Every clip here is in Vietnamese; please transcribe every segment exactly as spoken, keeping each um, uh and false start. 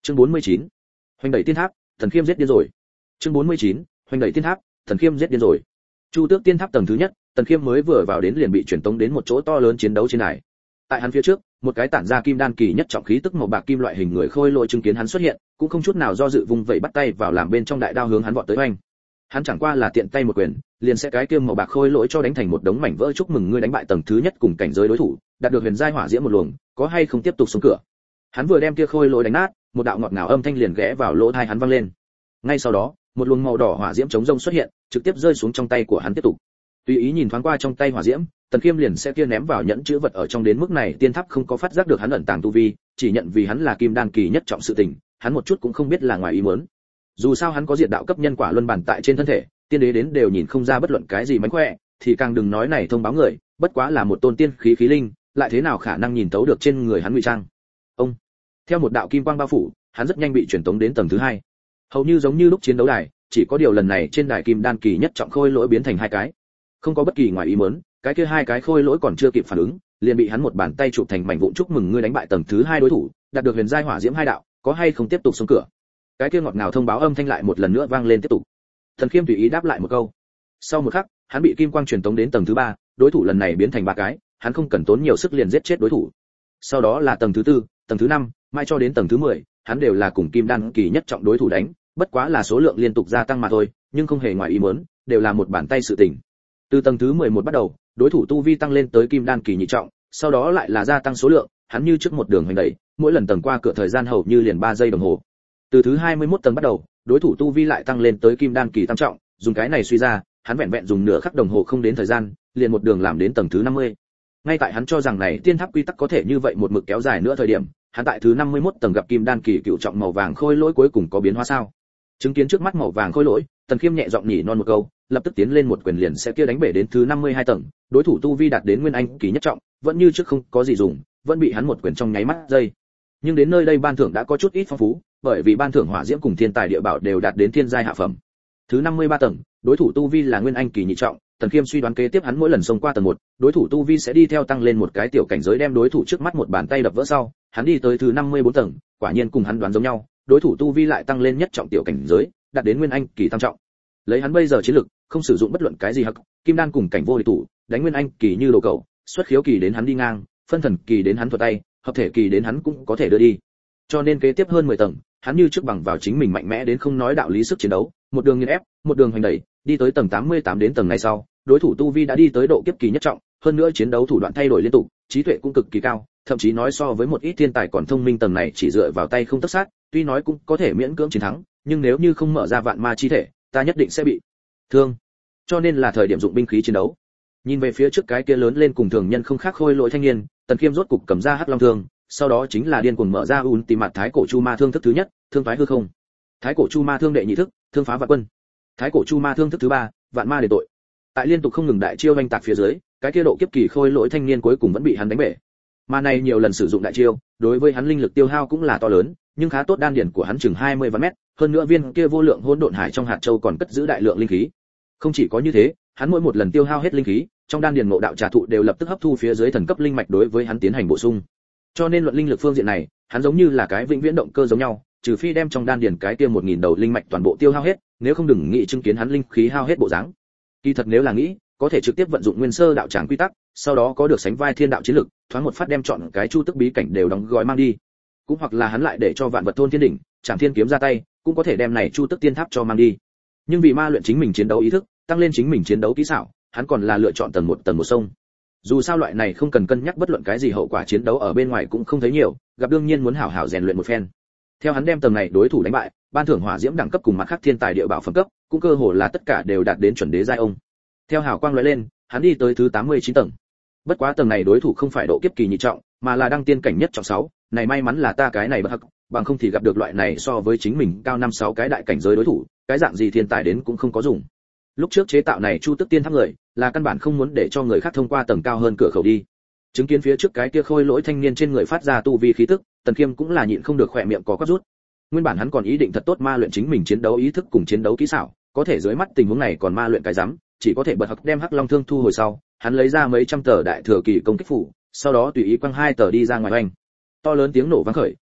Chương bốn mươi chín. Hoành đẩy tiên tháp, Thần Khiêm giết điên rồi. Chương bốn mươi chín. Hoành đẩy tiên tháp, Thần Khiêm giết điên rồi. Chu Tước tiên tháp tầng thứ nhất, Tần Khiêm mới vừa vào đến liền bị chuyển tống đến một chỗ to lớn chiến đấu trên đài. Tại hắn phía trước, một cái tản ra kim đan kỳ nhất trọng khí tức màu bạc kim loại hình người khôi lỗi chứng kiến hắn xuất hiện, cũng không chút nào do dự vung vẩy bắt tay vào làm bên trong đại đao hướng hắn vọt tới oanh. Hắn chẳng qua là tiện tay một quyền, liền sẽ cái kia màu bạc khôi lỗi cho đánh thành một đống mảnh vỡ. Chúc mừng ngươi đánh bại tầng thứ nhất cùng cảnh giới đối thủ, đạt được huyền giai hỏa diễm một luồng, có hay không tiếp tục xuống cửa. Hắn vừa đem kia khôi lỗi đánh nát, một đạo ngọt ngào âm thanh liền ghé vào lỗ tai hắn vang lên. Ngay sau đó, một luồng màu đỏ hỏa diễm chống rông xuất hiện, trực tiếp rơi xuống trong tay của hắn tiếp tục. Tùy ý nhìn thoáng qua trong tay hỏa diễm, Tần Khiêm liền sẽ kia ném vào nhẫn chứa vật ở trong. Đến mức này tiên tháp không có phát giác được hắn ẩn tàng tu vi, chỉ nhận vì hắn là kim đan kỳ nhất trọng sự tình, hắn một chút cũng không biết là ngoài ý muốn. Dù sao hắn có diệt đạo cấp nhân quả luân bản tại trên thân thể, tiên đế đến đều nhìn không ra bất luận cái gì mánh khỏe, thì càng đừng nói này thông báo người, bất quá là một tôn tiên khí khí linh, lại thế nào khả năng nhìn tấu được trên người hắn ngụy trang. Ông, theo một đạo kim quang bao phủ, hắn rất nhanh bị chuyển tống đến tầng thứ hai. Hầu như giống như lúc chiến đấu đài, chỉ có điều lần này trên đài kim đan kỳ nhất trọng khôi lỗi biến thành hai cái. Không có bất kỳ ngoài ý muốn, cái kia hai cái khôi lỗi còn chưa kịp phản ứng, liền bị hắn một bàn tay chụp thành mảnh vụn. Chúc mừng ngươi đánh bại tầng thứ hai đối thủ, đạt được huyền giai hỏa diễm hai đạo, có hay không tiếp tục xuống cửa. Cái kia ngọt ngào thông báo âm thanh lại một lần nữa vang lên tiếp tục. Thần Khiêm tùy ý đáp lại một câu. Sau một khắc, hắn bị kim quang truyền tống đến tầng thứ ba, đối thủ lần này biến thành ba cái, hắn không cần tốn nhiều sức liền giết chết đối thủ. Sau đó là tầng thứ tư, tầng thứ năm, mai cho đến tầng thứ mười, hắn đều là cùng kim đan kỳ nhất trọng đối thủ đánh, bất quá là số lượng liên tục gia tăng mà thôi, nhưng không hề ngoài ý muốn, đều là một bàn tay sự tình. Từ tầng thứ mười một bắt đầu, đối thủ tu vi tăng lên tới kim đan kỳ nhị trọng, sau đó lại là gia tăng số lượng, hắn như trước một đường hoành đẩy, mỗi lần tầng qua cửa thời gian hầu như liền ba giây đồng hồ. Từ thứ hai mươi mốt tầng bắt đầu, đối thủ tu vi lại tăng lên tới kim đan kỳ tam trọng, dùng cái này suy ra, hắn vẹn vẹn dùng nửa khắc đồng hồ không đến thời gian, liền một đường làm đến tầng thứ năm mươi. Ngay tại hắn cho rằng này tiên tháp quy tắc có thể như vậy một mực kéo dài nữa thời điểm, hắn tại thứ năm mươi mốt tầng gặp kim đan kỳ cựu trọng màu vàng khôi lỗi cuối cùng có biến hóa sao? Chứng kiến trước mắt màu vàng khôi lỗi, Tần Khiêm nhẹ giọng nhỉ non một câu, lập tức tiến lên một quyền liền sẽ kia đánh bể đến thứ năm mươi hai tầng, đối thủ tu vi đạt đến nguyên anh kỳ nhất trọng, vẫn như trước không có gì dùng, vẫn bị hắn một quyền trong nháy mắt dây. Nhưng đến nơi đây ban thưởng đã có chút ít phong phú, bởi vì ban thưởng hỏa diễm cùng thiên tài địa bảo đều đạt đến thiên giai hạ phẩm. Thứ năm mươi ba tầng, đối thủ tu vi là nguyên anh kỳ nhị trọng, Tần Khiêm suy đoán kế tiếp hắn mỗi lần xông qua tầng một, đối thủ tu vi sẽ đi theo tăng lên một cái tiểu cảnh giới đem đối thủ trước mắt một bàn tay đập vỡ sau, hắn đi tới thứ năm mươi bốn tầng, quả nhiên cùng hắn đoán giống nhau, đối thủ tu vi lại tăng lên nhất trọng tiểu cảnh giới, đạt đến nguyên anh kỳ tam trọng. Lấy hắn bây giờ chiến lực, không sử dụng bất luận cái gì hắc, kim đan cùng cảnh vô địch thủ, đánh nguyên anh kỳ như đồ cầu, xuất khiếu kỳ đến hắn đi ngang, phân thần kỳ đến hắn thuật tay, hợp thể kỳ đến hắn cũng có thể đưa đi. Cho nên kế tiếp hơn mười tầng, hắn như trước bằng vào chính mình mạnh mẽ đến không nói đạo lý sức chiến đấu, một đường nghiền ép, một đường hoành đẩy, đi tới tầng tám mươi tám. Đến tầng này sau, đối thủ tu vi đã đi tới độ kiếp kỳ nhất trọng, hơn nữa chiến đấu thủ đoạn thay đổi liên tục, trí tuệ cũng cực kỳ cao, thậm chí nói so với một ít thiên tài còn thông minh. Tầng này chỉ dựa vào tay không tất sát, tuy nói cũng có thể miễn cưỡng chiến thắng, nhưng nếu như không mở ra vạn ma chi thể, ta nhất định sẽ bị thương. Cho nên là thời điểm dụng binh khí chiến đấu. Nhìn về phía trước cái kia lớn lên cùng thường nhân không khác khôi lỗi thanh niên, Tần Khiêm rốt cục cầm ra hắc long thương, sau đó chính là điên cuồng mở ra Ultimate Thái cổ chu ma thương thức thứ nhất, thương phái hư không. Thái cổ chu ma thương đệ nhị thức, thương phá vạn quân. Thái cổ chu ma thương thức thứ ba, vạn ma đền tội. Tại liên tục không ngừng đại chiêu vành tạc phía dưới, cái kia độ kiếp kỳ khôi lỗi thanh niên cuối cùng vẫn bị hắn đánh bể. Mà này nhiều lần sử dụng đại chiêu, đối với hắn linh lực tiêu hao cũng là to lớn, nhưng khá tốt, đan điển của hắn chừng hai mươi vạn mét, hơn nữa viên kia vô lượng hỗn độn hải trong hạt châu còn cất giữ đại lượng linh khí. Không chỉ có như thế, hắn mỗi một lần tiêu hao hết linh khí, trong đan điển ngộ đạo trà thụ đều lập tức hấp thu phía dưới thần cấp linh mạch đối với hắn tiến hành bổ sung. Cho nên luận linh lực phương diện này, hắn giống như là cái vĩnh viễn động cơ giống nhau, trừ phi đem trong đan điển cái kia một nghìn đầu linh mạch toàn bộ tiêu hao hết, nếu không đừng nghĩ chứng kiến hắn linh khí hao hết bộ dáng. Kỳ thật nếu là nghĩ, có thể trực tiếp vận dụng nguyên sơ đạo tràng quy tắc, sau đó có được sánh vai thiên đạo chiến lực, thoáng một phát đem chọn cái chu tức bí cảnh đều đóng gói mang đi. Cũng hoặc là hắn lại để cho vạn vật thôn thiên đỉnh, Trảm Thiên kiếm ra tay, cũng có thể đem này chu tức tiên tháp cho mang đi. Nhưng vì ma luyện chính mình chiến đấu ý thức, tăng lên chính mình chiến đấu kỹ xảo, hắn còn là lựa chọn tầng một tầng một sông. Dù sao loại này không cần cân nhắc bất luận cái gì hậu quả chiến đấu ở bên ngoài cũng không thấy nhiều, gặp đương nhiên muốn hảo hảo rèn luyện một phen. Theo hắn đem tầng này đối thủ đánh bại, ban thưởng hỏa diễm đẳng cấp cùng mặt khác thiên tài địa bảo phẩm cấp, cũng cơ hồ là tất cả đều đạt đến chuẩn đế giai ông. Theo hào quang lóe lên, hắn đi tới thứ tám mươi chín tầng. Bất quá tầng này đối thủ không phải độ kiếp kỳ nhị trọng, mà là đăng tiên cảnh nhất trọng sáu, này may mắn là ta cái này bất hắc, bằng không thì gặp được loại này so với chính mình cao năm sáu cái đại cảnh giới đối thủ, cái dạng gì thiên tài đến cũng không có dùng. Lúc trước chế tạo này chu tức tiên tháp người, là căn bản không muốn để cho người khác thông qua tầng cao hơn cửa khẩu đi. Chứng kiến phía trước cái kia khôi lỗi thanh niên trên người phát ra tu vi khí tức, Tần Khiêm cũng là nhịn không được khỏe miệng có quắp rút. Nguyên bản hắn còn ý định thật tốt ma luyện chính mình chiến đấu ý thức cùng chiến đấu kỹ xảo, có thể dưới mắt tình huống này còn ma luyện cái rắm, chỉ có thể bật hắc đem hắc long thương thu hồi sau, hắn lấy ra mấy trăm tờ đại thừa kỳ công kích phủ, sau đó tùy ý quăng hai tờ đi ra ngoài oanh. To lớn tiếng nổ vang khởi,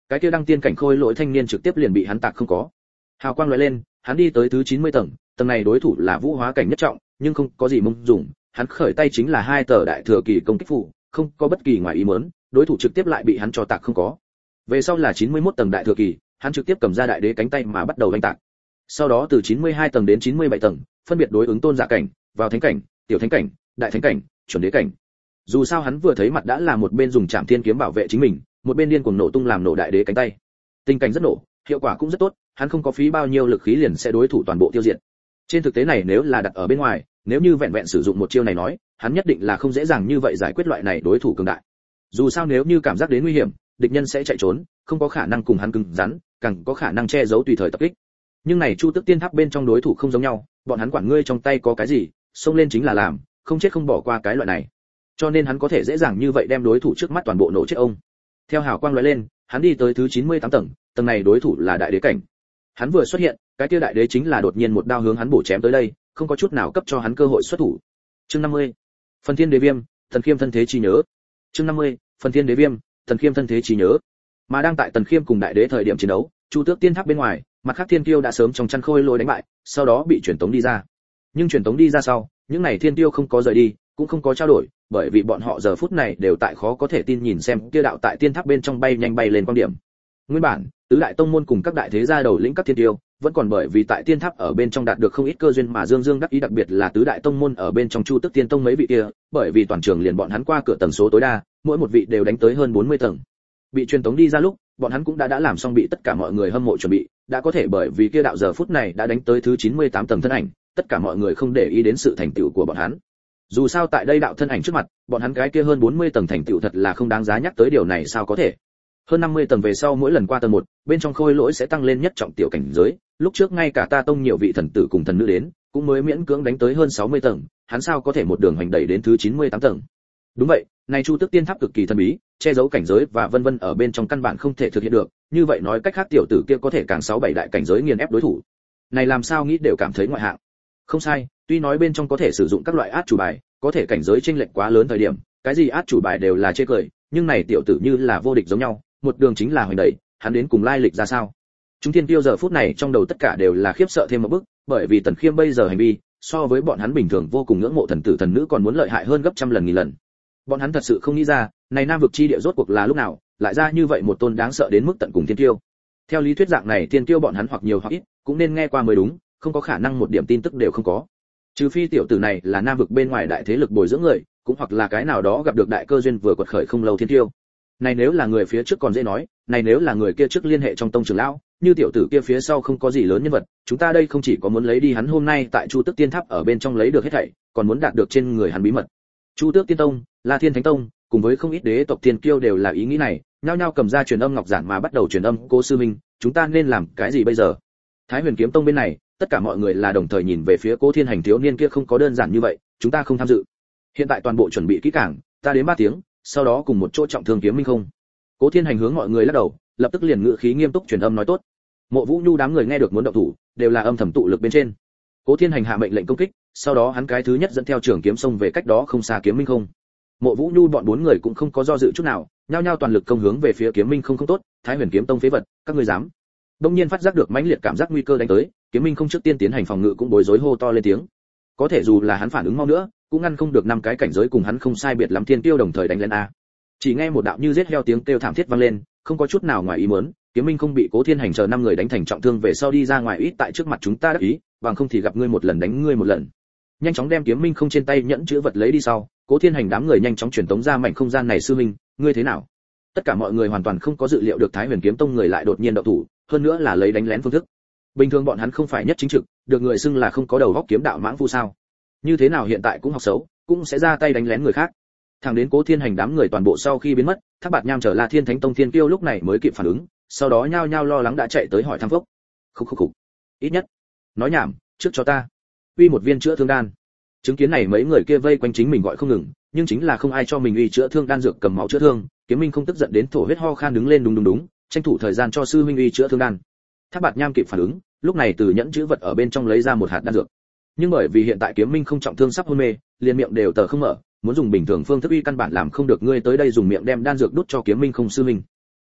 cái kia đăng tiên cảnh khôi lỗi thanh niên trực tiếp liền bị hắn tạc không có. Hào quang lóe lên, hắn đi tới thứ chín mươi tầng, tầng này đối thủ là vũ hóa cảnh nhất trọng, nhưng không có gì mông dùng, hắn khởi tay chính là hai tờ đại thừa kỳ công kích phụ, không có bất kỳ ngoài ý muốn, đối thủ trực tiếp lại bị hắn cho tạc không có. Về sau là chín mươi mốt tầng đại thừa kỳ, hắn trực tiếp cầm ra đại đế cánh tay mà bắt đầu đánh tạc. Sau đó từ chín mươi hai tầng đến chín mươi bảy tầng, phân biệt đối ứng tôn giả cảnh, vào thánh cảnh, tiểu thánh cảnh, đại thánh cảnh, chuẩn đế cảnh. Dù sao hắn vừa thấy mặt đã là một bên dùng Trảm Thiên kiếm bảo vệ chính mình, một bên điên cuồng nổ tung làm nổ đại đế cánh tay. Tình cảnh rất nổ, hiệu quả cũng rất tốt, hắn không có phí bao nhiêu lực khí liền sẽ đối thủ toàn bộ tiêu diệt. Trên thực tế này nếu là đặt ở bên ngoài, nếu như vẹn vẹn sử dụng một chiêu này nói, hắn nhất định là không dễ dàng như vậy giải quyết loại này đối thủ cường đại. Dù sao nếu như cảm giác đến nguy hiểm, địch nhân sẽ chạy trốn, không có khả năng cùng hắn cứng rắn, càng có khả năng che giấu tùy thời tập kích. Nhưng này Chu Tước Tiên Tháp bên trong đối thủ không giống nhau, bọn hắn quản ngươi trong tay có cái gì, xông lên chính là làm, không chết không bỏ qua cái loại này. Cho nên hắn có thể dễ dàng như vậy đem đối thủ trước mắt toàn bộ nổ chết ông. Theo hào quang lóe lên, hắn đi tới thứ chín mươi tám tầng, tầng này đối thủ là đại đế cảnh. Hắn vừa xuất hiện, cái kia đại đế chính là đột nhiên một đao hướng hắn bổ chém tới đây, không có chút nào cấp cho hắn cơ hội xuất thủ. Chương năm mươi. Phần Thiên Đế Viêm, Thần Khiêm thân thế chi nhớ. Chương năm mươi. Phần Thiên Đế Viêm, Thần Khiêm thân thế chi nhớ. Mà đang tại Tần Khiêm cùng đại đế thời điểm chiến đấu, Chu Tước Tiên Tháp bên ngoài, mặt khác thiên tiêu đã sớm trong chăn khôi lôi đánh bại, sau đó bị truyền tống đi ra. Nhưng truyền tống đi ra sau, những này thiên tiêu không có rời đi, cũng không có trao đổi, bởi vì bọn họ giờ phút này đều tại khó có thể tin nhìn xem kia đạo tại tiên tháp bên trong bay nhanh bay lên quan điểm. Nguyên bản, tứ đại tông môn cùng các đại thế gia đầu lĩnh các thiên tiêu, vẫn còn bởi vì tại tiên tháp ở bên trong đạt được không ít cơ duyên mà dương dương đắc ý, đặc biệt là tứ đại tông môn ở bên trong Chu Tước Tiên Tông mấy vị kia, bởi vì toàn trường liền bọn hắn qua cửa tầng số tối đa, mỗi một vị đều đánh tới hơn bốn mươi tầng. Bị truyền tống đi ra lúc, bọn hắn cũng đã đã làm xong bị tất cả mọi người hâm mộ chuẩn bị, đã có thể bởi vì kia đạo giờ phút này đã đánh tới thứ chín mươi tám tầng thân ảnh, tất cả mọi người không để ý đến sự thành tựu của bọn hắn. Dù sao tại đây đạo thân ảnh trước mặt, bọn hắn cái kia hơn bốn mươi tầng thành tựu thật là không đáng giá nhắc tới, điều này sao có thể. Hơn năm mươi tầng về sau mỗi lần qua tầng một, bên trong khôi lỗi sẽ tăng lên nhất trọng tiểu cảnh giới, lúc trước ngay cả ta tông nhiều vị thần tử cùng thần nữ đến, cũng mới miễn cưỡng đánh tới hơn sáu mươi tầng, hắn sao có thể một đường hành đẩy đến thứ chín mươi tám tầng. Đúng vậy, này Chu Tước Tiên Tháp cực kỳ thần bí, che giấu cảnh giới và vân vân ở bên trong căn bản không thể thực hiện được, như vậy nói cách khác tiểu tử kia có thể càng sáu bảy đại cảnh giới nghiền ép đối thủ. Này làm sao nghĩ đều cảm thấy ngoại hạng. Không sai, tuy nói bên trong có thể sử dụng các loại át chủ bài, có thể cảnh giới chênh lệch quá lớn thời điểm, cái gì át chủ bài đều là chê cười, nhưng này tiểu tử như là vô địch giống nhau, một đường chính là hoành đẩy, hắn đến cùng lai lịch ra sao? Chúng thiên tiêu giờ phút này trong đầu tất cả đều là khiếp sợ thêm một bước, bởi vì Tần Khiêm bây giờ hành vi, so với bọn hắn bình thường vô cùng ngưỡng mộ thần tử thần nữ còn muốn lợi hại hơn gấp trăm lần nghìn lần. Bọn hắn thật sự không nghĩ ra, này Nam vực chi địa rốt cuộc là lúc nào, lại ra như vậy một tôn đáng sợ đến mức tận cùng thiên tiêu. Theo lý thuyết dạng này thiên tiêu bọn hắn hoặc nhiều hoặc ít, cũng nên nghe qua mới đúng, không có khả năng một điểm tin tức đều không có. Trừ phi tiểu tử này là Nam vực bên ngoài đại thế lực bồi dưỡng người, cũng hoặc là cái nào đó gặp được đại cơ duyên vừa quật khởi không lâu thiên tiêu. Này nếu là người phía trước còn dễ nói, này nếu là người kia trước liên hệ trong tông trưởng lão, như tiểu tử kia phía sau không có gì lớn nhân vật, chúng ta đây không chỉ có muốn lấy đi hắn hôm nay tại Chu Tước Tiên Tháp ở bên trong lấy được hết thảy, còn muốn đạt được trên người hắn bí mật. Chu Tước Tiên Tông, La Thiên Thánh Tông, cùng với không ít đế tộc tiên kiêu đều là ý nghĩ này, nhao nhao cầm ra truyền âm ngọc giản mà bắt đầu truyền âm, Cố sư minh, chúng ta nên làm cái gì bây giờ? Thái Huyền Kiếm Tông bên này, tất cả mọi người là đồng thời nhìn về phía Cố Thiên Hành thiếu niên kia, không có đơn giản như vậy, chúng ta không tham dự. Hiện tại toàn bộ chuẩn bị kỹ càng, ta đến ba tiếng, sau đó cùng một chỗ trọng thương kiếm minh không. Cố Thiên Hành hướng mọi người lắc đầu, lập tức liền ngữ khí nghiêm túc truyền âm nói tốt. Mộ Vũ Nhu đám người nghe được muốn động thủ, đều là âm thầm tụ lực bên trên. Cố Thiên Hành hạ mệnh lệnh công kích, sau đó hắn cái thứ nhất dẫn theo trường kiếm xông về cách đó không xa kiếm minh không. Mộ Vũ Nhu bọn bốn người cũng không có do dự chút nào, nhao nhao toàn lực công hướng về phía kiếm minh không không tốt, Thái Huyền Kiếm Tông phế vật, các ngươi dám? Đông nhiên phát giác được mãnh liệt cảm giác nguy cơ đánh tới, kiếm minh không trước tiên tiến hành phòng ngự cũng bối rối hô to lên tiếng. Có thể dù là hắn phản ứng mau nữa, cũng ngăn không được năm cái cảnh giới cùng hắn không sai biệt lắm thiên tiêu đồng thời đánh lên a. Chỉ nghe một đạo như giết heo tiếng kêu thảm thiết vang lên, không có chút nào ngoài ý muốn, kiếm minh không bị Cố Thiên Hành chờ năm người đánh thành trọng thương về sau đi ra ngoài, ít tại trước mặt chúng ta đắc ý, bằng không thì gặp ngươi một lần đánh ngươi một lần. Nhanh chóng đem kiếm minh không trên tay nhẫn chữ vật lấy đi sau, Cố Thiên Hành đám người nhanh chóng truyền tống ra mảnh không gian này. Sư minh, ngươi thế nào? Tất cả mọi người hoàn toàn không có dự liệu được Thái Huyền Kiếm Tông người lại đột nhiên động thủ, hơn nữa là lấy đánh lén phương thức. Bình thường bọn hắn không phải nhất chính trực, được người xưng là không có đầu óc kiếm đạo mãng phu sao? Như thế nào hiện tại cũng học xấu, cũng sẽ ra tay đánh lén người khác. Thẳng đến Cố Thiên Hành đám người toàn bộ sau khi biến mất, Thác Bạt Nham trở La Thiên Thánh Tông thiên kiêu lúc này mới kịp phản ứng, sau đó nhao nhao lo lắng đã chạy tới hỏi thăm phốc. Khục khục khục. Ít nhất, nói nhảm, trước cho ta uy một viên chữa thương đan. Chứng kiến này mấy người kia vây quanh chính mình gọi không ngừng, nhưng chính là không ai cho mình uy chữa thương đan dược cầm máu chữa thương, kiếm minh không tức giận đến thổ huyết ho khan đứng lên, đúng đúng đúng, tranh thủ thời gian cho sư huynh uy chữa thương đan. Thác Bạt Nham kịp phản ứng, lúc này từ nhẫn chữ vật ở bên trong lấy ra một hạt đan dược. Nhưng bởi vì hiện tại kiếm minh không trọng thương sắp hôn mê, liền miệng đều tờ không mở, muốn dùng bình thường phương thức uy căn bản làm không được, ngươi tới đây dùng miệng đem đan dược đút cho kiếm minh không sư minh.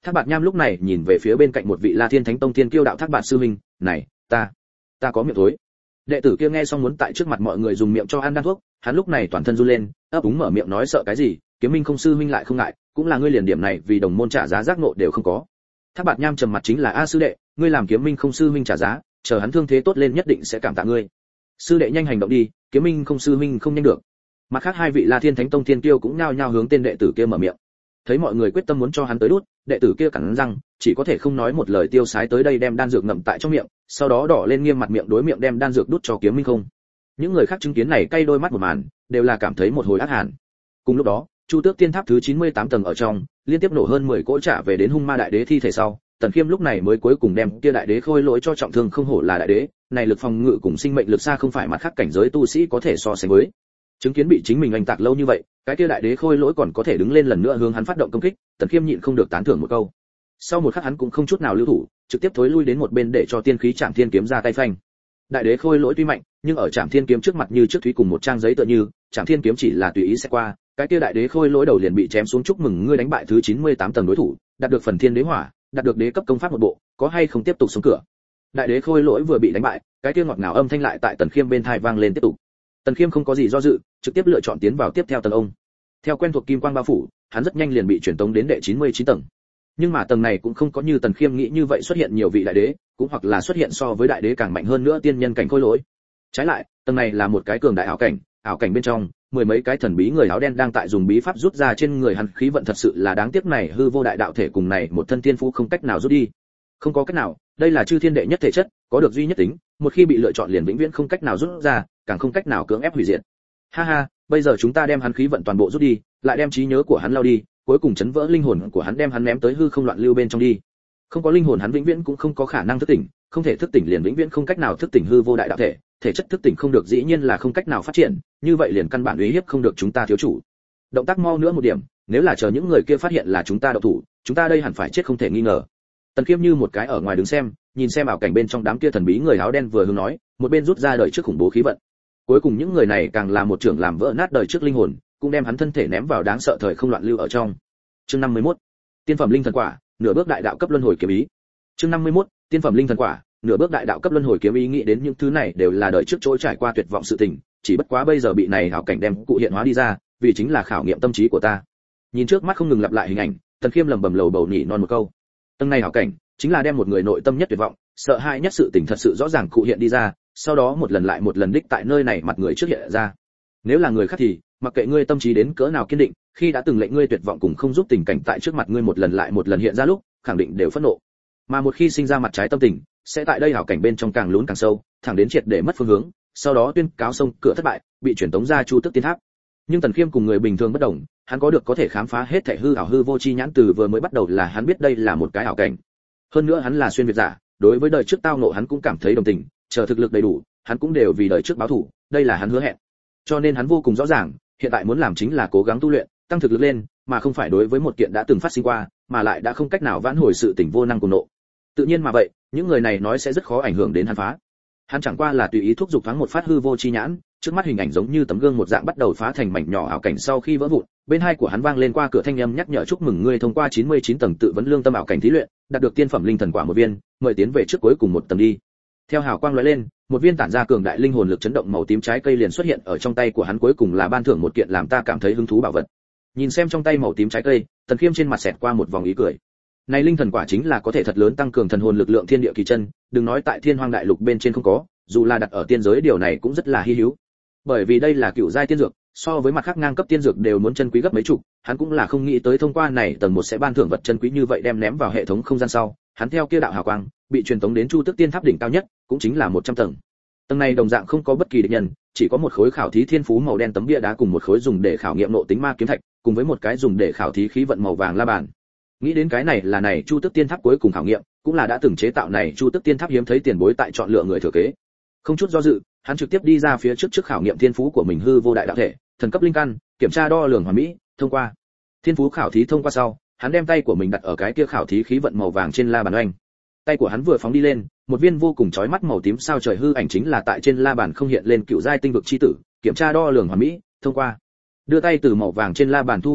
Thác Bạt Nham lúc này nhìn về phía bên cạnh một vị La Thiên Thánh Tông Thiên Kiêu đạo Thác Bạt sư huynh, "Này, ta, ta có miệng thối." Đệ tử kia nghe xong muốn tại trước mặt mọi người dùng miệng cho ăn đan thuốc, hắn lúc này toàn thân run lên, ấp úng mở miệng nói sợ cái gì, Kiếm Minh không sư huynh lại không ngại, cũng là ngươi liền điểm này vì đồng môn trả giá giác ngộ đều không có. Thác Bạt Nham trầm mặt chính là a sư đệ, ngươi làm Kiếm Minh không sư huynh trả giá, chờ hắn thương thế tốt lên nhất định sẽ cảm tạ ngươi. Sư đệ nhanh hành động đi, Kiếm Minh không sư huynh không nhanh được. Mặt khác hai vị La Thiên Thánh Tông Thiên Kiêu cũng nhao nhao hướng tên đệ tử kia mở miệng. Thấy mọi người quyết tâm muốn cho hắn tới đút, đệ tử kia cắn răng, chỉ có thể không nói một lời tiêu sái tới đây đem đan dược ngậm tại trong miệng, sau đó đỏ lên nghiêm mặt miệng đối miệng đem đan dược đút cho Kiếm Minh không. Những người khác chứng kiến này cay đôi mắt một màn, đều là cảm thấy một hồi ác hàn. Cùng lúc đó, Chu Tước Tiên Tháp thứ chín mươi tám tầng ở trong, liên tiếp nổ hơn mười cỗ trả về đến Hung Ma Đại Đế thi thể sau, Tần Khiêm lúc này mới cuối cùng đem kia đại đế khôi lỗi cho trọng thương không hổ là đại đế, này lực phòng ngự cùng sinh mệnh lực xa không phải mặt khác cảnh giới tu sĩ có thể so sánh với. Chứng kiến bị chính mình oanh tạc lâu như vậy, cái kia đại đế khôi lỗi còn có thể đứng lên lần nữa hướng hắn phát động công kích, Tần Khiêm nhịn không được tán thưởng một câu. Sau một khắc hắn cũng không chút nào lưu thủ, trực tiếp thối lui đến một bên để cho tiên khí Trảm Thiên kiếm ra tay phanh. Đại đế khôi lỗi tuy mạnh, nhưng ở Trảm Thiên kiếm trước mặt như trước thúy cùng một trang giấy tựa như, Trảm Thiên kiếm chỉ là tùy ý sẽ qua, cái kia đại đế khôi lỗi đầu liền bị chém xuống. Chúc mừng ngươi đánh bại thứ chín mươi tám tầng đối thủ, đạt được phần thiên đế hỏa, đạt được đế cấp công pháp một bộ, có hay không tiếp tục xuống cửa. Đại đế khôi lỗi vừa bị đánh bại, cái kia ngọt ngào âm thanh lại tại Tần Khiêm bên tai vang lên tiếp tục. Tần Khiêm không có gì do dự, trực tiếp lựa chọn tiến vào tiếp theo tầng ông. Theo quen thuộc kim quang bao phủ, hắn rất nhanh liền bị truyền tống đến đệ chín mươi chín tầng. Nhưng mà tầng này cũng không có như Tần Khiêm nghĩ như vậy xuất hiện nhiều vị đại đế, cũng hoặc là xuất hiện so với đại đế càng mạnh hơn nữa tiên nhân cảnh khôi lỗi. Trái lại, tầng này là một cái cường đại ảo cảnh, ảo cảnh bên trong, mười mấy cái thần bí người áo đen đang tại dùng bí pháp rút ra trên người hắn khí vận, thật sự là đáng tiếc này hư vô đại đạo thể cùng này một thân tiên phú không cách nào rút đi. Không có cách nào, đây là chư thiên đệ nhất thể chất, có được duy nhất tính, một khi bị lựa chọn liền vĩnh viễn không cách nào rút ra, càng không cách nào cưỡng ép hủy diệt. Ha ha, bây giờ chúng ta đem hắn khí vận toàn bộ rút đi, lại đem trí nhớ của hắn lao đi, cuối cùng chấn vỡ linh hồn của hắn đem hắn ném tới hư không loạn lưu bên trong đi. Không có linh hồn hắn vĩnh viễn cũng không có khả năng thức tỉnh, không thể thức tỉnh liền vĩnh viễn không cách nào thức tỉnh hư vô đại đạo thể, thể chất thức tỉnh không được dĩ nhiên là không cách nào phát triển, như vậy liền căn bản uy hiếp không được chúng ta thiếu chủ. Động tác mau nữa một điểm, nếu là chờ những người kia phát hiện là chúng ta động thủ, chúng ta đây hẳn phải chết không thể nghi ngờ. Tần Khiêm như một cái ở ngoài đứng xem, nhìn xem ảo cảnh bên trong đám kia thần bí người áo đen vừa hướng nói, một bên rút ra đời trước khủng bố khí vận. Cuối cùng những người này càng là một trưởng làm vỡ nát đời trước linh hồn, cũng đem hắn thân thể ném vào đáng sợ thời không loạn lưu ở trong. Chương năm mươi mốt, tiên phẩm linh thần quả, nửa bước đại đạo cấp luân hồi kiếm ý. Chương năm mươi mốt, tiên phẩm linh thần quả, nửa bước đại đạo cấp luân hồi kiếm ý. Nghĩ đến những thứ này đều là đời trước trôi trải qua tuyệt vọng sự tình, chỉ bất quá bây giờ bị này ảo cảnh đem cụ hiện hóa đi ra, vì chính là khảo nghiệm tâm trí của ta. Nhìn trước mắt không ngừng lặp lại hình ảnh, Tần Khiêm lẩm bẩm lầu bầu nhỉ non một câu. Tầng này ảo cảnh chính là đem một người nội tâm nhất tuyệt vọng, sợ hãi nhất sự tình thật sự rõ ràng cụ hiện đi ra, sau đó một lần lại một lần đích tại nơi này mặt người trước hiện ra. Nếu là người khác thì mặc kệ ngươi tâm trí đến cỡ nào kiên định, khi đã từng lệnh ngươi tuyệt vọng cùng không giúp tình cảnh tại trước mặt ngươi một lần lại một lần hiện ra lúc, khẳng định đều phẫn nộ. Mà một khi sinh ra mặt trái tâm tình, sẽ tại đây hảo cảnh bên trong càng lún càng sâu, thẳng đến triệt để mất phương hướng, sau đó tuyên cáo sông cửa thất bại, bị chuyển tống ra Chu Tước Tiên Tháp. Nhưng Tần Khiêm cùng người bình thường bất đồng, hắn có được có thể khám phá hết thảy hư ảo hư vô chi nhãn, từ vừa mới bắt đầu là hắn biết đây là một cái ảo cảnh. Hơn nữa hắn là xuyên việt giả, đối với đời trước tao ngộ hắn cũng cảm thấy đồng tình, chờ thực lực đầy đủ, hắn cũng đều vì đời trước báo thù, đây là hắn hứa hẹn. Cho nên hắn vô cùng rõ ràng, hiện tại muốn làm chính là cố gắng tu luyện, tăng thực lực lên, mà không phải đối với một kiện đã từng phát sinh qua, mà lại đã không cách nào vãn hồi sự tình vô năng cùng nộ. Tự nhiên mà vậy, những người này nói sẽ rất khó ảnh hưởng đến hắn phá. Hắn chẳng qua là tùy ý thúc giục thoáng một phát hư vô chi nhãn, trước mắt hình ảnh giống như tấm gương một dạng bắt đầu phá thành mảnh nhỏ ảo cảnh sau khi vỡ vụn, bên hai của hắn vang lên qua cửa thanh âm nhắc nhở chúc mừng ngươi thông qua chín mươi chín tầng tự vấn lương tâm ảo cảnh thí luyện, đạt được tiên phẩm linh thần quả một viên, mời tiến về trước cuối cùng một tầng đi. Theo hào quang lóe lên, một viên tản ra cường đại linh hồn lực chấn động màu tím trái cây liền xuất hiện ở trong tay của hắn, cuối cùng là ban thưởng một kiện làm ta cảm thấy hứng thú bảo vật. Nhìn xem trong tay màu tím trái cây, Tần Khiêm trên mặt xẹt qua một vòng ý cười. Này linh thần quả chính là có thể thật lớn tăng cường thần hồn lực lượng thiên địa kỳ chân, đừng nói tại Thiên Hoang đại lục bên trên không có, dù là đặt ở tiên giới điều này cũng rất là hi hữu. Bởi vì đây là cựu giai tiên dược, so với mặt khác ngang cấp tiên dược đều muốn chân quý gấp mấy chục, hắn cũng là không nghĩ tới thông qua này tầng một sẽ ban thưởng vật chân quý như vậy đem ném vào hệ thống không gian sau, hắn theo kia đạo hào quang, bị truyền tống đến Chu Tước Tiên Tháp đỉnh cao nhất, cũng chính là một trăm tầng. Tầng này đồng dạng không có bất kỳ địch nhân, chỉ có một khối khảo thí thiên phú màu đen tấm bia đá cùng một khối dùng để khảo nghiệm nội tính ma kiếm thạch, cùng với một cái dùng để khảo thí khí vận màu vàng la bàn. Nghĩ đến cái này là này Chu Tước Tiên Tháp cuối cùng khảo nghiệm, cũng là đã từng chế tạo này Chu Tước Tiên Tháp hiếm thấy tiền bối tại chọn lựa người thừa kế. Không chút do dự, hắn trực tiếp đi ra phía trước trước khảo nghiệm thiên phú của mình hư vô đại đạo thể, thần cấp linh căn, kiểm tra đo lường hoàn mỹ, thông qua. Thiên phú khảo thí thông qua sau, hắn đem tay của mình đặt ở cái kia khảo thí khí vận màu vàng trên la bàn oanh. Tay của hắn vừa phóng đi lên, một viên vô cùng chói mắt màu tím sao trời hư ảnh chính là tại trên la bàn không hiện lên cựu giai tinh vực chi tử, kiểm tra đo lường hoàn mỹ, thông qua. Đưa tay từ màu vàng trên la bàn thu hồi lại,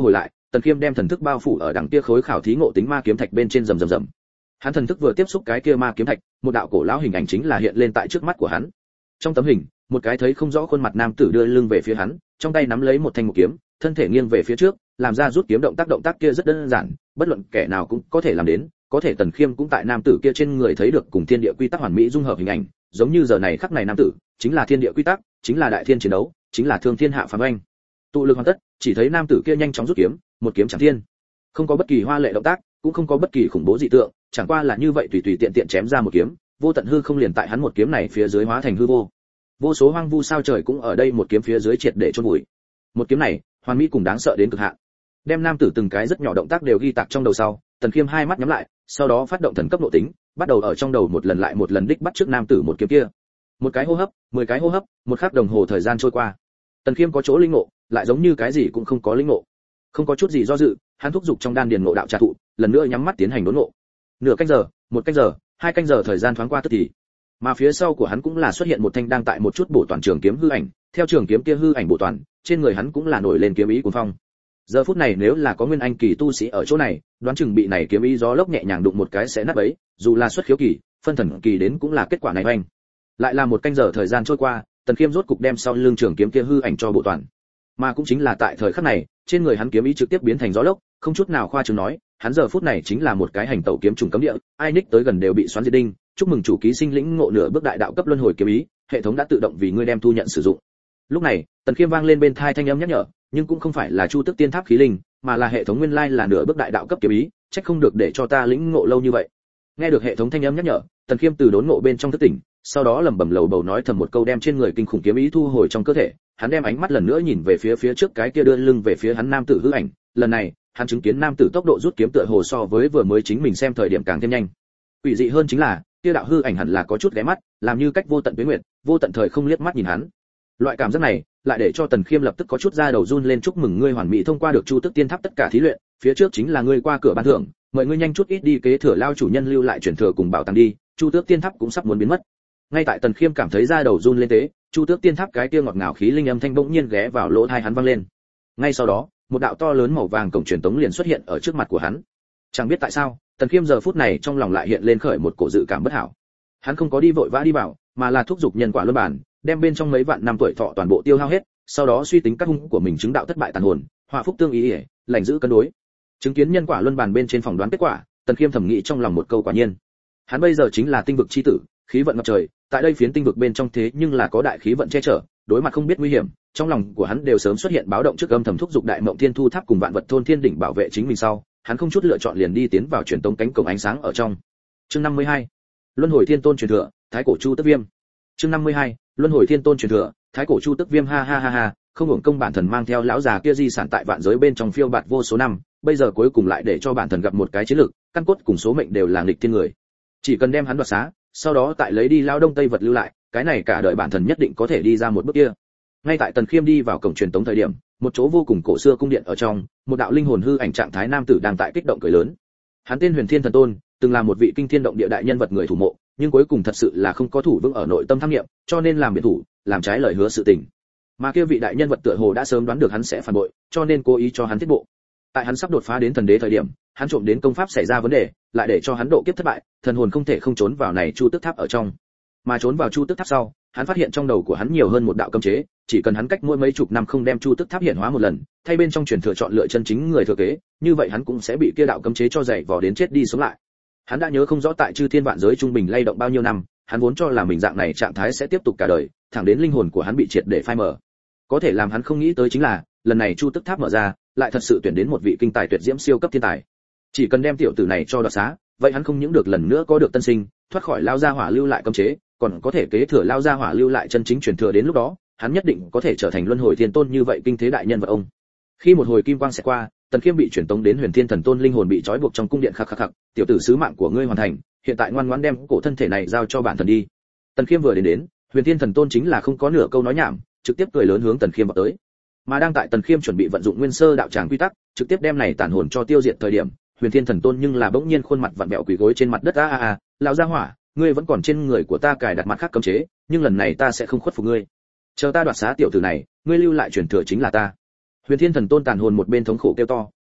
Tần Khiêm đem thần thức bao phủ ở đằng kia khối khảo thí ngộ tính ma kiếm thạch bên trên rầm rầm rầm. Hắn thần thức vừa tiếp xúc cái kia ma kiếm thạch, một đạo cổ lão hình ảnh chính là hiện lên tại trước mắt của hắn. Trong tấm hình, một cái thấy không rõ khuôn mặt nam tử đưa lưng về phía hắn, trong tay nắm lấy một thanh một kiếm, thân thể nghiêng về phía trước, làm ra rút kiếm động tác động tác kia rất đơn giản, bất luận kẻ nào cũng có thể làm đến, có thể Tần Khiêm cũng tại nam tử kia trên người thấy được cùng thiên địa quy tắc hoàn mỹ dung hợp hình ảnh, giống như giờ này khắc này nam tử, chính là thiên địa quy tắc, chính là đại thiên chiến đấu, chính là thương thiên hạ phàm anh. Tụ lực hoàn tất, chỉ thấy nam tử kia nhanh chóng rút kiếm, một kiếm chạm thiên. Không có bất kỳ hoa lệ động tác, cũng không có bất kỳ khủng bố dị tượng, chẳng qua là như vậy tùy tùy tiện tiện chém ra một kiếm, vô tận hư không liền tại hắn một kiếm này phía dưới hóa thành hư vô. Vô số hoang vu sao trời cũng ở đây một kiếm phía dưới triệt để chôn vùi. Một kiếm này, hoàn mỹ cùng đáng sợ đến cực hạn. Đem nam tử từng cái rất nhỏ động tác đều ghi tạc trong đầu sau, Tần Khiêm hai mắt nhắm lại, sau đó phát động thần cấp nội tính, bắt đầu ở trong đầu một lần lại một lần đích bắt trước nam tử một kiếm kia. Một cái hô hấp, mười cái hô hấp, một khắc đồng hồ thời gian trôi qua. Tần Khiêm có chỗ linh ngộ, lại giống như cái gì cũng không có linh ngộ. Không có chút gì do dự, hắn thúc giục trong đan điền ngộ đạo trà thụ, lần nữa nhắm mắt tiến hành đốn ngộ. Nửa canh giờ, một canh giờ, hai canh giờ thời gian thoáng qua tức thì. Mà phía sau của hắn cũng là xuất hiện một thanh đang tại một chút bổ toàn trường kiếm hư ảnh, theo trường kiếm kia hư ảnh bổ toàn, trên người hắn cũng là nổi lên kiếm ý cuồng phong. Giờ phút này nếu là có nguyên anh kỳ tu sĩ ở chỗ này, đoán chừng bị này kiếm ý gió lốc nhẹ nhàng đụng một cái sẽ nát bấy, dù là xuất khiếu kỳ, phân thần kỳ đến cũng là kết quả này oanh. Lại là một canh giờ thời gian trôi qua, Tần Khiêm rốt cục đem sau lưng trường kiếm kia hư ảnh cho bộ toàn. Mà cũng chính là tại thời khắc này, trên người hắn kiếm ý trực tiếp biến thành gió lốc, không chút nào khoa trương nói, hắn giờ phút này chính là một cái hành tẩu kiếm trùng cấm địa, ai ních tới gần đều bị xoắn diệt đinh. Chúc mừng chủ ký sinh lĩnh ngộ nửa bước đại đạo cấp luân hồi kiếm ý, hệ thống đã tự động vì ngươi đem thu nhận sử dụng. Lúc này, Tần Khiêm vang lên bên tai thanh âm nhắc nhở, nhưng cũng không phải là Chu Tức Tiên Tháp khí linh, mà là hệ thống nguyên lai là nửa bước đại đạo cấp kiếm ý, trách không được để cho ta lĩnh ngộ lâu như vậy. Nghe được hệ thống thanh âm nhắc nhở, Tần Khiêm từ đốn ngộ bên trong thức tỉnh, sau đó lẩm bẩm lầu bầu nói thầm một câu đem trên người kinh khủng kiếm ý thu hồi trong cơ thể, hắn đem ánh mắt lần nữa nhìn về phía phía trước cái kia đưa lưng về phía hắn nam tử hư ảnh, lần này, hắn chứng kiến nam tử tốc độ rút kiếm tựa hồ so với vừa mới chính mình xem thời điểm càng thêm nhanh. Quỷ dị hơn chính là, kia đạo hư ảnh hẳn là có chút ghé mắt, làm như cách vô tận tuyết nguyệt, vô tận thời không liếc mắt nhìn hắn. Loại cảm giác này, lại để cho Tần Khiêm lập tức có chút da đầu run lên. Chúc mừng ngươi hoàn mỹ thông qua được Chu Tức Tiên Tháp tất cả thí luyện, phía trước chính là ngươi qua cửa ban thưởng, mời ngươi nhanh chút ít đi kế thừa lao chủ nhân lưu lại truyền thừa cùng bảo tàng đi, Chu Tước Tiên Tháp cũng sắp muốn biến mất. Ngay tại Tần Khiêm cảm thấy da đầu run lên thế, Chu Tước Tiên Tháp cái kia ngọt ngào khí linh âm thanh bỗng nhiên ghé vào lỗ tai hắn vang lên. Ngay sau đó, một đạo to lớn màu vàng cổng truyền tống liền xuất hiện ở trước mặt của hắn. Chẳng biết tại sao, Tần Khiêm giờ phút này trong lòng lại hiện lên khởi một cổ dự cảm bất hảo. Hắn không có đi vội vã đi vào, mà là thúc giục nhân quả luân bản, đem bên trong mấy vạn năm tuổi thọ toàn bộ tiêu hao hết, sau đó suy tính các hung của mình chứng đạo thất bại tàn hồn, họa phúc tương ý, lành giữ cân đối. Chứng kiến nhân quả luân bản bên trên phỏng đoán kết quả, Tần Khiêm thầm nghĩ trong lòng một câu quả nhiên. Hắn bây giờ chính là tinh vực chi tử, khí vận ngập trời, tại đây phiến tinh vực bên trong thế nhưng là có đại khí vận che chở, đối mặt không biết nguy hiểm, trong lòng của hắn đều sớm xuất hiện báo động trước âm thầm thúc giục đại mộng thiên thu tháp cùng vạn vật thôn thiên đỉnh bảo vệ chính mình sau, hắn không chút lựa chọn liền đi tiến vào truyền tống cánh cổng ánh sáng ở trong. Chương năm mươi hai, Luân hồi Thiên Tôn truyền thừa, Thái cổ Chu Tức Viêm. Chương năm mươi hai, Luân hồi Thiên Tôn truyền thừa, Thái cổ Chu Tức Viêm. Ha ha ha ha, không hưởng công bản thần mang theo lão già kia di sản tại vạn giới bên trong phiêu bạt vô số năm, bây giờ cuối cùng lại để cho bản thần gặp một cái chiến lược, căn cốt cùng số mệnh đều là nghịch thiên người. Chỉ cần đem hắn đoạt xá, sau đó tại lấy đi lao đông tây vật lưu lại, cái này cả đời bản thần nhất định có thể đi ra một bước kia. Ngay tại Tần Khiêm đi vào cổng truyền tống thời điểm, một chỗ vô cùng cổ xưa cung điện ở trong, một đạo linh hồn hư ảnh trạng thái nam tử đang tại kích động cười lớn. Hắn tên Huyền Thiên Thần Tôn, từng là một vị kinh thiên động địa đại nhân vật người thủ mộ, nhưng cuối cùng thật sự là không có thủ vững ở nội tâm tham nghiệm, cho nên làm biệt thủ, làm trái lời hứa sự tình. Mà kia vị đại nhân vật tựa hồ đã sớm đoán được hắn sẽ phản bội, cho nên cố ý cho hắn tiết bộ. Tại hắn sắp đột phá đến thần đế thời điểm, hắn trộm đến công pháp xảy ra vấn đề, lại để cho hắn độ kiếp thất bại, thần hồn không thể không trốn vào này Chu Tức Tháp ở trong. Mà trốn vào Chu Tức Tháp sau, hắn phát hiện trong đầu của hắn nhiều hơn một đạo cấm chế, chỉ cần hắn cách mỗi mấy chục năm không đem Chu Tức Tháp hiện hóa một lần, thay bên trong truyền thừa chọn lựa chân chính người thừa kế, như vậy hắn cũng sẽ bị kia đạo cấm chế cho dày vò đến chết đi sống lại. Hắn đã nhớ không rõ tại chư thiên vạn giới trung bình lay động bao nhiêu năm, hắn vốn cho là mình dạng này trạng thái sẽ tiếp tục cả đời, thẳng đến linh hồn của hắn bị triệt để phai mờ. Có thể làm hắn không nghĩ tới chính là, lần này Chu Tức Tháp mở ra, lại thật sự tuyển đến một vị kinh tài tuyệt diễm siêu cấp thiên tài. Chỉ cần đem tiểu tử này cho đoạt xá, vậy hắn không những được lần nữa có được tân sinh, thoát khỏi lao gia hỏa lưu lại cấm chế, còn có thể kế thừa lao gia hỏa lưu lại chân chính truyền thừa, đến lúc đó, hắn nhất định có thể trở thành Luân Hồi Thiên Tôn như vậy kinh thế đại nhân vật ông. Khi một hồi kim quang sẽ qua, Tần Khiêm bị chuyển tống đến Huyền Thiên Thần Tôn linh hồn bị trói buộc trong cung điện khắc khắc khắc, tiểu tử sứ mạng của ngươi hoàn thành, hiện tại ngoan ngoãn đem cổ thân thể này giao cho bản thần đi. Tần Khiêm vừa đến đến, Huyền Thiên Thần Tôn chính là không có nửa câu nói nhảm, trực tiếp cười lớn hướng Tần Khiêm vào tới. Mà đang tại Tần Khiêm chuẩn bị vận dụng nguyên sơ đạo tràng quy tắc, trực tiếp đem này tàn hồn cho tiêu diệt thời điểm, Huyền Thiên Thần Tôn nhưng là bỗng nhiên khuôn mặt vặn vẹo quỳ gối trên mặt đất. A a a, lão gia hỏa, ngươi vẫn còn trên người của ta cài đặt mặt khác cấm chế, nhưng lần này ta sẽ không khuất phục ngươi. Chờ ta đoạt xá tiểu tử này, ngươi lưu lại truyền thừa chính là ta. Huyền Thiên Thần Tôn tàn hồn một bên thống khổ kêu to,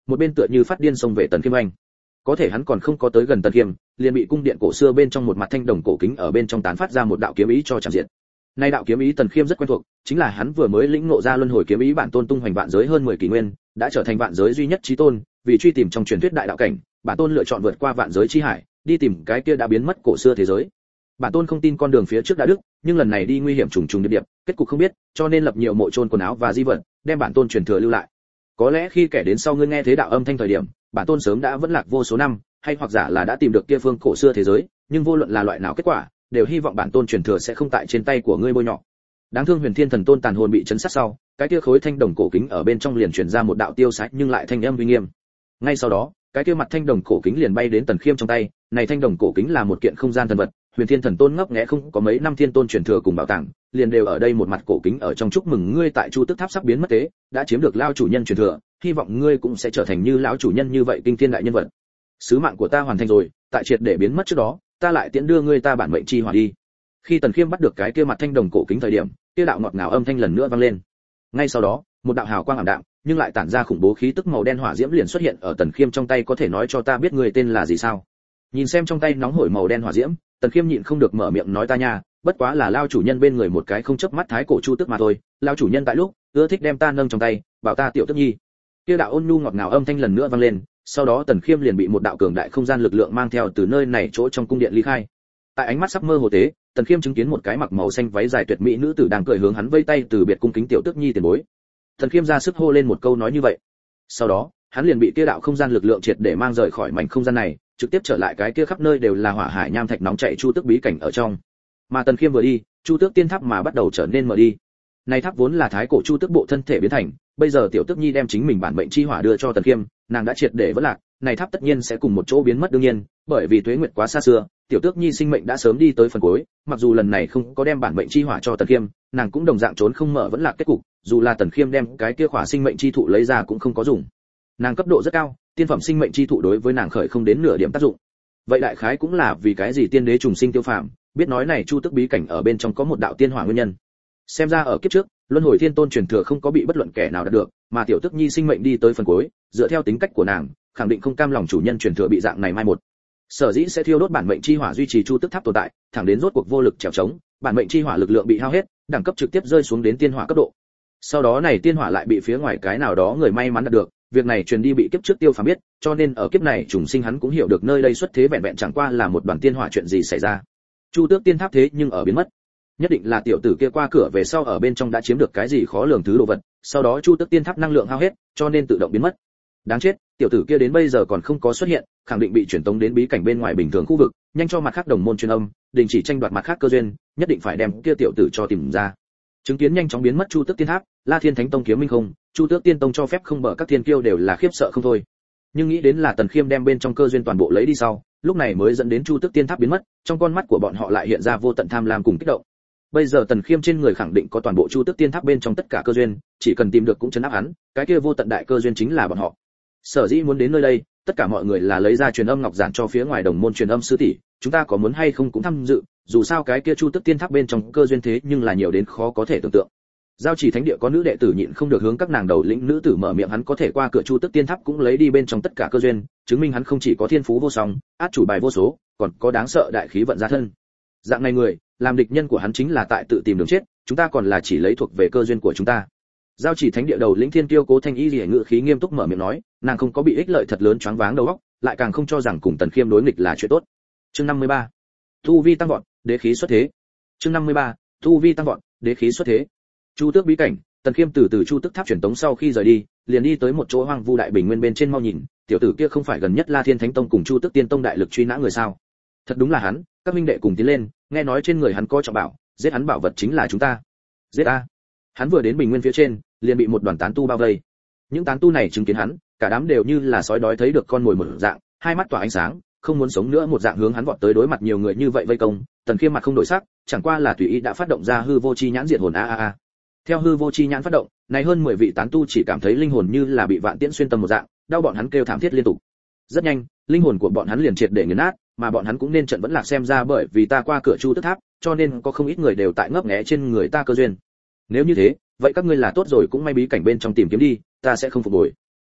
một bên tựa như phát điên xông về Tần Khiêm anh. Có thể hắn còn không có tới gần Tần Khiêm, liền bị cung điện cổ xưa bên trong một mặt thanh đồng cổ kính ở bên trong tán phát ra một đạo kiếm ý cho chạm diện. Nay đạo kiếm ý Tần Khiêm rất quen thuộc, chính là hắn vừa mới lĩnh ngộ ra luân hồi kiếm ý bản tôn tung hoành vạn giới hơn mười kỷ nguyên, đã trở thành vạn giới duy nhất chí tôn, vì truy tìm trong truyền thuyết đại đạo cảnh, bản tôn lựa chọn vượt qua vạn giới chi hải, đi tìm cái kia đã biến mất cổ xưa thế giới. Bản tôn không tin con đường phía trước đã đứt, nhưng lần này đi nguy hiểm trùng trùng điệp điệp, kết cục không biết, cho nên lập nhiều mộ chôn quần áo và di vật, đem bản tôn truyền thừa lưu lại. Có lẽ khi kẻ đến sau ngươi nghe thế đạo âm thanh thời điểm, bản tôn sớm đã vẫn lạc vô số năm, hay hoặc giả là đã tìm được kia phương cổ xưa thế giới, nhưng vô luận là loại nào kết quả, đều hy vọng bản tôn truyền thừa sẽ không tại trên tay của ngươi bôi nhọ. Đáng thương Huyền Thiên Thần Tôn tàn hồn bị chấn sát sau, cái kia khối thanh đồng cổ kính ở bên trong liền truyền ra một đạo tiêu sái nhưng lại thanh âm uy nghiêm. Ngay sau đó, cái kia mặt thanh đồng cổ kính liền bay đến Tần Khiêm trong tay, này thanh đồng cổ kính là một kiện không gian thần vật, Huyền Thiên Thần Tôn ngấp nghé không có mấy năm thiên tôn truyền thừa cùng bảo tàng, liền đều ở đây một mặt cổ kính ở trong chúc mừng ngươi tại Chu Tức Tháp sắp biến mất thế, đã chiếm được lao chủ nhân truyền thừa, hy vọng ngươi cũng sẽ trở thành như lão chủ nhân như vậy kinh thiên đại nhân vật. Sứ mạng của ta hoàn thành rồi, tại triệt để biến mất trước đó, ta lại tiễn đưa ngươi ta bản mệnh chi hỏa đi. Khi Tần Khiêm bắt được cái kia mặt thanh đồng cổ kính thời điểm, kia đạo ngọt ngào âm thanh lần nữa vang lên. Ngay sau đó, một đạo hào quang ảm đạm, nhưng lại tản ra khủng bố khí tức màu đen hỏa diễm liền xuất hiện ở Tần Khiêm trong tay, có thể nói cho ta biết người tên là gì sao? Nhìn xem trong tay nóng hổi màu đen hỏa diễm, Tần Khiêm nhịn không được mở miệng nói ta nha, bất quá là lao chủ nhân bên người một cái không chớp mắt thái cổ chu tức mà thôi, lao chủ nhân tại lúc ưa thích đem ta nâng trong tay, bảo ta tiểu tức nhi. Kia đạo ôn nhu ngọt ngào âm thanh lần nữa vang lên, sau đó Tần Khiêm liền bị một đạo cường đại không gian lực lượng mang theo từ nơi này chỗ trong cung điện ly khai. Tại ánh mắt sắc mơ hồ tế, Tần Khiêm chứng kiến một cái mặc màu xanh váy dài tuyệt mỹ nữ tử đang cười hướng hắn vây tay từ biệt cung kính tiểu tước nhi tiền bối. Tần Khiêm ra sức hô lên một câu nói như vậy. Sau đó, hắn liền bị kia đạo không gian lực lượng triệt để mang rời khỏi mảnh không gian này, trực tiếp trở lại cái kia khắp nơi đều là hỏa hải nham thạch nóng chảy chu tước bí cảnh ở trong. Mà Tần Khiêm vừa đi, chu tước tiên tháp mà bắt đầu trở nên mở đi. Này tháp vốn là thái cổ chu tước bộ thân thể biến thành, bây giờ tiểu tước nhi đem chính mình bản mệnh chi hỏa đưa cho Tần Khiêm, nàng đã triệt để vỡ lạc, này tháp tất nhiên sẽ cùng một chỗ biến mất đương nhiên, bởi vì tuế nguyệt quá xa xưa, tiểu tước nhi sinh mệnh đã sớm đi tới phần cuối, mặc dù lần này không có đem bản mệnh chi hỏa cho Tần Khiêm, nàng cũng đồng dạng trốn không mở vẫn là kết cục, dù là Tần Khiêm đem cái kia khỏa sinh mệnh chi thụ lấy ra cũng không có dùng. Nàng cấp độ rất cao, tiên phẩm sinh mệnh chi thụ đối với nàng khởi không đến nửa điểm tác dụng. Vậy đại khái cũng là vì cái gì tiên đế trùng sinh tiêu phàm, biết nói này chu tước bí cảnh ở bên trong có một đạo tiên hỏa nguyên nhân. Xem ra ở kiếp trước, luân hồi thiên tôn truyền thừa không có bị bất luận kẻ nào đạt được, mà tiểu tước nhi sinh mệnh đi tới phần cuối, dựa theo tính cách của nàng, khẳng định không cam lòng chủ nhân truyền thừa bị dạng này mai một. Sở dĩ sẽ thiêu đốt bản mệnh chi hỏa duy trì chu tước tháp tồn tại, thẳng đến rốt cuộc vô lực trèo trống, bản mệnh chi hỏa lực lượng bị hao hết, đẳng cấp trực tiếp rơi xuống đến tiên hỏa cấp độ. Sau đó này tiên hỏa lại bị phía ngoài cái nào đó người may mắn đạt được, việc này truyền đi bị kiếp trước tiêu phàm biết, cho nên ở kiếp này trùng sinh hắn cũng hiểu được nơi đây xuất thế vẹn vẹn chẳng qua là một đoàn tiên hỏa chuyện gì xảy ra. Chu tước tiên tháp thế nhưng ở biến mất, nhất định là tiểu tử kia qua cửa về sau ở bên trong đã chiếm được cái gì khó lường thứ đồ vật, sau đó chu tước tiên tháp năng lượng hao hết, cho nên tự động biến mất. Đáng chết, tiểu tử kia đến bây giờ còn không có xuất hiện, khẳng định bị chuyển tống đến bí cảnh bên ngoài bình thường khu vực, nhanh cho mặt khác đồng môn truyền âm, đình chỉ tranh đoạt mặt khác cơ duyên, nhất định phải đem kia tiểu tử cho tìm ra. Chứng kiến nhanh chóng biến mất chu tước tiên tháp, La Thiên Thánh Tông kiếm minh không, Chu Tước Tiên Tông cho phép không bờ các thiên kiêu đều là khiếp sợ không thôi. Nhưng nghĩ đến là Tần Khiêm đem bên trong cơ duyên toàn bộ lấy đi sau, lúc này mới dẫn đến Chu Tước Tiên Tháp biến mất, trong con mắt của bọn họ lại hiện ra vô tận tham lam cùng kích động. Bây giờ Tần Khiêm trên người khẳng định có toàn bộ Chu Tước Tiên Tháp bên trong tất cả cơ duyên, chỉ cần tìm được cũng trấn áp hắn, cái kia vô tận đại cơ duyên chính là bọn họ. Sở dĩ muốn đến nơi đây, tất cả mọi người là lấy ra truyền âm ngọc giản cho phía ngoài đồng môn truyền âm sư tỷ, chúng ta có muốn hay không cũng tham dự, dù sao cái kia Chu Tước Tiên Tháp bên trong cơ duyên thế nhưng là nhiều đến khó có thể tưởng tượng. Giao Chỉ Thánh Địa có nữ đệ tử nhịn không được hướng các nàng đầu lĩnh nữ tử mở miệng, hắn có thể qua cửa Chu Tước Tiên Tháp cũng lấy đi bên trong tất cả cơ duyên, chứng minh hắn không chỉ có thiên phú vô song, át chủ bài vô số, còn có đáng sợ đại khí vận gia thân. Dạng này người, làm địch nhân của hắn chính là tại tự tìm đường chết, chúng ta còn là chỉ lấy thuộc về cơ duyên của chúng ta. Giao Chỉ Thánh Địa đầu lĩnh Thiên Tiêu Cố Thanh Y liễu ngữ khí nghiêm túc mở miệng nói, nàng không có bị ích lợi thật lớn choáng váng đầu óc, lại càng không cho rằng cùng Tần Khiêm đối nghịch là chuyện tốt. Chương năm mươi ba, tu vi tăng vọt, đế khí xuất thế. Chương năm mươi ba, tu vi tăng vọt, đế khí xuất thế. Chu Tước bí cảnh, Tần Khiêm từ từ Chu Tước tháp truyền tống sau khi rời đi, liền đi tới một chỗ hoang vu đại bình nguyên bên trên mau nhìn, tiểu tử kia không phải gần nhất La Thiên Thánh Tông cùng Chu Tước Tiên Tông đại lực truy nã người sao? Thật đúng là hắn, các minh đệ cùng tiến lên, nghe nói trên người hắn có trọng bảo, giết hắn bảo vật chính là chúng ta. Giết a! Hắn vừa đến bình nguyên phía trên, liền bị một đoàn tán tu bao vây. Những tán tu này chứng kiến hắn, cả đám đều như là sói đói thấy được con mồi một dạng, hai mắt tỏa ánh sáng, không muốn sống nữa một dạng hướng hắn vọt tới, đối mặt nhiều người như vậy vây công, Tần Khiêm mặt không đổi sắc, chẳng qua là tùy ý đã phát động ra hư vô chi nhãn diệt hồn a a a. Theo hư vô chi nhãn phát động, này hơn mười vị tán tu chỉ cảm thấy linh hồn như là bị vạn tiễn xuyên tâm một dạng, đau bọn hắn kêu thảm thiết liên tục. Rất nhanh, linh hồn của bọn hắn liền triệt để nghiền nát, mà bọn hắn cũng nên trận vẫn lạc xem ra bởi vì ta qua cửa Chu Tước tháp, cho nên có không ít người đều tại ngấp nghé trên người ta cơ duyên. Nếu như thế, vậy các ngươi là tốt rồi, cũng may bí cảnh bên trong tìm kiếm đi, ta sẽ không phục hồi.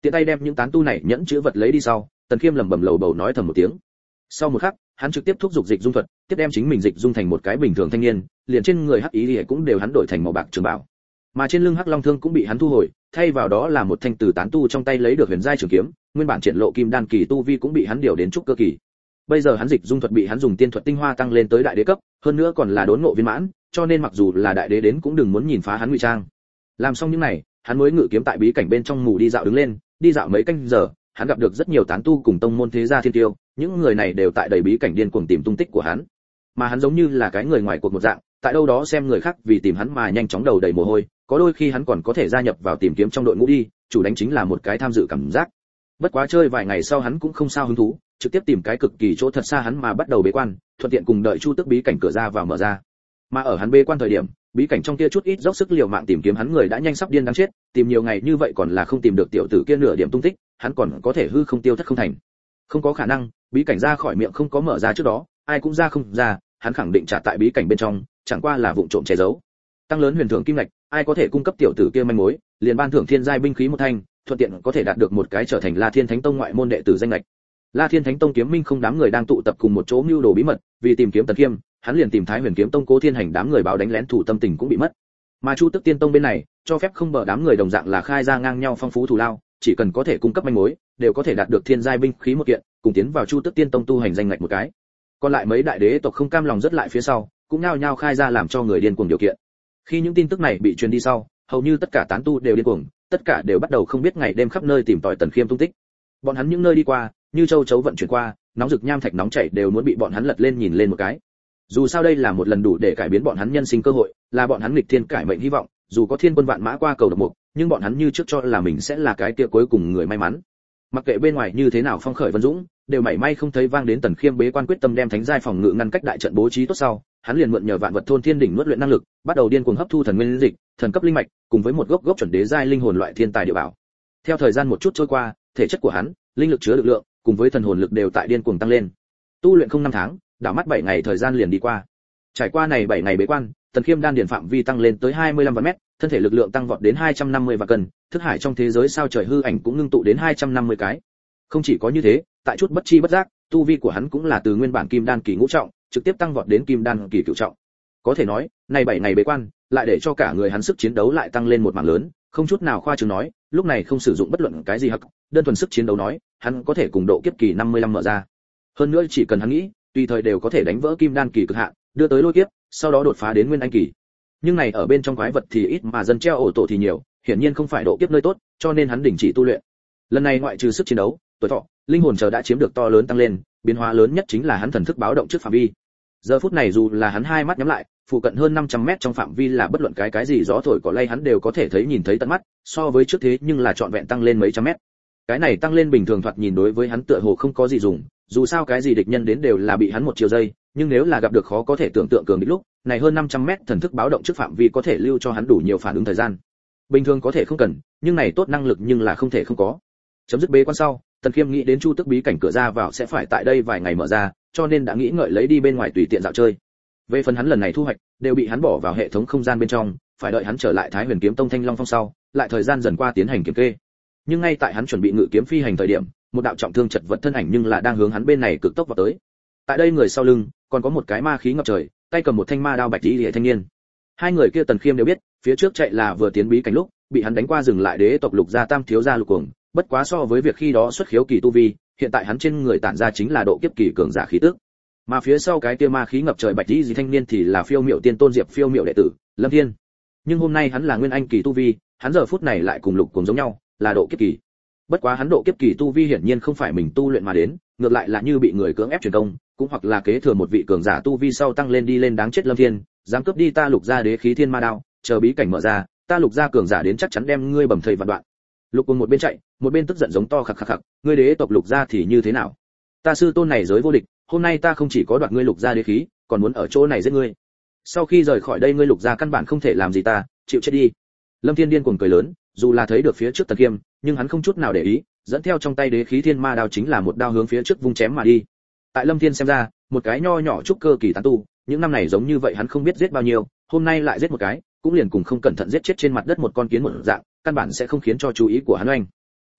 tiện tay đem những tán tu này nhẫn chữ vật lấy đi sau, Tần Khiêm lẩm bẩm lầu bầu nói thầm một tiếng. Sau một khắc, hắn trực tiếp thúc giục dịch dung thuật, tiếp đem chính mình dịch dung thành một cái bình thường thanh niên, liền trên người hắc ý liễu cũng đều hắn đổi thành màu bạc trường bảo. Mà trên lưng hắc long thương cũng bị hắn thu hồi, thay vào đó là một thanh từ tán tu trong tay lấy được huyền giai trường kiếm, nguyên bản triển lộ kim đan kỳ tu vi cũng bị hắn điều đến trúc cơ kỳ. Bây giờ hắn dịch dung thuật bị hắn dùng tiên thuật tinh hoa tăng lên tới đại đế cấp, hơn nữa còn là đốn ngộ viên mãn, cho nên mặc dù là đại đế đến cũng đừng muốn nhìn phá hắn ngụy trang. Làm xong những này, hắn mới ngự kiếm tại bí cảnh bên trong ngủ đi dạo đứng lên, đi dạo mấy canh giờ, hắn gặp được rất nhiều tán tu cùng tông môn thế gia thiên tiêu, những người này đều tại đầy bí cảnh điên cuồng tìm tung tích của hắn. Mà hắn giống như là cái người ngoài cuộc một dạng, tại đâu đó xem người khác vì tìm hắn mà nhanh chóng đầu đầy mồ hôi, có đôi khi hắn còn có thể gia nhập vào tìm kiếm trong đội ngũ đi, chủ đánh chính là một cái tham dự cảm giác. Bất quá chơi vài ngày sau hắn cũng không sao hứng thú, trực tiếp tìm cái cực kỳ chỗ thật xa hắn mà bắt đầu bế quan, thuận tiện cùng đợi Chu Tức bí cảnh cửa ra vào mở ra. Mà ở hắn bế quan thời điểm, bí cảnh trong kia chút ít dốc sức liều mạng tìm kiếm hắn người đã nhanh sắp điên đáng chết, tìm nhiều ngày như vậy còn là không tìm được tiểu tử kia nửa điểm tung tích, hắn còn có thể hư không tiêu thất không thành. Không có khả năng, bí cảnh ra khỏi miệng không có mở ra trước đó, ai cũng ra không ra, hắn khẳng định trả tại bí cảnh bên trong, chẳng qua là vụng trộm che giấu. Tăng lớn huyền thưởng kim ngạch, ai có thể cung cấp tiểu tử kia manh mối, liền ban thưởng thiên giai binh khí một thanh, thuận tiện có thể đạt được một cái trở thành La Thiên Thánh Tông ngoại môn đệ tử danh ngạch. La Thiên Thánh Tông kiếm minh không đám người đang tụ tập cùng một chỗ mưu đồ bí mật, vì tìm kiếm Tần Khiêm, hắn liền tìm Thái Huyền Kiếm Tông Cố Thiên Hành đám người báo đánh lén thủ tâm tình cũng bị mất. Mà Chu Tức Tiên Tông bên này, cho phép không bờ đám người đồng dạng là khai ra ngang nhau phong phú thù lao, chỉ cần có thể cung cấp manh mối, đều có thể đạt được thiên giai binh khí một kiện, cùng tiến vào Chu Tức Tiên Tông tu hành danh ngạch một cái. Còn lại mấy đại đế tộc không cam lòng rất lại phía sau, cũng nhao nhao khai ra làm cho người điên cuồng điều kiện. Khi những tin tức này bị truyền đi sau, hầu như tất cả tán tu đều điên cuồng, tất cả đều bắt đầu không biết ngày đêm khắp nơi tìm tòi Tần Khiêm tung tích. Bọn hắn những nơi đi qua, như châu chấu vận chuyển qua, nóng rực nham thạch nóng chảy đều muốn bị bọn hắn lật lên nhìn lên một cái. Dù sao đây là một lần đủ để cải biến bọn hắn nhân sinh cơ hội, là bọn hắn nghịch thiên cải mệnh hy vọng, dù có thiên quân vạn mã qua cầu độc mục, nhưng bọn hắn như trước cho là mình sẽ là cái kia cuối cùng người may mắn. Mặc kệ bên ngoài như thế nào phong khởi vân dũng, đều mảy may không thấy vang đến Tần Khiêm bế quan quyết tâm đem thánh giai phòng ngự ngăn cách đại trận bố trí tốt sau, hắn liền mượn nhờ vạn vật thôn thiên đỉnh nuốt luyện năng lực, bắt đầu điên cuồng hấp thu thần nguyên dịch, thần cấp linh mạch, cùng với một gốc gốc chuẩn đế giai linh hồn loại thiên tài địa bảo. Theo thời gian một chút trôi qua, thể chất của hắn, linh lực chứa lực lượng, cùng với thần hồn lực đều tại điên cuồng tăng lên. Tu luyện không năm tháng, đảo mắt bảy ngày thời gian liền đi qua. Trải qua này bảy ngày bế quan, Tần Khiêm đan điển phạm vi tăng lên tới hai mươi lăm vạn mét, thân thể lực lượng tăng vọt đến hai trăm năm mươi vạn cân, thức hải trong thế giới sao trời hư ảnh cũng ngưng tụ đến hai trăm năm mươi cái. Không chỉ có như thế, tại chút bất chi bất giác, tu vi của hắn cũng là từ nguyên bản kim đan kỳ ngũ trọng, trực tiếp tăng vọt đến kim đan kỳ cửu trọng. Có thể nói, này bảy ngày bế quan, lại để cho cả người hắn sức chiến đấu lại tăng lên một mảng lớn, không chút nào khoa trương nói, lúc này không sử dụng bất luận cái gì hắc, đơn thuần sức chiến đấu nói, hắn có thể cùng độ kiếp kỳ năm mươi lăm mở ra. Hơn nữa chỉ cần hắn nghĩ, tùy thời đều có thể đánh vỡ kim đan kỳ cực hạn, đưa tới lôi kiếp, sau đó đột phá đến nguyên anh kỳ. Nhưng này ở bên trong quái vật thì ít mà dân treo ổ tổ thì nhiều, hiển nhiên không phải độ kiếp nơi tốt, cho nên hắn đình chỉ tu luyện. Lần này ngoại trừ sức chiến đấu, tuổi thọ, linh hồn chờ đã chiếm được to lớn tăng lên, biến hóa lớn nhất chính là hắn thần thức báo động trước phạm vi. Giờ phút này dù là hắn hai mắt nhắm lại, phụ cận hơn năm trăm mét trong phạm vi là bất luận cái cái gì gió thổi cỏ lay hắn đều có thể thấy nhìn thấy tận mắt, so với trước thế nhưng là trọn vẹn tăng lên mấy trăm mét. Cái này tăng lên bình thường thoạt nhìn đối với hắn tựa hồ không có gì dùng, dù sao cái gì địch nhân đến đều là bị hắn một chiều dây, nhưng nếu là gặp được khó có thể tưởng tượng cường địch lúc, này hơn năm trăm mét thần thức báo động trước phạm vi có thể lưu cho hắn đủ nhiều phản ứng thời gian. Bình thường có thể không cần, nhưng này tốt năng lực nhưng là không thể không có. Chấm dứt bế quan sau, Tần Khiêm nghĩ đến Chu Tức bí cảnh cửa ra vào sẽ phải tại đây vài ngày mở ra, cho nên đã nghĩ ngợi lấy đi bên ngoài tùy tiện dạo chơi. Về phần hắn lần này thu hoạch, đều bị hắn bỏ vào hệ thống không gian bên trong, phải đợi hắn trở lại Thái Huyền Kiếm Tông Thanh Long Phong sau, lại thời gian dần qua tiến hành kiểm kê. Nhưng ngay tại hắn chuẩn bị ngự kiếm phi hành thời điểm, một đạo trọng thương chật vật thân ảnh nhưng là đang hướng hắn bên này cực tốc vào tới. Tại đây người sau lưng, còn có một cái ma khí ngập trời, tay cầm một thanh ma đao bạch y liễu thanh niên. Hai người kia Tần Khiêm đều biết, phía trước chạy là vừa tiến bí cảnh lúc, bị hắn đánh qua dừng lại đế tộc Lục gia tam thiếu gia Lục Cuồng, bất quá so với việc khi đó xuất khiếu kỳ tu vi, hiện tại hắn trên người tản ra chính là độ kiếp kỳ cường giả khí tức. Mà phía sau cái kia ma khí ngập trời bạch y gì thanh niên thì là phiêu miệu tiên tôn Diệp phiêu miệu đệ tử, Lâm Thiên. Nhưng hôm nay hắn là nguyên anh kỳ tu vi, hắn giờ phút này lại cùng Lục Cuồng giống nhau, là độ kiếp kỳ. Bất quá hắn độ kiếp kỳ tu vi hiển nhiên không phải mình tu luyện mà đến, ngược lại là như bị người cưỡng ép truyền công, cũng hoặc là kế thừa một vị cường giả tu vi sau tăng lên đi lên đáng chết Lâm Thiên, dám cướp đi ta Lục gia đế khí thiên ma đao, chờ bí cảnh mở ra, ta Lục gia cường giả đến chắc chắn đem ngươi bầm thây vạn đoạn. Lục Cuồng một bên chạy, một bên tức giận giống to khặc khặc khặc, ngươi đế tộc Lục gia thì như thế nào? Ta sư tôn này giới vô địch, hôm nay ta không chỉ có đoạt ngươi Lục gia đế khí, còn muốn ở chỗ này giết ngươi. Sau khi rời khỏi đây ngươi Lục gia căn bản không thể làm gì ta, chịu chết đi. Lâm Thiên điên cuồng cười lớn, dù là thấy được phía trước Tần Khiêm, nhưng hắn không chút nào để ý, dẫn theo trong tay đế khí thiên ma đao chính là một đao hướng phía trước vung chém mà đi. Tại Lâm Thiên xem ra, một cái nho nhỏ trúc cơ kỳ tán tu, những năm này giống như vậy hắn không biết giết bao nhiêu, hôm nay lại giết một cái, cũng liền cùng không cẩn thận giết chết trên mặt đất một con kiến một dạng, căn bản sẽ không khiến cho chú ý của hắn oanh.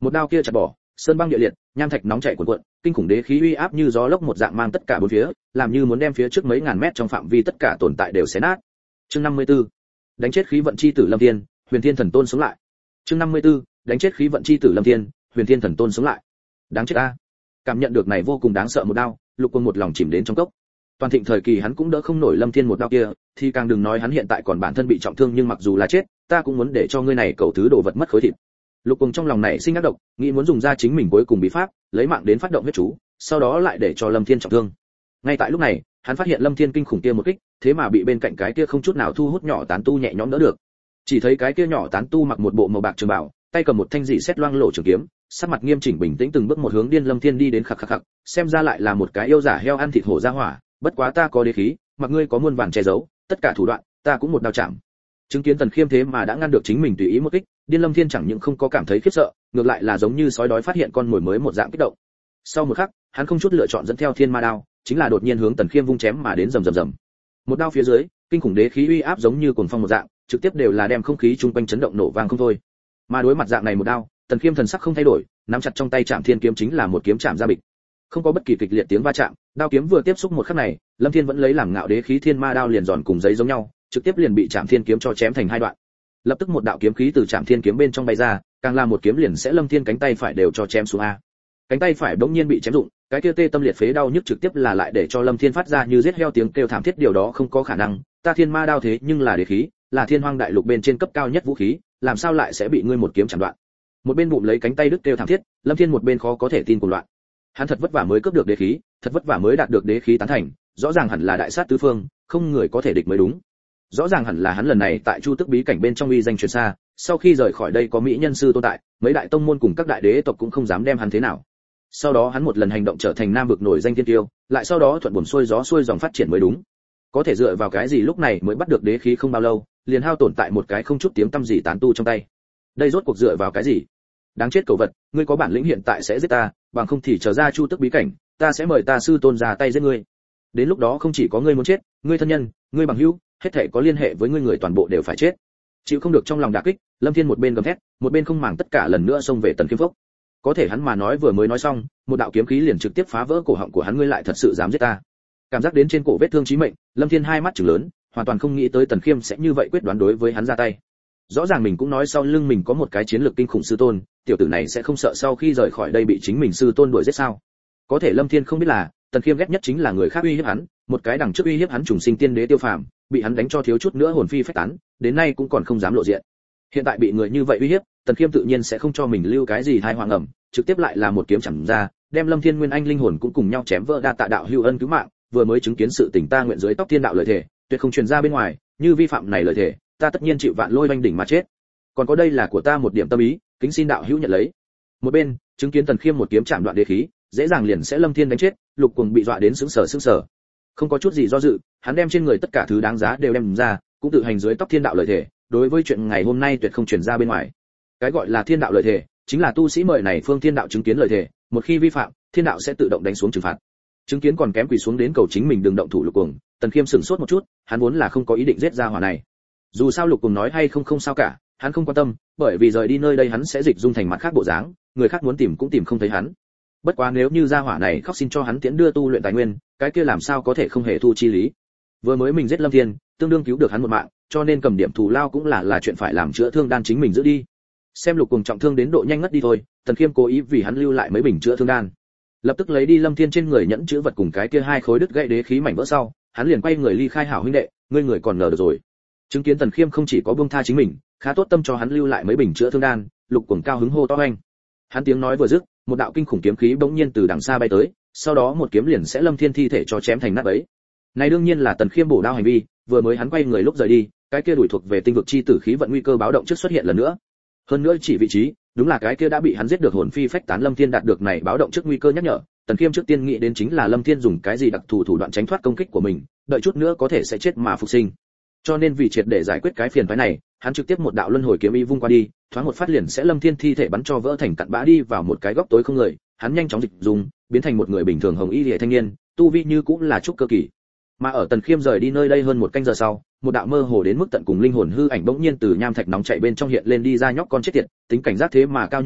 Một đao kia chặt bỏ, sơn băng địa liệt, nham thạch nóng chảy cuồn cuộn, kinh khủng đế khí uy áp như gió lốc một dạng mang tất cả bốn phía, làm như muốn đem phía trước mấy ngàn mét trong phạm vi tất cả tồn tại đều xé nát. Chương năm mươi tư, đánh chết khí vận chi tử Lâm Thiên, Huyền Thiên Thần Tôn sống lại. Chương năm mươi tư, đánh chết khí vận chi tử Lâm Thiên, Huyền Thiên Thần Tôn sống lại. Đáng chết a. Cảm nhận được này vô cùng đáng sợ một đao, Lục Quân một lòng chìm đến trong cốc. Toàn thịnh thời kỳ hắn cũng đỡ không nổi Lâm Thiên một đao kia, thì càng đừng nói hắn hiện tại còn bản thân bị trọng thương, nhưng mặc dù là chết, ta cũng muốn để cho ngươi này cậu thứ đồ vật mất khối thịt. Lục Quân trong lòng này sinh ác độc, nghĩ muốn dùng ra chính mình cuối cùng bí pháp, lấy mạng đến phát động huyết chú, sau đó lại để cho Lâm Thiên trọng thương. Ngay tại lúc này, hắn phát hiện Lâm Thiên kinh khủng kia một kích, thế mà bị bên cạnh cái kia không chút nào thu hút nhỏ tán tu nhẹ nhõm đỡ được. Chỉ thấy cái kia nhỏ tán tu mặc một bộ màu bạc trường bào, tay cầm một thanh dị xét loang lổ trường kiếm, sắc mặt nghiêm chỉnh bình tĩnh từng bước một hướng điên Lâm Thiên đi đến, khặc khặc khặc, xem ra lại là một cái yêu giả heo ăn thịt hổ ra hỏa, bất quá ta có đế khí, mặc ngươi có muôn vàn che giấu, tất cả thủ đoạn, ta cũng một đao chạm. Chứng kiến Tần Khiêm thế mà đã ngăn được chính mình tùy ý một kích, điên Lâm Thiên chẳng những không có cảm thấy khiếp sợ, ngược lại là giống như sói đói phát hiện con mồi mới một dạng kích động. Sau một khắc, hắn không chút lựa chọn dẫn theo Thiên Ma đao, chính là đột nhiên hướng Tần Khiêm vung chém mà đến rầm rầm rầm. Một đao phía dưới, kinh khủng đế khí uy áp giống như cuồng phong một dạng, trực tiếp đều là đem không khí chung quanh chấn động nổ vang không thôi. Mà đối mặt dạng này một đao, Tần Khiêm thần sắc không thay đổi, nắm chặt trong tay Trảm Thiên kiếm chính là một kiếm chạm ra bịch. Không có bất kỳ kịch liệt tiếng va chạm, đao kiếm vừa tiếp xúc một khắc này, Lâm Thiên vẫn lấy làm ngạo đế khí Thiên Ma đao liền giòn cùng giấy giống nhau, trực tiếp liền bị Trảm Thiên kiếm cho chém thành hai đoạn. Lập tức một đạo kiếm khí từ Trảm Thiên kiếm bên trong bay ra, càng là một kiếm liền sẽ Lâm Thiên cánh tay phải đều cho chém xuống a. Cánh tay phải bỗng nhiên bị chém rụng, cái kia tê tâm liệt phế đau nhức trực tiếp là lại để cho Lâm Thiên phát ra như giết heo tiếng kêu thảm thiết, điều đó không có khả năng, ta Thiên Ma đao thế nhưng là đế khí, là Thiên Hoang đại lục bên trên cấp cao nhất vũ khí, làm sao lại sẽ bị ngươi một kiếm chém đoạn. Một bên bụng lấy cánh tay đứt kêu thảm thiết, Lâm Thiên một bên khó có thể tin cuồng loạn. Hắn thật vất vả mới cướp được đế khí, thật vất vả mới đạt được đế khí tán thành, rõ ràng hẳn là đại sát tứ phương, không người có thể địch mới đúng. Rõ ràng hẳn là hắn lần này tại Chu Tức bí cảnh bên trong uy danh truyền xa, sau khi rời khỏi đây có mỹ nhân sư tồn tại, mấy đại tông môn cùng các đại đế tộc cũng không dám đem hắn thế nào. Sau đó hắn một lần hành động trở thành nam vực nổi danh thiên tiêu, lại sau đó thuận buồm xuôi gió xuôi dòng phát triển mới đúng. Có thể dựa vào cái gì lúc này mới bắt được đế khí không bao lâu, liền hao tổn tại một cái không chút tiếng tăm gì tán tu trong tay. Đây rốt cuộc dựa vào cái gì? Đáng chết cầu vật, ngươi có bản lĩnh hiện tại sẽ giết ta, bằng không thì trở ra Chu Tức bí cảnh, ta sẽ mời ta sư tôn ra tay giết ngươi. Đến lúc đó không chỉ có ngươi muốn chết, ngươi thân nhân, ngươi bằng hữu, hết thảy có liên hệ với ngươi người toàn bộ đều phải chết. Chịu không được trong lòng đả kích, Lâm Thiên một bên gầm thét, một bên không màng tất cả lần nữa xông về Tần Khiêm Phốc. Có thể hắn mà nói vừa mới nói xong, một đạo kiếm khí liền trực tiếp phá vỡ cổ họng của hắn, ngươi lại thật sự dám giết ta. Cảm giác đến trên cổ vết thương chí mệnh, Lâm Thiên hai mắt trừng lớn, hoàn toàn không nghĩ tới Tần Khiêm sẽ như vậy quyết đoán đối với hắn ra tay. Rõ ràng mình cũng nói sau lưng mình có một cái chiến lược kinh khủng sư tôn, tiểu tử này sẽ không sợ sau khi rời khỏi đây bị chính mình sư tôn đuổi giết sao? Có thể Lâm Thiên không biết là, Tần Khiêm ghét nhất chính là người khác uy hiếp hắn, một cái đằng trước uy hiếp hắn trùng sinh tiên đế Tiêu Phàm, bị hắn đánh cho thiếu chút nữa hồn phi phách tán, đến nay cũng còn không dám lộ diện. Hiện tại bị người như vậy uy hiếp, Tần Khiêm tự nhiên sẽ không cho mình lưu cái gì thai hoàng ẩm, trực tiếp lại là một kiếm chém ra, đem Lâm Thiên nguyên anh linh hồn cũng cùng nhau chém vỡ. Đa tạ đạo hữu ân cứu mạng, vừa mới chứng kiến sự tình, ta nguyện dưới tóc thiên đạo lợi thể, tuyệt không truyền ra bên ngoài, như vi phạm này lợi thể, ta tất nhiên chịu vạn lôi oanh đỉnh mà chết. Còn có đây là của ta một điểm tâm ý, kính xin đạo hữu nhận lấy. Một bên, chứng kiến Tần Khiêm một kiếm chạm đoạn đế khí, dễ dàng liền sẽ Lâm Thiên đánh chết, Lục Cuồng bị dọa đến sững sờ sững sờ. Không có chút gì do dự, hắn đem trên người tất cả thứ đáng giá đều đem ra, cũng tự hành dưới tóc thiên đạo lợi thể, đối với chuyện ngày hôm nay tuyệt không truyền ra bên ngoài. Cái gọi là thiên đạo lợi thể, chính là tu sĩ mời này phương thiên đạo chứng kiến lợi thể, một khi vi phạm, thiên đạo sẽ tự động đánh xuống trừng phạt. Chứng kiến còn kém quỳ xuống đến cầu chính mình đừng động thủ Lục Cuồng, Tần Khiêm sửng sốt một chút, hắn vốn là không có ý định giết ra hỏa này. Dù sao Lục Cuồng nói hay không không sao cả, hắn không quan tâm, bởi vì rời đi nơi đây hắn sẽ dịch dung thành mặt khác bộ dáng, người khác muốn tìm cũng tìm không thấy hắn. Bất quá nếu như gia hỏa này khóc xin cho hắn tiễn đưa tu luyện tài nguyên, cái kia làm sao có thể không hề thu chi lý. Vừa mới mình giết Lâm Thiên, tương đương cứu được hắn một mạng, cho nên cầm điểm thù lao cũng là là chuyện phải làm, chữa thương đan chính mình giữ đi. Xem Lục Cuồng trọng thương đến độ nhanh ngất đi thôi, Tần Khiêm cố ý vì hắn lưu lại mấy bình chữa thương đan. Lập tức lấy đi Lâm Thiên trên người nhẫn chữ vật cùng cái kia hai khối đứt gãy đế khí mảnh vỡ sau, hắn liền quay người ly khai. Hảo huynh đệ, ngươi người còn ngờ được rồi. Chứng kiến Tần Khiêm không chỉ có buông tha chính mình, khá tốt tâm cho hắn lưu lại mấy bình chữa thương đan, Lục Cuồng cao hứng hô to anh. Hắn tiếng nói vừa dứt, một đạo kinh khủng kiếm khí bỗng nhiên từ đằng xa bay tới, sau đó một kiếm liền sẽ Lâm Thiên thi thể cho chém thành nát bấy. Này đương nhiên là Tần Khiêm bổ đao hành vi, vừa mới hắn quay người lúc rời đi, cái kia đuổi thuộc về tinh vực chi tử khí vận nguy cơ báo động trước xuất hiện lần nữa. Hơn nữa chỉ vị trí, đúng là cái kia đã bị hắn giết được hồn phi phách tán Lâm Thiên đạt được này báo động trước nguy cơ nhắc nhở, Tần Khiêm trước tiên nghĩ đến chính là Lâm Thiên dùng cái gì đặc thù thủ đoạn tránh thoát công kích của mình, đợi chút nữa có thể sẽ chết mà phục sinh. Cho nên vì triệt để giải quyết cái phiền toái này, hắn trực tiếp một đạo luân hồi kiếm ý vung qua đi, thoáng một phát liền sẽ Lâm Thiên thi thể bắn cho vỡ thành cặn bã đi vào một cái góc tối không người, hắn nhanh chóng dịch dùng, biến thành một người bình thường hồng y liễu thanh niên, tu vi như cũng là trúc cơ kỳ. Mà ở Tần Khiêm rời đi nơi đây hơn một canh giờ sau, một đạo mơ hồ đến mức tận cùng linh hồn hư ảnh bỗng nhiên từ nham thạch nóng chảy bên trong hiện lên đi ra, nhóc con chết tiệt, tính cảnh giác thế mà cao như vậy,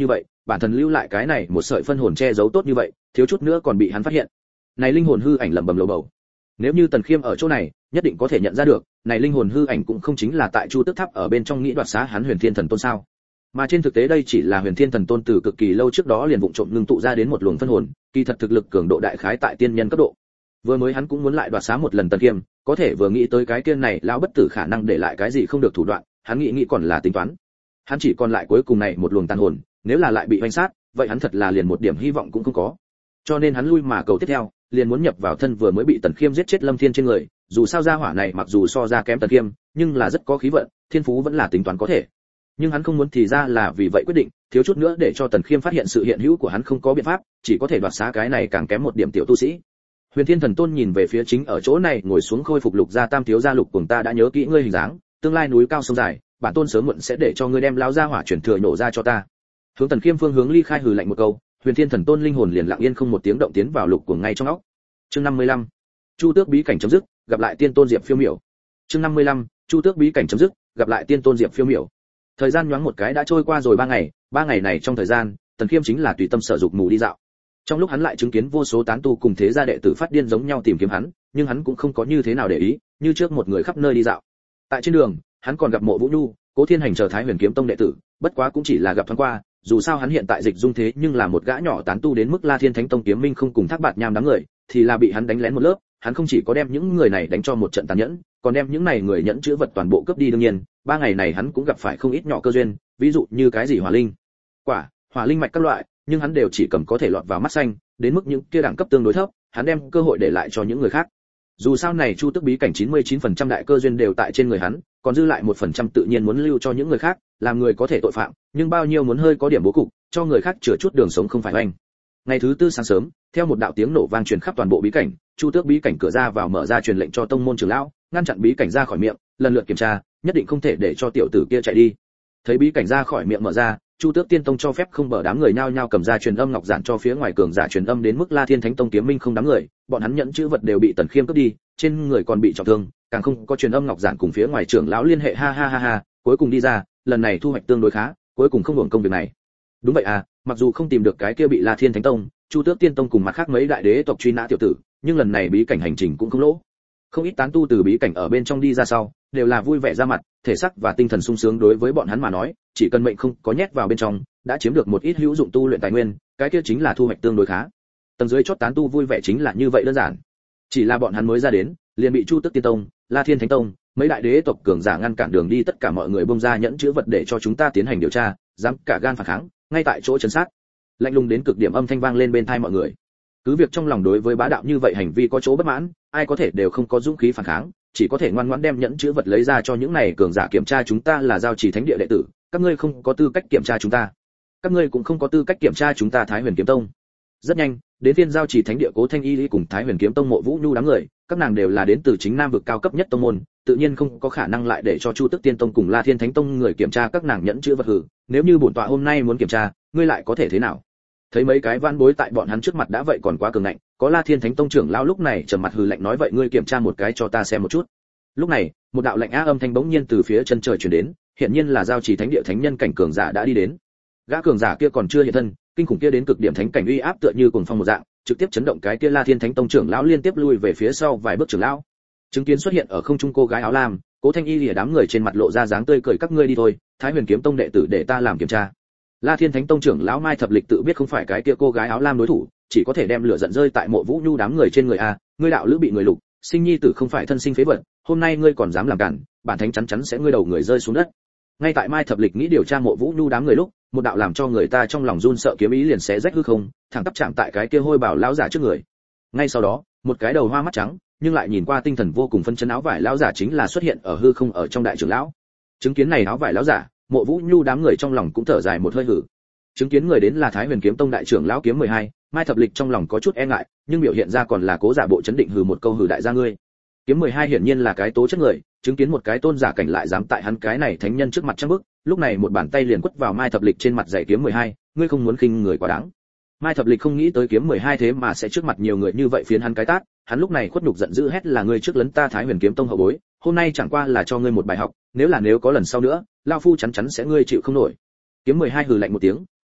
bản thân lưu lại cái này một sợi phân hồn che giấu tốt như vậy, thiếu chút nữa còn bị hắn phát hiện. Này linh hồn hư ảnh lẩm bẩm lầu bầu. Nếu như Tần Khiêm ở chỗ này, nhất định có thể nhận ra được, này linh hồn hư ảnh cũng không chính là tại Chu Tước Tháp ở bên trong nghĩ đoạt xá hắn Huyền Thiên Thần Tôn sao? Mà trên thực tế đây chỉ là Huyền Thiên Thần Tôn từ cực kỳ lâu trước đó liền vụng trộm ngưng tụ ra đến một luồng phân hồn, kỳ thật thực lực cường độ đại khái tại tiên nhân cấp độ. Vừa mới hắn cũng muốn lại đoạt xá một lần Tần Khiêm, có thể vừa nghĩ tới cái kia này lão bất tử khả năng để lại cái gì không được thủ đoạn, hắn nghĩ nghĩ còn là tính toán. Hắn chỉ còn lại cuối cùng này một luồng tàn hồn, nếu là lại bị hoành sát, vậy hắn thật là liền một điểm hy vọng cũng không có. Cho nên hắn lui mà cầu tiếp theo, liền muốn nhập vào thân vừa mới bị Tần Khiêm giết chết Lâm Thiên trên người, dù sao gia hỏa này mặc dù so ra kém Tần Khiêm, nhưng là rất có khí vận, thiên phú vẫn là tính toán có thể. Nhưng hắn không muốn thì ra là vì vậy quyết định, thiếu chút nữa để cho Tần Khiêm phát hiện sự hiện hữu của hắn không có biện pháp, chỉ có thể đoạt xá cái này càng kém một điểm tiểu tu sĩ. Huyền Thiên Thần Tôn nhìn về phía chính ở chỗ này ngồi xuống khôi phục Lục gia tam thiếu gia Lục Cuồng, ta đã nhớ kỹ ngươi hình dáng, tương lai núi cao sông dài, bản tôn sớm muộn sẽ để cho ngươi đem lão gia hỏa chuyển thừa nhổ ra cho ta. Hướng Tần Khiêm phương hướng ly khai hừ lạnh một câu, Huyền Thiên Thần Tôn linh hồn liền lặng yên không một tiếng động tiến vào Lục Cuồng ngay trong óc. Chương năm mươi lăm. Chu Tước bí cảnh chấm dứt, gặp lại Tiên Tôn Diệp Phiêu Miểu. Chương năm mươi lăm. Chu Tước bí cảnh chấm dứt, gặp lại Tiên Tôn Diệp Phiêu Miểu. Thời gian nhoáng một cái đã trôi qua rồi ba ngày, ba ngày này trong thời gian, Tần Khiêm chính là tùy tâm sở dục mù đi dạo. Trong lúc hắn lại chứng kiến vô số tán tu cùng thế gia đệ tử phát điên giống nhau tìm kiếm hắn, nhưng hắn cũng không có như thế nào để ý, như trước một người khắp nơi đi dạo. Tại trên đường, hắn còn gặp Mộ Vũ Nhu, Cố Thiên Hành chờ Thái Huyền Kiếm Tông đệ tử, bất quá cũng chỉ là gặp thoáng qua, dù sao hắn hiện tại dịch dung thế nhưng là một gã nhỏ tán tu đến mức La Thiên Thánh Tông Kiếm Minh không cùng Thác Bạt Nham đám người, thì là bị hắn đánh lén một lớp, hắn không chỉ có đem những người này đánh cho một trận tàn nhẫn, còn đem những này người nhẫn chữ vật toàn bộ cướp đi. Đương nhiên, ba ngày này hắn cũng gặp phải không ít nhỏ cơ duyên, ví dụ như cái gì hỏa linh, quả, hỏa linh mạch các loại, nhưng hắn đều chỉ cầm có thể lọt vào mắt xanh, đến mức những kia đẳng cấp tương đối thấp, hắn đem cơ hội để lại cho những người khác. Dù sao này Chu Tước bí cảnh chín mươi chín phần trăm đại cơ duyên đều tại trên người hắn, còn dư lại một phần trăm tự nhiên muốn lưu cho những người khác, làm người có thể tội phạm, nhưng bao nhiêu muốn hơi có điểm bố cục, cho người khác chừa chút đường sống không phải oanh. Ngày thứ tư sáng sớm, theo một đạo tiếng nổ vang truyền khắp toàn bộ bí cảnh, Chu Tước bí cảnh cửa ra vào mở ra truyền lệnh cho tông môn trưởng lão, ngăn chặn bí cảnh ra khỏi miệng, lần lượt kiểm tra, nhất định không thể để cho tiểu tử kia chạy đi. Thấy bí cảnh ra khỏi miệng mở ra, Chu Tước Tiên Tông cho phép không bờ đám người nhao nhao cầm ra truyền âm ngọc giản cho phía ngoài cường giả truyền âm đến mức La Thiên Thánh Tông Kiếm Minh không đám người, bọn hắn nhận chữ vật đều bị Tần Khiêm cướp đi, trên người còn bị trọng thương, càng không có truyền âm ngọc giản cùng phía ngoài trưởng lão liên hệ, ha ha ha ha, cuối cùng đi ra, lần này thu hoạch tương đối khá, cuối cùng không hưởng công việc này. Đúng vậy à, mặc dù không tìm được cái kia bị La Thiên Thánh Tông, Chu Tước Tiên Tông cùng mặt khác mấy đại đế tộc truy nã tiểu tử, nhưng lần này bí cảnh hành trình cũng không lỗ. Không ít tán tu từ bí cảnh ở bên trong đi ra sau, đều là vui vẻ ra mặt, thể xác và tinh thần sung sướng. Đối với bọn hắn mà nói, chỉ cần mệnh không có nhét vào bên trong, đã chiếm được một ít hữu dụng tu luyện tài nguyên, cái kia chính là thu hoạch tương đối khá. Tầng dưới chót tán tu vui vẻ chính là như vậy đơn giản. Chỉ là bọn hắn mới ra đến, liền bị Chu Tước Tiên Tông, La Thiên Thánh Tông, mấy đại đế tộc cường giả ngăn cản đường đi, tất cả mọi người bông ra nhẫn chữ vật để cho chúng ta tiến hành điều tra, dám cả gan phản kháng, ngay tại chỗ trấn sát. Lạnh lùng đến cực điểm âm thanh vang lên bên tai mọi người. Cứ việc trong lòng đối với bá đạo như vậy hành vi có chỗ bất mãn, ai có thể đều không có dũng khí phản kháng, chỉ có thể ngoan ngoãn đem nhẫn chữ vật lấy ra cho những này cường giả kiểm tra. Chúng ta là giao trì thánh địa đệ tử, các ngươi không có tư cách kiểm tra chúng ta, các ngươi cũng không có tư cách kiểm tra chúng ta Thái Huyền Kiếm Tông. Rất nhanh, đến phiên giao trì thánh địa Cố Thanh Y cùng Thái Huyền Kiếm Tông Mộ Vũ Nhu đám người, các nàng đều là đến từ chính Nam vực cao cấp nhất tông môn, tự nhiên không có khả năng lại để cho Chu Tước Tiên Tông cùng La Thiên Thánh Tông người kiểm tra các nàng nhẫn chữ vật. Hử, nếu như bổn tọa hôm nay muốn kiểm tra, ngươi lại có thể thế nào? Thấy mấy cái vãn bối tại bọn hắn trước mặt đã vậy còn quá cường ngạnh, có La Thiên Thánh Tông trưởng lão lúc này trầm mặt hừ lạnh nói, vậy ngươi kiểm tra một cái cho ta xem một chút. Lúc này, một đạo lạnh á âm thanh bỗng nhiên từ phía chân trời truyền đến, hiện nhiên là giao trì thánh địa thánh nhân cảnh cường giả đã đi đến. Gã cường giả kia còn chưa hiện thân, kinh khủng kia đến cực điểm thánh cảnh uy áp tựa như cuồng phong một dạng, trực tiếp chấn động cái kia La Thiên Thánh Tông trưởng lão liên tiếp lui về phía sau vài bước. Trưởng lão chứng kiến xuất hiện ở không trung cô gái áo lam, Cố Thanh Y lìa đám người trên mặt lộ ra dáng tươi cười, các ngươi đi thôi, Thái Huyền Kiếm Tông đệ tử để ta làm kiểm tra. La Thiên Thánh Tông trưởng lão Mai Thập Lịch tự biết không phải cái kia cô gái áo lam đối thủ, chỉ có thể đem lửa giận rơi tại Mộ Vũ Nhu đám người trên người. A, ngươi đạo lữ bị người lục, sinh nhi tử không phải thân sinh phế vật, hôm nay ngươi còn dám làm cản, bản thánh chắn chắn sẽ ngươi đầu người rơi xuống đất. Ngay tại Mai Thập Lịch nghĩ điều tra Mộ Vũ Nhu đám người lúc, một đạo làm cho người ta trong lòng run sợ kiếm ý liền xé rách hư không, thẳng tắp chạm tại cái kia hôi bảo lão giả trước người. Ngay sau đó, một cái đầu hoa mắt trắng, nhưng lại nhìn qua tinh thần vô cùng phân chấn áo vải lão giả chính là xuất hiện ở hư không ở trong đại trưởng lão. Chứng kiến này áo vải lão giả, Mộ Vũ Nhu đám người trong lòng cũng thở dài một hơi. Hử, chứng kiến người đến là Thái Huyền Kiếm Tông đại trưởng lão Kiếm mười hai, Mai Thập Lịch trong lòng có chút e ngại, nhưng biểu hiện ra còn là cố giả bộ chấn định, hừ một câu, hừ đại gia ngươi. Kiếm mười hai hiển nhiên là cái tố chất người, chứng kiến một cái tôn giả cảnh lại dám tại hắn cái này thánh nhân trước mặt trăng bức, lúc này một bàn tay liền quất vào Mai Thập Lịch trên mặt, dạy Kiếm mười hai, ngươi không muốn khinh người quá đáng. Mai Thập Lịch không nghĩ tới Kiếm mười hai thế mà sẽ trước mặt nhiều người như vậy phiến hắn cái tát, hắn lúc này khuất nhục giận dữ hét, là ngươi trước lấn ta Thái Huyền Kiếm Tông hậu bối, hôm nay chẳng qua là cho ngươi một bài học, nếu là nếu có lần sau nữa, lão phu chắn chắn sẽ ngươi chịu không nổi. Kiếm mười hai hừ lạnh một tiếng,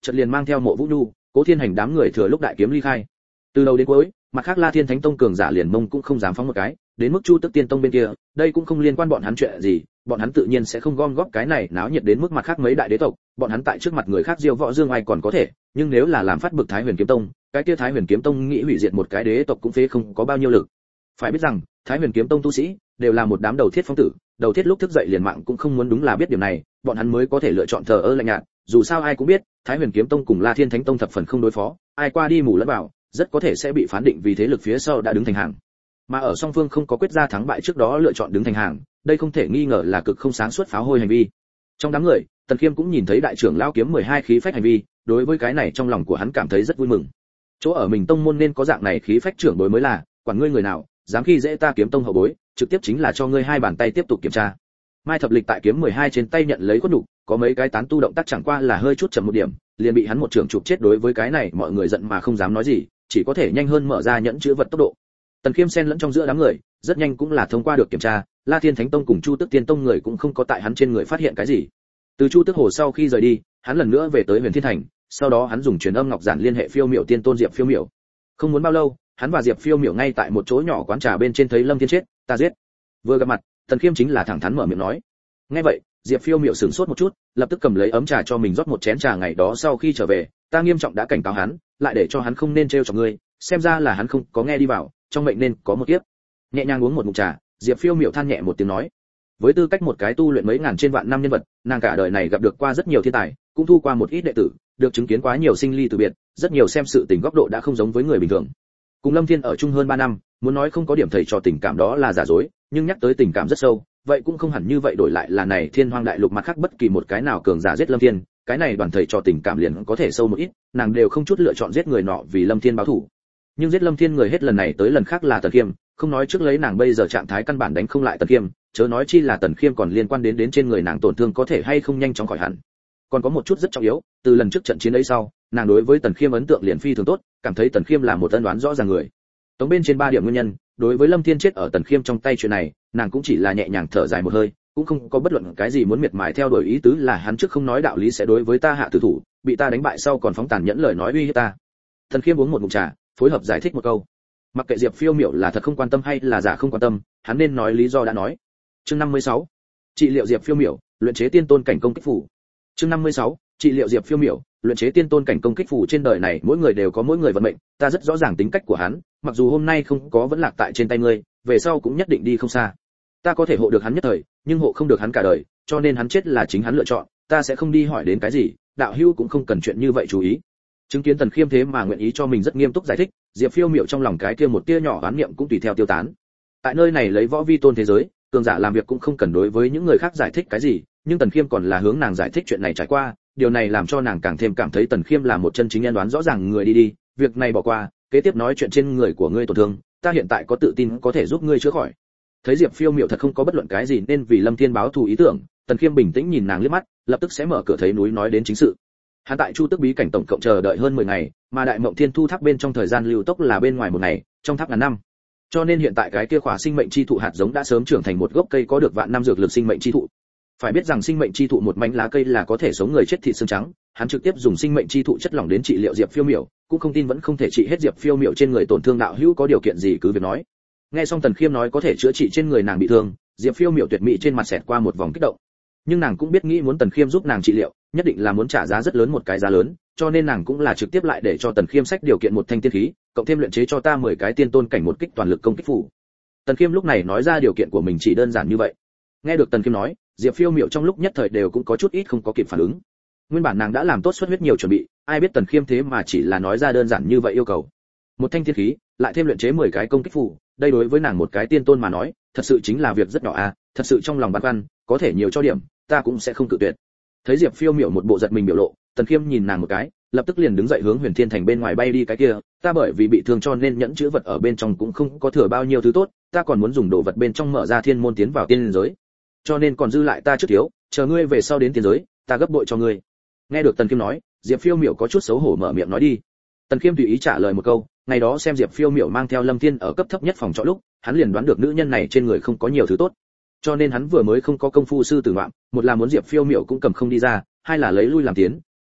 chợt liền mang theo Mộ Vũ Nhu, Cố Thiên Hành đám người thừa lúc đại kiếm ly khai. Từ đầu đến cuối, mặt khác La Thiên Thánh Tông cường giả liền mông cũng không dám phóng một cái, đến mức Chu Tức Tiên Tông bên kia, đây cũng không liên quan bọn hắn chuyện gì, bọn hắn tự nhiên sẽ không gom góp cái này náo nhiệt đến mức mặt khác mấy đại đế tộc, bọn hắn tại trước mặt người khác diêu võ dương ai còn có thể, nhưng nếu là làm phát bực Thái Huyền Kiếm Tông, cái kia Thái Huyền Kiếm Tông nghĩ hủy diệt một cái đế tộc cũng phế không có bao nhiêu lực. Phải biết rằng, Thái Huyền Kiếm Tông tu sĩ đều là một đám đầu thiết phong tử, đầu thiết lúc thức dậy liền mạng cũng không muốn, đúng là biết điểm này, bọn hắn mới có thể lựa chọn thờ ơ lạnh nhạt, dù sao ai cũng biết, Thái Huyền Kiếm Tông cùng La Thiên Thánh Tông thập phần không đối phó, ai qua đi mù lẫn vào, rất có thể sẽ bị phán định vì thế lực phía sau đã đứng thành hàng. Mà ở song phương không có quyết ra thắng bại trước đó lựa chọn đứng thành hàng, đây không thể nghi ngờ là cực không sáng suốt pháo hôi hành vi. Trong đám người, Tần Khiêm cũng nhìn thấy đại trưởng lão kiếm mười hai khí phách hành vi, đối với cái này trong lòng của hắn cảm thấy rất vui mừng. Chỗ ở mình tông môn nên có dạng này khí phách trưởng bối mới là, quản ngươi người nào, dám khi dễ ta kiếm tông hậu bối, trực tiếp chính là cho ngươi hai bàn tay tiếp tục kiểm tra. Mai Thập Lịch tại kiếm mười hai trên tay nhận lấy khuất nhục, có mấy cái tán tu động tác chẳng qua là hơi chút chậm một điểm, liền bị hắn một trường chụp chết. Đối với cái này mọi người giận mà không dám nói gì, chỉ có thể nhanh hơn mở ra nhẫn chứa vật tốc độ. Tần Khiêm xen lẫn trong giữa đám người, rất nhanh cũng là thông qua được kiểm tra, La Thiên Thánh Tông cùng Chu Tức Tiên Tông người cũng không có tại hắn trên người phát hiện cái gì. Từ Chu Tức Hồ sau khi rời đi, hắn lần nữa về tới Huyền Thiên Thành, sau đó hắn dùng truyền âm ngọc giản liên hệ Phiêu Miểu Tiên Tôn Diệp Phiêu Miểu. Không muốn bao lâu, hắn và Diệp Phiêu Miểu ngay tại một chỗ nhỏ quán trà bên trên thấy Lâm Thiên chết, ta giết. Vừa gặp mặt, Tần Khiêm chính là thẳng thắn mở miệng nói. Nghe vậy, Diệp Phiêu Miểu sửng sốt một chút, lập tức cầm lấy ấm trà cho mình rót một chén trà. Ngày đó sau khi trở về, ta nghiêm trọng đã cảnh cáo hắn, lại để cho hắn không nên trêu chọc ngươi, xem ra là hắn không có nghe đi vào, trong mệnh nên có một kiếp. Nhẹ nhàng uống một ngụm trà, Diệp Phiêu Miểu than nhẹ một tiếng nói, với tư cách một cái tu luyện mấy ngàn trên vạn năm nhân vật, nàng cả đời này gặp được qua rất nhiều thiên tài, cũng thu qua một ít đệ tử, được chứng kiến quá nhiều sinh ly từ biệt, rất nhiều xem sự tình góc độ đã không giống với người bình thường. Cùng Lâm Thiên ở chung hơn ba năm, muốn nói không có điểm thầy trò tình cảm đó là giả dối, nhưng nhắc tới tình cảm rất sâu, vậy cũng không hẳn như vậy. Đổi lại là này Thiên Hoang đại lục mặt khác bất kỳ một cái nào cường giả giết Lâm Thiên, cái này đoàn thầy trò tình cảm liền có thể sâu một ít, nàng đều không chút lựa chọn giết người nọ vì Lâm Thiên báo thù. Nhưng giết Lâm Thiên người hết lần này tới lần khác là Tần Khiêm, không nói trước lấy nàng bây giờ trạng thái căn bản đánh không lại Tần Khiêm, chớ nói chi là Tần Khiêm còn liên quan đến đến trên người nàng tổn thương có thể hay không nhanh chóng khỏi hẳn. Còn có một chút rất trọng yếu, từ lần trước trận chiến ấy sau, nàng đối với Tần Khiêm ấn tượng liền phi thường tốt, cảm thấy Tần Khiêm là một ân đoán rõ ràng người. Tống bên trên ba điểm nguyên nhân, đối với Lâm Thiên chết ở Tần Khiêm trong tay chuyện này, nàng cũng chỉ là nhẹ nhàng thở dài một hơi, cũng không có bất luận cái gì muốn miệt mài theo đuổi ý tứ, là hắn trước không nói đạo lý sẽ đối với ta hạ tử thủ, bị ta đánh bại sau còn phóng tàn nhẫn lời nói uy hiếp ta. Tần Khiêm uống một ngụm trà, phối hợp giải thích một câu. Mặc kệ Diệp Phiêu Miểu là thật không quan tâm hay là giả không quan tâm, hắn nên nói lý do đã nói. Chương năm mươi sáu, trị liệu Diệp Phiêu Miểu, luyện chế tiên tôn cảnh công kích phù. Chương năm mươi sáu, trị liệu Diệp Phiêu Miểu, luyện chế tiên tôn cảnh công kích phù. Trên đời này mỗi người đều có mỗi người vận mệnh, ta rất rõ ràng tính cách của hắn, mặc dù hôm nay không có vẫn lạc tại trên tay ngươi, về sau cũng nhất định đi không xa. Ta có thể hộ được hắn nhất thời, nhưng hộ không được hắn cả đời, cho nên hắn chết là chính hắn lựa chọn, ta sẽ không đi hỏi đến cái gì, đạo hữu cũng không cần chuyện như vậy chú ý. Chứng kiến Tần Khiêm thế mà nguyện ý cho mình rất nghiêm túc giải thích, Diệp Phiêu Miểu trong lòng cái kia một tia nhỏ oán niệm cũng tùy theo tiêu tán. Tại nơi này lấy võ vi tôn thế giới, cường giả làm việc cũng không cần đối với những người khác giải thích cái gì, nhưng Tần Khiêm còn là hướng nàng giải thích chuyện này trải qua, điều này làm cho nàng càng thêm cảm thấy Tần Khiêm là một chân chính nhân đoán rõ ràng người. Đi đi, việc này bỏ qua, kế tiếp nói chuyện trên người của ngươi tổn thương, ta hiện tại có tự tin có thể giúp ngươi chữa khỏi. Thấy Diệp Phiêu Miểu thật không có bất luận cái gì nên vì Lâm Thiên báo thù ý tưởng, Tần Khiêm bình tĩnh nhìn nàng liếc mắt, lập tức sẽ mở cửa thấy núi nói đến chính sự. Hắn tại Chu Tước bí cảnh tổng cộng chờ đợi hơn mười ngày, mà Đại Mộng Thiên Thu tháp bên trong thời gian lưu tốc là bên ngoài một ngày, trong tháp ngàn năm. Cho nên hiện tại cái kia khỏa sinh mệnh chi thụ hạt giống đã sớm trưởng thành một gốc cây có được vạn năm dược lực sinh mệnh chi thụ. Phải biết rằng sinh mệnh chi thụ một mảnh lá cây là có thể sống người chết thịt xương trắng, hắn trực tiếp dùng sinh mệnh chi thụ chất lỏng đến trị liệu Diệp Phiêu Miểu, cũng không tin vẫn không thể trị hết Diệp Phiêu Miểu trên người tổn thương. Đạo hữu có điều kiện gì cứ việc nói. Nghe xong Tần Khiêm nói có thể chữa trị trên người nàng bị thương, Diệp Phiêu Miểu tuyệt mỹ trên mặt xẹt qua một vòng kích động. Nhưng nàng cũng biết nghĩ muốn Tần Khiêm giúp nàng trị liệu, nhất định là muốn trả giá rất lớn, một cái giá lớn, cho nên nàng cũng là trực tiếp lại để cho Tần Khiêm sách điều kiện một thanh tiên khí, cộng thêm luyện chế cho ta mười cái tiên tôn cảnh một kích toàn lực công kích phù. Tần Khiêm lúc này nói ra điều kiện của mình chỉ đơn giản như vậy. Nghe được Tần Khiêm nói, Diệp Phiêu Miểu trong lúc nhất thời đều cũng có chút ít không có kịp phản ứng. Nguyên bản nàng đã làm tốt xuất huyết nhiều chuẩn bị, ai biết Tần Khiêm thế mà chỉ là nói ra đơn giản như vậy yêu cầu. Một thanh tiên khí, lại thêm luyện chế mười cái công kích phù, đây đối với nàng một cái tiên tôn mà nói, thật sự chính là việc rất nhỏ à, thật sự trong lòng băn khoăn, có thể nhiều cho điểm, ta cũng sẽ không cự tuyệt. Thấy Diệp Phiêu Miểu một bộ giật mình biểu lộ, Tần Khiêm nhìn nàng một cái, lập tức liền đứng dậy hướng Huyền Thiên Thành bên ngoài bay đi. Cái kia, ta bởi vì bị thương cho nên nhẫn chứa vật ở bên trong cũng không có thừa bao nhiêu thứ tốt, ta còn muốn dùng đồ vật bên trong mở ra thiên môn tiến vào tiên giới, cho nên còn dư lại ta trước thiếu, chờ ngươi về sau đến tiên giới, ta gấp bội cho ngươi. Nghe được Tần Khiêm nói, Diệp Phiêu Miểu có chút xấu hổ mở miệng nói đi. Tần Khiêm tùy ý trả lời một câu, ngày đó xem Diệp Phiêu Miểu mang theo Lâm Thiên ở cấp thấp nhất phòng trọ lúc, hắn liền đoán được nữ nhân này trên người không có nhiều thứ tốt, cho nên hắn vừa mới không có công phu sư tử ngoạm, một là muốn Diệp Phiêu Miểu cũng cầm không đi ra, hai là lấy lui làm tiến,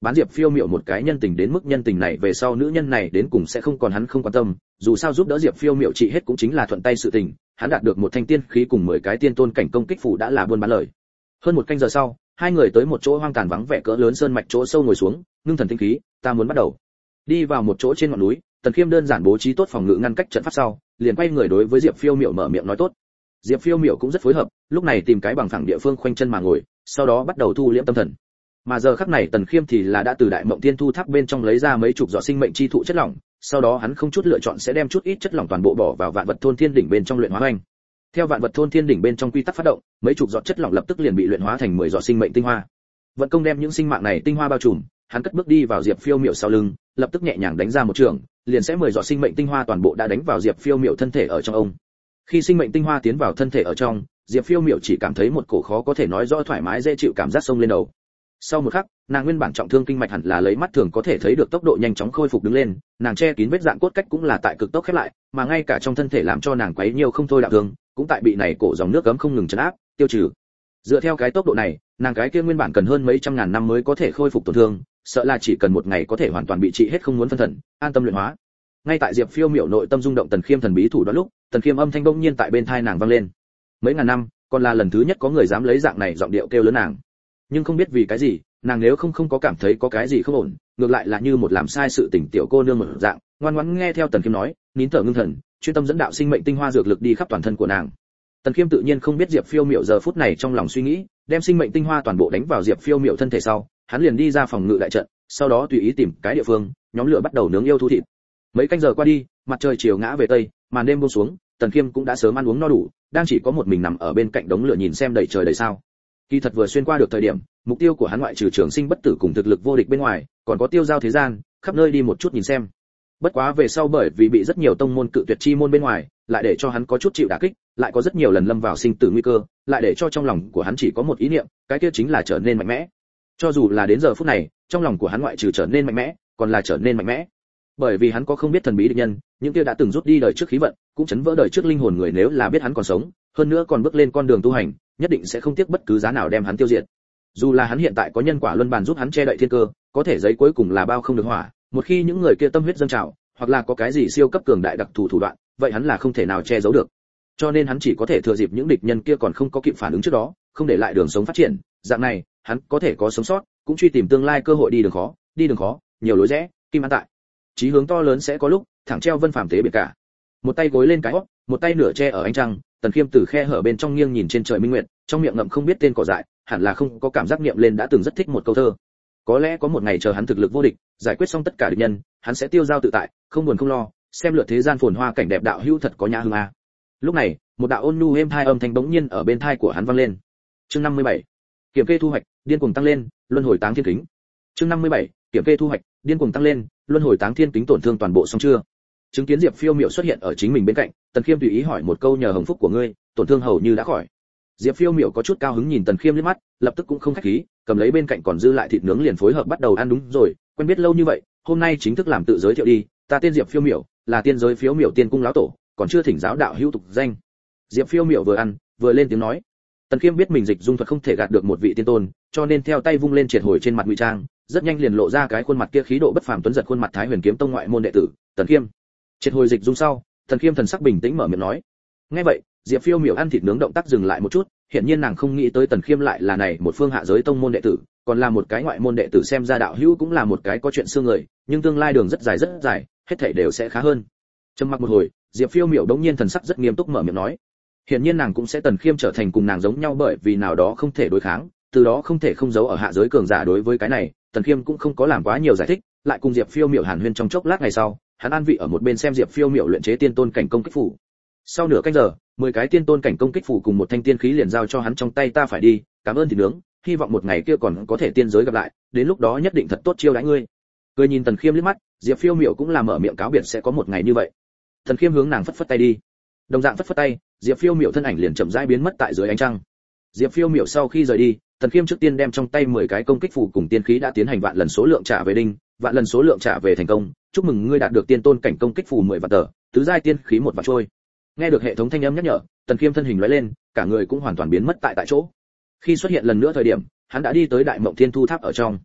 bán Diệp Phiêu Miểu một cái nhân tình, đến mức nhân tình này về sau nữ nhân này đến cùng sẽ không còn hắn không quan tâm, dù sao giúp đỡ Diệp Phiêu Miểu trị hết cũng chính là thuận tay sự tình, hắn đạt được một thanh tiên khí cùng mười cái tiên tôn cảnh công kích phủ đã là buôn bán lời. Hơn một canh giờ sau, hai người tới một chỗ hoang tàn vắng vẻ cỡ lớn sơn mạch chỗ sâu ngồi xuống, ngưng thần tinh khí, ta muốn bắt đầu. Đi vào một chỗ trên ngọn núi, Tần Khiêm đơn giản bố trí tốt phòng ngự ngăn cách trận pháp sau, liền quay người đối với Diệp Phiêu Miểu mở miệng nói tốt. Diệp Phiêu Miểu cũng rất phối hợp, lúc này tìm cái bằng phẳng địa phương khoanh chân mà ngồi, sau đó bắt đầu thu liễm tâm thần. Mà giờ khắc này Tần Khiêm thì là đã từ Đại Mộng Tiên Thu Tháp bên trong lấy ra mấy chục giọt sinh mệnh chi thụ chất lỏng, sau đó hắn không chút lựa chọn sẽ đem chút ít chất lỏng toàn bộ bỏ vào Vạn Vật Thôn Thiên đỉnh bên trong luyện hóa hoành. Theo Vạn Vật Thôn Thiên đỉnh bên trong quy tắc phát động, mấy chục giọt chất lỏng lập tức liền bị luyện hóa thành mười giọt sinh mệnh tinh hoa. Vận công đem những sinh mạng này tinh hoa bao trùm, hắn cất bước đi vào Diệp Phiêu Miểu sau lưng, lập tức nhẹ nhàng đánh ra một trường, liền sẽ mười giọt sinh mệnh tinh hoa toàn bộ đã đánh vào Diệp Phiêu Miểu thân thể ở trong ông. Khi sinh mệnh tinh hoa tiến vào thân thể ở trong, Diệp Phiêu Miểu chỉ cảm thấy một cổ khó có thể nói rõ thoải mái dễ chịu cảm giác xông lên đầu. Sau một khắc, nàng nguyên bản trọng thương kinh mạch hẳn là lấy mắt thường có thể thấy được tốc độ nhanh chóng khôi phục đứng lên, nàng che kín vết dạn cốt cách cũng là tại cực tốc khép lại, mà ngay cả trong thân thể làm cho nàng quấy nhiều không thôi đạo thương, cũng tại bị này cổ dòng nước cấm không ngừng trấn áp, tiêu trừ. Dựa theo cái tốc độ này, nàng cái kia nguyên bản cần hơn mấy trăm ngàn năm mới có thể khôi phục tổn thương, sợ là chỉ cần một ngày có thể hoàn toàn bị trị hết không muốn phân thần, an tâm luyện hóa. Ngay tại Diệp Phiêu Miểu nội tâm rung động Tần Khiêm thần bí thủ đoạn lúc, Tần Khiêm âm thanh bỗng nhiên tại bên tai nàng vang lên. Mấy ngàn năm, còn là lần thứ nhất có người dám lấy dạng này giọng điệu kêu lớn nàng. Nhưng không biết vì cái gì, nàng nếu không không có cảm thấy có cái gì không ổn, ngược lại là như một làm sai sự tình tiểu cô nương một dạng, ngoan ngoãn nghe theo Tần Khiêm nói, nín thở ngưng thần, chuyên tâm dẫn đạo sinh mệnh tinh hoa dược lực đi khắp toàn thân của nàng. Tần Khiêm tự nhiên không biết Diệp Phiêu Miểu giờ phút này trong lòng suy nghĩ, đem sinh mệnh tinh hoa toàn bộ đánh vào Diệp Phiêu Miểu thân thể sau, hắn liền đi ra phòng ngự đại trận, sau đó tùy ý tìm cái địa phương, nhóm lửa bắt đầu nướng yêu thú thịt. Mấy canh giờ qua đi, mặt trời chiều ngã về tây, màn đêm buông xuống, Tần Khiêm cũng đã sớm ăn uống no đủ, đang chỉ có một mình nằm ở bên cạnh đống lửa nhìn xem đầy trời đầy sao. Kỳ thật vừa xuyên qua được thời điểm, mục tiêu của hắn ngoại trừ trường sinh bất tử cùng thực lực vô địch bên ngoài, còn có tiêu giao thế gian, khắp nơi đi một chút nhìn xem. Bất quá về sau bởi vì bị rất nhiều tông môn cự tuyệt chi môn bên ngoài, lại để cho hắn có chút chịu đả kích, lại có rất nhiều lần lâm vào sinh tử nguy cơ, lại để cho trong lòng của hắn chỉ có một ý niệm, cái kia chính là trở nên mạnh mẽ. Cho dù là đến giờ phút này, trong lòng của hắn ngoại trừ trở nên mạnh mẽ, còn là trở nên mạnh mẽ. Bởi vì hắn có không biết thần bí địch nhân, những kia đã từng rút đi đời trước khí vận, cũng chấn vỡ đời trước linh hồn người nếu là biết hắn còn sống, hơn nữa còn bước lên con đường tu hành, nhất định sẽ không tiếc bất cứ giá nào đem hắn tiêu diệt. Dù là hắn hiện tại có nhân quả luân bàn giúp hắn che đậy thiên cơ, có thể giấy cuối cùng là bao không được hỏa, một khi những người kia tâm huyết dâng trào, hoặc là có cái gì siêu cấp cường đại đặc thù thủ đoạn, vậy hắn là không thể nào che giấu được. Cho nên hắn chỉ có thể thừa dịp những địch nhân kia còn không có kịp phản ứng trước đó, không để lại đường sống phát triển, dạng này, hắn có thể có sống sót, cũng truy tìm tương lai cơ hội đi đường khó, đi đường khó, nhiều lối rẽ, kim an tại. Chí hướng to lớn sẽ có lúc, thẳng treo vân phàm tế biệt cả. Một tay gối lên cái óc, một tay nửa che ở ánh trăng, Tần Khiêm từ khe hở bên trong nghiêng nhìn trên trời minh nguyệt, trong miệng ngậm không biết tên cỏ dại, hẳn là không có cảm giác niệm lên đã từng rất thích một câu thơ. Có lẽ có một ngày chờ hắn thực lực vô địch, giải quyết xong tất cả địch nhân, hắn sẽ tiêu dao tự tại, không buồn không lo, xem lượt thế gian phồn hoa cảnh đẹp đạo hữu thật có nhã hương a. Lúc này, một đạo ôn nhu êm thai âm thanh bỗng nhiên ở bên thai của hắn vang lên. Chương năm mươi bảy, kiểm kê thu hoạch, điên cuồng tăng lên, luân hồi táng thiên kính. Chương năm mươi bảy, kiểm kê thu hoạch, điên cuồng tăng lên, luân hồi táng thiên kính tổn thương toàn bộ xong chưa? Chứng kiến Diệp Phiêu Miểu xuất hiện ở chính mình bên cạnh, Tần Khiêm tùy ý hỏi một câu nhờ hồng phúc của ngươi, tổn thương hầu như đã khỏi. Diệp Phiêu Miểu có chút cao hứng nhìn Tần Khiêm liếc mắt, lập tức cũng không khách khí, cầm lấy bên cạnh còn dư lại thịt nướng liền phối hợp bắt đầu ăn. Đúng rồi, quen biết lâu như vậy, hôm nay chính thức làm tự giới thiệu đi, ta tên Diệp Phiêu Miểu, là tiên giới Phiếu Miểu Tiên cung lão tổ, còn chưa thỉnh giáo đạo hữu tục danh. Diệp Phiêu Miểu vừa ăn, vừa lên tiếng nói. Tần Khiêm biết mình dịch dung thuật không thể gạt được một vị tiên tôn, cho nên theo tay vung lên triệt hồi trên mặt ngụy trang, rất nhanh liền lộ ra cái khuôn mặt kia khí độ bất phàm tuấn giật khuôn mặt Thái Huyền Kiếm Tông ngoại môn đệ tử, Tần Khiêm. Triệt hồi dịch dung sau, Tần Khiêm thần sắc bình tĩnh mở miệng nói. Nghe vậy, Diệp Phiêu Miểu ăn thịt nướng động tác dừng lại một chút, hiển nhiên nàng không nghĩ tới Tần Khiêm lại là này một phương hạ giới tông môn đệ tử, còn là một cái ngoại môn đệ tử, xem ra đạo hữu cũng là một cái có chuyện xương người, nhưng tương lai đường rất dài rất dài, hết thảy đều sẽ khá hơn. Trầm mặc một hồi, Diệp Phiêu Miểu đống nhiên thần sắc rất nghiêm túc mở miệng nói. Hiển nhiên nàng cũng sẽ Tần Khiêm trở thành cùng nàng giống nhau, bởi vì nào đó không thể đối kháng, từ đó không thể không giấu ở hạ giới cường giả. Đối với cái này, Tần Khiêm cũng không có làm quá nhiều giải thích, lại cùng Diệp Phiêu Miểu hàn huyên trong chốc lát ngày sau, hắn an vị ở một bên xem Diệp Phiêu Miểu luyện chế tiên tôn cảnh công kích phủ. Sau nửa canh giờ, mười cái tiên tôn cảnh công kích phủ cùng một thanh tiên khí liền giao cho hắn trong tay. Ta phải đi, cảm ơn thịt nướng, hy vọng một ngày kia còn có thể tiên giới gặp lại, đến lúc đó nhất định thật tốt chiêu đãi ngươi. Cười nhìn Tần Khiêm liếc mắt, Diệp Phiêu Miểu cũng là mở miệng cáo biệt sẽ có một ngày như vậy. Tần Khiêm hướng nàng phất phất tay đi. Đồng dạng phất phất tay, Diệp Phiêu Miểu thân ảnh liền chậm rãi biến mất tại dưới ánh trăng. Diệp Phiêu Miểu sau khi rời đi, Tần Khiêm trước tiên đem trong tay mười cái công kích phù cùng tiên khí đã tiến hành vạn lần số lượng trả về đinh, vạn lần số lượng trả về thành công, chúc mừng ngươi đạt được tiên tôn cảnh công kích phù mười vạn tờ, tứ giai tiên khí một vạn trôi. Nghe được hệ thống thanh âm nhắc nhở, Tần Khiêm thân hình lóe lên, cả người cũng hoàn toàn biến mất tại tại chỗ. Khi xuất hiện lần nữa thời điểm, hắn đã đi tới Đại Mộng Thiên Thu Tháp ở trong.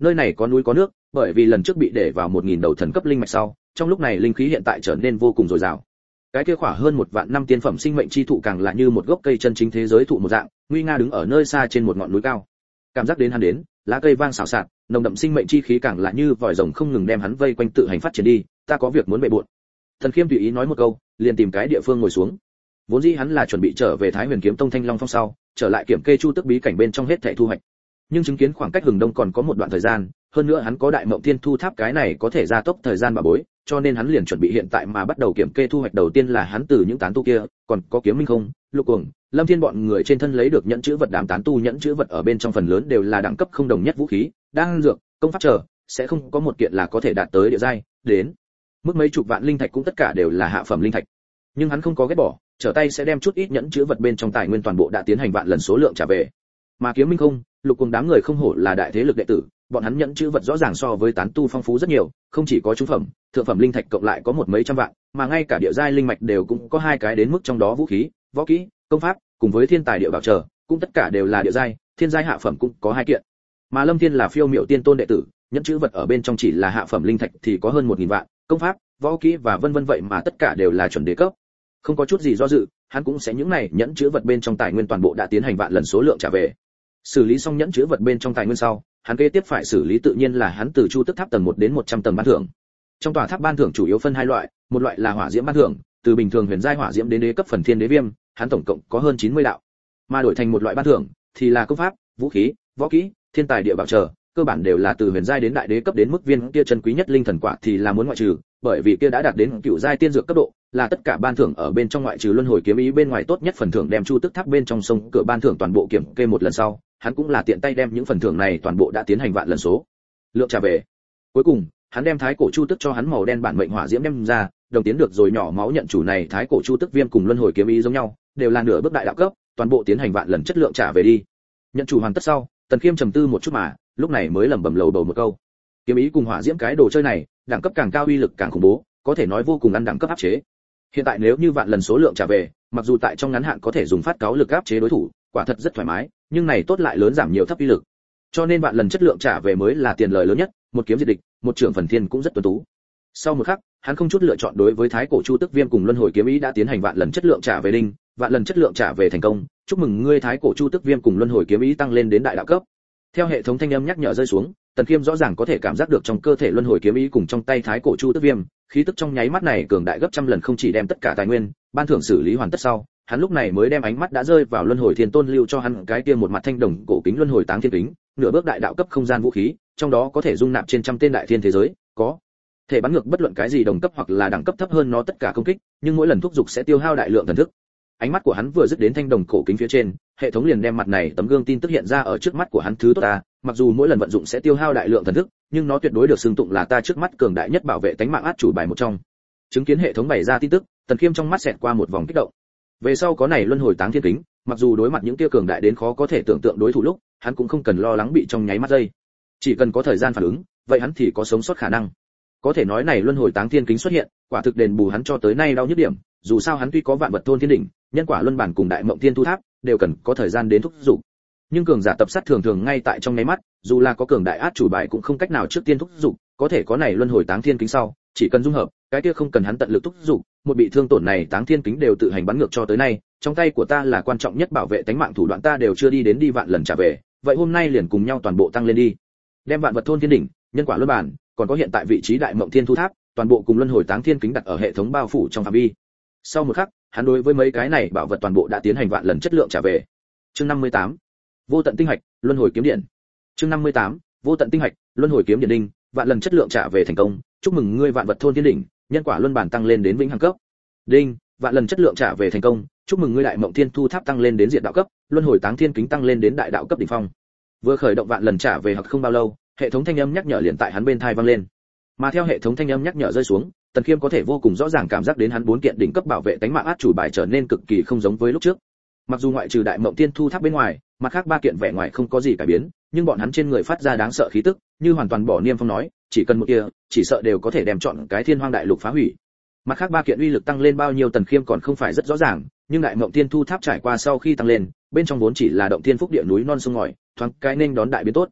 nơi này có núi có nước, bởi vì lần trước bị để vào một nghìn đầu thần cấp linh mạch sau, trong lúc này linh khí hiện tại trở nên vô cùng dồi dào. Cái kia khỏa hơn một vạn năm tiên phẩm sinh mệnh chi thụ càng là như một gốc cây chân chính thế giới thụ một dạng, nguy nga đứng ở nơi xa trên một ngọn núi cao. Cảm giác đến hắn đến, lá cây vang xào xạc, nồng đậm sinh mệnh chi khí càng là như vòi rồng không ngừng đem hắn vây quanh tự hành phát triển đi. Ta có việc muốn bệ bội. Thần Khiêm tùy ý nói một câu, liền tìm cái địa phương ngồi xuống. Vốn dĩ hắn là chuẩn bị trở về Thái Huyền Kiếm Tông Thanh Long Phong sau, trở lại kiểm kê chu tức bí cảnh bên trong hết thảy thu hoạch. Nhưng chứng kiến khoảng cách Hừng Đông còn có một đoạn thời gian, hơn nữa hắn có Đại Mộng Thiên Thu Tháp cái này có thể gia tốc thời gian bà bối, cho nên hắn liền chuẩn bị hiện tại mà bắt đầu kiểm kê thu hoạch. Đầu tiên là hắn từ những tán tu kia, còn có Kiếm Minh Không, Lục Cuồng, Lâm Thiên bọn người trên thân lấy được nhẫn chữ vật. Đám tán tu nhẫn chữ vật ở bên trong phần lớn đều là đẳng cấp không đồng nhất vũ khí, đan dược, công pháp trở, sẽ không có một kiện là có thể đạt tới địa giai, đến mức mấy chục vạn linh thạch cũng tất cả đều là hạ phẩm linh thạch. Nhưng hắn không có ghét bỏ, trở tay sẽ đem chút ít nhẫn chữ vật bên trong tài nguyên toàn bộ đã tiến hành vạn lần số lượng trả về. Mà Kiếm Minh Không, Lục Cuồng đám người không hổ là đại thế lực đệ tử, bọn hắn nhẫn chữ vật rõ ràng so với tán tu phong phú rất nhiều, không chỉ có trung phẩm, thượng phẩm linh thạch cộng lại có một mấy trăm vạn, mà ngay cả địa giai linh mạch đều cũng có hai cái, đến mức trong đó vũ khí, võ kỹ, công pháp, cùng với thiên tài địa bảo trở, cũng tất cả đều là địa giai, thiên giai hạ phẩm cũng có hai kiện. Mà Lâm Thiên là phiêu miệu tiên tôn đệ tử, nhẫn chữ vật ở bên trong chỉ là hạ phẩm linh thạch thì có hơn một nghìn vạn, công pháp, võ kỹ và vân vân, vậy mà tất cả đều là chuẩn đế cấp. Không có chút gì do dự, hắn cũng sẽ những này nhẫn chữ vật bên trong tài nguyên toàn bộ đã tiến hành vạn lần số lượng trả về. Xử lý xong nhẫn chữ vật bên trong tài nguyên sau, hắn kế tiếp phải xử lý tự nhiên là hắn từ chu tức tháp tầng một đến một trăm tầng ban thưởng. Trong tòa tháp ban thưởng chủ yếu phân hai loại, một loại là hỏa diễm ban thưởng, từ bình thường huyền giai hỏa diễm đến đế cấp phần thiên đế viêm, hắn tổng cộng có hơn chín mươi đạo. Mà đổi thành một loại ban thưởng thì là công pháp, vũ khí, võ kỹ, thiên tài địa bảo trở, cơ bản đều là từ huyền giai đến đại đế cấp. Đến mức viên kia chân quý nhất linh thần quả thì là muốn ngoại trừ, bởi vì kia đã đạt đến cựu giai tiên dược cấp độ, là tất cả ban thưởng ở bên trong ngoại trừ luân hồi kiếm ý bên ngoài tốt nhất phần thưởng. Đem chu tức tháp bên trong sông cửa ban thưởng toàn bộ kiểm kê một lần sau, hắn cũng là tiện tay đem những phần thưởng này toàn bộ đã tiến hành vạn lần số lượng trả về. Cuối cùng, hắn đem thái cổ chu tức cho hắn màu đen bản mệnh hỏa diễm đem ra, đồng tiến được rồi nhỏ máu nhận chủ này thái cổ chu tức viêm cùng luân hồi kiếm ý giống nhau, đều là nửa bước đại đạo cấp, toàn bộ tiến hành vạn lần chất lượng trả về đi. Nhận chủ hoàn tất sau, Tần Khiêm trầm tư một chút mà, lúc này mới lẩm bẩm lầu bầu một câu. Kiếm ý cùng hỏa diễm cái đồ chơi này, đẳng cấp càng cao uy lực càng khủng bố, có thể nói vô cùng ăn đẳng cấp áp chế. Hiện tại nếu như vạn lần số lượng trả về, mặc dù tại trong ngắn hạn có thể dùng phát cáo lực áp chế đối thủ, quả thật rất thoải mái, nhưng này tốt lại lớn giảm nhiều thấp uy lực. Cho nên vạn lần chất lượng trả về mới là tiền lời lớn nhất, một kiếm diệt địch, một trưởng phần thiên cũng rất tuấn tú. Sau một khắc, hắn không chút lựa chọn đối với thái cổ chu tức viêm cùng luân hồi kiếm ý đã tiến hành vạn lần chất lượng trả về đinh, vạn lần chất lượng trả về thành công, chúc mừng ngươi thái cổ chu tức viêm cùng luân hồi kiếm ý tăng lên đến đại đạo cấp. Theo hệ thống thanh âm nhắc nhở rơi xuống, Tần Khiêm rõ ràng có thể cảm giác được trong cơ thể luân hồi kiếm ý cùng trong tay thái cổ chu tức viêm, khí tức trong nháy mắt này cường đại gấp trăm lần. Không chỉ đem tất cả tài nguyên ban thưởng xử lý hoàn tất sau, hắn lúc này mới đem ánh mắt đã rơi vào luân hồi thiên tôn lưu cho hắn cái kia một mặt thanh đồng cổ kính luân hồi táng thiên kính, nửa bước đại đạo cấp không gian vũ khí, trong đó có thể dung nạp trên trăm tên đại thiên thế giới, có thể bắn ngược bất luận cái gì đồng cấp hoặc là đẳng cấp thấp hơn nó tất cả công kích, nhưng mỗi lần thúc dục sẽ tiêu hao đại lượng thần thức. Ánh mắt của hắn vừa dứt đến thanh đồng cổ kính phía trên, hệ thống liền đem mặt này tấm gương tin tức hiện ra ở trước mắt của hắn. Thứ tốt ta, mặc dù mỗi lần vận dụng sẽ tiêu hao đại lượng thần thức, nhưng nó tuyệt đối được xưng tụng là ta trước mắt cường đại nhất bảo vệ tánh mạng át chủ bài một trong. Chứng kiến hệ thống bày ra tin tức, Tần Khiêm trong mắt xẹt qua một vòng kích động. Về sau có này luân hồi táng thiên kính, mặc dù đối mặt những kia cường đại đến khó có thể tưởng tượng đối thủ lúc, hắn cũng không cần lo lắng bị trong nháy mắt dây. Chỉ cần có thời gian phản ứng, vậy hắn thì có sống sót khả năng. Có thể nói này luân hồi táng thiên kính xuất hiện, quả thực đền bù hắn cho tới nay đau nhức điểm, dù sao hắn tuy có vạn vật thôn thiên đỉnh, nhân quả luân bản cùng đại mộng thiên thu tháp, đều cần có thời gian đến thúc dục. Nhưng cường giả tập sát thường thường ngay tại trong nháy mắt, dù là có cường đại át chủ bài cũng không cách nào trước tiên thúc dục, có thể có này luân hồi táng thiên kính sau, chỉ cần dung hợp, cái kia không cần hắn tận lực thúc dục, một bị thương tổn này táng thiên kính đều tự hành bắn ngược cho tới nay, trong tay của ta là quan trọng nhất bảo vệ tánh mạng thủ đoạn ta đều chưa đi đến đi vạn lần trả về, vậy hôm nay liền cùng nhau toàn bộ tăng lên đi. Đem vạn vật thôn thiên đỉnh, nhân quả luân bản, còn có hiện tại vị trí đại mộng thiên thu tháp, toàn bộ cùng luân hồi táng thiên kính đặt ở hệ thống bao phủ trong phạm vi. Sau một khắc, hắn đối với mấy cái này bảo vật toàn bộ đã tiến hành vạn lần chất lượng trả về. Chương năm mươi tám, vô tận tinh hạch, luân hồi kiếm điện. Chương năm mươi tám, vô tận tinh hạch, luân hồi kiếm điện đinh, vạn lần chất lượng trả về thành công, chúc mừng ngươi vạn vật thôn thiên đỉnh, nhân quả luân bản tăng lên đến vĩnh hằng cấp. Đinh, vạn lần chất lượng trả về thành công, chúc mừng ngươi đại mộng thiên thu tháp tăng lên đến diện đạo cấp, luân hồi táng thiên kính tăng lên đến đại đạo cấp đỉnh phong. Vừa khởi động vạn lần trả về hoặc không bao lâu, hệ thống thanh âm nhắc nhở liền tại hắn bên tai vang lên. Mà theo hệ thống thanh âm nhắc nhở rơi xuống, Tần Khiêm có thể vô cùng rõ ràng cảm giác đến hắn bốn kiện đỉnh cấp bảo vệ tánh mạng át chủ bài trở nên cực kỳ không giống với lúc trước. Mặc dù ngoại trừ đại mộng thiên thu tháp bên ngoài, mặt khác ba kiện vẻ ngoài không có gì cải biến, nhưng bọn hắn trên người phát ra đáng sợ khí tức, như hoàn toàn bỏ niêm phong nói, chỉ cần một kia, chỉ sợ đều có thể đem chọn cái thiên hoang đại lục phá hủy. Mặt khác ba kiện uy lực tăng lên bao nhiêu Tần Khiêm còn không phải rất rõ ràng, nhưng đại mộng thiên thu tháp trải qua sau khi tăng lên, bên trong vốn chỉ là động thiên phúc địa núi non sông ngòi, thoáng cái nên đón đại biến tốt.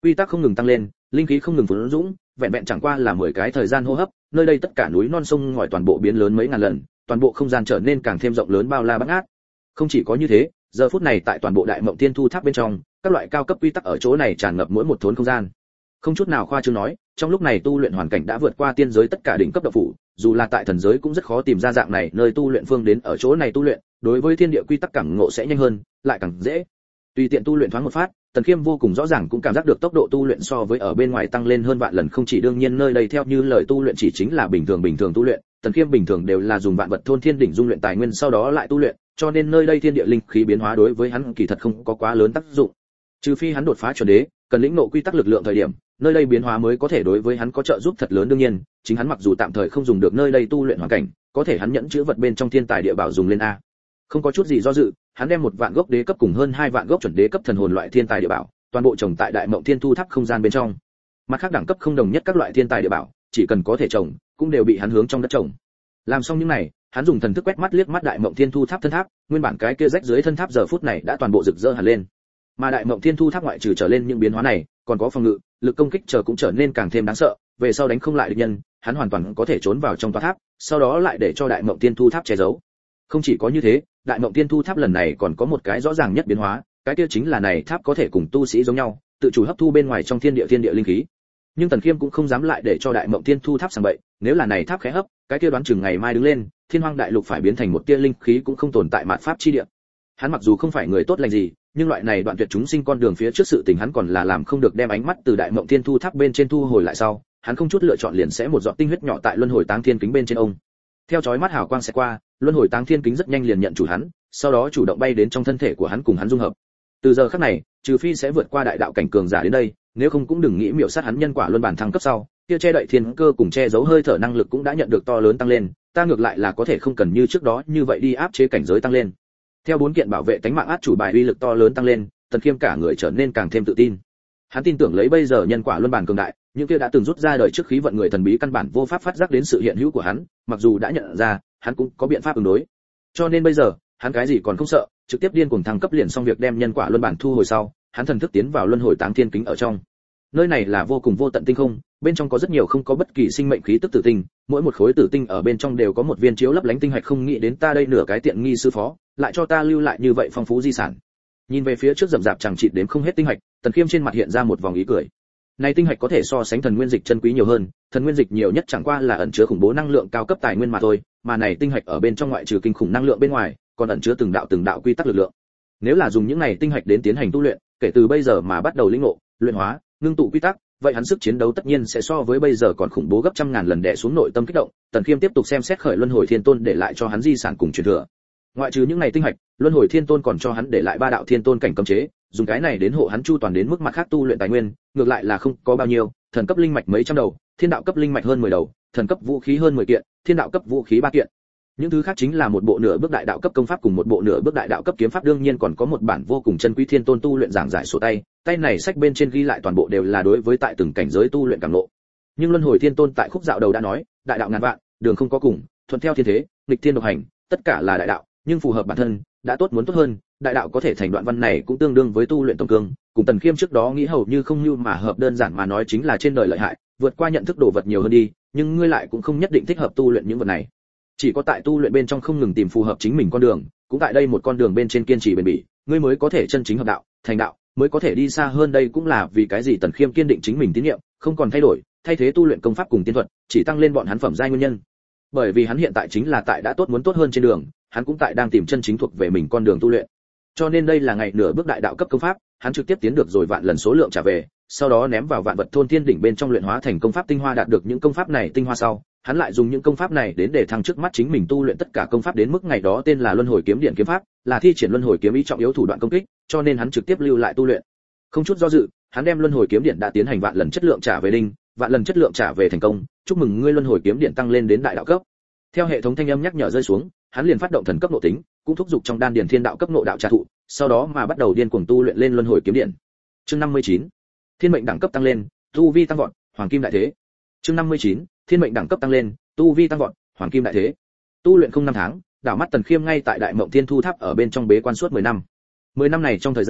Quy tắc không ngừng tăng lên, linh khí không ngừng phun dũng, vẹn vẹn chẳng qua là mười cái thời gian hô hấp, nơi đây tất cả núi non sông ngòi toàn bộ biến lớn mấy ngàn lần, toàn bộ không gian trở nên càng thêm rộng lớn bao la bát ngát. Không chỉ có như thế, giờ phút này tại toàn bộ Đại Mộng Thiên Thu Tháp bên trong, các loại cao cấp quy tắc ở chỗ này tràn ngập mỗi một thốn không gian. Không chút nào khoa trương nói, trong lúc này tu luyện hoàn cảnh đã vượt qua tiên giới tất cả đỉnh cấp động phủ, dù là tại thần giới cũng rất khó tìm ra dạng này nơi tu luyện phương đến ở chỗ này tu luyện, đối với thiên địa quy tắc cảm ngộ sẽ nhanh hơn, lại càng dễ. Tùy tiện tu luyện thoáng một phát, Tần Khiêm vô cùng rõ ràng cũng cảm giác được tốc độ tu luyện so với ở bên ngoài tăng lên hơn vạn lần, không chỉ đương nhiên nơi đây theo như lời tu luyện chỉ chính là bình thường bình thường tu luyện, Tần Khiêm bình thường đều là dùng vạn vật thôn thiên đỉnh dung luyện tài nguyên sau đó lại tu luyện, cho nên nơi đây thiên địa linh khí biến hóa đối với hắn kỳ thật không có quá lớn tác dụng. Trừ phi hắn đột phá chuẩn đế, cần lĩnh ngộ quy tắc lực lượng thời điểm, nơi đây biến hóa mới có thể đối với hắn có trợ giúp thật lớn. Đương nhiên, chính hắn mặc dù tạm thời không dùng được nơi đây tu luyện hoàn cảnh, có thể hắn nhẫn chứa vật bên trong thiên tài địa bảo dùng lên a. Không có chút gì do dự, hắn đem một vạn gốc đế cấp cùng hơn hai vạn gốc chuẩn đế cấp thần hồn loại thiên tài địa bảo, toàn bộ trồng tại Đại Mộng Thiên Thu Tháp không gian bên trong. Mặt khác đẳng cấp không đồng nhất các loại thiên tài địa bảo, chỉ cần có thể trồng, cũng đều bị hắn hướng trong đất trồng. Làm xong những này, hắn dùng thần thức quét mắt liếc mắt Đại Mộng Thiên Thu Tháp thân tháp, nguyên bản cái kia rách dưới thân tháp giờ phút này đã toàn bộ rực rỡ hẳn lên. Mà Đại Mộng Thiên Thu Tháp ngoại trừ trở lên những biến hóa này, còn có phòng ngự, lực công kích chờ cũng trở nên càng thêm đáng sợ, về sau đánh không lại địch nhân, hắn hoàn toàn có thể trốn vào trong tòa tháp, sau đó lại để cho Đại Mộng Thiên Thu Tháp che giấu. Không chỉ có như thế, Đại Mộng Thiên Thu Tháp lần này còn có một cái rõ ràng nhất biến hóa, cái kia chính là này tháp có thể cùng tu sĩ giống nhau, tự chủ hấp thu bên ngoài trong thiên địa thiên địa linh khí. Nhưng Tần Khiêm cũng không dám lại để cho Đại Mộng Thiên Thu Tháp sang bậy, nếu là này tháp khẽ hấp, cái kia đoán chừng ngày mai đứng lên, Thiên Hoang đại lục phải biến thành một tia linh khí cũng không tồn tại mạt pháp chi địa. Hắn mặc dù không phải người tốt lành gì, nhưng loại này đoạn tuyệt chúng sinh con đường phía trước sự tình hắn còn là làm không được, đem ánh mắt từ Đại Mộng Thiên Thu Tháp bên trên thu hồi lại sau, hắn không chút lựa chọn liền sẽ một giọt tinh huyết nhỏ tại luân hồi táng thiên kính bên trên ông. Theo chói mắt hào quang sẽ qua, luân hồi táng thiên kính rất nhanh liền nhận chủ hắn, sau đó chủ động bay đến trong thân thể của hắn cùng hắn dung hợp. Từ giờ khắc này, trừ phi sẽ vượt qua đại đạo cảnh cường giả đến đây, nếu không cũng đừng nghĩ miểu sát hắn nhân quả luân bản thăng cấp sau, kia che đậy thiên cơ cùng che giấu hơi thở năng lực cũng đã nhận được to lớn tăng lên, ta ngược lại là có thể không cần như trước đó như vậy đi áp chế cảnh giới tăng lên. Theo bốn kiện bảo vệ tánh mạng át chủ bài uy lực to lớn tăng lên, Tần Khiêm cả người trở nên càng thêm tự tin. Hắn tin tưởng lấy bây giờ nhân quả luân bản cường đại, những kia đã từng rút ra đời trước khí vận người thần bí căn bản vô pháp phát giác đến sự hiện hữu của hắn, mặc dù đã nhận ra, hắn cũng có biện pháp ứng đối. Cho nên bây giờ, hắn cái gì còn không sợ, trực tiếp điên cuồng thăng cấp liền xong việc, đem nhân quả luân bản thu hồi sau, hắn thần thức tiến vào luân hồi táng thiên kính ở trong. Nơi này là vô cùng vô tận tinh không, bên trong có rất nhiều không có bất kỳ sinh mệnh khí tức tử tinh, mỗi một khối tử tinh ở bên trong đều có một viên chiếu lấp lánh tinh hạch, không nghĩ đến ta đây nửa cái tiện nghi sư phó, lại cho ta lưu lại như vậy phong phú di sản. Nhìn về phía trước rậm rạp chẳng chịt đếm không hết tinh hạch, Tần Khiêm trên mặt hiện ra một vòng ý cười. Này tinh hạch có thể so sánh thần nguyên dịch chân quý nhiều hơn, thần nguyên dịch nhiều nhất chẳng qua là ẩn chứa khủng bố năng lượng cao cấp tài nguyên mà thôi, mà này tinh hạch ở bên trong ngoại trừ kinh khủng năng lượng bên ngoài, còn ẩn chứa từng đạo từng đạo quy tắc lực lượng. Nếu là dùng những này tinh hạch đến tiến hành tu luyện, kể từ bây giờ mà bắt đầu lĩnh ngộ, luyện hóa, ngưng tụ quy tắc, vậy hắn sức chiến đấu tất nhiên sẽ so với bây giờ còn khủng bố gấp trăm ngàn lần, đè xuống nội tâm kích động. Tần Khiêm tiếp tục xem xét khởi luân hồi thiên tôn để lại cho hắn di sản cùng truyền thừa. Ngoại trừ những này tinh hạch, luân hồi thiên tôn còn cho hắn để lại ba đạo thiên tôn cảnh cấm chế, dùng cái này đến hộ hắn chu toàn đến mức mặt khác tu luyện tài nguyên, ngược lại là không có bao nhiêu, thần cấp linh mạch mấy trăm đầu, thiên đạo cấp linh mạch hơn mười đầu, thần cấp vũ khí hơn mười kiện, thiên đạo cấp vũ khí ba kiện. Những thứ khác chính là một bộ nửa bước đại đạo cấp công pháp cùng một bộ nửa bước đại đạo cấp kiếm pháp, đương nhiên còn có một bản vô cùng chân quý thiên tôn tu luyện giảng giải sổ tay, tay này sách bên trên ghi lại toàn bộ đều là đối với tại từng cảnh giới tu luyện cảm ngộ. Nhưng luân hồi thiên tôn tại khúc dạo đầu đã nói, đại đạo ngàn vạn, đường không có cùng, thuận theo thiên thế, nghịch thiên độc hành, tất cả là đại đạo, nhưng phù hợp bản thân, đã tốt muốn tốt hơn, đại đạo có thể thành đoạn văn này cũng tương đương với tu luyện tổng cương, cùng Tần Khiêm trước đó nghĩ hầu như không như mà hợp, đơn giản mà nói chính là trên đời lợi hại, vượt qua nhận thức đồ vật nhiều hơn đi, nhưng ngươi lại cũng không nhất định thích hợp tu luyện những vật này. Chỉ có tại tu luyện bên trong không ngừng tìm phù hợp chính mình con đường, cũng tại đây một con đường bên trên kiên trì bền bỉ, ngươi mới có thể chân chính hợp đạo, thành đạo, mới có thể đi xa hơn. Đây cũng là vì cái gì Tần Khiêm kiên định chính mình tín nhiệm, không còn thay đổi, thay thế tu luyện công pháp cùng tiên thuật, chỉ tăng lên bọn hắn phẩm giai nguyên nhân. Bởi vì hắn hiện tại chính là tại đã tốt muốn tốt hơn trên đường, hắn cũng tại đang tìm chân chính thuộc về mình con đường tu luyện. Cho nên đây là ngày nửa bước đại đạo cấp công pháp, hắn trực tiếp tiến được rồi vạn lần số lượng trả về, sau đó ném vào vạn vật thôn thiên đỉnh bên trong luyện hóa thành công pháp tinh hoa. Đạt được những công pháp này tinh hoa sau, hắn lại dùng những công pháp này đến để thăng trước mắt chính mình tu luyện tất cả công pháp, đến mức ngày đó tên là luân hồi kiếm điện kiếm pháp, là thi triển luân hồi kiếm ý trọng yếu thủ đoạn công kích, cho nên hắn trực tiếp lưu lại tu luyện. Không chút do dự, hắn đem luân hồi kiếm điện đã tiến hành vạn lần chất lượng trả về đinh, vạn lần chất lượng trả về thành công, chúc mừng ngươi luân hồi kiếm điện tăng lên đến đại đạo cấp. Theo hệ thống thanh âm nhắc nhở rơi xuống, hắn liền phát động thần cấp nội tính, cũng thúc giục trong đan điền thiên đạo cấp nội đạo trà thụ, sau đó mà bắt đầu điên cuồng tu luyện lên luân hồi kiếm điện. Chương năm mươi chín, thiên mệnh đẳng cấp tăng lên, tu vi tăng vọt, hoàng kim đại thế. Chương năm mươi chín, thiên mệnh đẳng cấp tăng lên, tu vi tăng vọt, hoàng kim đại thế. Tu luyện không năm tháng, đảo mắt Tần Khiêm ngay tại Đại Mộng Thiên Thu Tháp ở bên trong bế quan suốt mười năm. mười năm này trong thời gian,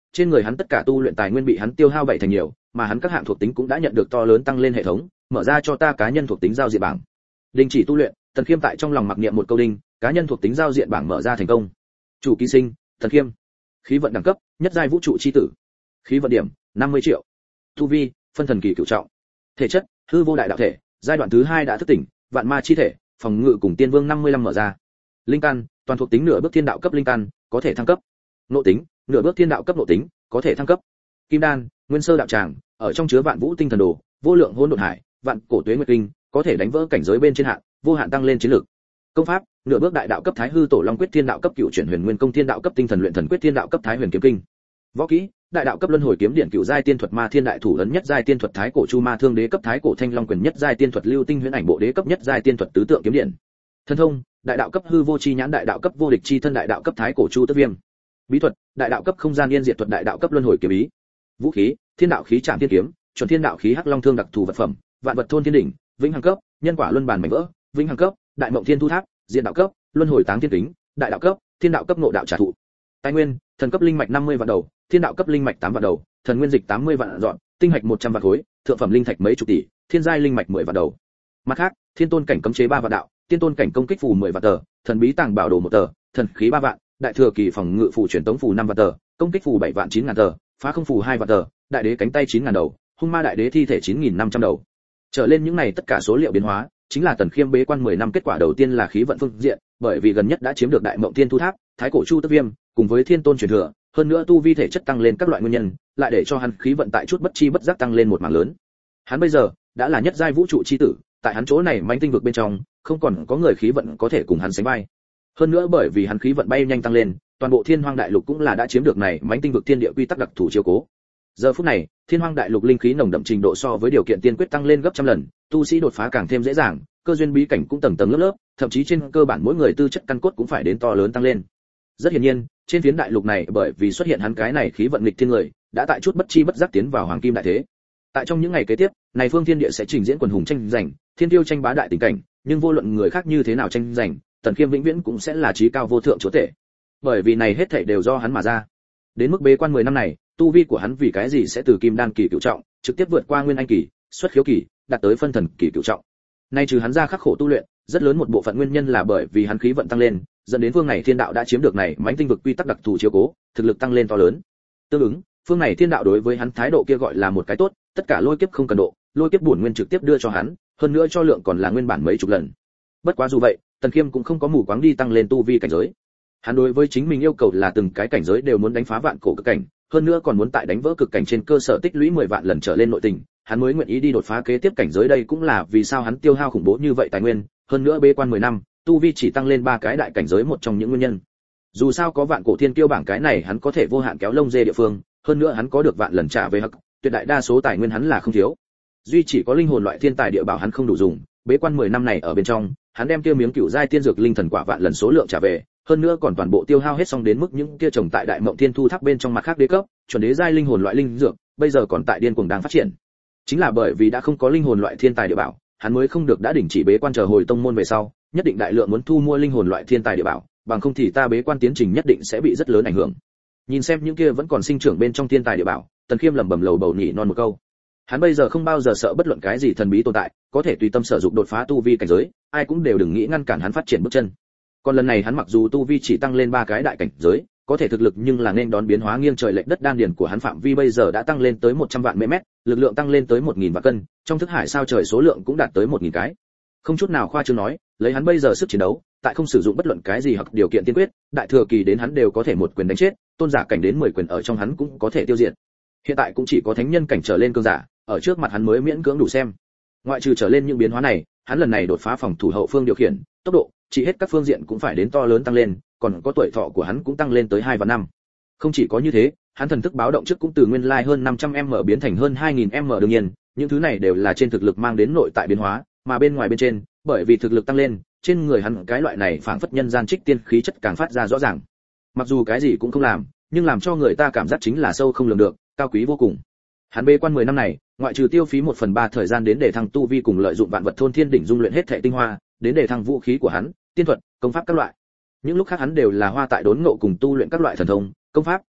trên người hắn tất cả tu luyện tài nguyên bị hắn tiêu hao bảy thành nhiều, mà hắn các hạng thuộc tính cũng đã nhận được to lớn tăng lên hệ thống, mở ra cho ta cá nhân thuộc tính giao diện bảng. Đình chỉ tu luyện, Tần Khiêm tại trong lòng mặc niệm một câu đinh, cá nhân thuộc tính giao diện bảng mở ra thành công. Chủ ký sinh, Tần Khiêm. Khí vận đẳng cấp, nhất giai vũ trụ chi tử. Khí vận điểm, năm mươi triệu. Tu vi, phân thần kỳ cửu trọng. Thể chất, hư vô đại đạo thể, giai đoạn thứ hai đã thức tỉnh, vạn ma chi thể, phòng ngự cùng tiên vương năm mươi lăm mở ra. Linh căn, toàn thuộc tính nửa bước thiên đạo cấp linh căn, có thể thăng cấp. Nội tính, nửa bước thiên đạo cấp nội tính, có thể thăng cấp. Kim đan, nguyên sơ đạo tràng, ở trong chứa vạn vũ tinh thần đồ, vô lượng hỗn độn hải, vạn cổ tuế nguyệt kinh, có thể đánh vỡ cảnh giới bên trên hạn, vô hạn tăng lên chiến lực. Công pháp, nửa bước đại đạo cấp thái hư tổ long quyết thiên đạo cấp cửu chuyển huyền nguyên công thiên đạo cấp tinh thần luyện thần quyết thiên đạo cấp thái huyền kiếm kinh. Võ kỹ, đại đạo cấp luân hồi kiếm điện cửu giai tiên thuật ma thiên đại thủ ấn nhất giai tiên thuật thái cổ chu ma thương đế cấp thái cổ thanh long quyền nhất giai tiên thuật lưu tinh huyễn ảnh bộ đế cấp nhất giai tiên thuật tứ tượng kiếm điện. Thân thông, đại đạo cấp hư vô chi nhãn đại đạo cấp vô địch chi thân đại đạo cấp thái cổ chu tức viêm. Bí thuật, đại đạo cấp không gian yên diệt thuật đại đạo cấp luân hồi kiếm ý. Vũ khí, thiên đạo khí trảm thiên kiếm, chuẩn thiên đạo khí hắc long thương đặc thù vật phẩm, vạn vật thôn thiên đỉnh, vĩnh hằng cấp, nhân quả luân bàn mảnh vỡ, vĩnh hằng cấp, đại mộng thiên thu tháp, diện đạo cấp, luân hồi táng thiên kính, đại đạo cấp, thiên đạo cấp ngộ đạo trả thụ. Tài nguyên, thần cấp linh mạch năm mươi vạn đầu, thiên đạo cấp linh mạch tám vạn đầu, thần nguyên dịch tám mươi vạn dọn, tinh hạch một trăm vạn khối, thượng phẩm linh thạch mấy chục tỷ, thiên giai linh mạch mười vạn đầu. Mặt khác, thiên tôn cảnh cấm chế ba vạn đạo, tiên tôn cảnh công kích phù mười vạn tờ, thần bí tàng bảo đồ một tờ, thần khí ba vạn, đại thừa kỳ phòng ngự phù truyền tống phù năm vạn tờ, công kích phù bảy vạn chín ngàn tờ, phá không phù hai vạn tờ, đại đế cánh tay chín ngàn đầu, hung ma đại đế thi thể chín nghìn năm trăm đầu. Trở lên những này tất cả số liệu biến hóa, chính là Tần Khiêm bế quan mười năm kết quả đầu tiên là khí vận phương diện, bởi vì gần nhất đã chiếm được đại mộng thiên thu tháp, thái cổ chu tức viêm, cùng với thiên tôn truyền thừa, hơn nữa tu vi thể chất tăng lên các loại nguyên nhân, lại để cho hắn khí vận tại chút bất chi bất giác tăng lên một mảng lớn. Hắn bây giờ đã là nhất giai vũ trụ chi tử, tại hắn chỗ này mãnh tinh vực bên trong, không còn có người khí vận có thể cùng hắn sánh vai. Hơn nữa bởi vì hắn khí vận bay nhanh tăng lên, toàn bộ Thiên Hoang đại lục cũng là đã chiếm được này mãnh tinh vực thiên địa quy tắc đặc thù chiếu cố. Giờ phút này, Thiên Hoang đại lục linh khí nồng đậm trình độ so với điều kiện tiên quyết tăng lên gấp trăm lần, tu sĩ đột phá càng thêm dễ dàng, cơ duyên bí cảnh cũng tầng tầng lớp lớp, thậm chí trên cơ bản mỗi người tư chất căn cốt cũng phải đến to lớn tăng lên. Rất hiển nhiên, trên phiến đại lục này bởi vì xuất hiện hắn cái này khí vận nghịch thiên người, đã tại chút bất chi bất giác tiến vào hoàng kim đại thế. Tại trong những ngày kế tiếp, này phương thiên địa sẽ trình diễn quần hùng tranh giành, thiên tiêu tranh bá đại tình cảnh, nhưng vô luận người khác như thế nào tranh giành, Tần Khiêm vĩnh viễn cũng sẽ là chí cao vô thượng chúa tể. Bởi vì này hết thảy đều do hắn mà ra. Đến mức bế quan mười năm này, tu vi của hắn vì cái gì sẽ từ kim đan kỳ cửu trọng, trực tiếp vượt qua nguyên anh kỳ, xuất khiếu kỳ, đạt tới phân thần kỳ cửu trọng. Nay trừ hắn ra khắc khổ tu luyện, rất lớn một bộ phận nguyên nhân là bởi vì hắn khí vận tăng lên, dẫn đến phương này thiên đạo đã chiếm được này mãnh tinh vực quy tắc đặc thù chiếu cố, thực lực tăng lên to lớn. Tương ứng, phương này thiên đạo đối với hắn thái độ kia gọi là một cái tốt, tất cả lôi kiếp không cần độ, lôi kiếp bổn nguyên trực tiếp đưa cho hắn, hơn nữa cho lượng còn là nguyên bản mấy chục lần. Bất quá dù vậy, Tần Khiêm cũng không có mù quáng đi tăng lên tu vi cảnh giới. Hắn đối với chính mình yêu cầu là từng cái cảnh giới đều muốn đánh phá vạn cổ cực cảnh, hơn nữa còn muốn tại đánh vỡ cực cảnh trên cơ sở tích lũy mười vạn lần trở lên nội tình, hắn mới nguyện ý đi đột phá kế tiếp cảnh giới, đây cũng là vì sao hắn tiêu hao khủng bố như vậy tài nguyên, hơn nữa bế quan mười năm, tu vi chỉ tăng lên ba cái đại cảnh giới một trong những nguyên nhân. Dù sao có vạn cổ thiên kiêu bảng cái này hắn có thể vô hạn kéo lông dê địa phương, hơn nữa hắn có được vạn lần trả về hắc, tuyệt đại đa số tài nguyên hắn là không thiếu. Duy chỉ có linh hồn loại thiên tài địa bảo hắn không đủ dùng, bế quan mười năm này ở bên trong, hắn đem kia miếng cửu giai tiên dược linh thần quả vạn lần số lượng trả về, hơn nữa còn toàn bộ tiêu hao hết xong đến mức những kia trồng tại đại mộng thiên thu tháp bên trong mặt khác đế cấp, chuẩn đế giai linh hồn loại linh dược, bây giờ còn tại điên cuồng đang phát triển. Chính là bởi vì đã không có linh hồn loại thiên tài địa bảo, hắn mới không được đã đình chỉ bế quan chờ hồi tông môn về sau, nhất định đại lượng muốn thu mua linh hồn loại thiên tài địa bảo, bằng không thì ta bế quan tiến trình nhất định sẽ bị rất lớn ảnh hưởng. Nhìn xem những kia vẫn còn sinh trưởng bên trong thiên tài địa bảo, Tần Khiêm lẩm bẩm lầu bầu nhỉ non một câu. Hắn bây giờ không bao giờ sợ bất luận cái gì thần bí tồn tại, có thể tùy tâm sở dụng đột phá tu vi cảnh giới, ai cũng đều đừng nghĩ ngăn cản hắn phát triển bước chân. Còn lần này hắn mặc dù tu vi chỉ tăng lên ba cái đại cảnh giới, có thể thực lực nhưng là nên đón biến hóa nghiêng trời lệch đất, đan điền của hắn phạm vi bây giờ đã tăng lên tới một trăm vạn mét, lực lượng tăng lên tới một nghìn vạn cân, trong thức hải sao trời số lượng cũng đạt tới một nghìn cái. Không chút nào khoa trương nói, lấy hắn bây giờ sức chiến đấu, tại không sử dụng bất luận cái gì hoặc điều kiện tiên quyết, đại thừa kỳ đến hắn đều có thể một quyền đánh chết, tôn giả cảnh đến mười quyền ở trong hắn cũng có thể tiêu diệt. Hiện tại cũng chỉ có thánh nhân cảnh trở lên cường giả, ở trước mặt hắn mới miễn cưỡng đủ xem. Ngoại trừ trở lên những biến hóa này, hắn lần này đột phá phòng thủ hậu phương điều khiển, tốc độ, chỉ hết các phương diện cũng phải đến to lớn tăng lên, còn có tuổi thọ của hắn cũng tăng lên tới hai vạn năm. Không chỉ có như thế, hắn thần thức báo động trước cũng từ nguyên lai hơn năm trăm m biến thành hơn hai nghìn m, đương nhiên, những thứ này đều là trên thực lực mang đến nội tại biến hóa, mà bên ngoài bên trên, bởi vì thực lực tăng lên, trên người hắn cái loại này phảng phất nhân gian trích tiên khí chất càng phát ra rõ ràng. Mặc dù cái gì cũng không làm, nhưng làm cho người ta cảm giác chính là sâu không lường được, cao quý vô cùng. Hắn bế quan mười năm này, ngoại trừ tiêu phí một phần ba thời gian đến để thăng tu vi cùng lợi dụng vạn vật thôn thiên đỉnh dung luyện hết thể tinh hoa, đến để thăng vũ khí của hắn, tiên thuật, công pháp các loại. Những lúc khác hắn đều là hoa tại đốn ngộ cùng tu luyện các loại thần thông, công pháp,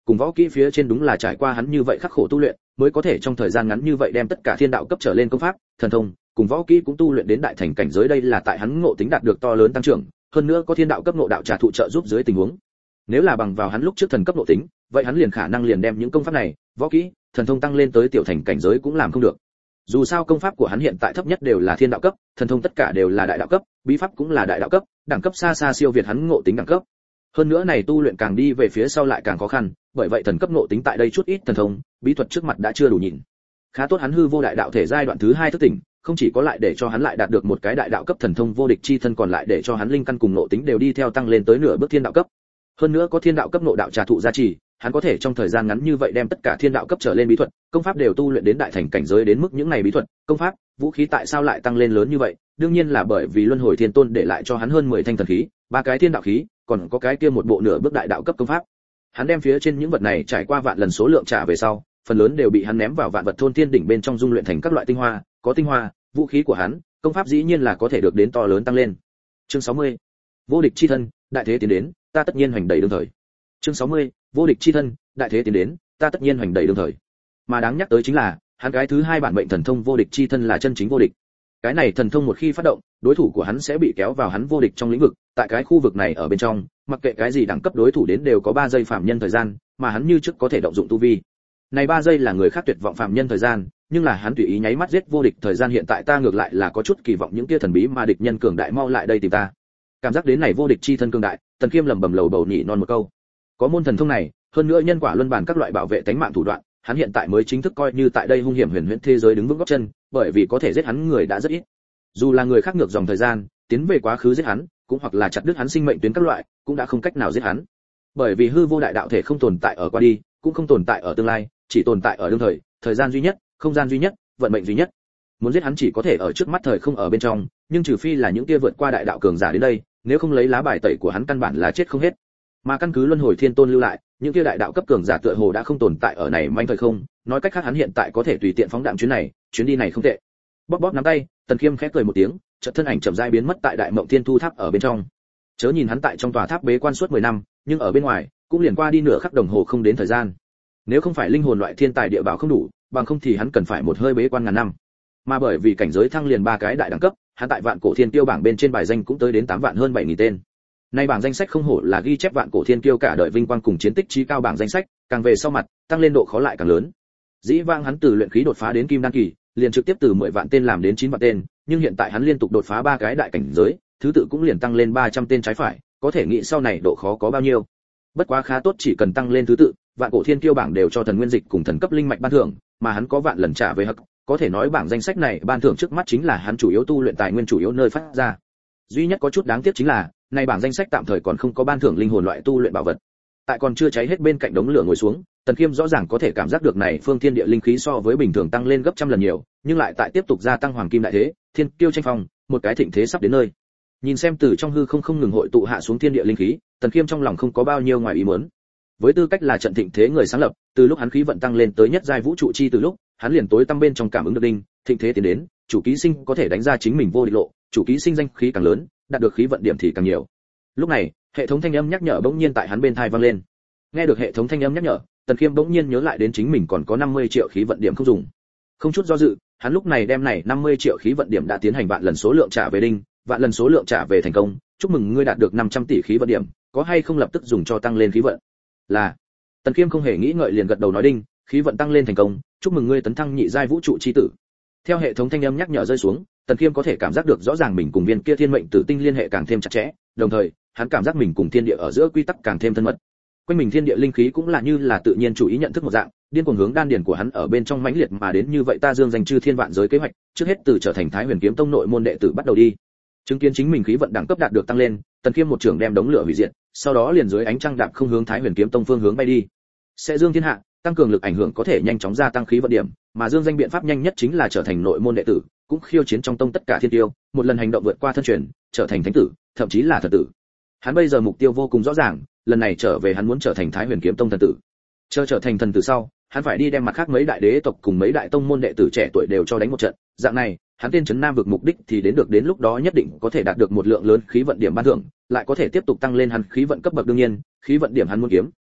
cùng võ kỹ phía trên đúng là trải qua hắn như vậy khắc khổ tu luyện, mới có thể trong thời gian ngắn như vậy đem tất cả thiên đạo cấp trở lên công pháp, thần thông, cùng võ kỹ cũng tu luyện đến đại thành cảnh giới, đây là tại hắn ngộ tính đạt được to lớn tăng trưởng, hơn nữa có thiên đạo cấp ngộ đạo trà thụ trợ giúp dưới tình huống. Nếu là bằng vào hắn lúc trước thần cấp ngộ tính, vậy hắn liền khả năng liền đem những công pháp này, võ kỹ, thần thông tăng lên tới tiểu thành cảnh giới cũng làm không được. Dù sao công pháp của hắn hiện tại thấp nhất đều là thiên đạo cấp, thần thông tất cả đều là đại đạo cấp, bí pháp cũng là đại đạo cấp, đẳng cấp xa xa siêu việt hắn ngộ tính đẳng cấp. Hơn nữa này tu luyện càng đi về phía sau lại càng khó khăn, bởi vậy thần cấp ngộ tính tại đây chút ít thần thông, bí thuật trước mặt đã chưa đủ nhìn. Khá tốt hắn hư vô đại đạo thể giai đoạn thứ hai thức tỉnh, không chỉ có lại để cho hắn lại đạt được một cái đại đạo cấp thần thông vô địch chi thân, còn lại để cho hắn linh căn cùng ngộ tính đều đi theo tăng lên tới nửa bước thiên đạo cấp. Hơn nữa có thiên đạo cấp ngộ đạo trà thụ gia trì, hắn có thể trong thời gian ngắn như vậy đem tất cả thiên đạo cấp trở lên bí thuật, công pháp đều tu luyện đến đại thành cảnh giới, đến mức những này bí thuật, công pháp, vũ khí tại sao lại tăng lên lớn như vậy? Đương nhiên là bởi vì luân hồi thiên tôn để lại cho hắn hơn mười thanh thần khí, ba cái thiên đạo khí, còn có cái kia một bộ nửa bước đại đạo cấp công pháp. Hắn đem phía trên những vật này trải qua vạn lần số lượng trả về sau, phần lớn đều bị hắn ném vào vạn vật thôn thiên đỉnh bên trong dung luyện thành các loại tinh hoa, có tinh hoa, vũ khí của hắn, công pháp dĩ nhiên là có thể được đến to lớn tăng lên. Chương sáu mươi. Vô địch chi thân, đại thế tiến đến, ta tất nhiên hoành đẩy đương thời. Chương sáu mươi. Vô địch chi thân, đại thế tiến đến, ta tất nhiên hoành đẩy đương thời. Mà đáng nhắc tới chính là, hắn cái thứ hai bản mệnh thần thông vô địch chi thân là chân chính vô địch. Cái này thần thông một khi phát động, đối thủ của hắn sẽ bị kéo vào hắn vô địch trong lĩnh vực, tại cái khu vực này ở bên trong, mặc kệ cái gì đẳng cấp đối thủ đến đều có ba giây phàm nhân thời gian, mà hắn như trước có thể động dụng tu vi. Này ba giây là người khác tuyệt vọng phàm nhân thời gian, nhưng là hắn tùy ý nháy mắt giết vô địch thời gian, hiện tại ta ngược lại là có chút kỳ vọng những kia thần bí mà địch nhân cường đại mau lại đây tìm ta. Cảm giác đến này vô địch chi thân cường đại, Tần Kiêm lẩm bẩm lầu bầu nhị non một câu. Có môn thần thông này, hơn nữa nhân quả luân bản các loại bảo vệ tánh mạng thủ đoạn, hắn hiện tại mới chính thức coi như tại đây hung hiểm huyền huyễn thế giới đứng vững gót chân, bởi vì có thể giết hắn người đã rất ít. Dù là người khác ngược dòng thời gian, tiến về quá khứ giết hắn, cũng hoặc là chặt đứt hắn sinh mệnh tuyến các loại, cũng đã không cách nào giết hắn. Bởi vì hư vô đại đạo thể không tồn tại ở qua đi, cũng không tồn tại ở tương lai, chỉ tồn tại ở đương thời, thời gian duy nhất, không gian duy nhất, vận mệnh duy nhất. Muốn giết hắn chỉ có thể ở trước mắt thời không ở bên trong, nhưng trừ phi là những kia vượt qua đại đạo cường giả đến đây, nếu không lấy lá bài tẩy của hắn căn bản là chết không hết. Mà căn cứ luân hồi thiên tôn lưu lại, những kia đại đạo cấp cường giả tựa hồ đã không tồn tại ở này manh thời không, nói cách khác hắn hiện tại có thể tùy tiện phóng đạn chuyến này, chuyến đi này không tệ. Bóp bóp nắm tay, Tần Kiêm khẽ cười một tiếng, chợt thân ảnh chậm rãi biến mất tại Đại Mộng Thiên Thu Tháp ở bên trong. Chớ nhìn hắn tại trong tòa tháp bế quan suốt mười năm, nhưng ở bên ngoài cũng liền qua đi nửa khắc đồng hồ không đến thời gian. Nếu không phải linh hồn loại thiên tài địa bảo không đủ, bằng không thì hắn cần phải một hơi bế quan ngàn năm. Mà bởi vì cảnh giới thăng liền ba cái đại đẳng cấp, hắn tại Vạn Cổ Thiên Kiêu bảng bên trên bài danh cũng tới đến tám vạn hơn bảy nghìn tên. Nay bảng danh sách không hổ là ghi chép Vạn Cổ Thiên Kiêu cả đời vinh quang cùng chiến tích chí cao bảng danh sách, càng về sau mặt, tăng lên độ khó lại càng lớn. Dĩ vãng hắn từ luyện khí đột phá đến kim đan kỳ, liền trực tiếp từ mười vạn tên làm đến chín vạn tên, nhưng hiện tại hắn liên tục đột phá ba cái đại cảnh giới, thứ tự cũng liền tăng lên ba trăm tên trái phải, có thể nghĩ sau này độ khó có bao nhiêu. Bất quá khá tốt, chỉ cần tăng lên thứ tự, Vạn Cổ Thiên Kiêu bảng đều cho thần nguyên dịch cùng thần cấp linh mạch ban thưởng, mà hắn có vạn lần trả về hắc, có thể nói bảng danh sách này ban thưởng trước mắt chính là hắn chủ yếu tu luyện tài nguyên chủ yếu nơi phát ra. Duy nhất có chút đáng tiếc chính là, này bảng danh sách tạm thời còn không có ban thưởng linh hồn loại tu luyện bảo vật. Tại còn chưa cháy hết bên cạnh đống lửa ngồi xuống, Tần Kiêm rõ ràng có thể cảm giác được này phương thiên địa linh khí so với bình thường tăng lên gấp trăm lần nhiều, nhưng lại tại tiếp tục gia tăng hoàng kim đại thế, thiên kiêu tranh phong, một cái thịnh thế sắp đến nơi. Nhìn xem từ trong hư không không ngừng hội tụ hạ xuống thiên địa linh khí, Tần Kiêm trong lòng không có bao nhiêu ngoài ý muốn. Với tư cách là trận thịnh thế người sáng lập, từ lúc hắn khí vận tăng lên tới nhất giai vũ trụ chi từ lúc, hắn liền tối tăm bên trong cảm ứng được đinh, thịnh thế tiến đến, chủ ký sinh có thể đánh ra chính mình vô địch lộ, chủ ký sinh danh khí càng lớn, đạt được khí vận điểm thì càng nhiều. Lúc này, hệ thống thanh âm nhắc nhở bỗng nhiên tại hắn bên tai vang lên. Nghe được hệ thống thanh âm nhắc nhở, Tần Kiêm bỗng nhiên nhớ lại đến chính mình còn có năm mươi triệu khí vận điểm không dùng. Không chút do dự, hắn lúc này đem này năm mươi triệu khí vận điểm đã tiến hành vạn lần số lượng trả về đinh, vạn lần số lượng trả về thành công, chúc mừng ngươi đạt được năm trăm tỷ khí vận điểm, có hay không lập tức dùng cho tăng lên khí vận? Là. Tần Kiêm không hề nghĩ ngợi liền gật đầu nói đinh, khí vận tăng lên thành công, chúc mừng ngươi tấn thăng nhị giai vũ trụ chi tử. Theo hệ thống thanh âm nhắc nhở rơi xuống, Tần Kiêm có thể cảm giác được rõ ràng mình cùng viên kia thiên mệnh tử tinh liên hệ càng thêm chặt chẽ, đồng thời, hắn cảm giác mình cùng thiên địa ở giữa quy tắc càng thêm thân mật. Quanh mình thiên địa linh khí cũng là như là tự nhiên chủ ý nhận thức một dạng, điên cuồng hướng đan điền của hắn ở bên trong mãnh liệt mà đến, như vậy ta dương danh chư thiên vạn giới kế hoạch, trước hết từ trở thành Thái Huyền Kiếm Tông nội môn đệ tử bắt đầu đi. Chứng kiến chính mình khí vận đẳng cấp đạt được tăng lên, Tần Kiêm một trường đem đống lửa hủy diệt, sau đó liền dưới ánh trăng đạp không hướng Thái Huyền Kiếm Tông phương hướng bay đi. Sẽ dương thiên hạ, tăng cường lực ảnh hưởng có thể nhanh chóng gia tăng khí vận điểm, mà dương danh biện pháp nhanh nhất chính là trở thành nội môn đệ tử, cũng khiêu chiến trong tông tất cả thiên tiêu, một lần hành động vượt qua thân truyền, trở thành thánh tử, thậm chí là thần tử. Hắn bây giờ mục tiêu vô cùng rõ ràng, lần này trở về hắn muốn trở thành Thái Huyền Kiếm Tông thần tử. Chờ trở thành thần tử sau, hắn phải đi đem mặt khác mấy đại đế tộc cùng mấy đại tông môn đệ tử trẻ tuổi đều cho đánh một trận, dạng này, hắn tiên trấn Nam vực mục đích thì đến được, đến lúc đó nhất định có thể đạt được một lượng lớn khí vận điểm ban thưởng, lại có thể tiếp tục tăng lên hắn khí vận cấp bậc. Đương nhiên, khí vận điểm hắn muốn kiếm,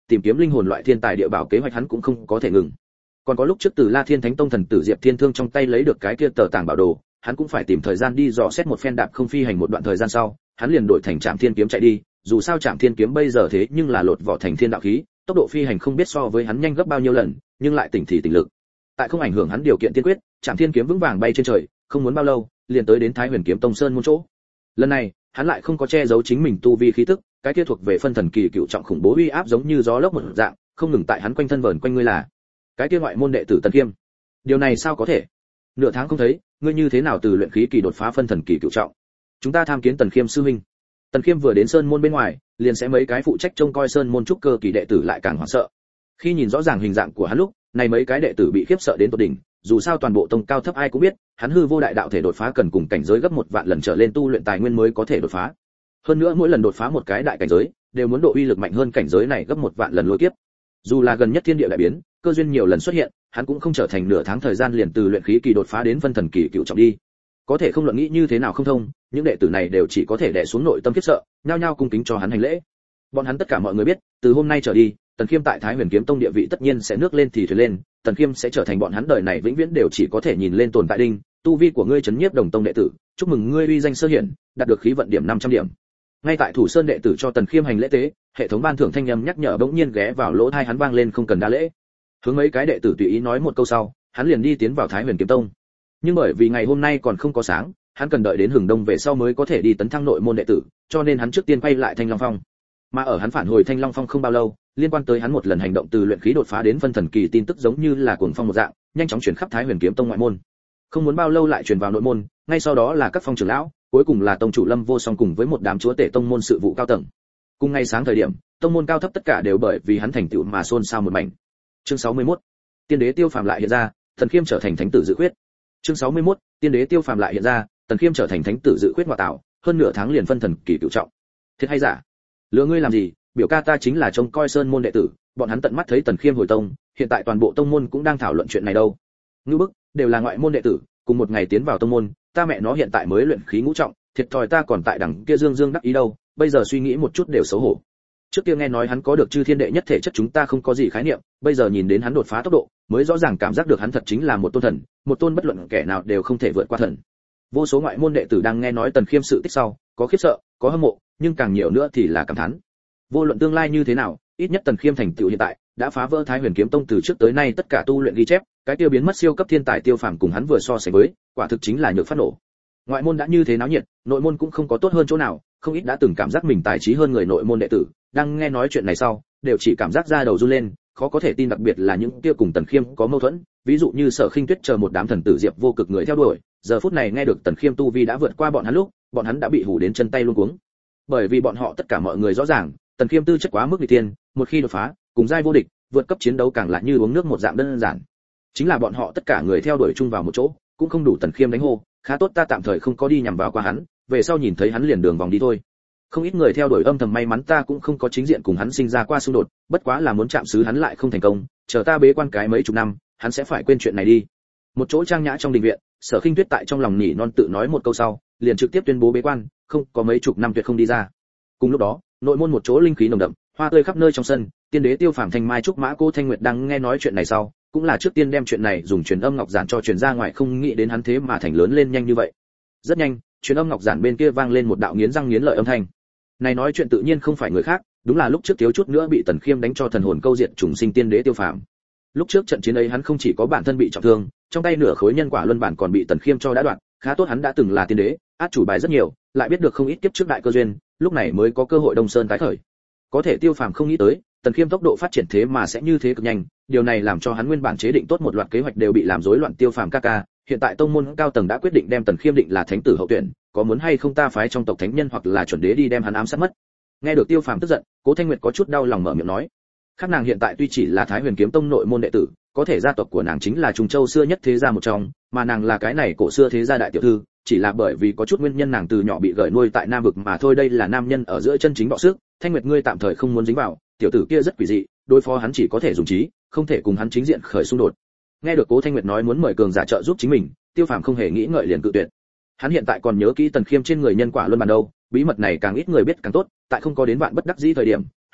tìm kiếm linh hồn loại thiên tài địa bảo kế hoạch hắn cũng không có thể ngừng. Còn có lúc trước từ La Thiên Thánh Tông thần tử Diệp Thiên Thương trong tay lấy được cái kia tờ tàng bảo đồ, hắn cũng phải tìm thời gian đi dò xét một phen đạp không phi hành một đoạn thời gian sau, hắn liền đổi thành Trảm Thiên kiếm chạy đi, dù sao Trảm Thiên kiếm bây giờ thế nhưng là lột vỏ thành thiên đạo khí, tốc độ phi hành không biết so với hắn nhanh gấp bao nhiêu lần, nhưng lại tỉnh thì tỉnh lực. Tại không ảnh hưởng hắn điều kiện tiên quyết, Trảm Thiên kiếm vững vàng bay trên trời, không muốn bao lâu, liền tới đến Thái Huyền kiếm tông sơn môn chỗ. Lần này, hắn lại không có che giấu chính mình tu vi khí tức, cái kia thuộc về phân thần kỳ cựu trọng khủng bố uy áp giống như gió lốc một dạng, không ngừng tại hắn quanh thân vờn quanh ngươi là cái kia ngoại môn đệ tử Tần Kiêm. Điều này sao có thể? Nửa tháng không thấy, ngươi như thế nào từ luyện khí kỳ đột phá phân thần kỳ cựu trọng? Chúng ta tham kiến Tần Kiêm sư huynh. Tần Kiêm vừa đến sơn môn bên ngoài, liền sẽ mấy cái phụ trách trông coi sơn môn trúc cơ kỳ đệ tử lại càng hoảng sợ. Khi nhìn rõ ràng hình dạng của hắn lúc, này mấy cái đệ tử bị khiếp sợ đến tột đỉnh, dù sao toàn bộ tông cao thấp ai cũng biết, hắn hư vô đại đạo thể đột phá cần cùng cảnh giới gấp một vạn lần trở lên tu luyện tài nguyên mới có thể đột phá. Hơn nữa mỗi lần đột phá một cái đại cảnh giới, đều muốn độ uy lực mạnh hơn cảnh giới này gấp một vạn lần lôi kiếp. Dù là gần nhất thiên địa đại biến, cơ duyên nhiều lần xuất hiện, hắn cũng không trở thành nửa tháng thời gian liền từ luyện khí kỳ đột phá đến phân thần kỳ cựu trọng đi. Có thể không luận nghĩ như thế nào không thông, những đệ tử này đều chỉ có thể đè xuống nội tâm khiếp sợ, nhao nhao cung kính cho hắn hành lễ. Bọn hắn tất cả mọi người biết, từ hôm nay trở đi, Tần Khiêm tại Thái Huyền kiếm tông địa vị tất nhiên sẽ nước lên thì thuyền lên, Tần Khiêm sẽ trở thành bọn hắn đời này vĩnh viễn đều chỉ có thể nhìn lên tồn tại đinh, tu vi của ngươi trấn nhiếp đồng tông đệ tử, chúc mừng ngươi uy danh sơ hiển, đạt được khí vận điểm năm trăm điểm. Ngay tại Thủ Sơn đệ tử cho Tần Khiêm hành lễ tế, hệ thống ban thưởng thanh âm nhắc nhở bỗng nhiên ghé vào lỗ tai hắn vang lên không cần đa lễ. Hướng mấy cái đệ tử tùy ý nói một câu sau, hắn liền đi tiến vào Thái Huyền kiếm tông. Nhưng bởi vì ngày hôm nay còn không có sáng, hắn cần đợi đến hừng đông về sau mới có thể đi tấn thăng nội môn đệ tử, cho nên hắn trước tiên quay lại Thanh Long Phong. Mà ở hắn phản hồi Thanh Long Phong không bao lâu, liên quan tới hắn một lần hành động từ luyện khí đột phá đến phân thần kỳ tin tức giống như là cuồng phong một dạng, nhanh chóng truyền khắp Thái Huyền kiếm tông ngoại môn. Không muốn bao lâu lại truyền vào nội môn, ngay sau đó là các phong trưởng lão, cuối cùng là tông chủ Lâm Vô Song cùng với một đám chúa tể tông môn sự vụ cao tầng. Cùng ngày sáng thời điểm, tông môn cao thấp tất cả đều bởi vì hắn thành tựu mà xôn xao một mảnh. Chương sáu mươi mốt. Tiên đế Tiêu Phàm lại hiện ra, Tần Khiêm trở thành thánh tử dự khuyết. Chương sáu mươi mốt. Tiên đế Tiêu Phàm lại hiện ra, Tần Khiêm trở thành thánh tử dự khuyết ngoại tạo, hơn nửa tháng liền phân thần kỳ cửu trọng. Thiệt hay giả? Lừa ngươi làm gì? Biểu ca ta chính là trông coi sơn môn đệ tử, bọn hắn tận mắt thấy Tần Khiêm hồi tông, hiện tại toàn bộ tông môn cũng đang thảo luận chuyện này đâu. Ngưu bức, đều là ngoại môn đệ tử, cùng một ngày tiến vào tông môn, ta mẹ nó hiện tại mới luyện khí ngũ trọng, thiệt thòi ta còn tại đằng kia dương dương đắc ý đâu, bây giờ suy nghĩ một chút đều xấu hổ. Trước kia nghe nói hắn có được chư thiên đệ nhất thể chất chúng ta không có gì khái niệm, bây giờ nhìn đến hắn đột phá tốc độ, mới rõ ràng cảm giác được hắn thật chính là một tôn thần, một tôn bất luận kẻ nào đều không thể vượt qua thần. Vô số ngoại môn đệ tử đang nghe nói Tần Khiêm sự tích sau, có khiếp sợ, có hâm mộ, nhưng càng nhiều nữa thì là cảm thán. Vô luận tương lai như thế nào, ít nhất Tần Khiêm thành tựu hiện tại đã phá vỡ Thái Huyền kiếm tông từ trước tới nay tất cả tu luyện ghi chép, cái tiêu biến mất siêu cấp thiên tài Tiêu Phàm cùng hắn vừa so sánh với, quả thực chính là nhược phát nổ. Ngoại môn đã như thế náo nhiệt, nội môn cũng không có tốt hơn chỗ nào, không ít đã từng cảm giác mình tài trí hơn người nội môn đệ tử, đang nghe nói chuyện này sau, đều chỉ cảm giác da đầu run lên, khó có thể tin, đặc biệt là những kia cùng Tần Khiêm có mâu thuẫn, ví dụ như Sở Khinh Tuyết chờ một đám thần tử diệp vô cực người theo đuổi, giờ phút này nghe được Tần Khiêm tu vi đã vượt qua bọn hắn lúc, bọn hắn đã bị hù đến chân tay luống cuống. Bởi vì bọn họ tất cả mọi người rõ ràng, Tần Khiêm tư chất quá mức nghịch thiên, một khi đột phá, cùng giai vô địch, vượt cấp chiến đấu càng là như uống nước một dạng đơn giản. Chính là bọn họ tất cả người theo đuổi chung vào một chỗ, cũng không đủ Tần Khiêm đánh hô, khá tốt ta tạm thời không có đi nhằm vào qua hắn, về sau nhìn thấy hắn liền đường vòng đi thôi. Không ít người theo đuổi âm thầm may mắn ta cũng không có chính diện cùng hắn sinh ra qua xung đột, bất quá là muốn chạm xứ hắn lại không thành công, chờ ta bế quan cái mấy chục năm, hắn sẽ phải quên chuyện này đi. Một chỗ trang nhã trong đình viện, Sở Khinh Tuyết tại trong lòng nhỉ non tự nói một câu sau, liền trực tiếp tuyên bố bế quan, không có mấy chục năm tuyệt không đi ra. Cùng lúc đó, nội môn một chỗ linh khí nồng đậm, hoa tươi khắp nơi trong sân, tiên đế Tiêu Phàm Thanh Mai trúc mã cô Thanh Nguyệt đang nghe nói chuyện này sau, cũng là trước tiên đem chuyện này dùng truyền âm ngọc giản cho truyền ra ngoài, không nghĩ đến hắn thế mà thành lớn lên nhanh như vậy. Rất nhanh, truyền âm ngọc giản bên kia vang lên một đạo nghiến răng nghiến lợi âm thanh. Này nói chuyện tự nhiên không phải người khác, đúng là lúc trước thiếu chút nữa bị Tần Khiêm đánh cho thần hồn câu diệt trùng sinh tiên đế Tiêu Phàm. Lúc trước trận chiến ấy hắn không chỉ có bản thân bị trọng thương, trong tay nửa khối nhân quả luân bản còn bị Tần Khiêm cho đã đoạn, khá tốt hắn đã từng là tiên đế, át chủ bài rất nhiều, lại biết được không ít kiếp trước đại cơ duyên, lúc này mới có cơ hội Đông Sơn tái khởi. Có thể Tiêu Phàm không nghĩ tới, Tần Khiêm tốc độ phát triển thế mà sẽ như thế cực nhanh, điều này làm cho hắn nguyên bản chế định tốt một loạt kế hoạch đều bị làm rối loạn. Tiêu Phàm ca ca, hiện tại tông môn cao tầng đã quyết định đem Tần Khiêm định là thánh tử hậu tuyển, có muốn hay không ta phái trong tộc thánh nhân hoặc là chuẩn đế đi đem hắn ám sát mất. Nghe được Tiêu Phàm tức giận, Cố Thanh Nguyệt có chút đau lòng mở miệng nói. Khác nàng hiện tại tuy chỉ là Thái Huyền kiếm tông nội môn đệ tử, có thể gia tộc của nàng chính là Trùng Châu xưa nhất thế gia một trong, mà nàng là cái này cổ xưa thế gia đại tiểu thư, chỉ là bởi vì có chút nguyên nhân nàng từ nhỏ bị gửi nuôi tại Nam vực mà thôi. Đây là nam nhân ở giữa chân chính bọ sức, Thanh Nguyệt ngươi tạm thời không muốn dính vào, tiểu tử kia rất quỷ dị, đối phó hắn chỉ có thể dùng trí, không thể cùng hắn chính diện khởi xung đột. Nghe được Cố Thanh Nguyệt nói muốn mời cường giả trợ giúp chính mình, Tiêu Phàm không hề nghĩ ngợi liền cự tuyệt. Hắn hiện tại còn nhớ kỹ Tần Khiêm trên người nhân quả luân bản đâu, bí mật này càng ít người biết càng tốt, tại không có đến vạn bất đắc dĩ thời điểm,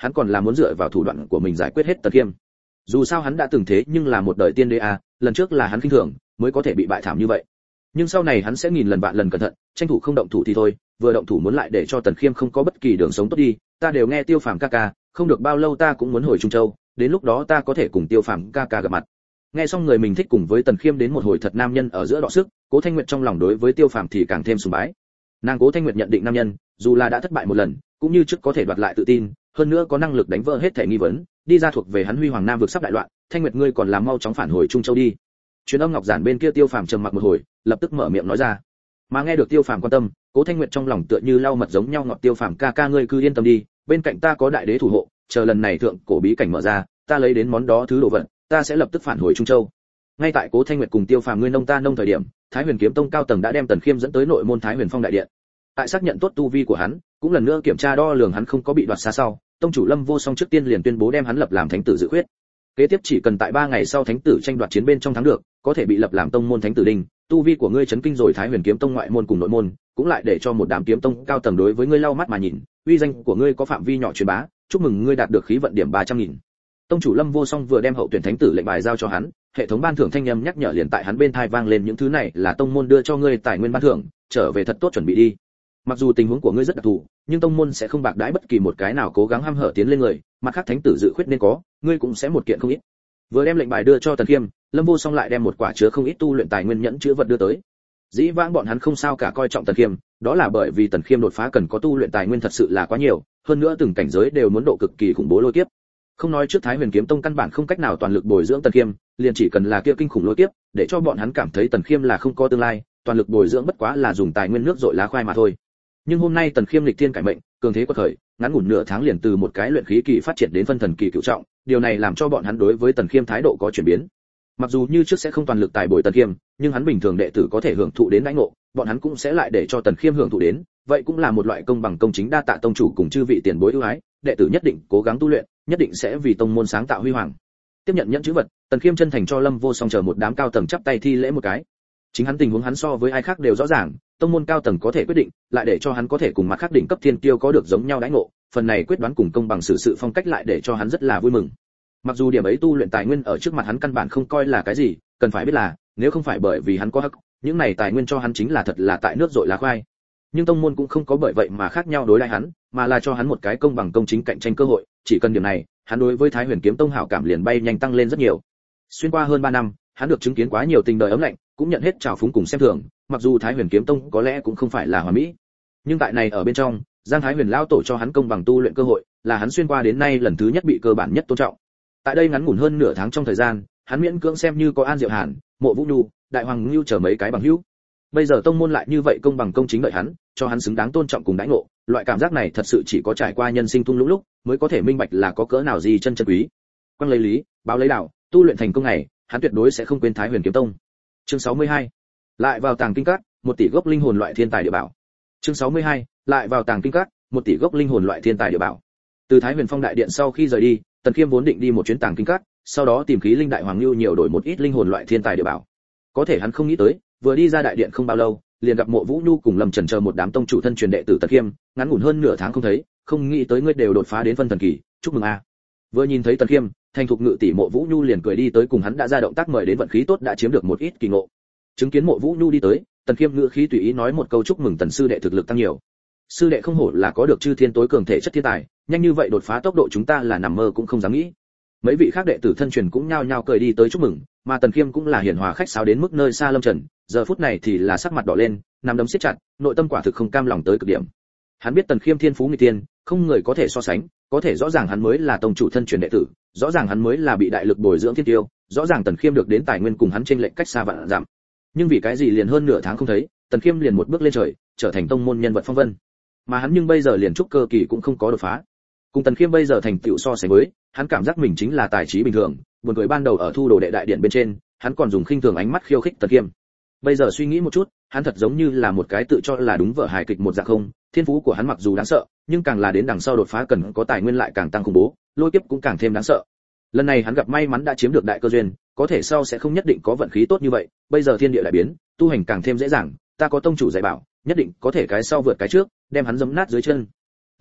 hắn còn là muốn dựa vào thủ đoạn của mình giải quyết hết Tần Khiêm. Dù sao hắn đã từng thế nhưng là một đời tiên đế a, lần trước là hắn khinh thường mới có thể bị bại thảm như vậy. Nhưng sau này hắn sẽ nghìn lần vạn lần cẩn thận, tranh thủ không động thủ thì thôi, vừa động thủ muốn lại để cho Tần Khiêm không có bất kỳ đường sống tốt đi, ta đều nghe Tiêu Phàm ca ca, không được bao lâu ta cũng muốn hồi Trung Châu, đến lúc đó ta có thể cùng Tiêu Phàm ca ca gặp mặt. Nghe xong người mình thích cùng với Tần Khiêm đến một hồi thật nam nhân ở giữa đọ sức, Cố Thanh Nguyệt trong lòng đối với Tiêu Phàm thì càng thêm sùng bái. Nàng Cố Thanh Nguyệt nhận định nam nhân, dù là đã thất bại một lần, cũng như trước có thể đoạt lại tự tin, hơn nữa có năng lực đánh vỡ hết thể nghi vấn, đi ra thuộc về hắn huy hoàng nam vực sắp đại loạn, Thanh Nguyệt ngươi còn làm mau chóng phản hồi Trung Châu đi. Truyền âm ngọc giản bên kia Tiêu Phàm trầm mặc một hồi, lập tức mở miệng nói ra. Mà nghe được Tiêu Phàm quan tâm, Cố Thanh Nguyệt trong lòng tựa như lau mật giống nhau ngọt. Tiêu Phàm ca ca ngươi cứ yên tâm đi, bên cạnh ta có đại đế thủ hộ, chờ lần này thượng cổ bí cảnh mở ra, ta lấy đến món đó thứ đồ vật, ta sẽ lập tức phản hồi Trung Châu. Ngay tại Cố Thanh Nguyệt cùng Tiêu Phàm ngươi nông ta nông thời điểm, Thái Huyền Kiếm Tông cao tầng đã đem Tần Khiêm dẫn tới nội môn Thái Huyền Phong đại điện. Tại xác nhận tốt tu vi của hắn, cũng lần nữa kiểm tra đo lường hắn không có bị đoạt xa sau, tông chủ Lâm Vô Song trước tiên liền tuyên bố đem hắn lập làm thánh tử dự khuyết. Kế tiếp chỉ cần tại ba ngày sau thánh tử tranh đoạt chiến bên trong thắng được, có thể bị lập làm tông môn thánh tử đinh, tu vi của ngươi chấn kinh rồi Thái Huyền Kiếm Tông ngoại môn cùng nội môn, cũng lại để cho một đám kiếm tông cao tầng đối với ngươi lau mắt mà nhìn, uy danh của ngươi có phạm vi nhỏ truyền bá, chúc mừng ngươi đạt được khí vận điểm ba trăm nghìn. Tông chủ Lâm Vô Song vừa đem hậu tuyển thánh tử lệnh bài giao cho hắn, hệ thống ban thưởng thanh âm nhắc nhở liền tại hắn bên tai vang lên, những thứ này là tông môn đưa cho ngươi tài nguyên ban thưởng, trở về thật tốt chuẩn bị đi. Mặc dù tình huống của ngươi rất đặc thù, nhưng tông môn sẽ không bạc đãi bất kỳ một cái nào cố gắng hăm hở tiến lên người, mặt khác thánh tử dự khuyết nên có, ngươi cũng sẽ một kiện không ít. Vừa đem lệnh bài đưa cho Tần Khiêm, Lâm Vô Song lại đem một quả chứa không ít tu luyện tài nguyên nhẫn chứa vật đưa tới. Dĩ vãng bọn hắn không sao cả coi trọng Tần Khiêm, đó là bởi vì Tần Khiêm đột phá cần có tu luyện tài nguyên thật sự là quá nhiều, hơn nữa từng cảnh giới đều muốn độ cực kỳ khủng bố lôi kiếp. Không nói trước Thái Huyền Kiếm Tông căn bản không cách nào toàn lực bồi dưỡng Tần Khiêm, liền chỉ cần là kia kinh khủng lôi kiếp, để cho bọn hắn cảm thấy Tần Khiêm là không có tương lai, toàn lực bồi dưỡng bất quá là dùng tài nguyên nước dội lá khoai mà thôi. Nhưng hôm nay Tần Khiêm lịch thiên cải mệnh, cường thế quật khởi, ngắn ngủn nửa tháng liền từ một cái luyện khí kỳ phát triển đến phân thần kỳ cửu trọng, điều này làm cho bọn hắn đối với Tần Khiêm thái độ có chuyển biến. Mặc dù như trước sẽ không toàn lực tài bồi Tần Khiêm, nhưng hắn bình thường đệ tử có thể hưởng thụ đến đãi ngộ, bọn hắn cũng sẽ lại để cho Tần Khiêm hưởng thụ đến, vậy cũng là một loại công bằng công chính. Đa tạ tông chủ cùng chư vị tiền bối ưu ái, đệ tử nhất định cố gắng tu luyện, nhất định sẽ vì tông môn sáng tạo huy hoàng. Tiếp nhận nhẫn chữ vật, Tần Khiêm chân thành cho Lâm Vô Song chờ một đám cao tầng chắp tay thi lễ một cái. Chính hắn tình huống hắn so với ai khác đều rõ ràng, tông môn cao tầng có thể quyết định, lại để cho hắn có thể cùng mặt khác đỉnh cấp thiên tiêu có được giống nhau đãi ngộ, phần này quyết đoán cùng công bằng xử sự phong cách lại để cho hắn rất là vui mừng. Mặc dù điểm ấy tu luyện tài nguyên ở trước mặt hắn căn bản không coi là cái gì, cần phải biết là, nếu không phải bởi vì hắn có hắc, những này tài nguyên cho hắn chính là thật là tại nước dội lá khoai. Nhưng tông môn cũng không có bởi vậy mà khác nhau đối đãi hắn, mà là cho hắn một cái công bằng công chính cạnh tranh cơ hội, chỉ cần điểm này, hắn đối với Thái Huyền Kiếm Tông hảo cảm liền bay nhanh tăng lên rất nhiều. Xuyên qua hơn ba năm, hắn được chứng kiến quá nhiều tình đời ấm lạnh, cũng nhận hết trào phúng cùng xem thường, mặc dù Thái Huyền Kiếm Tông có lẽ cũng không phải là hoàn mỹ, nhưng tại này ở bên trong, Giang Thái Huyền lão tổ cho hắn công bằng tu luyện cơ hội, là hắn xuyên qua đến nay lần thứ nhất bị cơ bản nhất tôn trọng. Tại đây ngắn ngủn hơn nửa tháng trong thời gian, hắn miễn cưỡng xem như có An Diệu Hàn, Mộ Vũ Nhu, Đại Hoàng Nưu chờ mấy cái bằng hữu. Bây giờ tông môn lại như vậy công bằng công chính đợi hắn, cho hắn xứng đáng tôn trọng cùng đãi ngộ, loại cảm giác này thật sự chỉ có trải qua nhân sinh thung lũng lúc mới có thể minh bạch là có cỡ nào gì chân chân quý. Quang lấy lý, báo lấy đạo, tu luyện thành công này, hắn tuyệt đối sẽ không quên Thái Huyền Kiếm Tông. Chương sáu mươi hai. Lại vào tàng kinh các, một tỷ gốc linh hồn loại thiên tài địa bảo. Chương sáu mươi hai. Lại vào tàng kinh các, một tỷ gốc linh hồn loại thiên tài địa bảo. Từ Thái Huyền Phong đại điện sau khi rời đi, Tần Khiêm vốn định đi một chuyến tàng kinh các, sau đó tìm khí linh đại hoàng lưu nhiều đổi một ít linh hồn loại thiên tài địa bảo. Có thể hắn không nghĩ tới, vừa đi ra đại điện không bao lâu, liền gặp Mộ Vũ Nhu cùng Lâm Trần chờ một đám tông chủ thân truyền đệ tử Tần Khiêm, ngắn ngủn hơn nửa tháng không thấy, không nghĩ tới ngươi đều đột phá đến phân thần kỳ, chúc mừng a. Vừa nhìn thấy Tần Khiêm, thành thục ngự tỷ Mộ Vũ Nhu liền cười đi tới cùng hắn đã ra động tác mời đến vận khí tốt đã chiếm được một ít kỳ ngộ. Chứng kiến Mộ Vũ Nhu đi tới, Tần Khiêm ngữ khí tùy ý nói một câu chúc mừng Tần sư đệ thực lực tăng nhiều. Sư đệ không hổ là có được chư thiên tối cường thể chất thiên tài, nhanh như vậy đột phá tốc độ chúng ta là nằm mơ cũng không dám nghĩ. Mấy vị khác đệ tử thân truyền cũng nhao nhao cười đi tới chúc mừng, mà Tần Khiêm cũng là hiền hòa khách sáo đến mức nơi xa Lâm Trần, giờ phút này thì là sắc mặt đỏ lên, nắm đấm siết chặt, nội tâm quả thực không cam lòng tới cực điểm. Hắn biết Tần Khiêm thiên phú nghịch tiên, không người có thể so sánh, có thể rõ ràng hắn mới là tông chủ thân truyền đệ tử, rõ ràng hắn mới là bị đại lực bồi dưỡng thiên tiêu, rõ ràng Tần Khiêm được đến tài nguyên cùng hắn trên lệnh cách xa vạn dặm. Nhưng vì cái gì liền hơn nửa tháng không thấy, Tần Khiêm liền một bước lên trời, trở thành tông môn nhân vật phong vân. Mà hắn nhưng bây giờ liền trúc cơ kỳ cũng không có đột phá. Cùng Tần Khiêm bây giờ thành tựu so sánh với, hắn cảm giác mình chính là tài trí bình thường, buồn cười ban đầu ở thu đồ đệ đại điện bên trên, hắn còn dùng khinh thường ánh mắt khiêu khích Tần Khiêm. Bây giờ suy nghĩ một chút, hắn thật giống như là một cái tự cho là đúng vợ hài kịch một dạng không, thiên phú của hắn mặc dù đáng sợ, nhưng càng là đến đằng sau đột phá cần có tài nguyên lại càng tăng khủng bố, lôi kiếp cũng càng thêm đáng sợ. Lần này hắn gặp may mắn đã chiếm được đại cơ duyên, có thể sau sẽ không nhất định có vận khí tốt như vậy, bây giờ thiên địa lại biến, tu hành càng thêm dễ dàng, ta có tông chủ dạy bảo, nhất định có thể cái sau vượt cái trước, đem hắn giẫm nát dưới chân.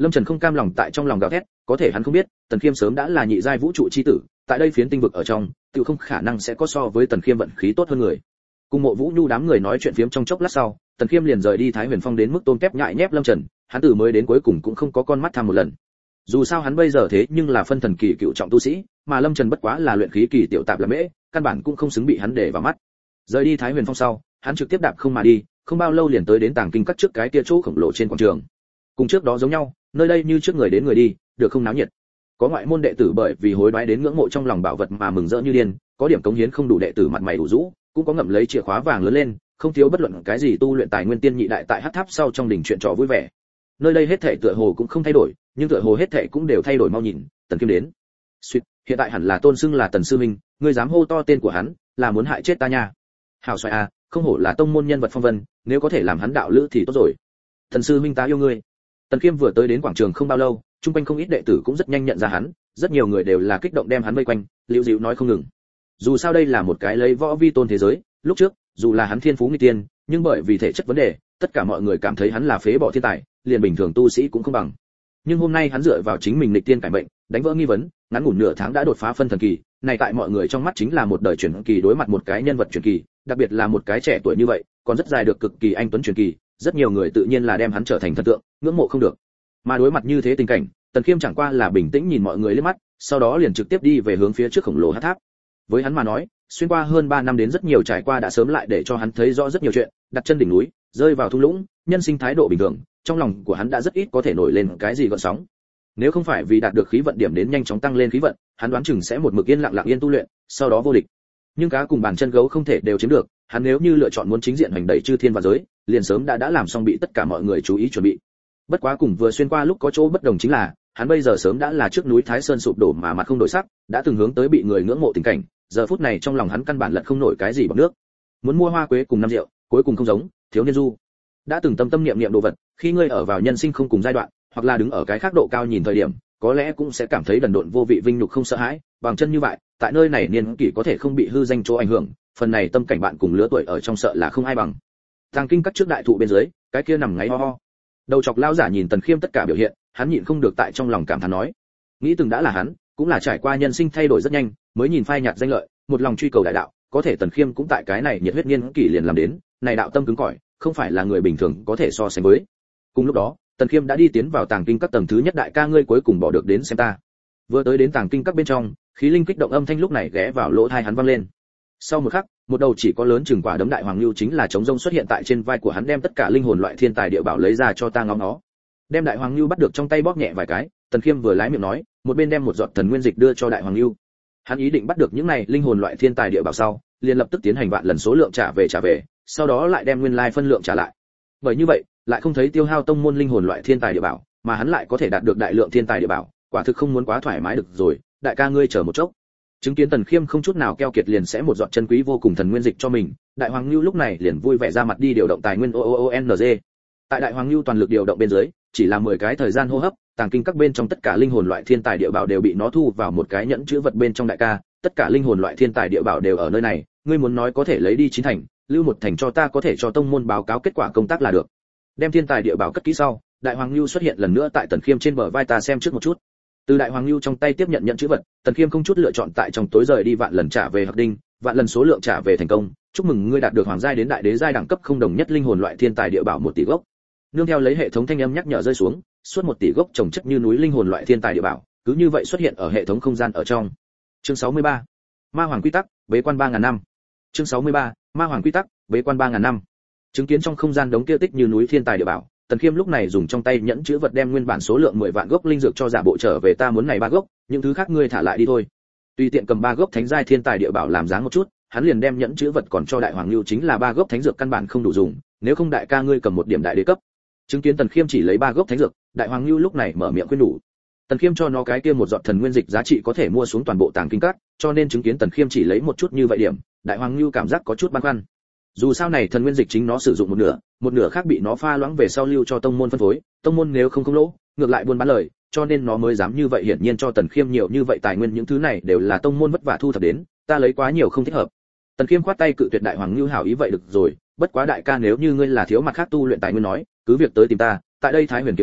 Lâm Trần không cam lòng tại trong lòng gào thét, có thể hắn không biết, Tần Khiêm sớm đã là nhị giai vũ trụ chi tử, tại đây phiến tinh vực ở trong, tự không khả năng sẽ có so với Tần Khiêm vận khí tốt hơn người. Cùng Mộ Vũ Nhu đám người nói chuyện phiếm trong chốc lát sau, Tần Khiêm liền rời đi Thái Huyền Phong đến mức tôm tép nhại nhép Lâm Trần, hắn từ mới đến cuối cùng cũng không có con mắt thăm một lần. Dù sao hắn bây giờ thế nhưng là phân thần kỳ cựu trọng tu sĩ, mà Lâm Trần bất quá là luyện khí kỳ tiểu tạp là mễ, căn bản cũng không xứng bị hắn để vào mắt. Rời đi Thái Huyền Phong sau, hắn trực tiếp đạp không mà đi, không bao lâu liền tới đến Tàng Kinh Các trước cái kia chỗ khổng lồ trên quảng trường. Cùng trước đó giống nhau, nơi đây như trước người đến người đi, được không náo nhiệt. Có ngoại môn đệ tử bởi vì hối đoái đến ngưỡng mộ trong lòng bảo vật mà mừng rỡ như điên, có điểm cống hiến không đủ đệ tử mặt mày đủ rũ, cũng có ngậm lấy chìa khóa vàng lớn lên, không thiếu bất luận cái gì tu luyện tài nguyên tiên nhị đại tại hắc tháp sau trong đỉnh chuyện trò vui vẻ. Nơi đây hết thảy tựa hồ cũng không thay đổi, nhưng tựa hồ hết thảy cũng đều thay đổi mau nhìn, Tần Khiêm đến. Xuyệt, hiện tại hẳn là tôn xưng là Tần sư minh, ngươi dám hô to tên của hắn, là muốn hại chết ta nha. Hảo xoài a, không hổ là tông môn nhân vật phong vân, nếu có thể làm hắn đạo lữ thì tốt rồi. Tần sư minh ta yêu ngươi. Tần Khiêm vừa tới đến quảng trường không bao lâu, trung quanh không ít đệ tử cũng rất nhanh nhận ra hắn, rất nhiều người đều là kích động đem hắn vây quanh, liễu dịu nói không ngừng. Dù sao đây là một cái lấy võ vi tôn thế giới, lúc trước, dù là hắn thiên phú nghịch tiên, nhưng bởi vì thể chất vấn đề, tất cả mọi người cảm thấy hắn là phế bỏ thiên tài, liền bình thường tu sĩ cũng không bằng. Nhưng hôm nay hắn dựa vào chính mình nghịch tiên cải mệnh, đánh vỡ nghi vấn, ngắn ngủn nửa tháng đã đột phá phân thần kỳ, này tại mọi người trong mắt chính là một đời truyền kỳ đối mặt một cái nhân vật truyền kỳ, đặc biệt là một cái trẻ tuổi như vậy, còn rất dài được cực kỳ anh tuấn truyền kỳ, rất nhiều người tự nhiên là đem hắn trở thành thần tượng, ngưỡng mộ không được. Mà đối mặt như thế tình cảnh, Tần Khiêm chẳng qua là bình tĩnh nhìn mọi người liếc mắt, sau đó liền trực tiếp đi về hướng phía trước khổng lồ hắc tháp. Với hắn mà nói, xuyên qua hơn ba năm đến rất nhiều trải qua đã sớm lại để cho hắn thấy rõ rất nhiều chuyện, đặt chân đỉnh núi, rơi vào thung lũng, nhân sinh thái độ bình thường, trong lòng của hắn đã rất ít có thể nổi lên cái gì gợn sóng. Nếu không phải vì đạt được khí vận điểm đến nhanh chóng tăng lên khí vận, hắn đoán chừng sẽ một mực yên lặng lặng yên tu luyện, sau đó vô địch. Nhưng cá cùng bàn chân gấu không thể đều chiếm được, hắn nếu như lựa chọn muốn chính diện hành đẩy chư thiên và giới, liền sớm đã đã làm xong bị tất cả mọi người chú ý chuẩn bị. Bất quá cùng vừa xuyên qua lúc có chỗ bất đồng chính là, hắn bây giờ sớm đã là trước núi Thái Sơn sụp đổ mà mặt không đổi sắc, đã từng hướng tới bị người ngưỡng mộ tình cảnh, giờ phút này trong lòng hắn căn bản lật không nổi cái gì bằng nước. Muốn mua hoa quế cùng năm rượu, cuối cùng không giống, thiếu niên du. Đã từng tâm tâm niệm niệm đồ vật, khi ngươi ở vào nhân sinh không cùng giai đoạn, hoặc là đứng ở cái khác độ cao nhìn thời điểm, có lẽ cũng sẽ cảm thấy đần độn vô vị vinh nhục không sợ hãi, bằng chân như vậy, tại nơi này niên kỷ có thể không bị hư danh chỗ ảnh hưởng, phần này tâm cảnh bạn cùng lứa tuổi ở trong sợ là không ai bằng. Tàng Kinh Các trước đại thụ bên dưới, cái kia nằm ngáy ho ho. Đầu chọc lao giả nhìn Tần Khiêm tất cả biểu hiện, hắn nhịn không được tại trong lòng cảm thán nói, nghĩ từng đã là hắn, cũng là trải qua nhân sinh thay đổi rất nhanh, mới nhìn phai nhạt danh lợi, một lòng truy cầu đại đạo, có thể Tần Khiêm cũng tại cái này nhiệt huyết niên kỷ liền làm đến, này đạo tâm cứng cỏi, không phải là người bình thường có thể so sánh với. Cùng lúc đó, Tần Khiêm đã đi tiến vào Tàng Kinh Các tầng thứ nhất, đại ca ngươi cuối cùng bỏ được đến xem ta. Vừa tới đến Tàng Kinh Các bên trong, khí linh kích động âm thanh lúc này ghé vào lỗ tai hắn vang lên. Sau một khắc, một đầu chỉ có lớn chừng quả đấm đại hoàng lưu chính là chống rông xuất hiện tại trên vai của hắn, đem tất cả linh hồn loại thiên tài địa bảo lấy ra cho ta ngóng nó. Đem đại hoàng lưu bắt được trong tay bóp nhẹ vài cái, Tần Khiêm vừa lái miệng nói, một bên đem một giọt thần nguyên dịch đưa cho đại hoàng lưu. Hắn ý định bắt được những này linh hồn loại thiên tài địa bảo sau, liền lập tức tiến hành vạn lần số lượng trả về trả về, sau đó lại đem nguyên lai phân lượng trả lại. Bởi như vậy, lại không thấy tiêu hao tông môn linh hồn loại thiên tài địa bảo, mà hắn lại có thể đạt được đại lượng thiên tài địa bảo, quả thực không muốn quá thoải mái được rồi, đại ca ngươi chờ một chốc. Chứng kiến Tần Khiêm không chút nào keo kiệt liền sẽ một giọt chân quý vô cùng thần nguyên dịch cho mình, đại hoàng lưu lúc này liền vui vẻ ra mặt đi điều động tài nguyên o o o n g. Tại đại hoàng lưu toàn lực điều động bên dưới, chỉ là mười cái thời gian hô hấp, Tàng Kinh Các bên trong tất cả linh hồn loại thiên tài địa bảo đều bị nó thu vào một cái nhẫn chứa vật bên trong, đại ca, tất cả linh hồn loại thiên tài địa bảo đều ở nơi này, ngươi muốn nói có thể lấy đi chín thành, lưu một thành cho ta, có thể cho tông môn báo cáo kết quả công tác là được. Đem thiên tài địa bảo cất kỹ sau, đại hoàng lưu xuất hiện lần nữa tại Tần Khiêm trên bờ vai, ta xem trước một chút. Từ đại hoàng lưu trong tay tiếp nhận nhận chữ vật, Tần Khiêm không chút lựa chọn tại trong tối rời đi vạn lần trả về hợp đinh, vạn lần số lượng trả về thành công, chúc mừng ngươi đạt được hoàng giai đến đại đế giai đẳng cấp không đồng nhất linh hồn loại thiên tài địa bảo một tỷ gốc. Nương theo lấy hệ thống thanh âm nhắc nhở rơi xuống, suốt một tỷ gốc trồng chất như núi linh hồn loại thiên tài địa bảo, cứ như vậy xuất hiện ở hệ thống không gian ở trong. Chương sáu mươi ba, Ma Hoàng quy tắc, bế quan ba ngàn năm. Chương sáu mươi ba, Ma Hoàng quy tắc, bế quan ba ngàn năm. Chứng kiến trong không gian đống kia tích như núi thiên tài địa bảo, Tần Khiêm lúc này dùng trong tay nhẫn chứa vật đem nguyên bản số lượng mười vạn gốc linh dược cho giả bộ trở về, ta muốn này ba gốc, những thứ khác ngươi thả lại đi thôi. Tùy tiện cầm ba gốc thánh giai thiên tài địa bảo làm dáng một chút, hắn liền đem nhẫn chứa vật còn cho đại hoàng lưu, chính là ba gốc thánh dược căn bản không đủ dùng, nếu không đại ca ngươi cầm một điểm đại đế cấp. Chứng kiến Tần Khiêm chỉ lấy ba gốc thánh dược, đại hoàng lưu lúc này mở miệng khuyên đủ. Tần Khiêm cho nó cái kia một giọt thần nguyên dịch giá trị có thể mua xuống toàn bộ Tàng Kinh Các, cho nên chứng kiến Tần Khiêm chỉ lấy một chút như vậy điểm, đại hoàng lưu cảm giác có chút băn khoăn. Dù sao này thần nguyên dịch chính nó sử dụng một nửa, một nửa khác bị nó pha loãng về sau lưu cho tông môn phân phối, tông môn nếu không không lỗ, ngược lại buôn bán lời, cho nên nó mới dám như vậy, hiển nhiên cho Tần Khiêm nhiều như vậy tài nguyên, những thứ này đều là tông môn vất vả thu thập đến, ta lấy quá nhiều không thích hợp. Tần Khiêm khoát tay cự tuyệt, đại hoàng lưu hảo ý vậy được rồi, bất quá đại ca nếu như ngươi là thiếu mặt khác tu luyện tài nguyên nói, cứ việc tới tìm ta, tại đây Thái Huyền Kiếm Tông,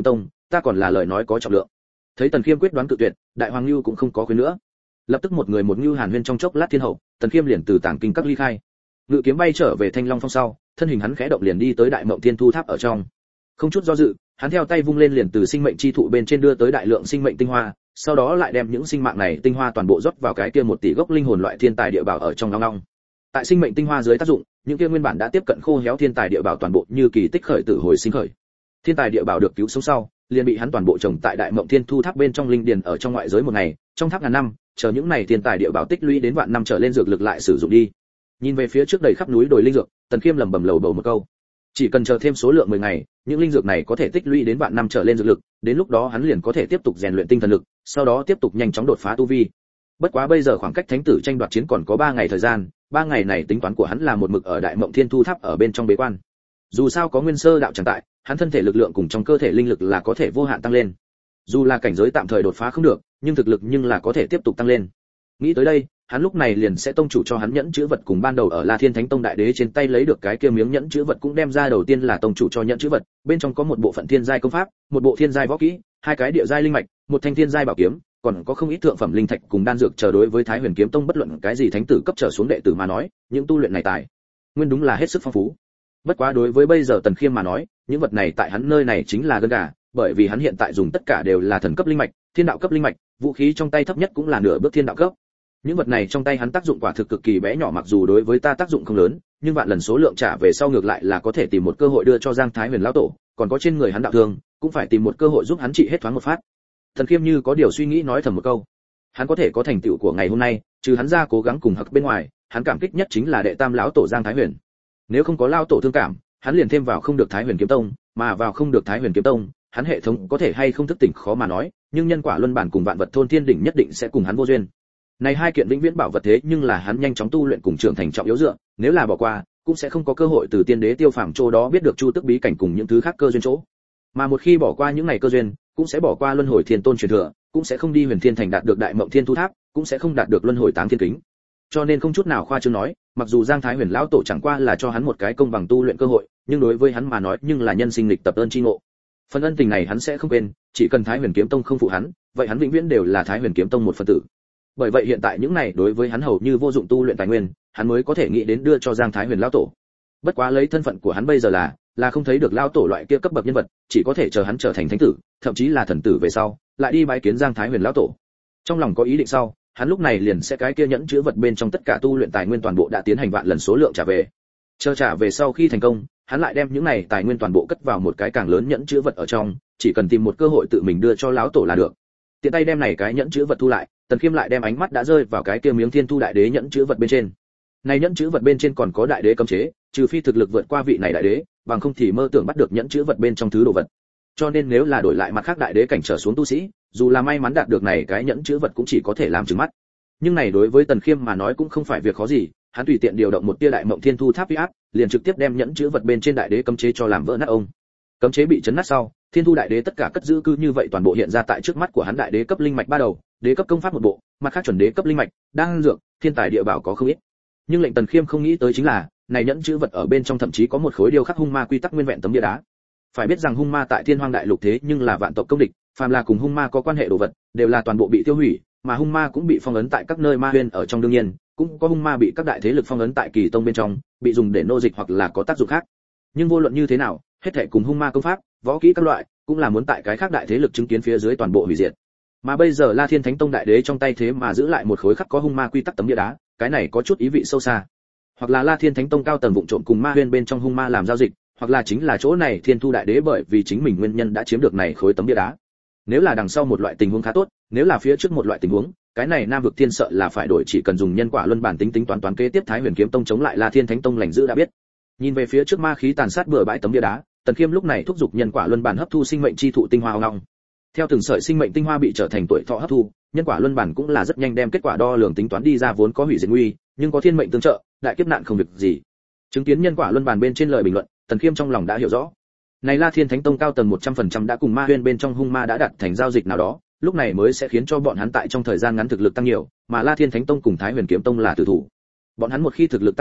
ta còn là lời nói có trọng lượng. Thấy Tần Khiêm quyết đoán cự tuyệt, Đại Hoàng Nưu cũng không có khuyên nữa. Lập tức một người một Nưu Hàn Huyên trong chốc lát thiên hậu, Tần Khiêm liền từ tảng kinh các ly khai. Ngự kiếm bay trở về Thanh Long Phong sau, thân hình hắn khẽ động liền đi tới Đại Mộng Thiên Thu Tháp ở trong. Không chút do dự, hắn theo tay vung lên liền từ sinh mệnh chi thụ bên trên đưa tới đại lượng sinh mệnh tinh hoa, sau đó lại đem những sinh mạng này tinh hoa toàn bộ rót vào cái kia một tỷ gốc linh hồn loại thiên tài địa bảo ở trong long long. Tại sinh mệnh tinh hoa dưới tác dụng, những kia nguyên bản đã tiếp cận khô héo thiên tài địa bảo toàn bộ như kỳ tích khởi tử hồi sinh khởi. Thiên tài địa bảo được cứu sống sau, liền bị hắn toàn bộ trồng tại Đại Mộng Thiên Thu Tháp bên trong linh điền ở trong ngoại giới một ngày, trong tháp ngàn năm, chờ những này thiên tài địa bảo tích lũy đến vạn năm trở lên dược lực lại sử dụng đi. Nhìn về phía trước đầy khắp núi đồi linh dược, Tần Khiêm lẩm bẩm lầu bầu một câu. Chỉ cần chờ thêm số lượng mười ngày, những linh dược này có thể tích lũy đến vạn năm trở lên dược lực, đến lúc đó hắn liền có thể tiếp tục rèn luyện tinh thần lực, sau đó tiếp tục nhanh chóng đột phá tu vi. Bất quá bây giờ khoảng cách thánh tử tranh đoạt chiến còn có ba ngày thời gian, ba ngày này tính toán của hắn là một mực ở Đại Mộng Thiên Thu Tháp ở bên trong bế quan. Dù sao có nguyên sơ đạo chẳng tại, hắn thân thể lực lượng cùng trong cơ thể linh lực là có thể vô hạn tăng lên. Dù là cảnh giới tạm thời đột phá không được, nhưng thực lực nhưng là có thể tiếp tục tăng lên. Nghĩ tới đây, hắn lúc này liền sẽ tông chủ cho hắn nhẫn chữ vật cùng ban đầu ở La Thiên Thánh Tông đại đế trên tay lấy được cái kia miếng nhẫn chữ vật cũng đem ra. Đầu tiên là tông chủ cho nhẫn chữ vật, bên trong có một bộ phận thiên giai công pháp, một bộ thiên giai võ kỹ, hai cái địa giai linh mạch, một thanh thiên giai bảo kiếm, còn có không ít thượng phẩm linh thạch cùng đan dược. Chờ đối với Thái Huyền Kiếm Tông bất luận cái gì thánh tử cấp trở xuống đệ tử mà nói, những tu luyện này tài nguyên đúng là hết sức phong phú. Bất quá đối với bây giờ Tần Khiêm mà nói, những vật này tại hắn nơi này chính là gân gà, bởi vì hắn hiện tại dùng tất cả đều là thần cấp linh mạch, thiên đạo cấp linh mạch, vũ khí trong tay thấp nhất cũng là nửa bước thiên đạo cấp. Những vật này trong tay hắn tác dụng quả thực cực kỳ bé nhỏ, mặc dù đối với ta tác dụng không lớn, nhưng vạn lần số lượng trả về sau ngược lại là có thể tìm một cơ hội đưa cho Giang Thái Huyền lão tổ, còn có trên người hắn đạo thương, cũng phải tìm một cơ hội giúp hắn trị hết thoáng một phát. Thần Khiêm như có điều suy nghĩ nói thầm một câu. Hắn có thể có thành tựu của ngày hôm nay, trừ hắn ra cố gắng cùng hặc bên ngoài, hắn cảm kích nhất chính là đệ tam lão tổ Giang Thái Huyền. Nếu không có lão tổ thương cảm, hắn liền thêm vào không được Thái Huyền Kiếm Tông, mà vào không được Thái Huyền Kiếm Tông, hắn hệ thống có thể hay không thức tỉnh khó mà nói, nhưng nhân quả luân bản cùng vạn vật thôn thiên đỉnh nhất định sẽ cùng hắn vô duyên. Này hai kiện vĩnh viễn bảo vật thế nhưng là hắn nhanh chóng tu luyện cùng trưởng thành trọng yếu dựa, nếu là bỏ qua, cũng sẽ không có cơ hội từ tiên đế Tiêu Phàm chỗ đó biết được Chu Tức bí cảnh cùng những thứ khác cơ duyên chỗ. Mà một khi bỏ qua những này cơ duyên, cũng sẽ bỏ qua luân hồi thiên tôn truyền thừa, cũng sẽ không đi Huyền Thiên Thành đạt được Đại Mộng Thiên Thu Tháp, cũng sẽ không đạt được luân hồi táng thiên kính. Cho nên không chút nào khoa trương nói, mặc dù Giang Thái Huyền lão tổ chẳng qua là cho hắn một cái công bằng tu luyện cơ hội, nhưng đối với hắn mà nói nhưng là nhân sinh lịch tập ơn chi ngộ. Phần ân tình này hắn sẽ không quên, chỉ cần Thái Huyền Kiếm Tông không phụ hắn, vậy hắn vĩnh viễn đều là Thái Huyền Kiếm Tông một phần tử. Bởi vậy hiện tại những này đối với hắn hầu như vô dụng tu luyện tài nguyên, hắn mới có thể nghĩ đến đưa cho Giang Thái Huyền lão tổ. Bất quá lấy thân phận của hắn bây giờ là là không thấy được lão tổ loại kia cấp bậc nhân vật, chỉ có thể chờ hắn trở thành thánh tử, thậm chí là thần tử về sau, lại đi bái kiến Giang Thái Huyền lão tổ. Trong lòng có ý định sau, hắn lúc này liền sẽ cái kia nhẫn chứa vật bên trong tất cả tu luyện tài nguyên toàn bộ đã tiến hành vạn lần số lượng trả về. Chờ trả về sau khi thành công, hắn lại đem những này tài nguyên toàn bộ cất vào một cái càng lớn nhẫn chứa vật ở trong, chỉ cần tìm một cơ hội tự mình đưa cho lão tổ là được. Tiện tay đem này cái nhẫn chứa vật thu lại, Tần Khiêm lại đem ánh mắt đã rơi vào cái kia miếng Thiên Thu Đại Đế nhẫn chứa vật bên trên. Này nhẫn chứa vật bên trên còn có đại đế cấm chế, trừ phi thực lực vượt qua vị này đại đế, bằng không thì mơ tưởng bắt được nhẫn chứa vật bên trong thứ đồ vật. Cho nên nếu là đổi lại mặt khác đại đế cảnh trở xuống tu sĩ, dù là may mắn đạt được này cái nhẫn chứa vật cũng chỉ có thể làm trừng mắt. Nhưng này đối với Tần Khiêm mà nói cũng không phải việc khó gì, hắn tùy tiện điều động một tia Đại Mộng Thiên Thu Tháp uy áp, liền trực tiếp đem nhẫn chứa vật bên trên đại đế cấm chế cho làm vỡ nát ông. Cấm chế bị chấn nát sau, Thiên Thu Đại Đế tất cả cất giữ cứ như vậy toàn bộ hiện ra tại trước mắt của hắn. Đại đế cấp linh mạch ba đầu, đế cấp công pháp một bộ, mặt khác chuẩn đế cấp linh mạch, đan dược, thiên tài địa bảo có không ít. Nhưng lệnh Tần Khiêm không nghĩ tới chính là, này nhẫn chứa vật ở bên trong thậm chí có một khối điêu khắc hung ma quy tắc nguyên vẹn tấm bia đá. Phải biết rằng hung ma tại Thiên Hoang đại lục thế nhưng là vạn tộc công địch, phàm là cùng hung ma có quan hệ đồ vật, đều là toàn bộ bị tiêu hủy, mà hung ma cũng bị phong ấn tại các nơi ma huyên ở trong. Đương nhiên, cũng có hung ma bị các đại thế lực phong ấn tại Kỳ Tông bên trong, bị dùng để nô dịch hoặc là có tác dụng khác. Nhưng vô luận như thế nào, hết thảy cùng hung ma công pháp, võ kỹ các loại, cũng là muốn tại cái khác đại thế lực chứng kiến phía dưới toàn bộ hủy diệt. Mà bây giờ La Thiên Thánh Tông đại đế trong tay thế mà giữ lại một khối khắc có hung ma quy tắc tấm bia đá, cái này có chút ý vị sâu xa. Hoặc là La Thiên Thánh Tông cao tầng vụng trộm cùng ma huyên bên trong hung ma làm giao dịch, hoặc là chính là chỗ này Thiên Thu đại đế bởi vì chính mình nguyên nhân đã chiếm được này khối tấm bia đá. Nếu là đằng sau một loại tình huống khá tốt, nếu là phía trước một loại tình huống, cái này Nam vực Thiên sợ là phải đổi, chỉ cần dùng nhân quả luân bản tính tính toán toán kế tiếp Thái Huyền Kiếm Tông chống lại La Thiên Thánh Tông lành giữ đã biết. Nhìn về phía trước ma khí tàn sát bừa bãi tấm bia đá, Tần Khiêm lúc này thúc giục nhân quả luân bản hấp thu sinh mệnh chi thụ tinh hoa ong ong. Theo từng sợi sinh mệnh tinh hoa bị trở thành tuổi thọ hấp thu, nhân quả luân bản cũng là rất nhanh đem kết quả đo lường tính toán đi ra, vốn có hủy diệt nguy, nhưng có thiên mệnh tương trợ, đại kiếp nạn không việc gì. Chứng kiến nhân quả luân bản bên trên lời bình luận, Tần Khiêm trong lòng đã hiểu rõ. Này La Thiên Thánh Tông cao tầng một trăm phần trăm đã cùng ma huyên bên trong hung ma đã đặt thành giao dịch nào đó, lúc này mới sẽ khiến cho bọn hắn tại trong thời gian ngắn thực lực tăng nhiều, mà La Thiên Thánh Tông cùng Thái Huyền Kiếm Tông là tử thủ. Bọn hắn một khi thực lực tăng nhiều,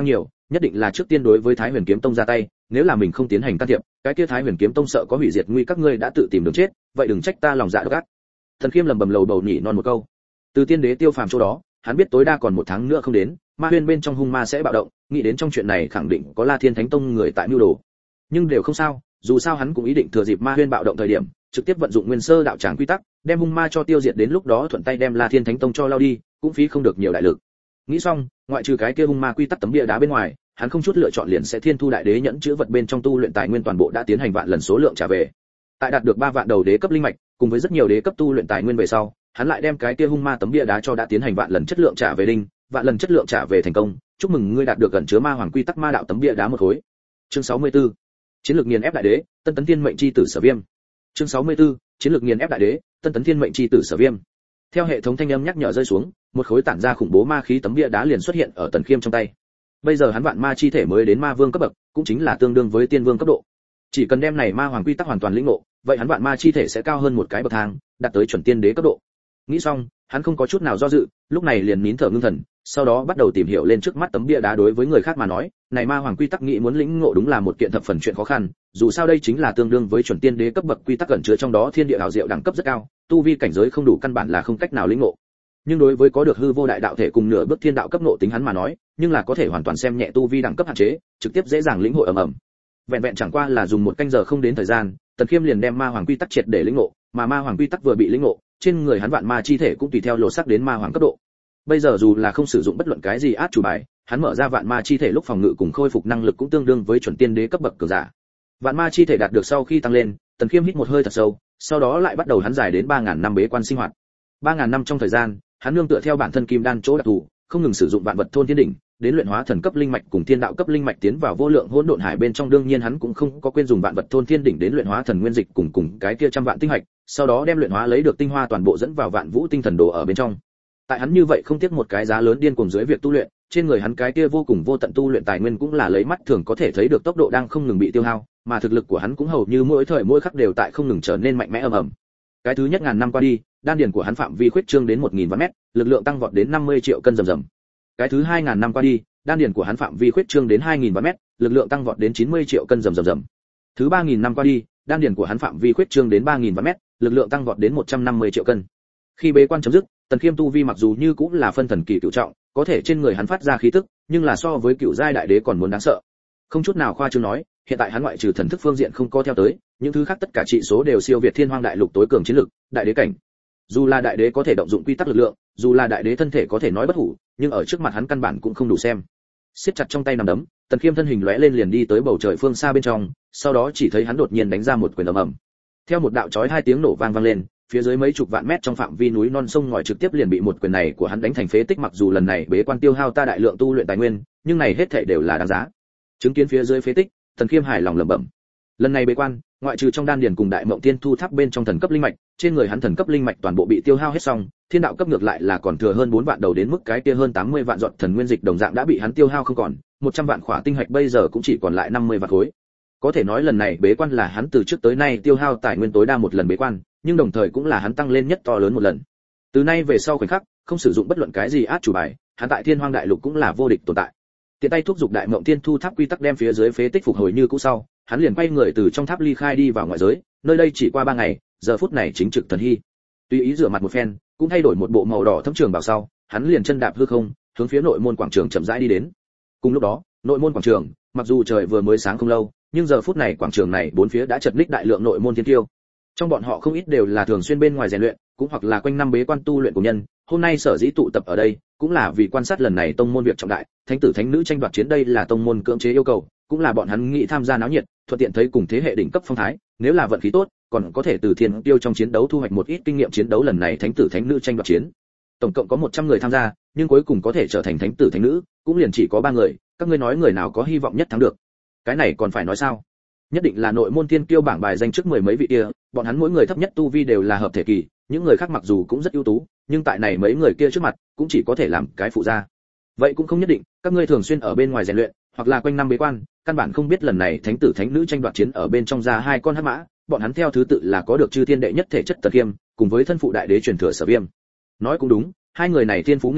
nhất định là trước tiên đối với Thái Huyền Kiếm Tông ra tay, nếu là mình không tiến hành can thiệp, cái kia Thái Huyền Kiếm Tông sợ có hủy diệt nguy, các ngươi đã tự tìm đường chết, vậy đừng trách ta lòng dạ độc ác. Thần Khiêm lầm bầm lầu bầu nhỉ non một câu. Từ Tiên Đế Tiêu Phàm chỗ đó, hắn biết tối đa còn một tháng nữa không đến, Ma Huyên bên trong hung ma sẽ bạo động, nghĩ đến trong chuyện này khẳng định có La Thiên Thánh Tông người tại mưu đồ. Nhưng đều không sao, dù sao hắn cũng ý định thừa dịp Ma Huyên bạo động thời điểm, trực tiếp vận dụng Nguyên Sơ đạo tràng quy tắc, đem hung ma cho tiêu diệt, đến lúc đó thuận tay đem La Thiên Thánh Tông cho lao đi, cũng phí không được nhiều đại lực. Nghĩ xong, ngoại trừ cái kia hung ma quy tắc tấm bia đá bên ngoài, hắn không chút lựa chọn liền sẽ Thiên Thu Đại Đế nhẫn chứa vật bên trong tu luyện tài nguyên toàn bộ đã tiến hành vạn lần số lượng trả về. Tại đạt được ba vạn đầu đế cấp linh mạch, cùng với rất nhiều đế cấp tu luyện tài nguyên về sau, hắn lại đem cái kia hung ma tấm bia đá cho đã tiến hành vạn lần chất lượng trả về đinh, vạn lần chất lượng trả về thành công, chúc mừng ngươi đạt được gần chứa ma hoàng quy tắc ma đạo tấm bia đá một khối. Chương sáu mươi tư. Chiến lược nghiền ép đại đế, Tân Tấn Thiên Mệnh chi tử Sở Viêm. Chương sáu mươi tư. Chiến lược nghiền ép đại đế, Tân Tấn Thiên Mệnh chi tử Sở Viêm. Theo hệ thống thanh âm nhắc nhở rơi xuống, một khối tản ra khủng bố ma khí tấm bia đá liền xuất hiện ở Tần Khiêm trong tay. Bây giờ hắn vạn ma chi thể mới đến ma vương cấp bậc, cũng chính là tương đương với tiên vương cấp độ. Chỉ cần đem này ma hoàng quy tắc hoàn toàn lĩnh ngộ, vậy hắn vạn ma chi thể sẽ cao hơn một cái bậc thang, đạt tới chuẩn tiên đế cấp độ. Nghĩ xong, hắn không có chút nào do dự, lúc này liền nín thở ngưng thần, sau đó bắt đầu tìm hiểu lên trước mắt tấm bia đá. Đối với người khác mà nói, này ma hoàng quy tắc nghĩ muốn lĩnh ngộ đúng là một kiện thập phần chuyện khó khăn, dù sao đây chính là tương đương với chuẩn tiên đế cấp bậc quy tắc ẩn chứa trong đó thiên địa ảo diệu đẳng cấp rất cao, tu vi cảnh giới không đủ căn bản là không cách nào lĩnh ngộ. Nhưng đối với có được hư vô đại đạo thể cùng nửa bước thiên đạo cấp ngộ tính hắn mà nói, nhưng là có thể hoàn toàn xem nhẹ tu vi đẳng cấp hạn chế, trực tiếp dễ dàng lĩnh hội ầm ầm. Vẹn vẹn chẳng qua là dùng một canh giờ không đến thời gian, Tần Khiêm liền đem ma hoàng quy tắc triệt để lĩnh ngộ, mà ma hoàng quy tắc vừa bị lĩnh ngộ, trên người hắn vạn ma chi thể cũng tùy theo lột xác đến ma hoàng cấp độ. Bây giờ dù là không sử dụng bất luận cái gì át chủ bài, hắn mở ra vạn ma chi thể lúc phòng ngự cùng khôi phục năng lực cũng tương đương với chuẩn tiên đế cấp bậc cường giả. Vạn ma chi thể đạt được sau khi tăng lên, Tần Khiêm hít một hơi thật sâu, sau đó lại bắt đầu hắn dài đến ba ngàn năm bế quan sinh hoạt. ba ngàn năm trong thời gian, hắn nương tựa theo bản thân kim đan chỗ đặc thù, không ngừng sử dụng vạn vật thôn thiên đỉnh, đến luyện hóa thần cấp linh mạch cùng thiên đạo cấp linh mạch tiến vào vô lượng hỗn độn hải bên trong. Đương nhiên hắn cũng không có quên dùng vạn vật thôn thiên đỉnh đến luyện hóa thần nguyên dịch cùng cùng cái kia trăm vạn tinh hạch, sau đó đem luyện hóa lấy được tinh hoa toàn bộ dẫn vào vạn vũ tinh thần đồ ở bên trong. Tại hắn như vậy không tiếc một cái giá lớn điên cuồng dưới việc tu luyện, trên người hắn cái kia vô cùng vô tận tu luyện tài nguyên cũng là lấy mắt thường có thể thấy được tốc độ đang không ngừng bị tiêu hao, mà thực lực của hắn cũng hầu như mỗi thời mỗi khắc đều tại không ngừng trở nên mạnh mẽ ầm ầm. Cái thứ nhất ngàn năm qua đi, đan điền của hắn phạm vi khuyết trương đến một nghìn vạn mét, lực lượng tăng vọt đến năm mươi triệu cân rầm rầm. Cái thứ hai ngàn năm qua đi, đan điền của hắn phạm vi khuyết trương đến hai nghìn vạn mét, lực lượng tăng vọt đến chín mươi triệu cân rầm rầm rầm. Thứ ba nghìn năm qua đi, đan điền của hắn phạm vi khuyết trương đến ba nghìn vạn mét, lực lượng tăng vọt đến một trăm năm mươi triệu cân. Khi bế quan chấm dứt, Tần Khiêm tu vi mặc dù như cũng là phân thần kỳ cửu trọng, có thể trên người hắn phát ra khí tức, nhưng là so với cửu giai đại đế còn muốn đáng sợ. Không chút nào khoa trương nói, hiện tại hắn ngoại trừ thần thức phương diện không có theo tới, những thứ khác tất cả trị số đều siêu việt thiên hoang đại lục tối cường chiến lực, đại đế cảnh. Dù là đại đế có thể động dụng quy tắc lực lượng, dù là đại đế thân thể có thể nói bất hủ, nhưng ở trước mặt hắn căn bản cũng không đủ xem. Siết chặt trong tay nắm đấm, Tần Khiêm thân hình lóe lên liền đi tới bầu trời phương xa bên trong, sau đó chỉ thấy hắn đột nhiên đánh ra một quyền ầm ầm. Theo một đạo chói hai tiếng nổ vang vang lên, phía dưới mấy chục vạn mét trong phạm vi núi non sông ngòi trực tiếp liền bị một quyền này của hắn đánh thành phế tích. Mặc dù lần này bế quan tiêu hao ta đại lượng tu luyện tài nguyên, nhưng này hết thảy đều là đáng giá. Chứng kiến phía dưới phế tích, Tần Khiêm hài lòng lẩm bẩm. Lần này bế quan, ngoại trừ trong đan điền cùng đại mộng tiên thu tháp bên trong thần cấp linh mạch, trên người hắn thần cấp linh mạch toàn bộ bị tiêu hao hết xong, thiên đạo cấp ngược lại là còn thừa hơn bốn vạn đầu, đến mức cái kia hơn tám mươi vạn giọt thần nguyên dịch đồng dạng đã bị hắn tiêu hao không còn, một trăm vạn khỏa tinh hạch bây giờ cũng chỉ còn lại năm mươi vạn khối. Có thể nói lần này bế quan là hắn từ trước tới nay tiêu hao tài nguyên tối đa một lần bế quan, nhưng đồng thời cũng là hắn tăng lên nhất to lớn một lần. Từ nay về sau khoảnh khắc, không sử dụng bất luận cái gì át chủ bài, hắn tại thiên hoang đại lục cũng là vô địch tồn tại. Tiện tay thúc giục đại mộng tiên thu tháp quy tắc đem phía dưới phế tích phục hồi như cũ sau, hắn liền quay người từ trong tháp ly khai đi vào ngoại giới, nơi đây chỉ qua ba ngày, giờ phút này chính trực thần hy. Tùy ý rửa mặt một phen, cũng thay đổi một bộ màu đỏ thấm trường bảo sau, hắn liền chân đạp hư không, hướng phía nội môn quảng trường chậm rãi đi đến. Cùng lúc đó, nội môn quảng trường, mặc dù trời vừa mới sáng không lâu, nhưng giờ phút này quảng trường này bốn phía đã chật ních đại lượng nội môn thiên tiêu. Trong bọn họ không ít đều là thường xuyên bên ngoài rèn luyện, cũng hoặc là quanh năm bế quan tu luyện của nhân, hôm nay sở dĩ tụ tập ở đây, cũng là vì quan sát lần này tông môn việc trọng đại, thánh tử thánh nữ tranh đoạt chiến. Đây là tông môn cưỡng chế yêu cầu, cũng là bọn hắn nghĩ tham gia náo nhiệt, thuận tiện thấy cùng thế hệ đỉnh cấp phong thái, nếu là vận khí tốt, còn có thể từ thiên tiêu trong chiến đấu thu hoạch một ít kinh nghiệm chiến đấu. Lần này thánh tử thánh nữ tranh đoạt chiến, tổng cộng có một trăm người tham gia, nhưng cuối cùng có thể trở thành thánh tử thánh nữ, cũng liền chỉ có ba người, các ngươi nói người nào có hy vọng nhất thắng được? Cái này còn phải nói sao? Nhất định là nội môn thiên kiêu bảng bài danh trước mười mấy vị kia, bọn hắn mỗi người thấp nhất tu vi đều là hợp thể kỳ, những người khác mặc dù cũng rất ưu tú, nhưng tại này mấy người kia trước mặt, cũng chỉ có thể làm cái phụ gia. Vậy cũng không nhất định, các ngươi thường xuyên ở bên ngoài rèn luyện, hoặc là quanh năm bế quan, căn bản không biết lần này thánh tử thánh nữ tranh đoạt chiến ở bên trong ra hai con hắc mã, bọn hắn theo thứ tự là có được chư thiên đệ nhất thể chất Tần Khiêm, cùng với thân phụ đại đế truyền thừa Sở Viêm. Nói cũng đúng, hai người này thiên phú nghịch tiên,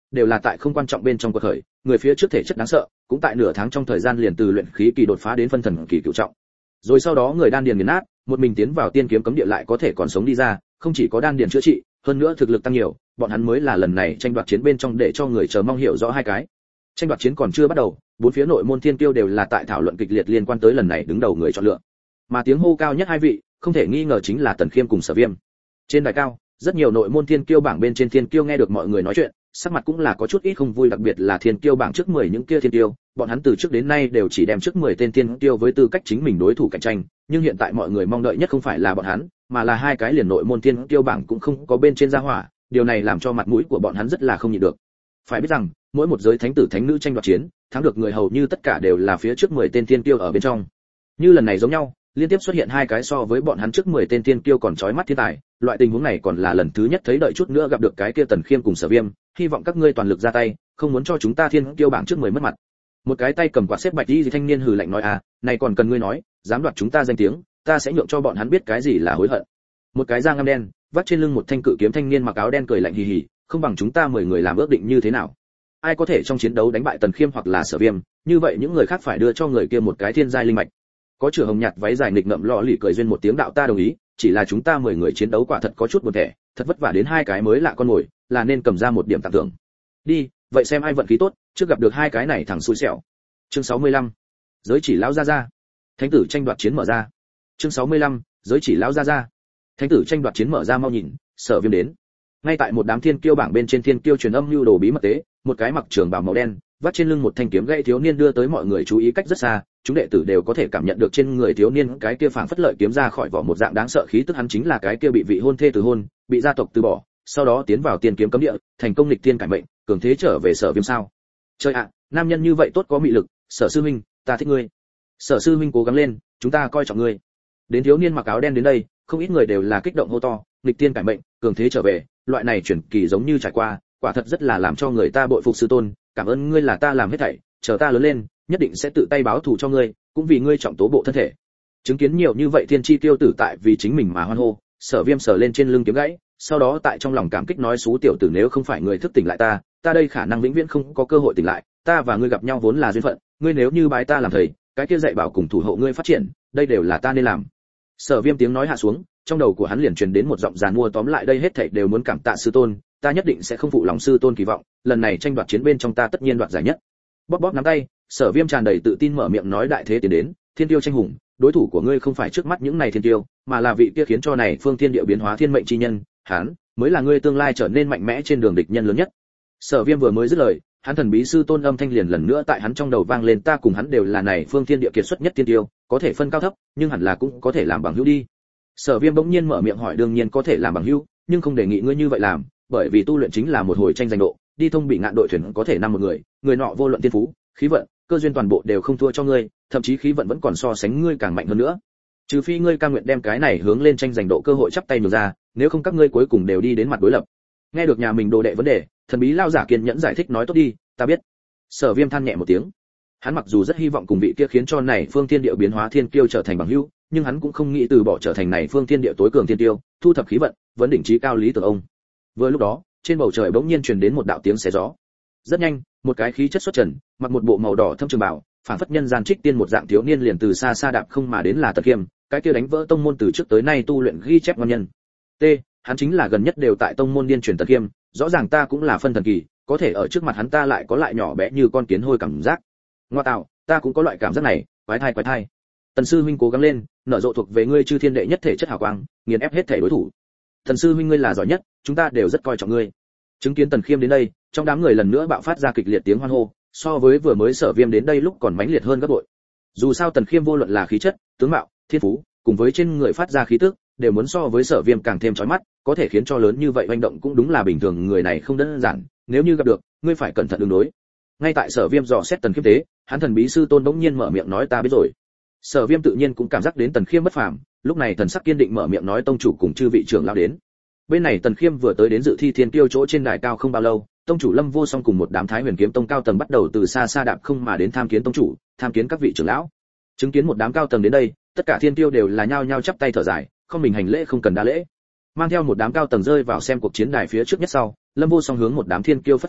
đều là tại không quan trọng bên trong cuộc khởi, người phía trước thể chất đáng sợ, cũng tại nửa tháng trong thời gian liền từ luyện khí kỳ đột phá đến phân thần kỳ cửu trọng. Rồi sau đó người đan điền nghiền nát, một mình tiến vào tiên kiếm cấm địa lại có thể còn sống đi ra, không chỉ có đan điền chữa trị, hơn nữa thực lực tăng nhiều, bọn hắn mới là lần này tranh đoạt chiến bên trong để cho người chờ mong hiểu rõ hai cái. Tranh đoạt chiến còn chưa bắt đầu, bốn phía nội môn thiên kiêu đều là tại thảo luận kịch liệt liên quan tới lần này đứng đầu người chọn lựa. Mà tiếng hô cao nhất hai vị, không thể nghi ngờ chính là Tần Khiêm cùng Sở Viêm. Trên đài cao, rất nhiều nội môn thiên kiêu bảng bên trên thiên kiêu nghe được mọi người nói chuyện, sắc mặt cũng là có chút ít không vui, đặc biệt là thiên kiêu bảng trước mười những kia thiên kiêu, bọn hắn từ trước đến nay đều chỉ đem trước mười tên thiên kiêu với tư cách chính mình đối thủ cạnh tranh, nhưng hiện tại mọi người mong đợi nhất không phải là bọn hắn, mà là hai cái liền nội môn thiên kiêu bảng cũng không có bên trên gia hỏa, điều này làm cho mặt mũi của bọn hắn rất là không nhịn được. Phải biết rằng, mỗi một giới thánh tử thánh nữ tranh đoạt chiến, thắng được người hầu như tất cả đều là phía trước mười tên thiên kiêu ở bên trong. Như lần này giống nhau, liên tiếp xuất hiện hai cái so với bọn hắn trước mười tên thiên kiêu còn chói mắt thiên tài, loại tình huống này còn là lần thứ nhất thấy, đợi chút nữa gặp được cái kia Tần Khiêm cùng Sở Viêm, hy vọng các ngươi toàn lực ra tay, không muốn cho chúng ta thiên kiêu bảng trước mười mất mặt. Một cái tay cầm quạt xếp bạch y thanh niên hừ lạnh nói, à, này còn cần ngươi nói, dám đoạt chúng ta danh tiếng, ta sẽ nhượng cho bọn hắn biết cái gì là hối hận. Một cái da ngăm đen, vắt trên lưng một thanh cự kiếm thanh niên mặc áo đen cười lạnh hì hì, không bằng chúng ta mười người làm ước định như thế nào? Ai có thể trong chiến đấu đánh bại Tần Khiêm hoặc là Sở Viêm, như vậy những người khác phải đưa cho người kia một cái thiên giai linh mạch. Có chửa hồng nhạt váy dài nghịch ngợm lọ lì cười duyên một tiếng, đạo ta đồng ý, chỉ là chúng ta mười người chiến đấu quả thật có chút buồn tẻ, thật vất vả đến hai cái mới lạ con mồi, là nên cầm ra một điểm tặng thưởng. Đi, vậy xem ai vận khí tốt, trước gặp được hai cái này thằng xui xẻo. Chương sáu mươi lăm, giới chỉ lão gia gia. Thánh tử tranh đoạt chiến mở ra. Chương sáu mươi lăm, giới chỉ lão gia gia. Thánh tử tranh đoạt chiến mở ra, mau nhìn, Sở Viêm đến. Ngay tại một đám thiên kiêu bảng bên trên thiên kiêu truyền âm lưu đồ bí mật tế, một cái mặc trường bào màu đen, vắt trên lưng một thanh kiếm gãy thiếu niên đưa tới mọi người chú ý cách rất xa, chúng đệ tử đều có thể cảm nhận được trên người thiếu niên cái kia phảng phất lợi kiếm ra khỏi vỏ một dạng đáng sợ khí tức, hắn chính là cái kia bị vị hôn thê từ hôn, bị gia tộc từ bỏ, sau đó tiến vào tiên kiếm cấm địa, thành công nghịch tiên cải mệnh, cường thế trở về Sở Viêm sao? Trời ạ, nam nhân như vậy tốt có mị lực, Sở sư huynh, ta thích ngươi. Sở sư huynh cố gắng lên, chúng ta coi trọng ngươi. Đến thiếu niên mặc áo đen đến đây, không ít người đều là kích động hô to, nghịch tiên cải mệnh, cường thế trở về, loại này chuyển kỳ giống như trải qua, quả thật rất là làm cho người ta bội phục. Sư tôn, cảm ơn ngươi là ta làm hết thảy, chờ ta lớn lên, nhất định sẽ tự tay báo thù cho ngươi, cũng vì ngươi trọng tố bộ thân thể. Chứng kiến nhiều như vậy thiên chi tiêu tử tại vì chính mình mà hoan hô, Sở Viêm sờ lên trên lưng kiếm gãy, sau đó tại trong lòng cảm kích nói, xú tiểu tử, nếu không phải người thức tỉnh lại ta, ta đây khả năng vĩnh viễn không có cơ hội tỉnh lại, ta và ngươi gặp nhau vốn là duyên phận, ngươi nếu như bái ta làm thầy, cái kia dạy bảo cùng thủ hộ ngươi phát triển, đây đều là ta nên làm. Sở Viêm tiếng nói hạ xuống, trong đầu của hắn liền truyền đến một giọng giàn mua, tóm lại đây hết thảy đều muốn cảm tạ sư tôn, ta nhất định sẽ không phụ lòng sư tôn kỳ vọng, lần này tranh đoạt chiến bên trong ta tất nhiên đoạt giải nhất. Bóp bóp nắm tay, Sở Viêm tràn đầy tự tin mở miệng nói, đại thế tiến đến, thiên tiêu tranh hùng, đối thủ của ngươi không phải trước mắt những này thiên tiêu, mà là vị kia khiến cho này phương thiên địa biến hóa thiên mệnh chi nhân, hắn mới là ngươi tương lai trở nên mạnh mẽ trên đường địch nhân lớn nhất. Sở Viêm vừa mới dứt lời, hắn thần bí sư tôn âm thanh liền lần nữa tại hắn trong đầu vang lên, ta cùng hắn đều là này phương thiên địa kiệt xuất nhất thiên tiêu, có thể phân cao thấp, nhưng hẳn là cũng có thể làm bằng hữu đi. Sở Viêm bỗng nhiên mở miệng hỏi, đương nhiên có thể làm bằng hữu, nhưng không đề nghị ngươi như vậy làm, bởi vì tu luyện chính là một hồi tranh giành độ, đi thông bị ngạn đội thuyền có thể năm một người, người nọ vô luận tiên phú, khí vận, cơ duyên toàn bộ đều không thua cho ngươi, thậm chí khí vận vẫn còn so sánh ngươi càng mạnh hơn nữa. Trừ phi ngươi cam nguyện đem cái này hướng lên tranh giành độ cơ hội chắp tay nhường ra, nếu không các ngươi cuối cùng đều đi đến mặt đối lập. Nghe được nhà mình đồ đệ vấn đề, thần bí lao giả kiên nhẫn giải thích nói, tốt đi, ta biết. Sở Viêm than nhẹ một tiếng. Hắn mặc dù rất hy vọng cùng vị kia khiến cho này phương thiên địa biến hóa thiên kiêu trở thành bằng hữu, nhưng hắn cũng không nghĩ từ bỏ trở thành này phương thiên địa tối cường thiên tiêu, thu thập khí vận, vấn đỉnh chí cao lý tưởng ông. Vừa lúc đó, trên bầu trời bỗng nhiên truyền đến một đạo tiếng xé gió. Rất nhanh, một cái khí chất xuất trần, mặc một bộ màu đỏ thâm trường bào, phản phất nhân gian trích tiên một dạng thiếu niên liền từ xa xa đạp không mà đến, là Tần Khiêm, cái kia đánh vỡ tông môn từ trước tới nay tu luyện ghi chép ngon nhân. T, hắn chính là gần nhất đều tại tông môn điên truyền Tần Khiêm, rõ ràng ta cũng là phân thần kỳ, có thể ở trước mặt hắn ta lại có lại nhỏ bé như con kiến hôi cảm giác. Ngoa tạo, ta cũng có loại cảm giác này, quái thai quái thai. Tần sư huynh cố gắng lên, nở rộ thuộc về ngươi chư thiên đệ nhất thể chất hào quang, nghiền ép hết thể đối thủ. Tần sư huynh ngươi là giỏi nhất, chúng ta đều rất coi trọng ngươi. Chứng kiến Tần Khiêm đến đây, trong đám người lần nữa bạo phát ra kịch liệt tiếng hoan hô, so với vừa mới Sở Viêm đến đây lúc còn mãnh liệt hơn gấp bội. Dù sao Tần Khiêm vô luận là khí chất, tướng mạo, thiên phú, cùng với trên người phát ra khí tức, đều muốn so với Sở Viêm càng thêm chói mắt, có thể khiến cho lớn như vậy hoành động cũng đúng là bình thường, người này không đơn giản, nếu như gặp được, ngươi phải cẩn thận ứng đối. Ngay tại Sở Viêm dò xét Tần Khiêm thế, hắn thần bí sư tôn bỗng nhiên mở miệng nói, ta biết rồi. Sở Viêm tự nhiên cũng cảm giác đến Tần Khiêm bất phàm, lúc này thần sắc kiên định mở miệng nói, tông chủ cùng chư vị trưởng lão đến. Bên này Tần Khiêm vừa tới đến dự thi thiên tiêu chỗ trên đài cao không bao lâu, tông chủ Lâm Vô Song cùng một đám Thái Huyền kiếm tông cao tầng bắt đầu từ xa xa đạp không mà đến tham kiến tông chủ, tham kiến các vị trưởng lão. Chứng kiến một đám cao tầng đến đây, tất cả thiên tiêu đều là nhao nhao chắp tay thở dài, không mình hành lễ không cần đa lễ. Mang theo một đám cao tầng rơi vào xem cuộc chiến đài phía trước nhất sau, Lâm Vô Song hướng một đám thiên kiêu phất phất tay,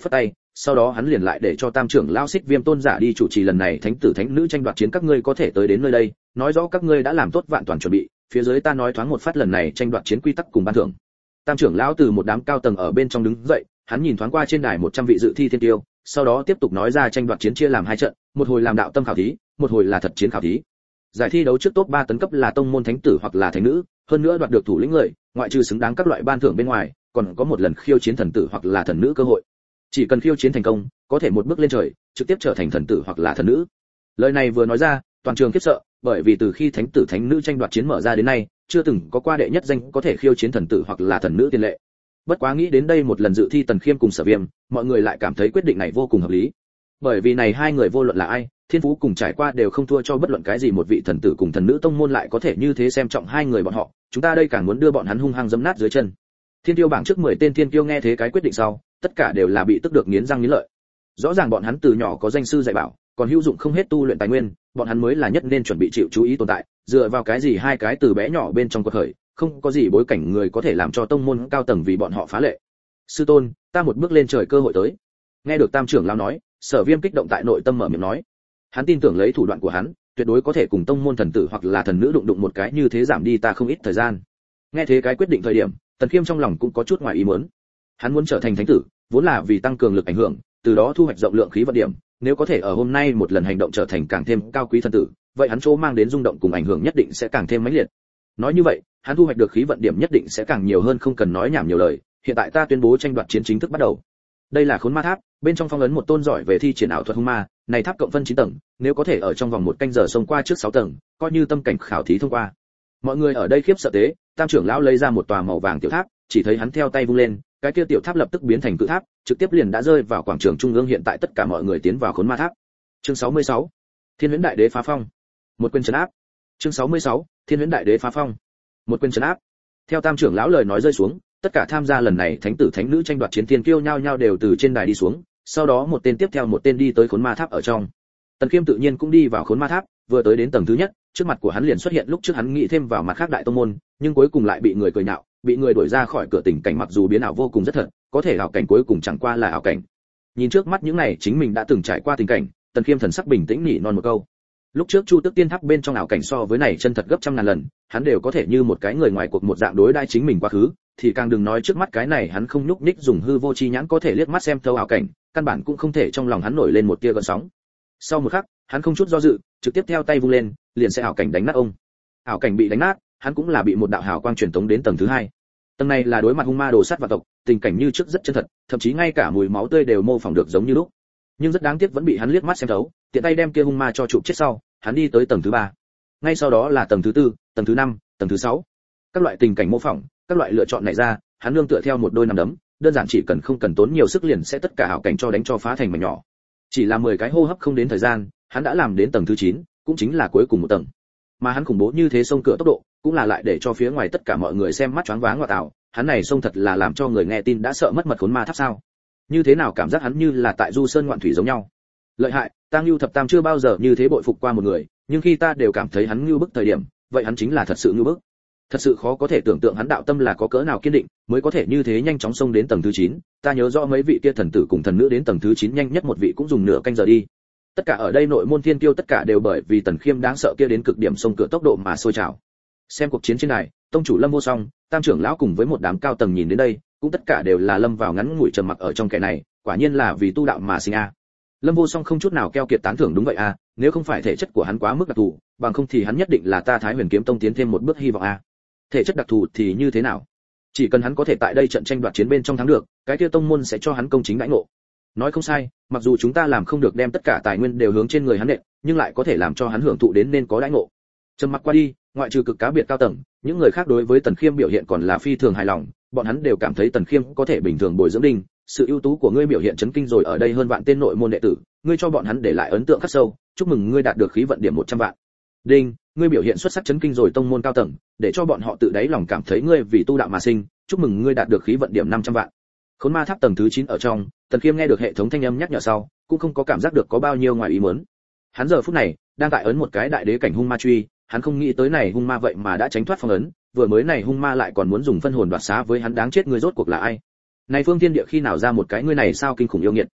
sau đó hắn liền lại để cho tam trưởng lão Xích Viêm tôn giả đi chủ trì lần này thánh tử thánh nữ tranh đoạt chiến, các ngươi có thể tới đến nơi đây, nói rõ các ngươi đã làm tốt vạn toàn chuẩn bị, phía dưới ta nói thoáng một phát lần này tranh đoạt chiến quy tắc cùng ban thưởng. Tam trưởng lão từ một đám cao tầng ở bên trong đứng dậy, hắn nhìn thoáng qua trên đài một trăm vị dự thi thiên tiêu, sau đó tiếp tục nói ra tranh đoạt chiến chia làm hai trận, một hồi làm đạo tâm khảo thí, một hồi là thật chiến khảo thí. Giải thi đấu trước top ba tấn cấp là tông môn thánh tử hoặc là thánh nữ, hơn nữa đoạt được thủ lĩnh người, ngoại trừ xứng đáng các loại ban thưởng bên ngoài, còn có một lần khiêu chiến thần tử hoặc là thần nữ cơ hội. Chỉ cần khiêu chiến thành công, có thể một bước lên trời, trực tiếp trở thành thần tử hoặc là thần nữ. Lời này vừa nói ra, toàn trường khiếp sợ, bởi vì từ khi thánh tử thánh nữ tranh đoạt chiến mở ra đến nay, chưa từng có qua đệ nhất danh có thể khiêu chiến thần tử hoặc là thần nữ tiền lệ. Bất quá nghĩ đến đây một lần dự thi Tần Khiêm cùng Sở Viêm, mọi người lại cảm thấy quyết định này vô cùng hợp lý. Bởi vì này hai người vô luận là ai, thiên phú cùng trải qua đều không thua cho bất luận cái gì một vị thần tử cùng thần nữ tông môn lại có thể như thế xem trọng hai người bọn họ, chúng ta đây càng muốn đưa bọn hắn hung hăng giẫm nát dưới chân. Thiên tiêu bảng trước mười tên thiên tiêu nghe thế cái quyết định sau, tất cả đều là bị tức được nghiến răng nghiến lợi. Rõ ràng bọn hắn từ nhỏ có danh sư dạy bảo, còn hữu dụng không hết tu luyện tài nguyên, bọn hắn mới là nhất nên chuẩn bị chịu chú ý tồn tại, dựa vào cái gì hai cái từ bé nhỏ bên trong quật khởi, không có gì bối cảnh người có thể làm cho tông môn cao tầng vì bọn họ phá lệ. Sư tôn, ta một bước lên trời cơ hội tới. Nghe được tam trưởng lão nói, Sở Viêm kích động tại nội tâm mở miệng nói, hắn tin tưởng lấy thủ đoạn của hắn, tuyệt đối có thể cùng tông môn thần tử hoặc là thần nữ đụng đụng một cái, như thế giảm đi ta không ít thời gian. Nghe thế cái quyết định thời điểm, Tần Khiêm trong lòng cũng có chút ngoài ý muốn. Hắn muốn trở thành thánh tử, vốn là vì tăng cường lực ảnh hưởng, từ đó thu hoạch rộng lượng khí vận điểm, nếu có thể ở hôm nay một lần hành động trở thành càng thêm cao quý thần tử, vậy hắn chỗ mang đến rung động cùng ảnh hưởng nhất định sẽ càng thêm mãnh liệt. Nói như vậy, hắn thu hoạch được khí vận điểm nhất định sẽ càng nhiều hơn, không cần nói nhảm nhiều lời, hiện tại ta tuyên bố tranh đoạt chiến chính thức bắt đầu. Đây là Khốn Ma Tháp, bên trong phong ấn một tôn giỏi về thi triển ảo thuật hung ma, này tháp cộng phân chín tầng, nếu có thể ở trong vòng một canh giờ xông qua trước sáu tầng, coi như tâm cảnh khảo thí thông qua. Mọi người ở đây khiếp sợ tế, tam trưởng lão lấy ra một tòa màu vàng tiểu tháp, chỉ thấy hắn theo tay vung lên, cái kia tiểu tháp lập tức biến thành cự tháp, trực tiếp liền đã rơi vào quảng trường trung ương, hiện tại tất cả mọi người tiến vào Khốn Ma Tháp. Chương sáu mươi sáu, Thiên Huyễn Đại Đế phá phong. Một quyền trấn áp. Chương sáu mươi sáu, Thiên Huyễn Đại Đế phá phong. Một quyền trấn áp. Theo tam trưởng lão lời nói rơi xuống, tất cả tham gia lần này thánh tử thánh nữ tranh đoạt chiến thiên kiêu nhao nhao đều từ trên đài đi xuống, sau đó một tên tiếp theo một tên đi tới Khốn Ma Tháp ở trong. Tần Khiêm tự nhiên cũng đi vào Khốn Ma Tháp, vừa tới đến tầng thứ nhất, trước mặt của hắn liền xuất hiện lúc trước hắn nghĩ thêm vào mặt khác đại tông môn, nhưng cuối cùng lại bị người cười nhạo, bị người đuổi ra khỏi cửa. Tình cảnh mặc dù biến ảo vô cùng rất thật, có thể ảo cảnh cuối cùng chẳng qua là ảo cảnh. Nhìn trước mắt những này chính mình đã từng trải qua tình cảnh, Tần Khiêm thần sắc bình tĩnh nhỉ non một câu. Lúc trước Chu Tước Tiên Tháp bên trong ảo cảnh so với này chân thật gấp trăm ngàn lần, hắn đều có thể như một cái người ngoài cuộc một dạng đối đãi chính mình quá khứ, thì càng đừng nói trước mắt cái này hắn không nhúc nhích dùng hư vô chi nhãn có thể liếc mắt xem thấu ảo cảnh, căn bản cũng không thể trong lòng hắn nổi lên một tia gợn sóng. Sau một khắc, hắn không chút do dự, trực tiếp theo tay vung lên, liền sẽ ảo cảnh đánh nát ông. Ảo cảnh bị đánh nát, hắn cũng là bị một đạo hào quang truyền tống đến tầng thứ hai. Tầng này là đối mặt hung ma đồ sát và tộc, tình cảnh như trước rất chân thật, thậm chí ngay cả mùi máu tươi đều mô phỏng được giống như lúc. Nhưng rất đáng tiếc vẫn bị hắn liếc mắt xem thấu, tiện tay đem kia hung ma cho chụp chết sau, hắn đi tới tầng thứ ba. Ngay sau đó là tầng thứ tư, tầng thứ năm, tầng thứ sáu. Các loại tình cảnh mô phỏng, các loại lựa chọn này ra, hắn nương tựa theo một đôi nắm đấm, đơn giản chỉ cần không cần tốn nhiều sức liền sẽ tất cả ảo cảnh cho đánh cho phá thành mảnh nhỏ. Chỉ là mười cái hô hấp không đến thời gian, hắn đã làm đến tầng thứ chín, cũng chính là cuối cùng một tầng. Mà hắn khủng bố như thế xông cửa tốc độ, cũng là lại để cho phía ngoài tất cả mọi người xem mắt choáng váng ngọa tảo, hắn này xông thật là làm cho người nghe tin đã sợ mất mật. Khốn Ma Tháp sao? Như thế nào cảm giác hắn như là tại du sơn ngoạn thủy giống nhau. Lợi hại, ta Ngưu Thập Tam chưa bao giờ như thế bội phục qua một người, nhưng khi ta đều cảm thấy hắn ngưu bức thời điểm, vậy hắn chính là thật sự ngưu bức. Thật sự khó có thể tưởng tượng hắn đạo tâm là có cỡ nào kiên định, mới có thể như thế nhanh chóng xông đến tầng thứ chín. Ta nhớ rõ mấy vị kia thần tử cùng thần nữ đến tầng thứ chín nhanh nhất một vị cũng dùng nửa canh giờ đi. Tất cả ở đây nội môn thiên kiêu tất cả đều bởi vì Tần Khiêm đáng sợ kia đến cực điểm xông cửa tốc độ mà sôi trào. Xem cuộc chiến trên này, tông chủ Lâm Vô Song, tam trưởng lão cùng với một đám cao tầng nhìn đến đây, cũng tất cả đều là lâm vào ngắn ngủi trầm mặc ở trong kẻ này, quả nhiên là vì tu đạo mà sinh a. Lâm Vô Song không chút nào keo kiệt tán thưởng, đúng vậy a, nếu không phải thể chất của hắn quá mức đặc thù, bằng không thì hắn nhất định là ta Thái Huyền Kiếm Tông tiến thêm một bước hy vọng a. Thể chất đặc thù thì như thế nào? Chỉ cần hắn có thể tại đây trận tranh đoạt chiến bên trong thắng được, cái kia tông môn sẽ cho hắn công chính đãi ngộ. Nói không sai, mặc dù chúng ta làm không được đem tất cả tài nguyên đều hướng trên người hắn nện, nhưng lại có thể làm cho hắn hưởng thụ đến nên có đãi ngộ. Trầm mặc qua đi, ngoại trừ cực cá biệt cao tầng, những người khác đối với Tần Khiêm biểu hiện còn là phi thường hài lòng, bọn hắn đều cảm thấy Tần Khiêm có thể bình thường bồi dưỡng đinh, sự ưu tú của ngươi biểu hiện chấn kinh rồi ở đây hơn vạn tên nội môn đệ tử, ngươi cho bọn hắn để lại ấn tượng khắc sâu, chúc mừng ngươi đạt được khí vận điểm một trăm vạn. Đinh, ngươi biểu hiện xuất sắc chấn kinh rồi tông môn cao tầng, để cho bọn họ tự đáy lòng cảm thấy ngươi vì tu đạo mà sinh, chúc mừng ngươi đạt được khí vận điểm năm trăm vạn. Khốn Ma Tháp tầng thứ chín ở trong, Tần Khiêm nghe được hệ thống thanh âm nhắc nhở sau, cũng không có cảm giác được có bao nhiêu ngoài ý muốn. Hắn giờ phút này đang tại ấn một cái đại đế cảnh hung ma truy, hắn không nghĩ tới này hung ma vậy mà đã tránh thoát phong ấn, vừa mới này hung ma lại còn muốn dùng phân hồn đoạt xá với hắn, đáng chết, ngươi rốt cuộc là ai? Này phương thiên địa khi nào ra một cái ngươi này sao kinh khủng yêu nghiệt?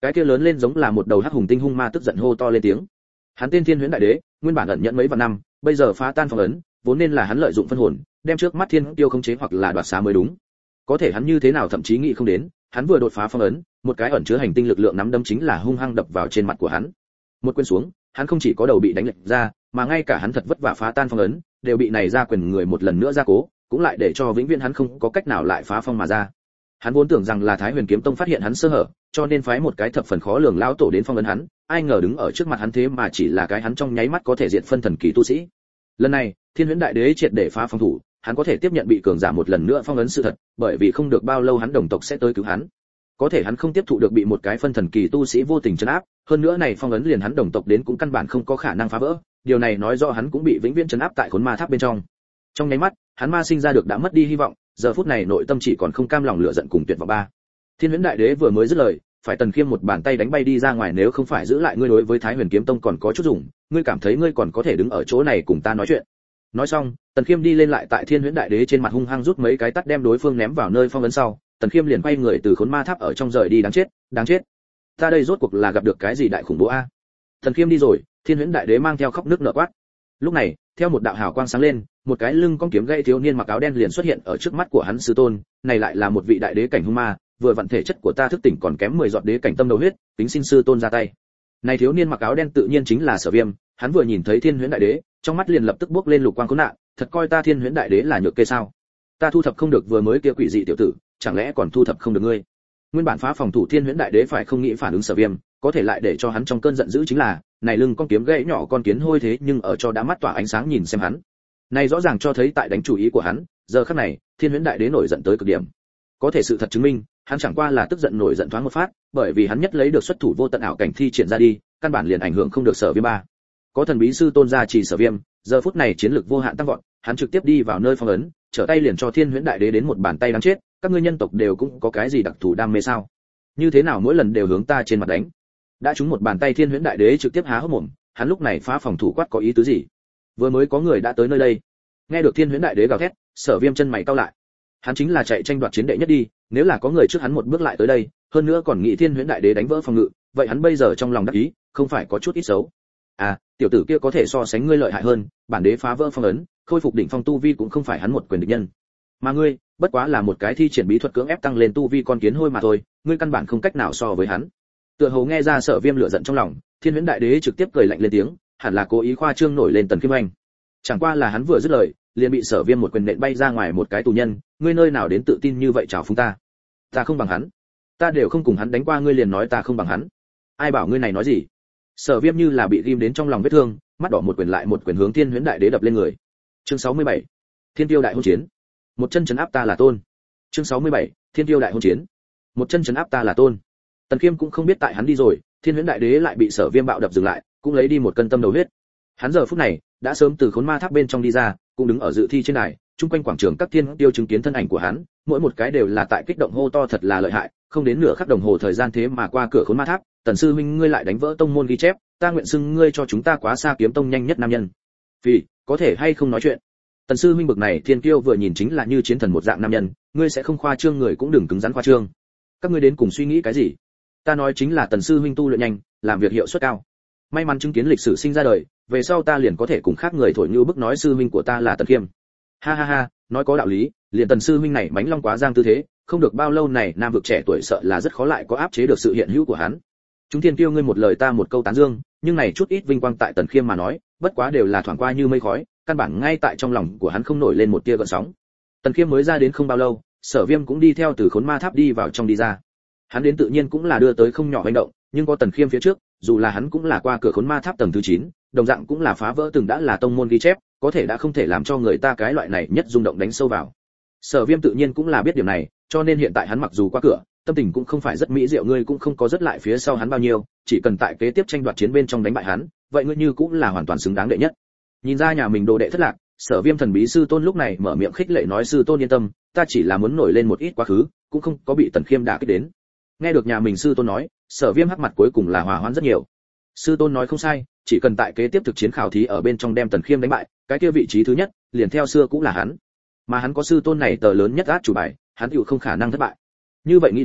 cái kia lớn lên giống là một đầu hắc hùng tinh hung ma tức giận hô to lên tiếng. Hắn tên Thiên Huyễn Đại Đế, nguyên bản ẩn nhẫn mấy vạn năm, bây giờ phá tan phong ấn, vốn nên là hắn lợi dụng phân hồn, đem trước mắt Thiên Tiêu khống chế hoặc là đoạt xá mới đúng. Có thể hắn như thế nào thậm chí nghĩ không đến, hắn vừa đột phá phong ấn, một cái ẩn chứa hành tinh lực lượng nắm đấm chính là hung hăng đập vào trên mặt của hắn. Một quyền xuống, hắn không chỉ có đầu bị đánh lệch ra, mà ngay cả hắn thật vất vả phá tan phong ấn, đều bị này ra quyền người một lần nữa gia cố, cũng lại để cho vĩnh viễn hắn không có cách nào lại phá phong mà ra. Hắn vốn tưởng rằng là Thái Huyền Kiếm Tông phát hiện hắn sơ hở, cho nên phái một cái thập phần khó lường lão tổ đến phong ấn hắn, ai ngờ đứng ở trước mặt hắn thế mà chỉ là cái hắn trong nháy mắt có thể diệt phân thần kỳ tu sĩ. Lần này, Thiên Huyễn Đại Đế triệt để phá phòng thủ, hắn có thể tiếp nhận bị cường giả một lần nữa phong ấn sự thật, bởi vì không được bao lâu hắn đồng tộc sẽ tới cứu hắn. Có thể hắn không tiếp thụ được bị một cái phân thần kỳ tu sĩ vô tình trấn áp, hơn nữa này phong ấn liền hắn đồng tộc đến cũng căn bản không có khả năng phá vỡ, điều này nói rõ hắn cũng bị vĩnh viễn trấn áp tại khốn ma tháp bên trong. Trong nháy mắt, hắn ma sinh ra được đã mất đi hy vọng, giờ phút này nội tâm chỉ còn không cam lòng lửa giận cùng tuyệt vọng ba. Thiên Huyễn Đại Đế vừa mới dứt lời, phải Tần Khiêm một bàn tay đánh bay đi ra ngoài, nếu không phải giữ lại ngươi đối với Thái Huyền Kiếm Tông còn có chút dùng, ngươi cảm thấy ngươi còn có thể đứng ở chỗ này cùng ta nói chuyện. Nói xong, Tần Khiêm đi lên lại tại Thiên Huyễn Đại Đế trên mặt hung hăng rút mấy cái tát đem đối phương ném vào nơi phong ấn sau, Tần Khiêm liền quay người từ khốn ma tháp ở trong rời đi. Đáng chết, đáng chết. Ta đây rốt cuộc là gặp được cái gì đại khủng bố a? Tần Khiêm đi rồi, Thiên Huyễn Đại Đế mang theo khóc nước nở quát. Lúc này, theo một đạo hào quang sáng lên, một cái lưng cong kiếm gãy thiếu niên mặc áo đen liền xuất hiện ở trước mắt của hắn. Sư tôn, này lại là một vị đại đế cảnh hung ma, vừa vặn thể chất của ta thức tỉnh còn kém mười giọt đế cảnh tâm đầu huyết, kính xin sư tôn ra tay. Này thiếu niên mặc áo đen tự nhiên chính là Sở Viêm, hắn vừa nhìn thấy Thiên Huyễn Đại Đế, trong mắt liền lập tức bước lên lục quang khốn nạn, thật coi ta Thiên Huyễn Đại Đế là nhược kê sao? Ta thu thập không được vừa mới kia quỷ dị tiểu tử, chẳng lẽ còn thu thập không được ngươi? Nguyên bản phá phòng thủ Thiên Huyễn Đại Đế phải không nghĩ phản ứng Sở Viêm, có thể lại để cho hắn trong cơn giận dữ chính là, này lưng con kiếm gãy nhỏ con kiến hôi thế nhưng ở cho đã mắt tỏa ánh sáng nhìn xem hắn. Này rõ ràng cho thấy tại đánh chủ ý của hắn, giờ khắc này, Thiên Huyễn Đại Đế nổi giận tới cực điểm. Có thể sự thật chứng minh, hắn chẳng qua là tức giận nổi giận thoáng một phát, bởi vì hắn nhất lấy được xuất thủ vô tận ảo cảnh thi triển ra đi, căn bản liền ảnh hưởng không được Sở Viêm ba. Có thần bí sư tôn gia trì Sở Viêm, giờ phút này chiến lực vô hạn tăng vọt, hắn trực tiếp đi vào nơi phong ấn, trở tay liền cho Thiên Huyễn Đại Đế đến một bàn tay đáng chết, các ngươi nhân tộc đều cũng có cái gì đặc thù đam mê sao? Như thế nào mỗi lần đều hướng ta trên mặt đánh? Đã trúng một bàn tay Thiên Huyễn Đại Đế trực tiếp há hốc mồm, hắn lúc này phá phòng thủ quát có ý tứ gì? Vừa mới có người đã tới nơi đây. Nghe được Thiên Huyễn Đại Đế gào thét, Sở Viêm chân mày cau lại. Hắn chính là chạy tranh đoạt chiến đệ nhất đi, nếu là có người trước hắn một bước lại tới đây, hơn nữa còn nghĩ Thiên Huyễn Đại Đế đánh vỡ phòng ngự, vậy hắn bây giờ trong lòng đắc ý, không phải có chút ít xấu. À, tiểu tử kia có thể so sánh ngươi lợi hại hơn, bản đế phá vỡ phong ấn, khôi phục đỉnh phong tu vi cũng không phải hắn một quyền địch nhân. Mà ngươi, bất quá là một cái thi triển bí thuật cưỡng ép tăng lên tu vi con kiến hôi mà thôi, ngươi căn bản không cách nào so với hắn. Tựa hồ nghe ra Sở Viêm lửa giận trong lòng, Thiên Huyễn Đại Đế trực tiếp cười lạnh lên tiếng, hẳn là cố ý khoa trương nổi lên Tần Khiêm Anh. Chẳng qua là hắn vừa dứt lời, liền bị Sở Viêm một quyền nện bay ra ngoài một cái tù nhân, ngươi nơi nào đến tự tin như vậy chào phúng ta? Ta không bằng hắn, ta đều không cùng hắn đánh qua ngươi liền nói ta không bằng hắn. Ai bảo ngươi này nói gì? Sở Viêm như là bị ghim đến trong lòng vết thương, mắt đỏ một quyền lại một quyền hướng Thiên Huyễn Đại Đế đập lên người. Chương sáu mươi bảy, Thiên Tiêu đại hôn chiến. Một chân trấn áp ta là tôn. Chương sáu mươi bảy, Thiên Tiêu đại hôn chiến. Một chân trấn áp ta là tôn. Tần Khiêm cũng không biết tại hắn đi rồi, Thiên Huyễn Đại Đế lại bị Sở Viêm bạo đập dừng lại, cũng lấy đi một cân tâm đầu huyết. Hắn giờ phút này đã sớm từ khốn ma tháp bên trong đi ra, cũng đứng ở dự thi trên đài, chung quanh quảng trường các thiên tiêu chứng kiến thân ảnh của hắn, mỗi một cái đều là tại kích động hô to thật là lợi hại, không đến nửa khắc đồng hồ thời gian thế mà qua cửa khốn ma tháp, Tần sư huynh ngươi lại đánh vỡ tông môn ghi chép, ta nguyện xưng ngươi cho chúng ta quá xa kiếm tông nhanh nhất nam nhân. Vì, có thể hay không nói chuyện. Tần sư huynh bực này thiên kiêu vừa nhìn chính là như chiến thần một dạng nam nhân, ngươi sẽ không khoa trương người cũng đừng cứng rắn khoa trương. Các ngươi đến cùng suy nghĩ cái gì? Ta nói chính là Tần sư huynh tu luyện nhanh, làm việc hiệu suất cao. May mắn chứng kiến lịch sử sinh ra đời, về sau ta liền có thể cùng khác người thổi như bức nói sư huynh của ta là Tần Khiêm. Ha ha ha, nói có đạo lý, liền Tần sư huynh này mánh long quá giang tư thế, không được bao lâu này nam vực trẻ tuổi sợ là rất khó lại có áp chế được sự hiện hữu của hắn. Chúng thiên kiêu ngươi một lời ta một câu tán dương, nhưng này chút ít vinh quang tại Tần Khiêm mà nói, bất quá đều là thoảng qua như mây khói, căn bản ngay tại trong lòng của hắn không nổi lên một tia gợn sóng. Tần Khiêm mới ra đến không bao lâu, Sở Viêm cũng đi theo từ khốn ma tháp đi vào trong đi ra. Hắn đến tự nhiên cũng là đưa tới không nhỏ hành động, nhưng có Tần Khiêm phía trước, dù là hắn cũng là qua cửa khốn ma tháp tầng thứ chín, đồng dạng cũng là phá vỡ từng đã là tông môn ghi chép, có thể đã không thể làm cho người ta cái loại này nhất rung động đánh sâu vào. Sở Viêm tự nhiên cũng là biết điểm này, cho nên hiện tại hắn mặc dù qua cửa, tâm tình cũng không phải rất mỹ diệu, ngươi cũng không có rất lại phía sau hắn bao nhiêu, chỉ cần tại kế tiếp tranh đoạt chiến bên trong đánh bại hắn, vậy ngươi như cũng là hoàn toàn xứng đáng đệ nhất. Nhìn ra nhà mình đồ đệ thất lạc, Sở Viêm thần bí sư tôn lúc này mở miệng khích lệ nói sư tôn yên tâm, ta chỉ là muốn nổi lên một ít quá khứ, cũng không có bị Tần Khiêm đả kích đến. Nghe được nhà mình sư tôn nói, Sở Viêm hắc mặt cuối cùng là hòa hoãn rất nhiều. Sư tôn nói không sai, chỉ cần tại kế tiếp thực chiến khảo thí ở bên trong đem Tần Khiêm đánh bại, cái kia vị trí thứ nhất, liền theo xưa cũng là hắn. Mà hắn có sư tôn này tờ lớn nhất át chủ bài, hắn hữu không khả năng thất bại. Như vậy nghĩ đến,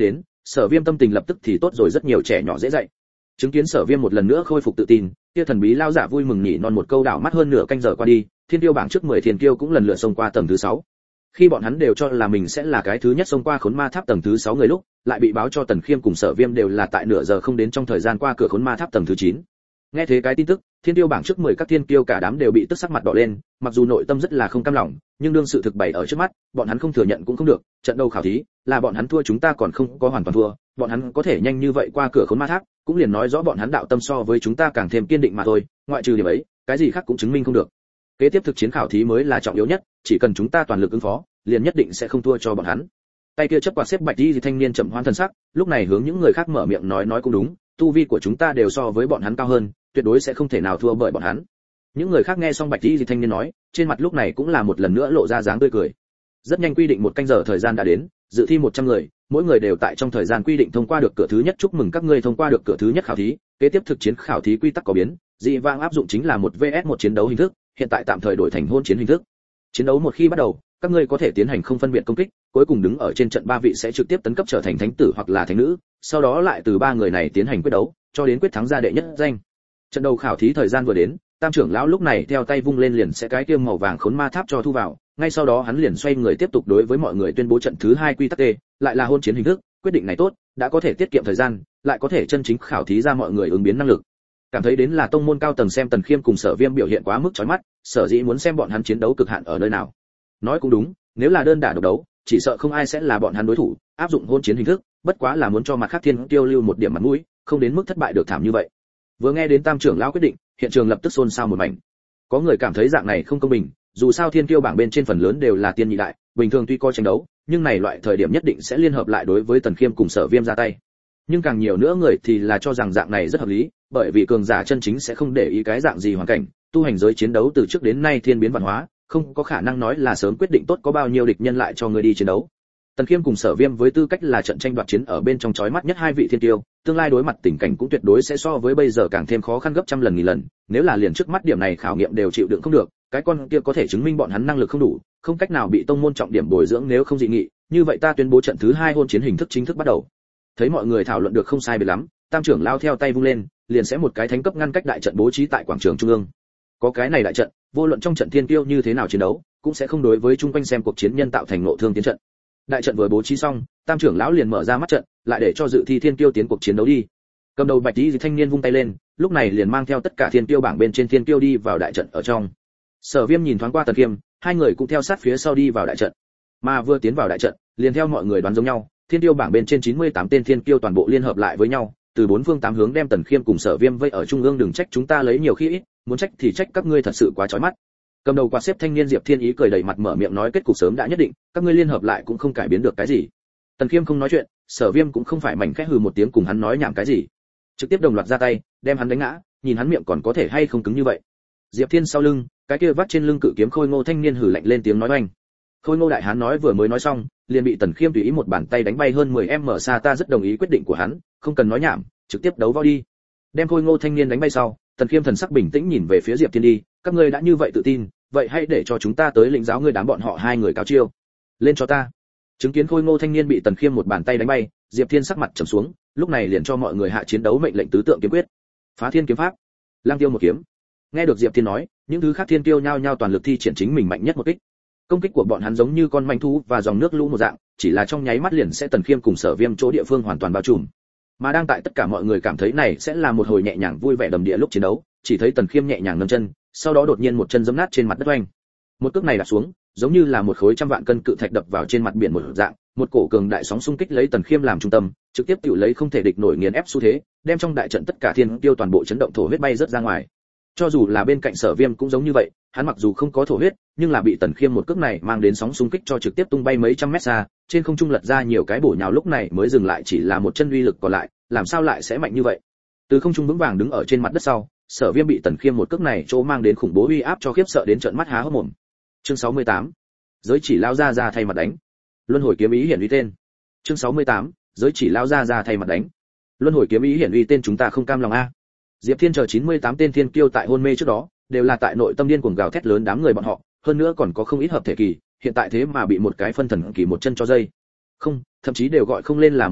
Sở Viêm tâm tình lập tức thì tốt rồi rất nhiều, trẻ nhỏ dễ dạy. Chứng kiến Sở Viêm một lần nữa khôi phục tự tin, kia thần bí lao giả vui mừng nhỉ non một câu, đảo mắt hơn nửa canh giờ qua đi, thiên tiêu bảng trước mười thiên tiêu cũng lần lượt xông qua tầng thứ sáu. Khi bọn hắn đều cho là mình sẽ là cái thứ nhất xông qua khốn ma tháp tầng thứ sáu người lúc, lại bị báo cho Tần Khiêm cùng Sở Viêm đều là tại nửa giờ không đến trong thời gian qua cửa khốn ma tháp tầng thứ chín. Nghe thế cái tin tức, thiên tiêu bảng trước mười các thiên tiêu cả đám đều bị tức sắc mặt đỏ lên, mặc dù nội tâm rất là không cam lòng, nhưng đương sự thực bày ở trước mắt, bọn hắn không thừa nhận cũng không được, trận đầu khảo thí là bọn hắn thua, chúng ta còn không có hoàn toàn thua, bọn hắn có thể nhanh như vậy qua cửa khốn ma tháp, cũng liền nói rõ bọn hắn đạo tâm so với chúng ta càng thêm kiên định mà thôi, ngoại trừ điểm ấy, cái gì khác cũng chứng minh không được. Kế tiếp thực chiến khảo thí mới là trọng yếu nhất, chỉ cần chúng ta toàn lực ứng phó, liền nhất định sẽ không thua cho bọn hắn. Tay kia chấp quạt xếp bạch y thanh niên chậm hoan thần sắc, lúc này hướng những người khác mở miệng nói nói cũng đúng, tu vi của chúng ta đều so với bọn hắn cao hơn, tuyệt đối sẽ không thể nào thua bởi bọn hắn. Những người khác nghe xong bạch y thanh niên nói, trên mặt lúc này cũng là một lần nữa lộ ra dáng tươi cười. Rất nhanh quy định một canh giờ thời gian đã đến, dự thi một trăm người, mỗi người đều tại trong thời gian quy định thông qua được cửa thứ nhất, chúc mừng các ngươi thông qua được cửa thứ nhất khảo thí. Kế tiếp thực chiến khảo thí quy tắc có biến, dị vãng áp dụng chính là một vs một chiến đấu hình thức, hiện tại tạm thời đổi thành hôn chiến hình thức. Chiến đấu một khi bắt đầu, các ngươi có thể tiến hành không phân biệt công kích, cuối cùng đứng ở trên trận ba vị sẽ trực tiếp tấn cấp trở thành thánh tử hoặc là thánh nữ, sau đó lại từ ba người này tiến hành quyết đấu, cho đến quyết thắng ra đệ nhất danh. Trận đầu khảo thí thời gian vừa đến, Tam trưởng lão lúc này theo tay vung lên liền sẽ cái kiêm màu vàng khốn ma tháp cho thu vào, ngay sau đó hắn liền xoay người tiếp tục đối với mọi người tuyên bố trận thứ hai quy tắc T, lại là hôn chiến hình thức, quyết định này tốt, đã có thể tiết kiệm thời gian, lại có thể chân chính khảo thí ra mọi người ứng biến năng lực. Cảm thấy đến là tông môn cao tầng xem Tần Khiêm cùng Sở Viêm biểu hiện quá mức chói mắt, sở dĩ muốn xem bọn hắn chiến đấu cực hạn ở nơi nào. Nói cũng đúng, nếu là đơn đả độc đấu, chỉ sợ không ai sẽ là bọn hắn đối thủ, áp dụng hôn chiến hình thức, bất quá là muốn cho mặt khác thiên tiêu lưu một điểm mặt mũi, không đến mức thất bại được thảm như vậy. Vừa nghe đến Tam trưởng lão quyết định, hiện trường lập tức xôn xao một mảnh. Có người cảm thấy dạng này không công bình, dù sao thiên tiêu bảng bên trên phần lớn đều là tiên nhị đại, bình thường tuy có tranh đấu, nhưng này loại thời điểm nhất định sẽ liên hợp lại đối với Tần Khiêm cùng Sở Viêm ra tay. Nhưng càng nhiều nữa người thì là cho rằng dạng này rất hợp lý, bởi vì cường giả chân chính sẽ không để ý cái dạng gì hoàn cảnh, tu hành giới chiến đấu từ trước đến nay thiên biến vạn hóa, không có khả năng nói là sớm quyết định tốt có bao nhiêu địch nhân lại cho người đi chiến đấu. Tần Khiêm cùng Sở Viêm với tư cách là trận tranh đoạt chiến ở bên trong chói mắt nhất hai vị thiên tiêu, tương lai đối mặt tình cảnh cũng tuyệt đối sẽ so với bây giờ càng thêm khó khăn gấp trăm lần nghìn lần, nếu là liền trước mắt điểm này khảo nghiệm đều chịu đựng không được, cái con kia có thể chứng minh bọn hắn năng lực không đủ, không cách nào bị tông môn trọng điểm bồi dưỡng, nếu không dị nghị, như vậy ta tuyên bố trận thứ hai hôn chiến hình thức chính thức bắt đầu. Thấy mọi người thảo luận được không sai biệt lắm, Tam trưởng lao theo tay vung lên, liền sẽ một cái thánh cấp ngăn cách đại trận bố trí tại quảng trường trung ương. Có cái này đại trận, vô luận trong trận thiên tiêu như thế nào chiến đấu, cũng sẽ không đối với chung quanh xem cuộc chiến nhân tạo thành nộ thương tiến trận. Đại trận vừa bố trí xong, Tam trưởng lão liền mở ra mắt trận, lại để cho dự thi thiên tiêu tiến cuộc chiến đấu đi. Cầm đầu bạch y thanh niên vung tay lên, lúc này liền mang theo tất cả thiên tiêu bảng bên trên thiên tiêu đi vào đại trận ở trong. Sở Viêm nhìn thoáng qua Tần Khiêm, hai người cũng theo sát phía sau đi vào đại trận. Mà vừa tiến vào đại trận, liền theo mọi người đoán giống nhau, thiên tiêu bảng bên trên chín mươi tám tên thiên tiêu toàn bộ liên hợp lại với nhau, từ bốn phương tám hướng đem Tần Khiêm cùng Sở Viêm vây ở trung ương, đừng trách chúng ta lấy nhiều khi ít, muốn trách thì trách các ngươi thật sự quá chói mắt. Cầm đầu quạt xếp thanh niên Diệp Thiên Ý cười đầy mặt mở miệng nói, kết cục sớm đã nhất định, các ngươi liên hợp lại cũng không cải biến được cái gì. Tần Khiêm không nói chuyện, Sở Viêm cũng không phải mảnh khẽ hừ một tiếng cùng hắn nói nhảm cái gì, trực tiếp đồng loạt ra tay, đem hắn đánh ngã, nhìn hắn miệng còn có thể hay không cứng như vậy. Diệp Thiên sau lưng, cái kia vắt trên lưng cự kiếm Khôi Ngô thanh niên hừ lạnh lên tiếng nói oanh. Khôi Ngô đại hán nói vừa mới nói xong, liền bị Tần Khiêm tùy ý một bàn tay đánh bay hơn mười mét xa, ta rất đồng ý quyết định của hắn, không cần nói nhảm, trực tiếp đấu võ đi. Đem Khôi Ngô thanh niên đánh bay sau, Tần Khiêm thần sắc bình tĩnh nhìn về phía Diệp Thiên đi, các ngươi đã như vậy tự tin, vậy hãy để cho chúng ta tới lĩnh giáo ngươi đám bọn họ hai người cao chiêu. Lên cho ta. Chứng kiến Khôi Ngô thanh niên bị Tần Khiêm một bàn tay đánh bay, Diệp Thiên sắc mặt trầm xuống, lúc này liền cho mọi người hạ chiến đấu mệnh lệnh tứ tượng kiếm quyết, Phá Thiên kiếm pháp, Lang Tiêu một kiếm. Nghe được Diệp Thiên nói, những thứ khác thiên tiêu nhao nhao toàn lực thi triển chính mình mạnh nhất một kích. Công kích của bọn hắn giống như con manh thú và dòng nước lũ một dạng, chỉ là trong nháy mắt liền sẽ Tần Khiêm cùng Sở Viêm chỗ địa phương hoàn toàn bao trùm. Mà đang tại tất cả mọi người cảm thấy này sẽ là một hồi nhẹ nhàng vui vẻ đầm địa lúc chiến đấu, chỉ thấy Tần Khiêm nhẹ nhàng nâng chân, sau đó đột nhiên một chân giẫm nát trên mặt đất oanh. Một cước này đạp xuống, giống như là một khối trăm vạn cân cự thạch đập vào trên mặt biển một dạng, một cổ cường đại sóng xung kích lấy Tần Khiêm làm trung tâm, trực tiếp tự lấy không thể địch nổi nghiền ép xu thế, đem trong đại trận tất cả thiên tiêu toàn bộ chấn động thổ huyết bay rớt ra ngoài. Cho dù là bên cạnh Sở Viêm cũng giống như vậy, hắn mặc dù không có thổ huyết, nhưng là bị Tần Khiêm một cước này mang đến sóng xung kích cho trực tiếp tung bay mấy trăm mét xa, trên không trung lật ra nhiều cái bổ nhào, lúc này mới dừng lại, chỉ là một chân uy lực còn lại, làm sao lại sẽ mạnh như vậy? Từ không trung vững vàng đứng ở trên mặt đất sau, Sở Viêm bị Tần Khiêm một cước này chỗ mang đến khủng bố uy áp cho khiếp sợ đến trợn mắt há hốc mồm. Chương sáu mươi tám, giới chỉ lao ra ra thay mặt đánh. Luân hồi kiếm ý hiển uy tên. Chương sáu mươi tám, giới chỉ lao ra ra thay mặt đánh. Luân hồi kiếm ý hiển uy tên, chúng ta không cam lòng a. Diệp Thiên chờ chín mươi tám tên thiên kiêu tại hôn mê trước đó, đều là tại nội tâm điên cuồng gào thét lớn đám người bọn họ, hơn nữa còn có không ít hợp thể kỳ, hiện tại thế mà bị một cái phân thần kỳ một chân cho dây. Không, thậm chí đều gọi không lên là một chân,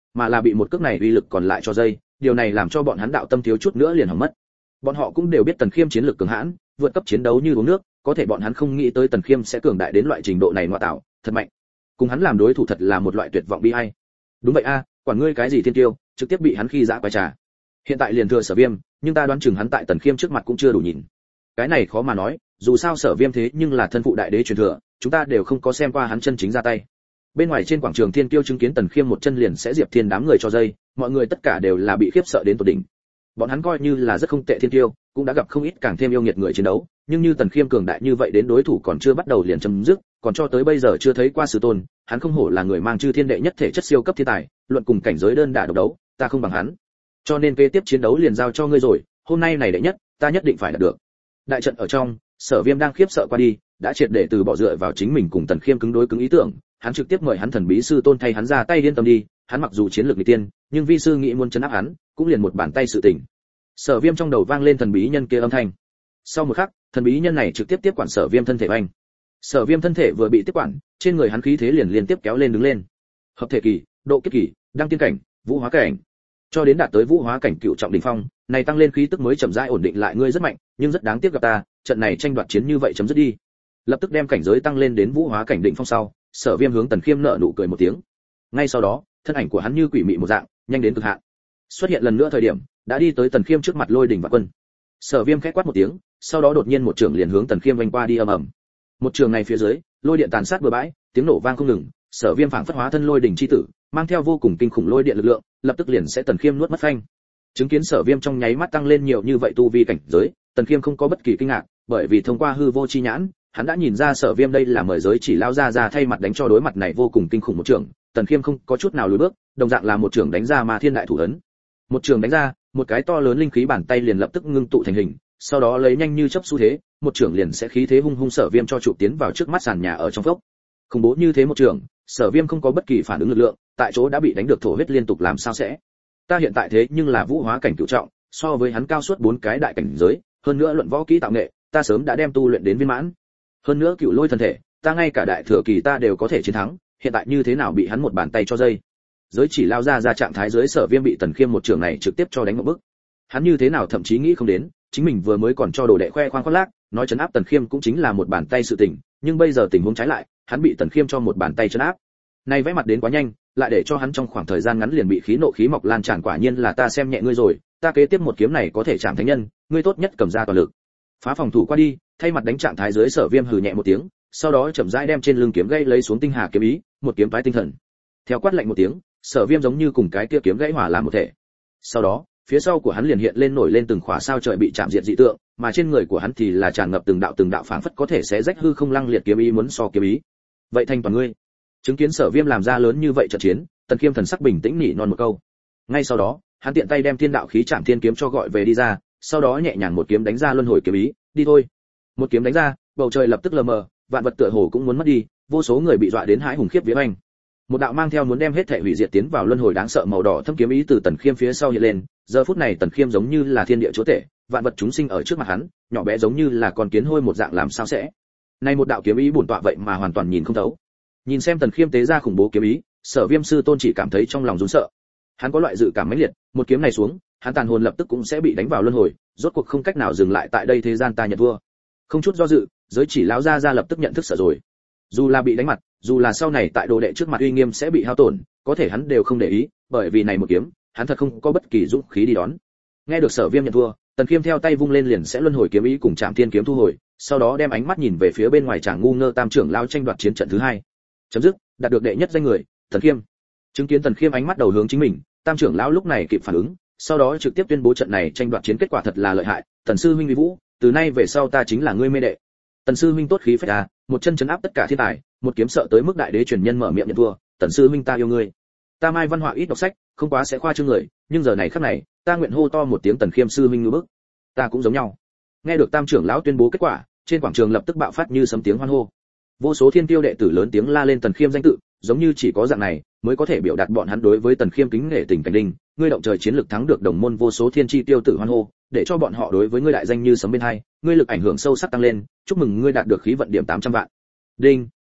mà là bị một cước này uy lực còn lại cho dây, điều này làm cho bọn hắn đạo tâm thiếu chút nữa liền hỏng mất. Bọn họ cũng đều biết Tần Khiêm chiến lược cường hãn, vượt cấp chiến đấu như uống nước, có thể bọn hắn không nghĩ tới Tần Khiêm sẽ cường đại đến loại trình độ này ngoại tạo, thật mạnh. Cùng hắn làm đối thủ thật là một loại tuyệt vọng bi ai. Đúng vậy a, quản ngươi cái gì thiên tiêu, trực tiếp bị hắn khi dã quái trà. Hiện tại liền thừa Sở Viêm, nhưng ta đoán chừng hắn tại Tần Khiêm trước mặt cũng chưa đủ nhìn. Cái này khó mà nói, dù sao Sở Viêm thế nhưng là thân phụ đại đế truyền thừa, chúng ta đều không có xem qua hắn chân chính ra tay. Bên ngoài trên quảng trường thiên kiêu chứng kiến Tần Khiêm một chân liền sẽ diệp thiên đám người cho dây, mọi người tất cả đều là bị khiếp sợ đến tột đỉnh. Bọn hắn coi như là rất không tệ thiên kiêu, cũng đã gặp không ít càng thêm yêu nghiệt người chiến đấu, nhưng như Tần Khiêm cường đại như vậy đến đối thủ còn chưa bắt đầu liền chấm dứt, còn cho tới bây giờ chưa thấy qua sư tôn, hắn không hổ là người mang chư thiên đệ nhất thể chất siêu cấp thiên tài, luận cùng cảnh giới đơn đả độc đấu, ta không bằng hắn. Cho nên kế tiếp chiến đấu liền giao cho ngươi rồi, hôm nay này đệ nhất, ta nhất định phải đạt được. Đại trận ở trong, Sở Viêm đang khiếp sợ qua đi, đã triệt để từ bỏ dựa vào chính mình cùng Tần Khiêm cứng đối cứng ý tưởng, hắn trực tiếp mời hắn thần bí sư tôn thay hắn ra tay điên tâm đi, hắn mặc dù chiến lược nghịch tiên, nhưng vi sư nghĩ muốn trấn áp hắn, cũng liền một bàn tay sự tình. Sở Viêm trong đầu vang lên thần bí nhân kia âm thanh. Sau một khắc, thần bí nhân này trực tiếp tiếp quản Sở Viêm thân thể anh. Sở Viêm thân thể vừa bị tiếp quản, trên người hắn khí thế liền liên tiếp kéo lên đứng lên. Hợp thể kỳ, độ kiếp kỳ, đăng tiên cảnh, vũ hóa cảnh, cho đến đạt tới vũ hóa cảnh cựu trọng đỉnh phong, này tăng lên khí tức mới chậm rãi ổn định lại, ngươi rất mạnh, nhưng rất đáng tiếc gặp ta, trận này tranh đoạt chiến như vậy chấm dứt đi. Lập tức đem cảnh giới tăng lên đến vũ hóa cảnh đỉnh phong sau, Sở Viêm hướng Tần Khiêm nở nụ cười một tiếng. Ngay sau đó, thân ảnh của hắn như quỷ mị một dạng, nhanh đến cực hạn. Xuất hiện lần nữa thời điểm, đã đi tới Tần Khiêm trước mặt Lôi đỉnh và quân. Sở Viêm khẽ quát một tiếng, sau đó đột nhiên một trường liền hướng Tần Khiêm vành qua đi ầm ầm. Một trường này phía dưới, lôi điện tàn sát bừa bãi, tiếng nổ vang không ngừng, Sở Viêm phảng phất hóa thân lôi đỉnh chi tử, mang theo vô cùng kinh khủng lôi điện lực lượng, lập tức liền sẽ Tần Khiêm nuốt mất phanh. Chứng kiến Sở Viêm trong nháy mắt tăng lên nhiều như vậy tu vi cảnh giới, Tần Khiêm không có bất kỳ kinh ngạc, bởi vì thông qua hư vô chi nhãn, hắn đã nhìn ra Sở Viêm đây là mời giới chỉ lao ra ra thay mặt đánh cho đối mặt này vô cùng kinh khủng một trường. Tần Khiêm không có chút nào lùi bước, đồng dạng là một trường đánh ra Ma Thiên Đại Thủ ấn. Một trường đánh ra, một cái to lớn linh khí bàn tay liền lập tức ngưng tụ thành hình, sau đó lấy nhanh như chớp xu thế, một trường liền sẽ khí thế hung hung Sở Viêm cho chụp tiến vào trước mắt sàn nhà ở trong phốc. Khủng bố như thế một trường, Sở Viêm không có bất kỳ phản ứng lực lượng, tại chỗ đã bị đánh được thổ huyết liên tục, làm sao sẽ? Ta hiện tại thế nhưng là vũ hóa cảnh cửu trọng, so với hắn cao suốt bốn cái đại cảnh giới, hơn nữa luận võ kỹ tạo nghệ, ta sớm đã đem tu luyện đến viên mãn. Hơn nữa cựu lôi thân thể, ta ngay cả đại thừa kỳ ta đều có thể chiến thắng, hiện tại như thế nào bị hắn một bàn tay cho dây? Giới chỉ lao ra ra trạng thái dưới, Sở Viêm bị Tần Khiêm một trường này trực tiếp cho đánh một bức. Hắn như thế nào thậm chí nghĩ không đến, chính mình vừa mới còn cho đồ đệ khoe khoang khoác lác, nói trấn áp Tần Khiêm cũng chính là một bàn tay sự tình, nhưng bây giờ tình huống trái lại, hắn bị Tần Khiêm cho một bàn tay trấn áp. Này vẽ mặt đến quá nhanh, lại để cho hắn trong khoảng thời gian ngắn liền bị khí nộ khí mọc lan tràn, quả nhiên là ta xem nhẹ ngươi rồi, ta kế tiếp một kiếm này có thể chạm thánh nhân, ngươi tốt nhất cầm ra toàn lực. Phá phòng thủ qua đi, thay mặt đánh trạng thái dưới, Sở Viêm hừ nhẹ một tiếng, sau đó chậm rãi đem trên lưng kiếm gãy lấy xuống tinh hà kiếm ý, một kiếm phái tinh thần. Theo quát lạnh một tiếng, Sở Viêm giống như cùng cái kia kiếm gãy hòa làm một thể. Sau đó, phía sau của hắn liền hiện lên nổi lên từng khỏa sao trời bị chạm diệt dị tượng, mà trên người của hắn thì là tràn ngập từng đạo từng đạo phảng phất có thể sẽ rách hư không lăng liệt kiếm ý muốn so kiếm ý. Vậy thành toàn ngươi. Chứng kiến Sở Viêm làm ra lớn như vậy trận chiến, Tần Khiêm thần sắc bình tĩnh nỉ non một câu. Ngay sau đó, hắn tiện tay đem thiên đạo khí Trảm Thiên kiếm cho gọi về đi ra, sau đó nhẹ nhàng một kiếm đánh ra luân hồi kiếm ý, đi thôi. Một kiếm đánh ra, bầu trời lập tức lờ mờ, vạn vật tựa hồ cũng muốn mất đi, vô số người bị dọa đến hãi hùng khiếp vía anh. Một đạo mang theo muốn đem hết thể hủy diệt tiến vào luân hồi đáng sợ màu đỏ thâm kiếm ý từ Tần Khiêm phía sau hiện lên, giờ phút này Tần Khiêm giống như là thiên địa chúa tể, vạn vật chúng sinh ở trước mặt hắn, nhỏ bé giống như là con kiến hôi một dạng, làm sao sẽ? Này một đạo kiếm ý bổn tọa vậy mà hoàn toàn nhìn không thấu. Nhìn xem Tần Khiêm tế ra khủng bố kiếm ý, Sở Viêm sư tôn chỉ cảm thấy trong lòng run sợ. Hắn có loại dự cảm mãnh liệt, một kiếm này xuống, hắn tàn hồn lập tức cũng sẽ bị đánh vào luân hồi, rốt cuộc không cách nào dừng lại tại đây thế gian ta nhận thua. Không chút do dự, giới chỉ lão gia gia lập tức nhận thức sợ rồi. Dù là bị đánh mặt, dù là sau này tại đồ đệ trước mặt uy nghiêm sẽ bị hao tổn, có thể hắn đều không để ý, bởi vì này một kiếm, hắn thật không có bất kỳ dũng khí đi đón. Nghe được Sở Viêm nhận thua, Tần Khiêm theo tay vung lên liền sẽ luân hồi kiếm ý cùng Trảm Thiên kiếm thu hồi, sau đó đem ánh mắt nhìn về phía bên ngoài chàng ngu ngơ tam trưởng lão tranh đoạt chiến trận thứ hai. Chấm dứt, đạt được đệ nhất danh người, Tần Khiêm. Chứng kiến Tần Khiêm ánh mắt đầu hướng chính mình, tam trưởng lão lúc này kịp phản ứng, sau đó trực tiếp tuyên bố trận này tranh đoạt chiến kết quả thật là lợi hại, Tần sư huynh uy vũ, từ nay về sau ta chính là ngươi mê đệ. Tần sư huynh tốt khí phách à, một chân chấn áp tất cả thiên tài, một kiếm sợ tới mức đại đế truyền nhân mở miệng nhận thua, Tần sư huynh ta yêu ngươi. Ta Mai Văn Họa ít đọc sách, không quá sẽ khoa trương người, nhưng giờ này khắc này, ta nguyện hô to một tiếng Tần Khiêm sư huynh ngư bức. Ta cũng giống nhau. Nghe được tam trưởng lão tuyên bố kết quả, trên quảng trường lập tức bạo phát như sấm tiếng hoan hô. Vô số thiên tiêu đệ tử lớn tiếng la lên Tần Khiêm danh tự, giống như chỉ có dạng này mới có thể biểu đạt bọn hắn đối với Tần Khiêm kính nể tình cảnh đình, ngươi động trời chiến lực thắng được đồng môn vô số thiên chi tiêu tử hoan hô, để cho bọn họ đối với ngươi đại danh như sấm bên hai, ngươi lực ảnh hưởng sâu sắc tăng lên, chúc mừng ngươi đạt được khí vận điểm tám trăm vạn. Đinh,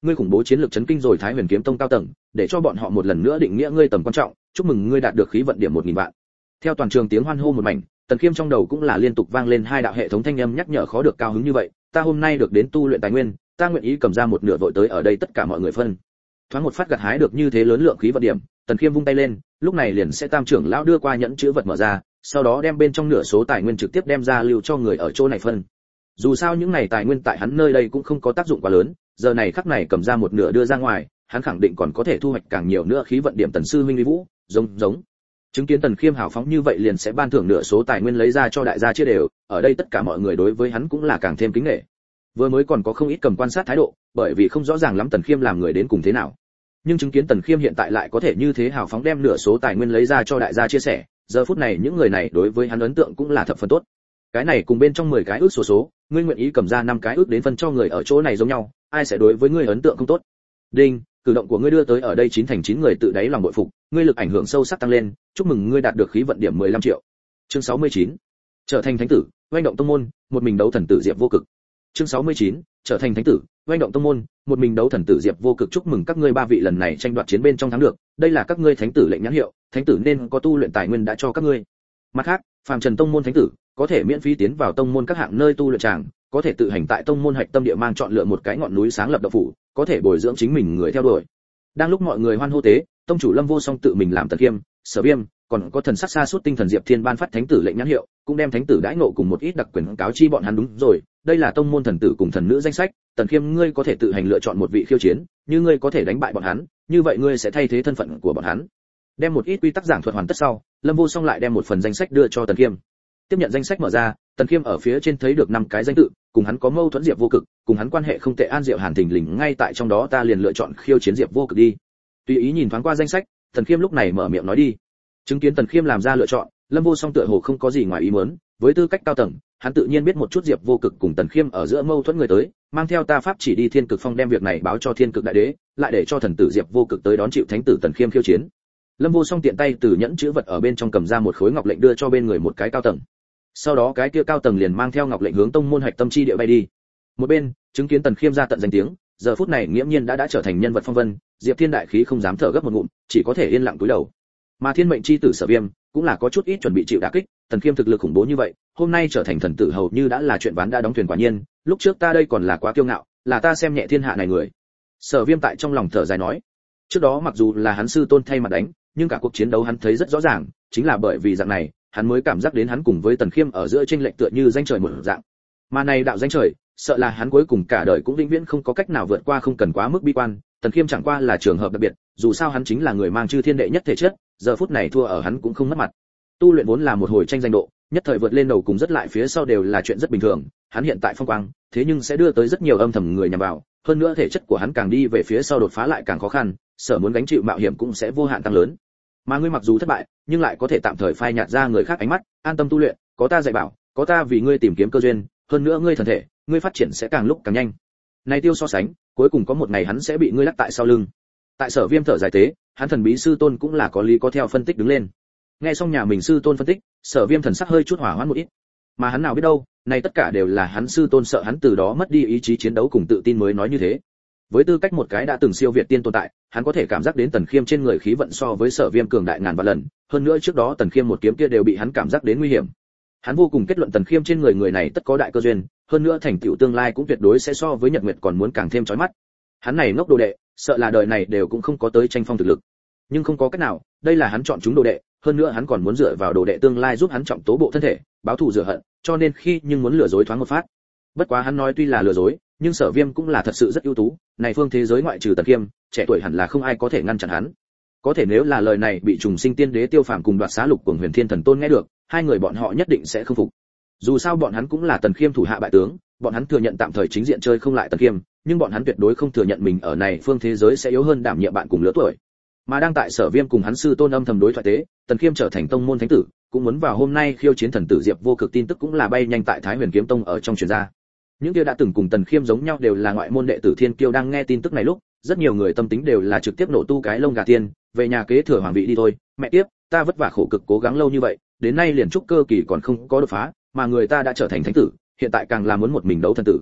ngươi khủng bố chiến lược chấn kinh rồi Thái Huyền Kiếm Tông cao tầng, để cho bọn họ một lần nữa định nghĩa ngươi tầm quan trọng, chúc mừng ngươi đạt được khí vận điểm một nghìn vạn. Theo toàn trường tiếng hoan hô một mảnh, Tần Khiêm trong đầu cũng là liên tục vang lên hai đạo hệ thống thanh âm nhắc nhở khó được cao hứng như vậy, ta hôm nay được đến tu luyện tài nguyên, ta nguyện ý cầm ra một nửa vội tới ở đây tất cả mọi người phân. Thoáng một phát gặt hái được như thế lớn lượng khí vận điểm, Tần Khiêm vung tay lên, lúc này liền sẽ tam trưởng lão đưa qua nhẫn chữ vật mở ra, sau đó đem bên trong nửa số tài nguyên trực tiếp đem ra lưu cho người ở chỗ này phân. Dù sao những này tài nguyên tại hắn nơi đây cũng không có tác dụng quá lớn, giờ này khắc này cầm ra một nửa đưa ra ngoài, hắn khẳng định còn có thể thu hoạch càng nhiều nữa khí vận điểm. Tần sư huynh uy vũ, giống giống. Chứng kiến Tần Khiêm hào phóng như vậy liền sẽ ban thưởng nửa số tài nguyên lấy ra cho đại gia chia đều, ở đây tất cả mọi người đối với hắn cũng là càng thêm kính nể. Vừa mới còn có không ít cầm quan sát thái độ, bởi vì không rõ ràng lắm Tần Khiêm làm người đến cùng thế nào. Nhưng chứng kiến Tần Khiêm hiện tại lại có thể như thế hào phóng đem nửa số tài nguyên lấy ra cho đại gia chia sẻ, giờ phút này những người này đối với hắn ấn tượng cũng là thập phần tốt. Cái này cùng bên trong mười cái ước số số, ngươi nguyện ý cầm ra năm cái ước đến phân cho người ở chỗ này giống nhau, ai sẽ đối với ngươi ấn tượng không tốt. Đinh, cử động của ngươi đưa tới ở đây chín thành chín người tự đáy lòng bội phục, ngươi lực ảnh hưởng sâu sắc tăng lên, chúc mừng ngươi đạt được khí vận điểm mười lăm triệu. Chương sáu mươi chín, trở thành thánh tử, oanh động tông môn, một mình đấu thần tử Diệp Vô Cực. Chương sáu mươi chín, trở thành thánh tử, oanh động tông môn, một mình đấu thần tử Diệp Vô Cực. Chúc mừng các ngươi ba vị lần này tranh đoạt chiến bên trong thắng được, đây là các ngươi thánh tử lệnh nhãn hiệu, thánh tử nên có tu luyện tài nguyên đã cho các ngươi. Mặt khác, phàm trần tông môn thánh tử có thể miễn phí tiến vào tông môn các hạng nơi tu luyện tràng, có thể tự hành tại tông môn hạch tâm địa mang chọn lựa một cái ngọn núi sáng lập động phủ, có thể bồi dưỡng chính mình người theo đuổi. Đang lúc mọi người hoan hô tế, tông chủ Lâm Vô Song tự mình làm Tần Khiêm, Sở Viêm, còn có thần sắc xa suốt tinh thần Diệp Thiên ban phát thánh tử lệnh nhãn hiệu, cũng đem thánh tử đãi ngộ cùng một ít đặc quyền cáo chi bọn hắn. Đúng rồi, đây là tông môn thần tử cùng thần nữ danh sách, Tần Khiêm ngươi có thể tự hành lựa chọn một vị khiêu chiến, như ngươi có thể đánh bại bọn hắn, như vậy ngươi sẽ thay thế thân phận của bọn hắn. Đem một ít quy tắc giảng thuật hoàn tất sau, Lâm Vô Song lại đem một phần danh sách đưa cho Tần Khiêm. Tiếp nhận danh sách mở ra, Tần Khiêm ở phía trên thấy được năm cái danh tự, cùng hắn có mâu thuẫn Diệp Vô Cực, cùng hắn quan hệ không tệ An Diệu Hàn thình lình ngay tại trong đó, ta liền lựa chọn khiêu chiến Diệp Vô Cực đi. Tùy ý nhìn thoáng qua danh sách, Tần Khiêm lúc này mở miệng nói đi. Chứng kiến Tần Khiêm làm ra lựa chọn, Lâm Vô Song tựa hồ không có gì ngoài ý muốn, với tư cách cao tầng, hắn tự nhiên biết một chút Diệp Vô Cực cùng Tần Khiêm ở giữa mâu thuẫn người tới, mang theo ta pháp chỉ đi Thiên Cực Phong đem việc này báo cho Thiên Cực Đại Đế, lại để cho thần tử Diệp Vô Cực tới đón chịu thánh tử Tần Khiêm khiêu chiến. Lâm Vô Song tiện tay từ nhẫn chữ vật ở bên trong cầm ra một khối ngọc lệnh đưa cho bên người một cái cao tầng. Sau đó cái kia cao tầng liền mang theo ngọc lệnh hướng tông môn hạch tâm chi địa bay đi. Một bên, chứng kiến Tần Khiêm ra tận danh tiếng, giờ phút này nghiễm nhiên đã đã trở thành nhân vật phong vân, Diệp Thiên đại khí không dám thở gấp một ngụm, chỉ có thể yên lặng cúi đầu. Mà Thiên mệnh chi tử Sở Viêm cũng là có chút ít chuẩn bị chịu đả kích, Tần Khiêm thực lực khủng bố như vậy, hôm nay trở thành thần tử hầu như đã là chuyện ván đã đóng thuyền. Quả nhiên, lúc trước ta đây còn là quá kiêu ngạo, là ta xem nhẹ thiên hạ này người. Sở Viêm tại trong lòng thở dài nói, trước đó mặc dù là hắn sư tôn thay mặt đánh, nhưng cả cuộc chiến đấu hắn thấy rất rõ ràng, chính là bởi vì dạng này, hắn mới cảm giác đến hắn cùng với Tần Khiêm ở giữa chênh lệch tựa như danh trời một dạng. Mà này đạo danh trời, sợ là hắn cuối cùng cả đời cũng vĩnh viễn không có cách nào vượt qua, không cần quá mức bi quan. Tần Khiêm chẳng qua là trường hợp đặc biệt, dù sao hắn chính là người mang chư thiên đệ nhất thể chất, giờ phút này thua ở hắn cũng không mất mặt. Tu luyện vốn là một hồi tranh giành độ, nhất thời vượt lên đầu cùng rất lại phía sau đều là chuyện rất bình thường, hắn hiện tại phong quang, thế nhưng sẽ đưa tới rất nhiều âm thầm người nhằm vào, hơn nữa thể chất của hắn càng đi về phía sau đột phá lại càng khó khăn, sở muốn gánh chịu mạo hiểm cũng sẽ vô hạn tăng lớn. Mà ngươi mặc dù thất bại, nhưng lại có thể tạm thời phai nhạt ra người khác ánh mắt, an tâm tu luyện, có ta dạy bảo, có ta vì ngươi tìm kiếm cơ duyên, hơn nữa ngươi thần thể, ngươi phát triển sẽ càng lúc càng nhanh. Này tiêu so sánh, cuối cùng có một ngày hắn sẽ bị ngươi lắc tại sau lưng. Tại Sở Viêm thở dài tế, hắn thần bí sư tôn cũng là có lý có theo phân tích đứng lên. Nghe xong nhà mình sư tôn phân tích, Sở Viêm thần sắc hơi chút hỏa hoãn một ít. Mà hắn nào biết đâu, này tất cả đều là hắn sư tôn sợ hắn từ đó mất đi ý chí chiến đấu cùng tự tin mới nói như thế. Với tư cách một cái đã từng siêu việt tiên tồn tại, hắn có thể cảm giác đến Tần Khiêm trên người khí vận so với Sở Viêm cường đại ngàn vạn lần, hơn nữa trước đó Tần Khiêm một kiếm kia đều bị hắn cảm giác đến nguy hiểm. Hắn vô cùng kết luận Tần Khiêm trên người người này tất có đại cơ duyên, hơn nữa thành tựu tương lai cũng tuyệt đối sẽ so với Nhật Nguyệt còn muốn càng thêm chói mắt. Hắn này ngốc đồ đệ, sợ là đời này đều cũng không có tới tranh phong thực lực. Nhưng không có cách nào, đây là hắn chọn chúng đồ đệ, hơn nữa hắn còn muốn dựa vào đồ đệ tương lai giúp hắn trọng tố bộ thân thể, báo thù rửa hận, cho nên khi nhưng muốn lừa dối thoáng một phát. Bất quá hắn nói tuy là lừa dối, nhưng Sở Viêm cũng là thật sự rất ưu tú, này phương thế giới ngoại trừ Tần Khiêm, trẻ tuổi hẳn là không ai có thể ngăn chặn hắn. Có thể nếu là lời này bị trùng sinh tiên đế Tiêu Phàm cùng đoạt xá lục của Huyền Thiên Thần Tôn nghe được, hai người bọn họ nhất định sẽ không phục. Dù sao bọn hắn cũng là Tần Khiêm thủ hạ bại tướng, bọn hắn thừa nhận tạm thời chính diện chơi không lại Tần Khiêm, nhưng bọn hắn tuyệt đối không thừa nhận mình ở này phương thế giới sẽ yếu hơn đảm nhiệm bạn cùng lứa tuổi. Mà đang tại Sở Viêm cùng hắn sư tôn âm thầm đối thoại tế, Tần Khiêm trở thành tông môn thánh tử, cũng muốn vào hôm nay khiêu chiến thần tử Diệp Vô Cực tin tức cũng là bay nhanh tại Thái Huyền Kiếm Tông ở trong truyền ra. Những kia đã từng cùng Tần Khiêm giống nhau đều là ngoại môn đệ tử Thiên Kiêu đang nghe tin tức này lúc, rất nhiều người tâm tính đều là trực tiếp nổ tu cái lông gà tiên, về nhà kế thừa hoàng vị đi thôi, mẹ tiếp, ta vất vả khổ cực cố gắng lâu như vậy, đến nay liền trúc cơ kỳ còn không có đột phá, mà người ta đã trở thành thánh tử, hiện tại càng là muốn một mình đấu thần tử.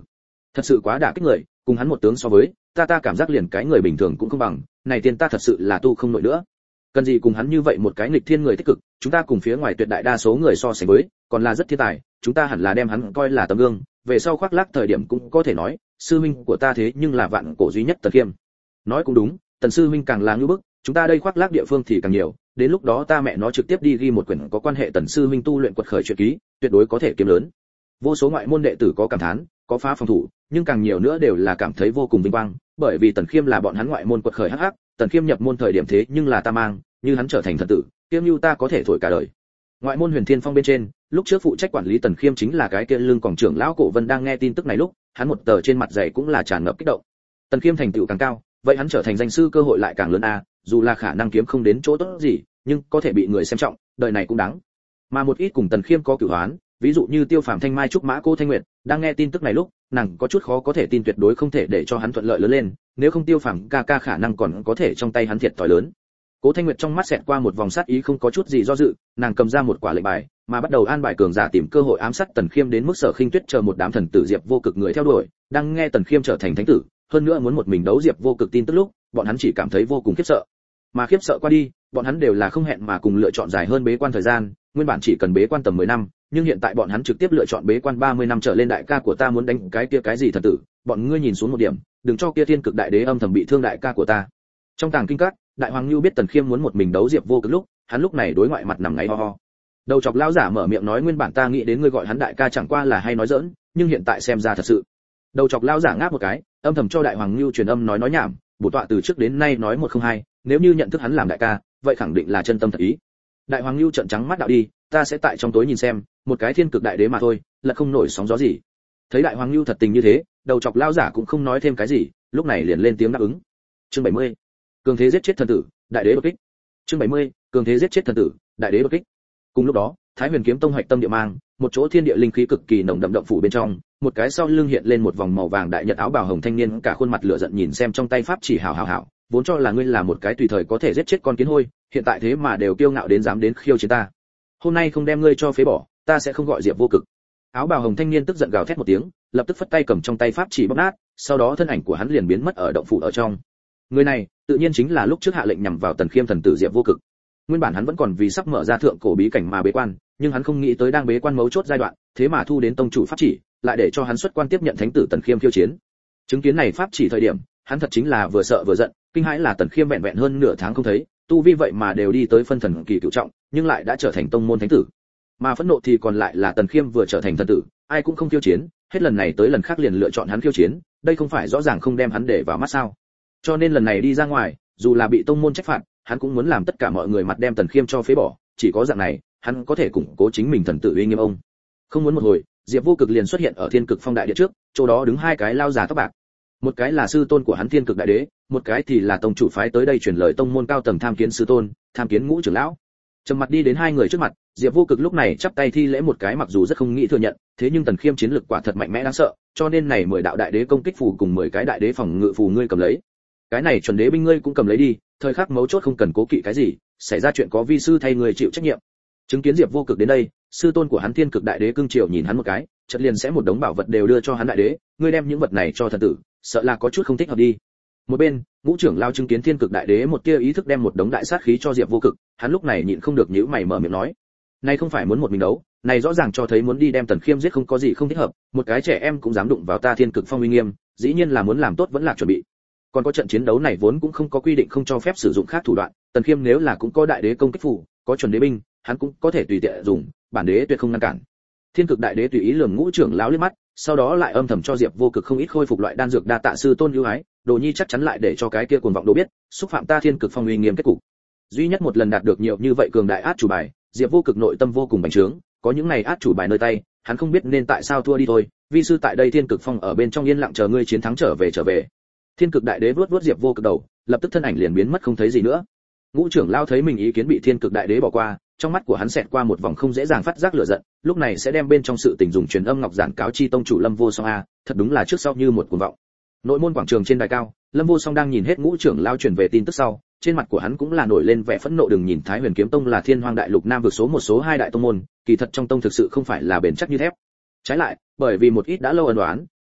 Thật sự quá đả kích người, cùng hắn một tướng so với, ta ta cảm giác liền cái người bình thường cũng không bằng, này tiên ta thật sự là tu không nổi nữa. Cần gì cùng hắn như vậy một cái nghịch thiên người tích cực, chúng ta cùng phía ngoài tuyệt đại đa số người so sánh với, còn là rất thiên tài, chúng ta hẳn là đem hắn coi là tấm gương, về sau khoác lác thời điểm cũng có thể nói, sư huynh của ta thế nhưng là vạn cổ duy nhất Tần Khiêm. Nói cũng đúng, Tần sư huynh càng là ngưu bức, chúng ta đây khoác lác địa phương thì càng nhiều, đến lúc đó ta mẹ nó trực tiếp đi ghi một quyển có quan hệ Tần sư huynh tu luyện quật khởi truyện ký, tuyệt đối có thể kiếm lớn. Vô số ngoại môn đệ tử có cảm thán, có phá phòng thủ, nhưng càng nhiều nữa đều là cảm thấy vô cùng vinh quang, bởi vì Tần Khiêm là bọn hắn ngoại môn quật khởi hắc hắc, Tần Khiêm nhập môn thời điểm thế nhưng là ta mang, như hắn trở thành thần tử, kiêm lưu ta có thể thổi cả đời. Ngoại môn Huyền Thiên Phong bên trên, lúc trước phụ trách quản lý Tần Khiêm chính là cái kia lưng còng trưởng lão Cổ Vân đang nghe tin tức này lúc, hắn một tờ trên mặt dày cũng là tràn ngập kích động. Tần Khiêm thành tựu càng cao, vậy hắn trở thành danh sư cơ hội lại càng lớn a, dù là khả năng kiếm không đến chỗ tốt gì, nhưng có thể bị người xem trọng, đời này cũng đáng. Mà một ít cùng Tần Khiêm có cửu hoán, ví dụ như Tiêu Phàm Thanh Mai Trúc Mã Cô Thanh Nguyệt, đang nghe tin tức này lúc, nàng có chút khó có thể tin tuyệt đối không thể để cho hắn thuận lợi lớn lên, nếu không Tiêu Phàm ca ca khả năng còn có thể trong tay hắn thiệt thòi lớn. Cố Thanh Nguyệt trong mắt xẹt qua một vòng sát ý không có chút gì do dự, nàng cầm ra một quả lệnh bài, mà bắt đầu an bài cường giả tìm cơ hội ám sát Tần Khiêm đến mức Sở Khinh Tuyết chờ một đám thần tử Diệp Vô Cực người theo đuổi, đang nghe Tần Khiêm trở thành thánh tử, hơn nữa muốn một mình đấu Diệp Vô Cực tin tức lúc, bọn hắn chỉ cảm thấy vô cùng khiếp sợ. Mà khiếp sợ qua đi, bọn hắn đều là không hẹn mà cùng lựa chọn dài hơn bế quan thời gian, nguyên bản chỉ cần bế quan tầm mười năm, nhưng hiện tại bọn hắn trực tiếp lựa chọn bế quan ba mươi năm trở lên. Đại ca của ta muốn đánh cái kia cái gì thần tử, bọn ngươi nhìn xuống một điểm, đừng cho kia Thiên Cực Đại Đế âm thầm bị thương đại ca của ta. Trong tàng kinh các, Đại Hoàng Nưu biết Tần Khiêm muốn một mình đấu Diệp Vô Cực lúc, hắn lúc này đối ngoại mặt nằm ngáy ho ho. Đầu chọc lão giả mở miệng nói nguyên bản ta nghĩ đến ngươi gọi hắn đại ca chẳng qua là hay nói giỡn, nhưng hiện tại xem ra thật sự. Đầu chọc lão giả ngáp một cái, âm thầm cho Đại Hoàng Nưu truyền âm nói nói nhảm, bổn tọa từ trước đến nay nói một không hai, nếu như nhận thức hắn làm đại ca, vậy khẳng định là chân tâm thật ý. Đại Hoàng Nưu trợn trắng mắt đạo đi, ta sẽ tại trong tối nhìn xem, một cái Thiên Cực Đại Đế mà thôi, là không nổi sóng gió gì. Thấy Đại Hoàng Nưu thật tình như thế, đầu chọc lão giả cũng không nói thêm cái gì, lúc này liền lên tiếng đáp ứng. Chương bảy mươi. Cường thế giết chết thần tử, đại đế đột kích. Chương bảy mươi. Cường thế giết chết thần tử, đại đế đột kích. Cùng lúc đó, Thái Huyền Kiếm Tông hoạch tâm địa mang, một chỗ thiên địa linh khí cực kỳ nồng đậm động phủ bên trong, một cái sau lưng hiện lên một vòng màu vàng đại nhật áo bào hồng thanh niên, cả khuôn mặt lửa giận nhìn xem trong tay pháp chỉ hào hào hào, vốn cho là ngươi là một cái tùy thời có thể giết chết con kiến hôi, hiện tại thế mà đều kiêu ngạo đến dám đến khiêu chiến ta. Hôm nay không đem ngươi cho phế bỏ, ta sẽ không gọi Diệp Vô Cực. Áo bào hồng thanh niên tức giận gào thét một tiếng, lập tức phất tay cầm trong tay pháp chỉ bóp nát, sau đó thân ảnh của hắn liền biến mất ở động phủ ở trong. Người này, tự nhiên chính là lúc trước hạ lệnh nhằm vào Tần Khiêm thần tử Diệp Vô Cực. Nguyên bản hắn vẫn còn vì sắp mở ra thượng cổ bí cảnh mà bế quan, nhưng hắn không nghĩ tới đang bế quan mấu chốt giai đoạn, thế mà thu đến tông chủ pháp chỉ, lại để cho hắn xuất quan tiếp nhận thánh tử Tần Khiêm khiêu chiến. Chứng kiến này pháp chỉ thời điểm, hắn thật chính là vừa sợ vừa giận, kinh hãi là Tần Khiêm vẹn vẹn hơn nửa tháng không thấy, tu vi vậy mà đều đi tới phân thần kỳ cửu trọng, nhưng lại đã trở thành tông môn thánh tử. Mà phẫn nộ thì còn lại là Tần Khiêm vừa trở thành thần tử, ai cũng không khiêu chiến, hết lần này tới lần khác liền lựa chọn hắn khiêu chiến, đây không phải rõ ràng không đem hắn để vào mắt sao? Cho nên lần này đi ra ngoài, dù là bị tông môn trách phạt, hắn cũng muốn làm tất cả mọi người mặt đem Tần Khiêm cho phế bỏ, chỉ có dạng này, hắn có thể củng cố chính mình thần tử uy nghiêm ông. Không muốn một hồi, Diệp Vô Cực liền xuất hiện ở Thiên Cực Phong đại điện trước, chỗ đó đứng hai cái lao già tóc bạc. Một cái là sư tôn của hắn Thiên Cực Đại Đế, một cái thì là tông chủ phái tới đây truyền lời tông môn cao tầng tham kiến sư tôn, tham kiến ngũ trưởng lão. Trầm mặt đi đến hai người trước mặt, Diệp Vô Cực lúc này chắp tay thi lễ một cái, mặc dù rất không nghĩ thừa nhận, thế nhưng Tần Khiêm chiến lực quả thật mạnh mẽ đáng sợ, cho nên này mười đạo đại đế công kích phù cùng mười cái đại đế phòng ngự phù ngươi cầm lấy. Cái này chuẩn đế binh ngươi cũng cầm lấy đi, thời khắc mấu chốt không cần cố kỵ cái gì, xảy ra chuyện có vi sư thay người chịu trách nhiệm. Chứng kiến Diệp Vô Cực đến đây, sư tôn của hắn Thiên Cực Đại Đế cưng chiều nhìn hắn một cái, chợt liền sẽ một đống bảo vật đều đưa cho hắn đại đế, ngươi đem những vật này cho thần tử, sợ là có chút không thích hợp đi. Một bên, ngũ trưởng lao chứng kiến Thiên Cực Đại Đế một tia ý thức đem một đống đại sát khí cho Diệp Vô Cực, hắn lúc này nhịn không được nhíu mày mở miệng nói, này không phải muốn một mình đấu, này rõ ràng cho thấy muốn đi đem Tần Khiêm giết không có gì không thích hợp, một cái trẻ em cũng dám đụng vào ta Thiên Cực Phong uy nghiêm, dĩ nhiên là muốn làm tốt vẫn là chuẩn bị. Còn có trận chiến đấu này vốn cũng không có quy định không cho phép sử dụng khác thủ đoạn, Tần Khiêm nếu là cũng có đại đế công kích phù, có chuẩn đế binh, hắn cũng có thể tùy tiện dùng, bản đế tuyệt không ngăn cản. Thiên Cực Đại Đế tùy ý lườm ngũ trưởng lão liếc mắt, sau đó lại âm thầm cho Diệp Vô Cực không ít khôi phục loại đan dược, đa tạ sư tôn ưu ái, Đồ Nhi chắc chắn lại để cho cái kia cuồng vọng đồ biết, xúc phạm ta Thiên Cực Phong uy nghiêm kết cục. Duy nhất một lần đạt được nhiều như vậy cường đại át chủ bài, Diệp Vô Cực nội tâm vô cùng bành trướng, có những này át chủ bài nơi tay, hắn không biết nên tại sao thua đi thôi, vi sư tại đây Thiên Cực Phong ở bên trong yên lặng chờ ngươi chiến thắng trở về trở về. Thiên Cực Đại Đế vuốt vuốt Diệp Vô Cực đầu, lập tức thân ảnh liền biến mất không thấy gì nữa. Ngũ trưởng lao thấy mình ý kiến bị Thiên Cực Đại Đế bỏ qua, trong mắt của hắn xẹt qua một vòng không dễ dàng phát giác lửa giận, lúc này sẽ đem bên trong sự tình dùng truyền âm ngọc giản cáo chi tông chủ Lâm Vô Song a, thật đúng là trước sau như một cuồng vọng. Nội môn quảng trường trên đài cao, Lâm Vô Song đang nhìn hết ngũ trưởng lao truyền về tin tức sau, trên mặt của hắn cũng là nổi lên vẻ phẫn nộ, đừng nhìn Thái Huyền Kiếm Tông là Thiên Hoang Đại Lục Nam vực số một số hai đại tông môn, kỳ thật trong tông thực sự không phải là bền chắc như thép. Trái lại, bởi vì một ít đã lâu ân oán,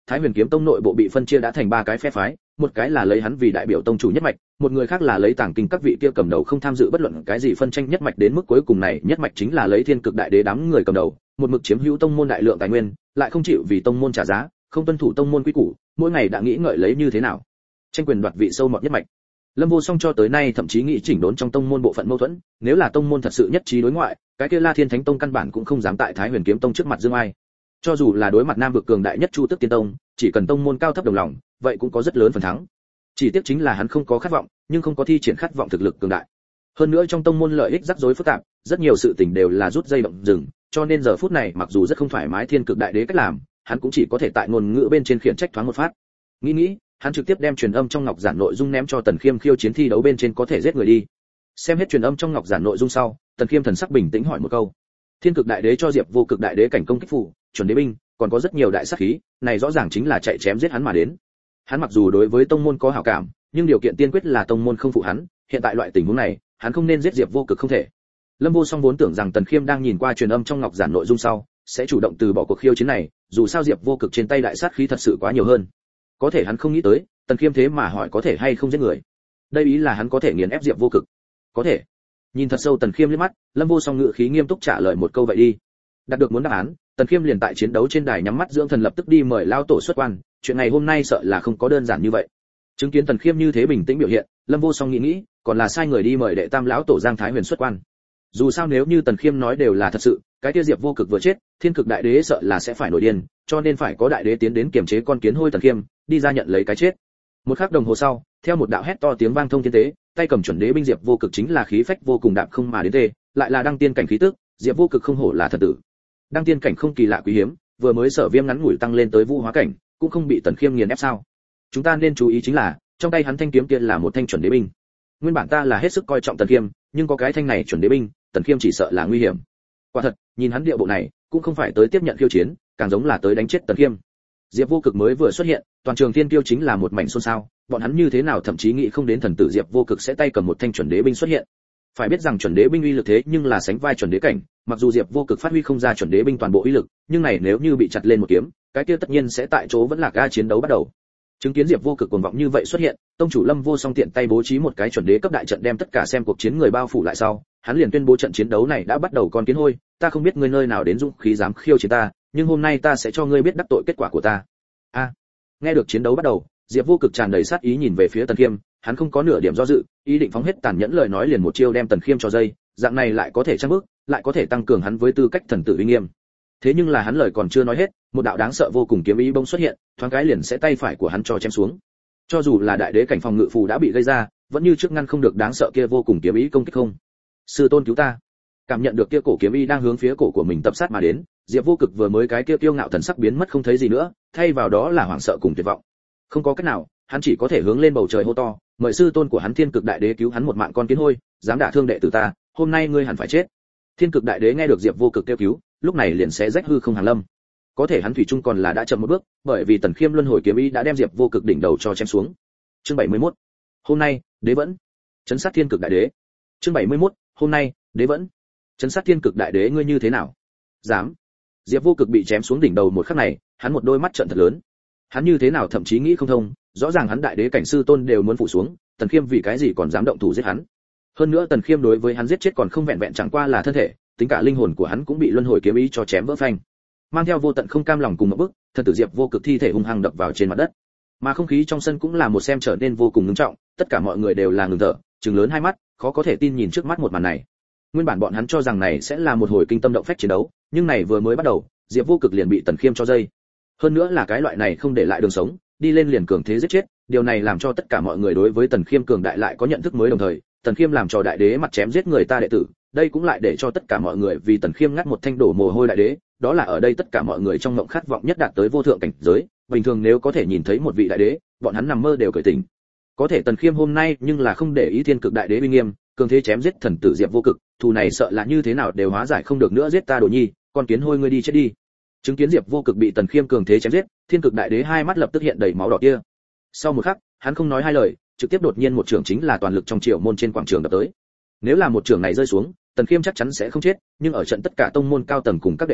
Thái Huyền Kiếm Tông nội bộ bị phân chia đã thành ba cái phe phái, một cái là lấy hắn vì đại biểu tông chủ nhất mạch, một người khác là lấy Tàng Kinh các vị kia cầm đầu không tham dự bất luận cái gì phân tranh nhất mạch, đến mức cuối cùng này nhất mạch chính là lấy Thiên Cực Đại Đế đám người cầm đầu, một mực chiếm hữu tông môn đại lượng tài nguyên, lại không chịu vì tông môn trả giá, không tuân thủ tông môn quy củ, mỗi ngày đã nghĩ ngợi lấy như thế nào tranh quyền đoạt vị sâu mọt nhất mạch. Lâm Vô Song cho tới nay thậm chí nghĩ chỉnh đốn trong tông môn bộ phận mâu thuẫn, nếu là tông môn thật sự nhất trí đối ngoại, cái kia La Thiên Thánh Tông căn bản cũng không dám tại Thái Huyền Kiếm Tông trước mặt dương ai. Cho dù là đối mặt Nam vực cường đại nhất Chu Tước Tiên Tông, chỉ cần tông môn cao thấp đồng lòng, vậy cũng có rất lớn phần thắng. Chỉ tiếc chính là hắn không có khát vọng, nhưng không có thi triển khát vọng thực lực cường đại. Hơn nữa trong tông môn lợi ích rắc rối phức tạp, rất nhiều sự tình đều là rút dây động rừng, cho nên giờ phút này mặc dù rất không thoải mái Thiên Cực Đại Đế cách làm, hắn cũng chỉ có thể tại ngôn ngữ bên trên khiển trách thoáng một phát. Nghĩ nghĩ, hắn trực tiếp đem truyền âm trong ngọc giản nội dung ném cho Tần Khiêm khiêu chiến thi đấu bên trên có thể giết người đi. Xem hết truyền âm trong ngọc giản nội dung sau, Tần Khiêm thần sắc bình tĩnh hỏi một câu: Thiên Cực Đại Đế cho Diệp Vô Cực Đại Đế cảnh công kích phù, chuẩn đế binh, còn có rất nhiều đại sát khí, này rõ ràng chính là chạy chém giết hắn mà đến. Hắn mặc dù đối với tông môn có hảo cảm, nhưng điều kiện tiên quyết là tông môn không phụ hắn, hiện tại loại tình huống này, hắn không nên giết Diệp Vô Cực không thể. Lâm Vô Song vốn tưởng rằng Tần Khiêm đang nhìn qua truyền âm trong ngọc giản nội dung sau, sẽ chủ động từ bỏ cuộc khiêu chiến này, dù sao Diệp Vô Cực trên tay đại sát khí thật sự quá nhiều hơn. Có thể hắn không nghĩ tới, Tần Khiêm thế mà hỏi có thể hay không giết người. Đây ý là hắn có thể nghiền ép Diệp Vô Cực. Có thể. Nhìn thật sâu Tần Khiêm liếc mắt, Lâm Vô Song ngữ khí nghiêm túc trả lời một câu vậy đi. Đạt được muốn đáp án, Tần Khiêm liền tại chiến đấu trên đài nhắm mắt dưỡng thần lập tức đi mời lao tổ xuất quan, chuyện này hôm nay sợ là không có đơn giản như vậy. Chứng kiến Tần Khiêm như thế bình tĩnh biểu hiện, Lâm Vô Song nghĩ nghĩ, còn là sai người đi mời đệ tam lão tổ Giang Thái Huyền xuất quan. Dù sao nếu như Tần Khiêm nói đều là thật sự, cái kia Diệp Vô Cực vừa chết, Thiên Cực Đại Đế sợ là sẽ phải nổi điên, cho nên phải có đại đế tiến đến kiềm chế con kiến hôi Tần Khiêm, đi ra nhận lấy cái chết. Một khắc đồng hồ sau, theo một đạo hét to tiếng vang thông thiên tế, tay cầm chuẩn đế binh Diệp Vô Cực chính là khí phách vô cùng đạp không mà đến tê, lại là đăng tiên cảnh khí tức, Diệp Vô Cực không hổ là thần tử. Đăng tiên cảnh không kỳ lạ quý hiếm, vừa mới sở viêm ngắn ngủi tăng lên tới vũ hóa cảnh, cũng không bị Tần Khiêm nghiền ép sao? Chúng ta nên chú ý chính là, trong tay hắn thanh kiếm kia là một thanh chuẩn đế binh. Nguyên bản ta là hết sức coi trọng Tần Khiêm, nhưng có cái thanh này chuẩn đế binh, Tần Khiêm chỉ sợ là nguy hiểm. Quả thật, nhìn hắn địa bộ này, cũng không phải tới tiếp nhận khiêu chiến, càng giống là tới đánh chết Tần Khiêm. Diệp Vô Cực mới vừa xuất hiện, toàn trường thiên kiêu chính là một mảnh xôn xao, bọn hắn như thế nào thậm chí nghĩ không đến thần tử Diệp Vô Cực sẽ tay cầm một thanh chuẩn đế binh xuất hiện. Phải biết rằng chuẩn đế binh uy lực thế nhưng là sánh vai chuẩn đế cảnh, mặc dù Diệp Vô Cực phát huy không ra chuẩn đế binh toàn bộ uy lực, nhưng này nếu như bị chặt lên một kiếm, cái kia tất nhiên sẽ tại chỗ vẫn là ga chiến đấu bắt đầu. Chứng kiến Diệp Vô Cực cuồng vọng như vậy xuất hiện, tông chủ Lâm Vô Song tiện tay bố trí một cái chuẩn đế cấp đại trận đem tất cả xem cuộc chiến người bao phủ lại sau, hắn liền tuyên bố trận chiến đấu này đã bắt đầu. Con kiến hôi, ta không biết ngươi nơi nào đến dũng khí dám khiêu chiến ta, nhưng hôm nay ta sẽ cho ngươi biết đắc tội kết quả của ta. A. À, nghe được chiến đấu bắt đầu, Diệp Vô Cực tràn đầy sát ý nhìn về phía Tần Khiêm, hắn không có nửa điểm do dự, ý định phóng hết tàn nhẫn lời nói liền một chiêu đem Tần Khiêm cho dây, dạng này lại có thể trang bước, lại có thể tăng cường hắn với tư cách thần tử uy nghiêm. Thế nhưng là hắn lời còn chưa nói hết, một đạo đáng sợ vô cùng kiếm ý bỗng xuất hiện, thoáng cái liền sẽ tay phải của hắn cho chém xuống. Cho dù là đại đế cảnh phòng ngự phù đã bị gây ra, vẫn như trước ngăn không được đáng sợ kia vô cùng kiếm ý công kích không. Sư tôn cứu ta! Cảm nhận được kia cổ kiếm ý đang hướng phía cổ của mình tập sát mà đến, Diệp Vô Cực vừa mới cái kia kiêu ngạo thần sắc biến mất không thấy gì nữa, thay vào đó là hoảng sợ cùng tuyệt vọng. Không có cách nào, hắn chỉ có thể hướng lên bầu trời hô to, mời sư tôn của hắn Thiên Cực Đại Đế cứu hắn một mạng con kiến hôi, dám đả thương đệ tử ta, hôm nay ngươi hẳn phải chết. Thiên Cực Đại Đế nghe được Diệp Vô Cực kêu cứu, lúc này liền sẽ rách hư không hàng lâm. Có thể hắn thủy chung còn là đã chậm một bước, bởi vì Tần Khiêm luân hồi kiếm ý đã đem Diệp Vô Cực đỉnh đầu cho chém xuống. Chương bảy mươi mốt. Hôm nay, đế vẫn chấn sát Thiên Cực Đại Đế. Chương bảy mươi mốt. Hôm nay, đế vẫn chấn sát Thiên Cực Đại Đế, ngươi như thế nào? Dám? Diệp Vô Cực bị chém xuống đỉnh đầu một khắc này, hắn một đôi mắt trợn thật lớn. Hắn như thế nào thậm chí nghĩ không thông, rõ ràng hắn đại đế cảnh sư tôn đều muốn phủ xuống, Tần Khiêm vì cái gì còn dám động thủ giết hắn? Hơn nữa Tần Khiêm đối với hắn giết chết còn không vẹn vẹn chẳng qua là thân thể, tính cả linh hồn của hắn cũng bị luân hồi kiếm ý cho chém vỡ phanh. Mang theo vô tận không cam lòng cùng một bức, thần tử Diệp Vô Cực thi thể hung hăng đập vào trên mặt đất. Mà không khí trong sân cũng là một xem trở nên vô cùng nghiêm trọng, tất cả mọi người đều là ngừng thở, trừng lớn hai mắt, khó có thể tin nhìn trước mắt một màn này. Nguyên bản bọn hắn cho rằng này sẽ là một hồi kinh tâm động phách chiến đấu, nhưng này vừa mới bắt đầu, Diệp Vô Cực liền bị Tần Khiêm cho dây. Hơn nữa là cái loại này không để lại đường sống, đi lên liền cường thế giết chết, điều này làm cho tất cả mọi người đối với Tần Khiêm cường đại lại có nhận thức mới đồng thời, Tần Khiêm làm trò đại đế mặt chém giết người ta đệ tử, đây cũng lại để cho tất cả mọi người vì Tần Khiêm ngắt một thanh đổ mồ hôi đại đế, đó là ở đây tất cả mọi người trong mộng khát vọng nhất đạt tới vô thượng cảnh giới, bình thường nếu có thể nhìn thấy một vị đại đế, bọn hắn nằm mơ đều cởi tỉnh. Có thể Tần Khiêm hôm nay nhưng là không để ý Thiên Cực Đại Đế uy nghiêm, cường thế chém giết thần tử Diệp Vô Cực, thù này sợ là như thế nào đều hóa giải không được nữa, giết ta đồ nhi, con kiến hôi ngươi đi chết đi. Chứng kiến Diệp Vô Cực bị Tần Khiêm cường thế chém giết, Thiên Cực Đại Đế hai mắt lập tức hiện đầy máu đỏ kia. Sau một khắc, hắn không nói hai lời, trực tiếp đột nhiên một trường chính là toàn lực trong triệu môn trên quảng trường đập tới. Nếu là một trường này rơi xuống, Tần Khiêm chắc chắn sẽ không chết, nhưng ở trận tất cả tông môn cao tầng cùng các đệ tử,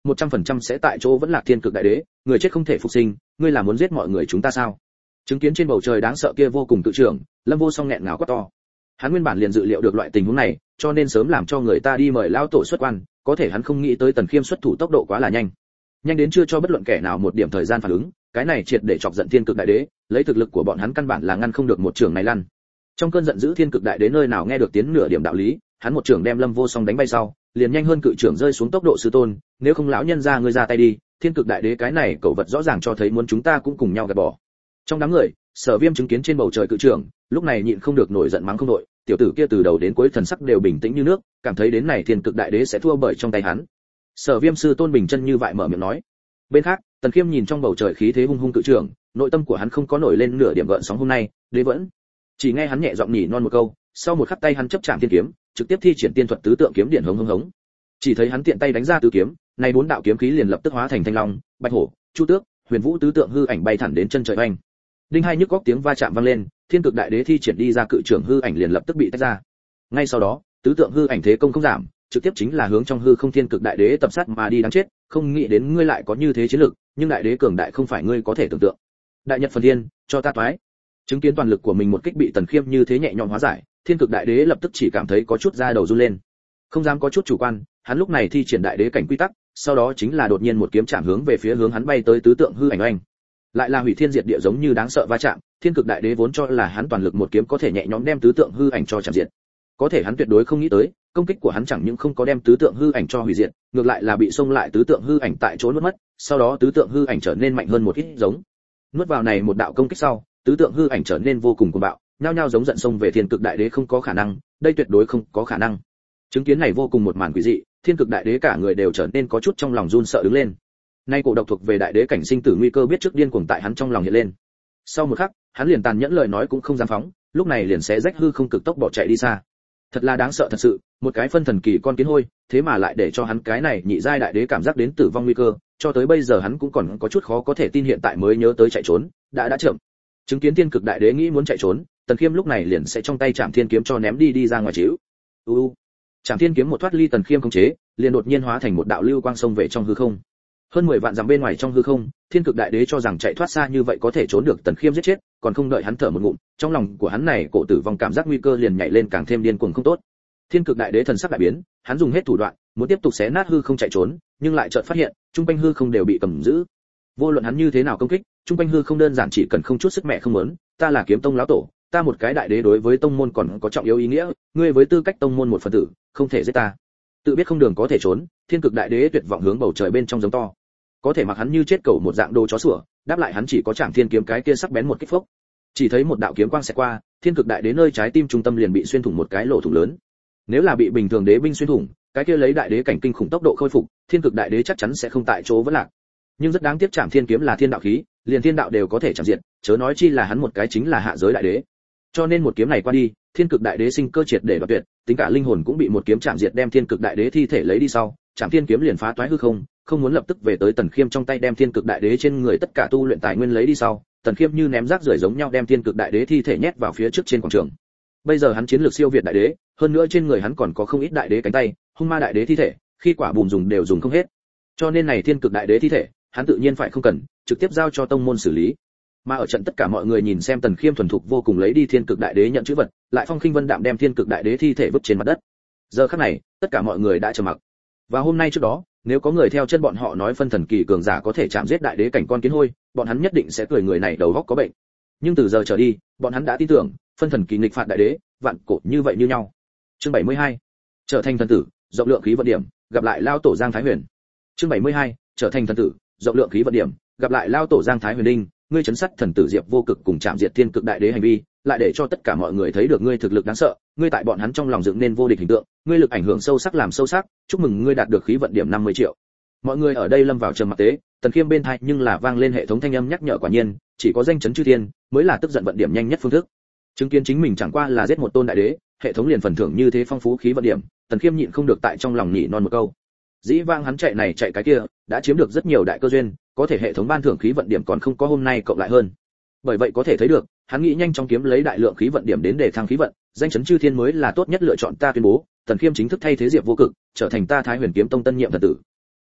một trăm phần trăm sẽ tại chỗ vẫn là thiên cực đại đế, người chết không thể phục sinh, ngươi là muốn giết mọi người chúng ta sao? Chứng kiến trên bầu trời đáng sợ kia vô cùng tự trưởng, Lâm Vô Song nghẹn ngào quát to. Hắn nguyên bản liền dự liệu được loại tình huống này, cho nên sớm làm cho người ta đi mời lão tổ xuất quan, có thể hắn không nghĩ tới Tần Khiêm xuất thủ tốc độ quá là nhanh. Nhanh đến chưa cho bất luận kẻ nào một điểm thời gian phản ứng, cái này triệt để chọc giận thiên cực đại đế, lấy thực lực của bọn hắn căn bản là ngăn không được một trường này lăn. Trong cơn giận dữ thiên cực đại đế nơi nào nghe được tiếng nửa điểm đạo lý, hắn một trường đem Lâm Vô Song đánh bay sau, liền nhanh hơn cự trưởng rơi xuống tốc độ sư tôn, nếu không lão nhân ra ngươi ra tay đi, thiên cực đại đế cái này cẩu vật rõ ràng cho thấy muốn chúng ta cũng cùng nhau gạt bỏ. Trong đám người, Sở Viêm chứng kiến trên bầu trời cự trưởng, lúc này nhịn không được nổi giận mắng không đội, tiểu tử kia từ đầu đến cuối thần sắc đều bình tĩnh như nước, cảm thấy đến này thiên cực đại đế sẽ thua bởi trong tay hắn. Sở Viêm sư tôn bình chân như vậy mở miệng nói. Bên khác, Tần Khiêm nhìn trong bầu trời khí thế hung hung cự trưởng, nội tâm của hắn không có nổi lên nửa điểm gợn sóng hôm nay, đế vẫn. Chỉ nghe hắn nhẹ giọng nhỉ non một câu, sau một khắc tay hắn chấp chạm thiên kiếm, trực tiếp thi triển tiên thuật tứ tượng kiếm điện hống hống hống. Chỉ thấy hắn tiện tay đánh ra tứ kiếm, này bốn đạo kiếm khí liền lập tức hóa thành thanh long, bạch hổ, chu tước, huyền vũ tứ tượng hư ảnh bay thẳng đến chân trời oanh. Đinh hai nhức góc tiếng va chạm vang lên, thiên cực đại đế thi triển đi ra cự trưởng hư ảnh liền lập tức bị tách ra. Ngay sau đó, tứ tượng hư ảnh thế công không giảm, trực tiếp chính là hướng trong hư không thiên cực đại đế tập sát mà đi đáng chết, không nghĩ đến ngươi lại có như thế chiến lực, nhưng đại đế cường đại không phải ngươi có thể tưởng tượng. Đại nhật phần thiên, cho ta toái. Chứng kiến toàn lực của mình một kích bị Tần Khiêm như thế nhẹ nhõm hóa giải, thiên cực đại đế lập tức chỉ cảm thấy có chút da đầu run lên. Không dám có chút chủ quan, hắn lúc này thi triển đại đế cảnh quy tắc, sau đó chính là đột nhiên một kiếm chạm hướng về phía hướng hắn bay tới tứ tượng hư ảnh oanh. Lại là hủy thiên diệt địa giống như đáng sợ va chạm, thiên cực đại đế vốn cho là hắn toàn lực một kiếm có thể nhẹ nhõm đem tứ tượng hư ảnh cho chạm diệt. Có thể hắn tuyệt đối không nghĩ tới, công kích của hắn chẳng những không có đem tứ tượng hư ảnh cho hủy diệt, ngược lại là bị xông lại tứ tượng hư ảnh tại chỗ nuốt mất, sau đó tứ tượng hư ảnh trở nên mạnh hơn một ít giống. Nuốt vào này một đạo công kích sau, tứ tượng hư ảnh trở nên vô cùng cuồng bạo, nhao nhao giống giận xông về thiên cực đại đế không có khả năng, đây tuyệt đối không có khả năng. Chứng kiến này vô cùng một màn quỷ dị, thiên cực đại đế cả người đều trở nên có chút trong lòng run sợ đứng lên. Nay cổ độc thuộc về đại đế cảnh sinh tử nguy cơ biết trước điên cuồng tại hắn trong lòng hiện lên. Sau một khắc, hắn liền tàn nhẫn lời nói cũng không dám phóng, lúc này liền xé rách hư không cực tốc bỏ chạy đi xa. Thật là đáng sợ thật sự, một cái phân thần kỳ con kiến hôi, thế mà lại để cho hắn cái này nhị giai đại đế cảm giác đến tử vong nguy cơ, cho tới bây giờ hắn cũng còn có chút khó có thể tin hiện tại mới nhớ tới chạy trốn, đã đã chậm. Chứng kiến thiên cực đại đế nghĩ muốn chạy trốn, Tần Khiêm lúc này liền sẽ trong tay Trảm Thiên kiếm cho ném đi đi ra ngoài chịu. U u. Trảm Thiên kiếm một thoát ly Tần Khiêm khống chế, liền đột nhiên hóa thành một đạo lưu quang xông về trong hư không. Hơn mười vạn dặm bên ngoài trong hư không, thiên cực đại đế cho rằng chạy thoát xa như vậy có thể trốn được Tần Khiêm giết chết, còn không đợi hắn thở một ngụm, trong lòng của hắn này cổ tử vong cảm giác nguy cơ liền nhảy lên càng thêm điên cuồng không tốt. Thiên cực đại đế thần sắc đại biến, hắn dùng hết thủ đoạn, muốn tiếp tục xé nát hư không chạy trốn, nhưng lại chợt phát hiện, trung quanh hư không đều bị cầm giữ. Vô luận hắn như thế nào công kích, trung quanh hư không đơn giản chỉ cần không chút sức mẹ không muốn, ta là kiếm tông lão tổ, ta một cái đại đế đối với tông môn còn có trọng yếu ý nghĩa, ngươi với tư cách tông môn một phần tử, không thể giết ta. Tự biết không đường có thể trốn, thiên cực đại đế tuyệt vọng hướng bầu trời bên trong giống to. Có thể mặc hắn như chết cẩu một dạng đồ chó sủa, đáp lại hắn chỉ có Trảm Thiên kiếm cái kia sắc bén một kích phốc. Chỉ thấy một đạo kiếm quang xẹt qua, thiên cực đại đế nơi trái tim trung tâm liền bị xuyên thủng một cái lỗ thủng lớn. Nếu là bị bình thường đế binh xuyên thủng, cái kia lấy đại đế cảnh kinh khủng tốc độ khôi phục, thiên cực đại đế chắc chắn sẽ không tại chỗ vẫn lạc. Nhưng rất đáng tiếc Trảm Thiên kiếm là thiên đạo khí, liền thiên đạo đều có thể chạm diệt, chớ nói chi là hắn một cái chính là hạ giới đại đế. Cho nên một kiếm này qua đi, thiên cực đại đế sinh cơ triệt để đoạt tuyệt, tính cả linh hồn cũng bị một kiếm chạm diệt đem thiên cực đại đế thi thể lấy đi sau, Trảm Thiên kiếm liền phá toái hư không, không muốn lập tức về tới Tần Khiêm trong tay đem thiên cực đại đế trên người tất cả tu luyện tài nguyên lấy đi sau, Tần Khiêm như ném rác rưởi giống nhau đem thiên cực đại đế thi thể nhét vào phía trước trên quảng trường. Bây giờ hắn chiến lược siêu việt đại đế, hơn nữa trên người hắn còn có không ít đại đế cánh tay, hung ma đại đế thi thể, khi quả bùm dùng đều dùng không hết. Cho nên này thiên cực đại đế thi thể, hắn tự nhiên phải không cần, trực tiếp giao cho tông môn xử lý. Mà ở trận tất cả mọi người nhìn xem Tần Khiêm thuần thục vô cùng lấy đi thiên cực đại đế nhận chữ vật, lại phong khinh vân đạm đem thiên cực đại đế thi thể vứt trên mặt đất. Giờ khắc này, tất cả mọi người đã trầm mặc. Và hôm nay trước đó, nếu có người theo chân bọn họ nói phân thần kỳ cường giả có thể chạm giết đại đế cảnh con kiến hôi, bọn hắn nhất định sẽ cười người này đầu óc có bệnh. Nhưng từ giờ trở đi, bọn hắn đã tin tưởng, phân thần kỳ nghịch phạt đại đế, vạn cổ như vậy như nhau. Chương bảy mươi hai, trở thành thần tử, rộng lượng khí vận điểm, gặp lại lao tổ Giang Thái Huyền. Chương bảy mươi hai, trở thành thần tử, rộng lượng khí vận điểm, gặp lại lao tổ Giang Thái Huyền đinh, ngươi chấn sát thần tử Diệp Vô Cực cùng chạm diệt thiên cực đại đế hành vi, lại để cho tất cả mọi người thấy được ngươi thực lực đáng sợ, ngươi tại bọn hắn trong lòng dựng nên vô địch hình tượng, ngươi lực ảnh hưởng sâu sắc làm sâu sắc, chúc mừng ngươi đạt được khí vận điểm năm mươi triệu. Mọi người ở đây lâm vào trầm mặc tế, Tần Khiêm bên tai nhưng là vang lên hệ thống thanh âm nhắc nhở quả nhiên, chỉ có danh chấn chư thiên mới là tức giận vận điểm nhanh nhất phương thức. Chứng kiến chính mình chẳng qua là giết một tôn đại đế, hệ thống liền phần thưởng như thế phong phú khí vận điểm, Tần Khiêm nhịn không được tại trong lòng nhỉ non một câu. Dĩ vang hắn chạy này chạy cái kia, đã chiếm được rất nhiều đại cơ duyên, có thể hệ thống ban thưởng khí vận điểm còn không có hôm nay cộng lại hơn. Bởi vậy có thể thấy được, hắn nghĩ nhanh chóng kiếm lấy đại lượng khí vận điểm đến để thăng khí vận, danh chấn chư thiên mới là tốt nhất lựa chọn. Ta tuyên bố, Tần Khiêm chính thức thay thế Diệp Vô Cực, trở thành ta Thái Huyền Kiếm Tông tân nhiệm thần tử.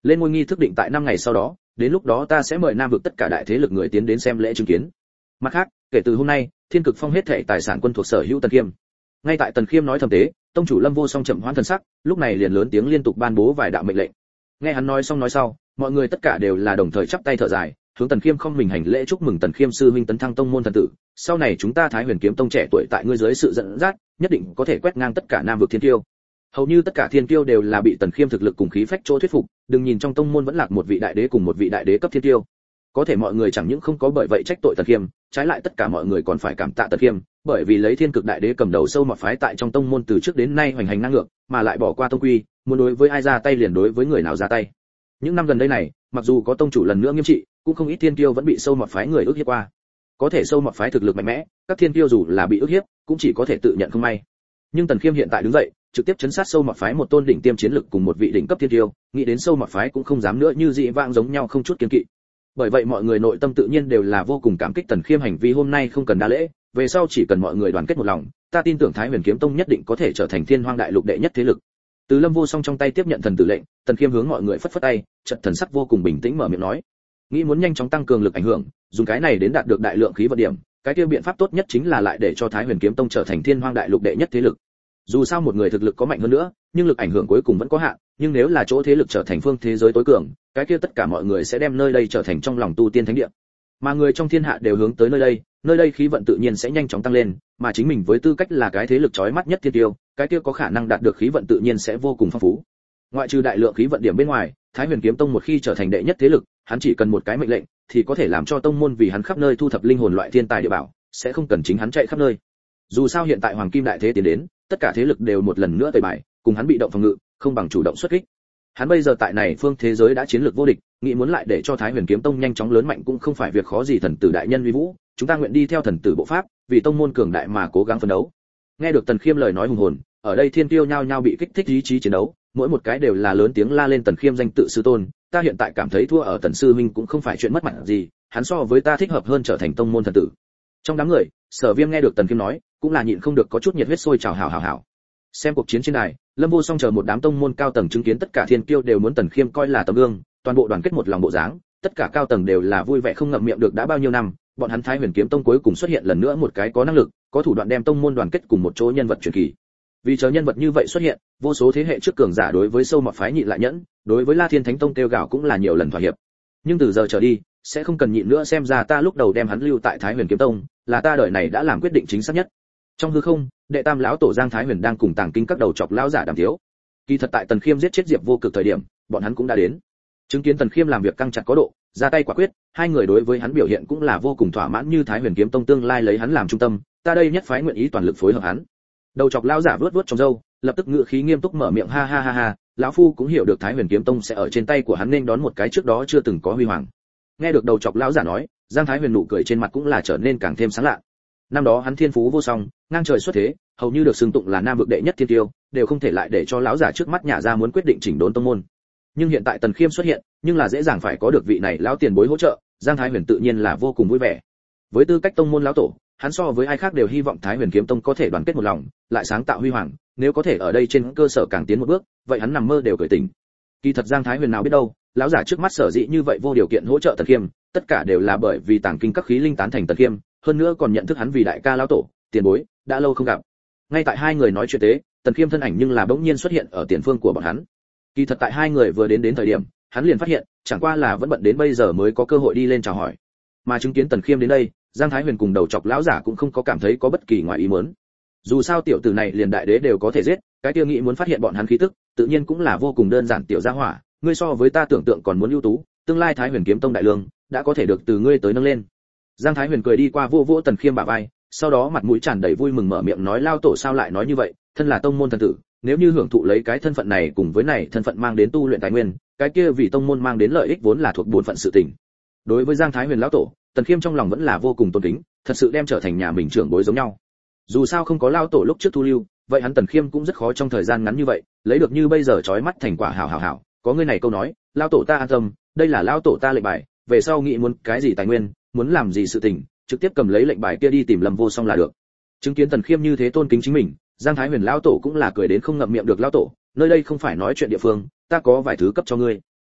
Lên ngôi nghi thức định tại năm ngày sau đó, đến lúc đó ta sẽ mời Nam vực tất cả đại thế lực người tiến đến xem lễ chứng kiến. Mặt khác, kể từ hôm nay, Thiên Cực Phong hết thảy tài sản quân thuộc sở hữu Tần Khiêm. Ngay tại Tần Khiêm nói thầm tế, tông chủ Lâm Vô Song chậm hoãn thần sắc, lúc này liền lớn tiếng liên tục ban bố vài đạo mệnh lệnh. Nghe hắn nói xong nói sau, mọi người tất cả đều là đồng thời chắp tay thở dài, hướng Tần Khiêm không mình hành lễ chúc mừng Tần Khiêm sư huynh tấn thăng tông môn thần tử, sau này chúng ta Thái Huyền Kiếm Tông trẻ tuổi tại ngươi dưới sự dẫn dắt, nhất định có thể quét ngang tất cả Nam vực thiên kiêu. Hầu như tất cả thiên kiêu đều là bị Tần Khiêm thực lực cùng khí phách chỗ thuyết phục, đừng nhìn trong tông môn vẫn lạc một vị đại đế cùng một vị đại đế cấp thiên kiêu. Có thể mọi người chẳng những không có bởi vậy trách tội Tần Khiêm, trái lại tất cả mọi người còn phải cảm tạ Tần Khiêm, bởi vì lấy Thiên Cực đại đế cầm đầu sâu mọt phái tại trong tông môn từ trước đến nay hoành hành ngang ngược, mà lại bỏ qua tông quy, muốn đối với ai ra tay liền đối với người nào ra tay. Những năm gần đây này, mặc dù có tông chủ lần nữa nghiêm trị, cũng không ít thiên kiêu vẫn bị sâu mọt phái người ức hiếp qua. Có thể sâu mọt phái thực lực mạnh mẽ, các thiên kiêu dù là bị ức hiếp, cũng chỉ có thể tự nhận không may. Nhưng Tần Khiêm hiện tại đứng dậy, trực tiếp chấn sát sâu mọt phái một tôn đỉnh tiêm chiến lực cùng một vị đỉnh cấp thiên kiêu, nghĩ đến sâu mọt phái cũng không dám nữa như dị vãng giống nhau không chút kiêng kỵ. Bởi vậy mọi người nội tâm tự nhiên đều là vô cùng cảm kích Tần Khiêm hành vi hôm nay không cần đa lễ, về sau chỉ cần mọi người đoàn kết một lòng, ta tin tưởng Thái Huyền Kiếm Tông nhất định có thể trở thành Thiên Hoang đại lục đệ nhất thế lực. Từ Lâm Vô Song trong tay tiếp nhận thần tử lệnh, Tần Khiêm hướng mọi người phất phất tay, chợt thần sắc vô cùng bình tĩnh mở miệng nói: nghĩ muốn nhanh chóng tăng cường lực ảnh hưởng, dùng cái này đến đạt được đại lượng khí vận điểm, cái kia biện pháp tốt nhất chính là lại để cho Thái Huyền Kiếm Tông trở thành Thiên Hoang đại lục đệ nhất thế lực. Dù sao một người thực lực có mạnh hơn nữa, nhưng lực ảnh hưởng cuối cùng vẫn có hạn, nhưng nếu là chỗ thế lực trở thành phương thế giới tối cường, cái kia tất cả mọi người sẽ đem nơi đây trở thành trong lòng tu tiên thánh địa. Mà người trong thiên hạ đều hướng tới nơi đây, nơi đây khí vận tự nhiên sẽ nhanh chóng tăng lên, mà chính mình với tư cách là cái thế lực chói mắt nhất thiên tiêu, cái kia có khả năng đạt được khí vận tự nhiên sẽ vô cùng phong phú. Ngoại trừ đại lượng khí vận điểm bên ngoài, Thái Huyền Kiếm Tông một khi trở thành đệ nhất thế lực, hắn chỉ cần một cái mệnh lệnh, thì có thể làm cho tông môn vì hắn khắp nơi thu thập linh hồn loại thiên tài địa bảo, sẽ không cần chính hắn chạy khắp nơi. Dù sao hiện tại Hoàng Kim đại thế tiến đến, tất cả thế lực đều một lần nữa tẩy bài, cùng hắn bị động phòng ngự, không bằng chủ động xuất kích. Hắn bây giờ tại này phương thế giới đã chiến lược vô địch, nghĩ muốn lại để cho Thái Huyền Kiếm Tông nhanh chóng lớn mạnh cũng không phải việc khó gì. Thần tử đại nhân uy vũ, chúng ta nguyện đi theo thần tử bộ pháp, vì tông môn cường đại mà cố gắng phấn đấu. Nghe được Tần Khiêm lời nói hùng hồn, ở đây thiên tiêu nhao nhao bị kích thích ý chí chiến đấu, mỗi một cái đều là lớn tiếng la lên Tần Khiêm danh tự sư tôn, ta hiện tại cảm thấy thua ở Tần sư huynh cũng không phải chuyện mất mặt gì, hắn so với ta thích hợp hơn trở thành tông môn thần tử. Trong đám người, Sở Viêm nghe được Tần Khiêm nói, cũng là nhịn không được có chút nhiệt huyết sôi trào hào hào hào. Xem cuộc chiến trên đài, Lâm Vô Song chờ một đám tông môn cao tầng chứng kiến tất cả thiên kiêu đều muốn Tần Khiêm coi là tấm gương, toàn bộ đoàn kết một lòng bộ dáng, tất cả cao tầng đều là vui vẻ không ngậm miệng được. Đã bao nhiêu năm, bọn hắn Thái Huyền Kiếm Tông cuối cùng xuất hiện lần nữa một cái có năng lực, có thủ đoạn đem tông môn đoàn kết cùng một chỗ nhân vật truyền kỳ. Vì chờ nhân vật như vậy xuất hiện, vô số thế hệ trước cường giả đối với sâu mọt phái nhịn lại nhẫn, đối với La Thiên Thánh Tông kêu gào cũng là nhiều lần thỏa hiệp. Nhưng từ giờ trở đi, sẽ không cần nhịn nữa, xem ra ta lúc đầu đem hắn lưu tại Thái Huyền Kiếm Tông, là ta đời này đã làm quyết định chính xác nhất. Trong hư không, đệ tam lão tổ Giang Thái Huyền đang cùng Tàng Kinh các đầu chọc lão giả đàm tiếu. Kỳ thật tại Tần Khiêm giết chết Diệp Vô Cực thời điểm, bọn hắn cũng đã đến. Chứng kiến Tần Khiêm làm việc căng chặt có độ, ra tay quả quyết, hai người đối với hắn biểu hiện cũng là vô cùng thỏa mãn. Như Thái Huyền Kiếm Tông tương lai lấy hắn làm trung tâm, ta đây nhất phái nguyện ý toàn lực phối hợp hắn. Đầu chọc lão giả vuốt vuốt trong râu, lập tức ngựa khí nghiêm túc mở miệng ha ha ha ha, lão phu cũng hiểu được Thái Huyền Kiếm Tông sẽ ở trên tay của hắn nên đón một cái trước đó chưa từng có huy hoàng. Nghe được đầu chọc lão giả nói, Giang Thái Huyền nụ cười trên mặt cũng là trở nên càng thêm sáng lạ. Năm đó hắn thiên phú vô song, ngang trời xuất thế, hầu như được xưng tụng là nam vực đệ nhất thiên tiêu, đều không thể lại để cho lão giả trước mắt nhả ra muốn quyết định chỉnh đốn tông môn. Nhưng hiện tại Tần Khiêm xuất hiện, nhưng là dễ dàng phải có được vị này lão tiền bối hỗ trợ, Giang Thái Huyền tự nhiên là vô cùng vui vẻ. Với tư cách tông môn lão tổ, hắn so với ai khác đều hy vọng Thái Huyền Kiếm Tông có thể đoàn kết một lòng, lại sáng tạo huy hoàng, nếu có thể ở đây trên cơ sở càng tiến một bước, vậy hắn nằm mơ đều cười tỉnh. Kỳ thật Giang Thái Huyền nào biết đâu, lão giả trước mắt sở dĩ như vậy vô điều kiện hỗ trợ Tần Khiêm, tất cả đều là bởi vì Tàng Kinh các khí linh tán thành Tần Khiêm, hơn nữa còn nhận thức hắn vì đại ca lão tổ, tiền bối, đã lâu không gặp. Ngay tại hai người nói chuyện tế, Tần Khiêm thân ảnh nhưng là bỗng nhiên xuất hiện ở tiền phương của bọn hắn. Kỳ thật tại hai người vừa đến đến thời điểm, hắn liền phát hiện, chẳng qua là vẫn bận đến bây giờ mới có cơ hội đi lên chào hỏi. Mà chứng kiến Tần Khiêm đến đây, Giang Thái Huyền cùng đầu chọc lão giả cũng không có cảm thấy có bất kỳ ngoài ý muốn. Dù sao tiểu tử này liền đại đế đều có thể giết, cái kia nghĩ muốn phát hiện bọn hắn khí tức, tự nhiên cũng là vô cùng đơn giản. Tiểu gia hỏa, ngươi so với ta tưởng tượng còn muốn ưu tú, tương lai Thái Huyền Kiếm Tông đại lương đã có thể được từ ngươi tới nâng lên. Giang Thái Huyền cười đi qua vô vỗ Tần Khiêm bả vai, sau đó mặt mũi tràn đầy vui mừng mở miệng nói, lao tổ sao lại nói như vậy, thân là tông môn thần tử, nếu như hưởng thụ lấy cái thân phận này cùng với này thân phận mang đến tu luyện tài nguyên, cái kia vì tông môn mang đến lợi ích vốn là thuộc bổn phận sự tình. Đối với Giang Thái Huyền lão tổ, Tần Khiêm trong lòng vẫn là vô cùng tôn kính, thật sự đem trở thành nhà mình trưởng bối giống nhau. Dù sao không có lão tổ lúc trước thu lưu, vậy hắn Tần Khiêm cũng rất khó trong thời gian ngắn như vậy lấy được như bây giờ chói mắt thành quả. Hảo hảo hảo, có ngươi này câu nói, lão tổ ta an tâm, đây là lão tổ ta lệnh bài, về sau nghĩ muốn cái gì tài nguyên, muốn làm gì sự tình, trực tiếp cầm lấy lệnh bài kia đi tìm Lâm Vô Song là được. Chứng kiến Tần Khiêm như thế tôn kính chính mình, Giang Thái Huyền lão tổ cũng là cười đến không ngậm miệng được. Lão tổ, nơi đây không phải nói chuyện địa phương, ta có vài thứ cấp cho ngươi.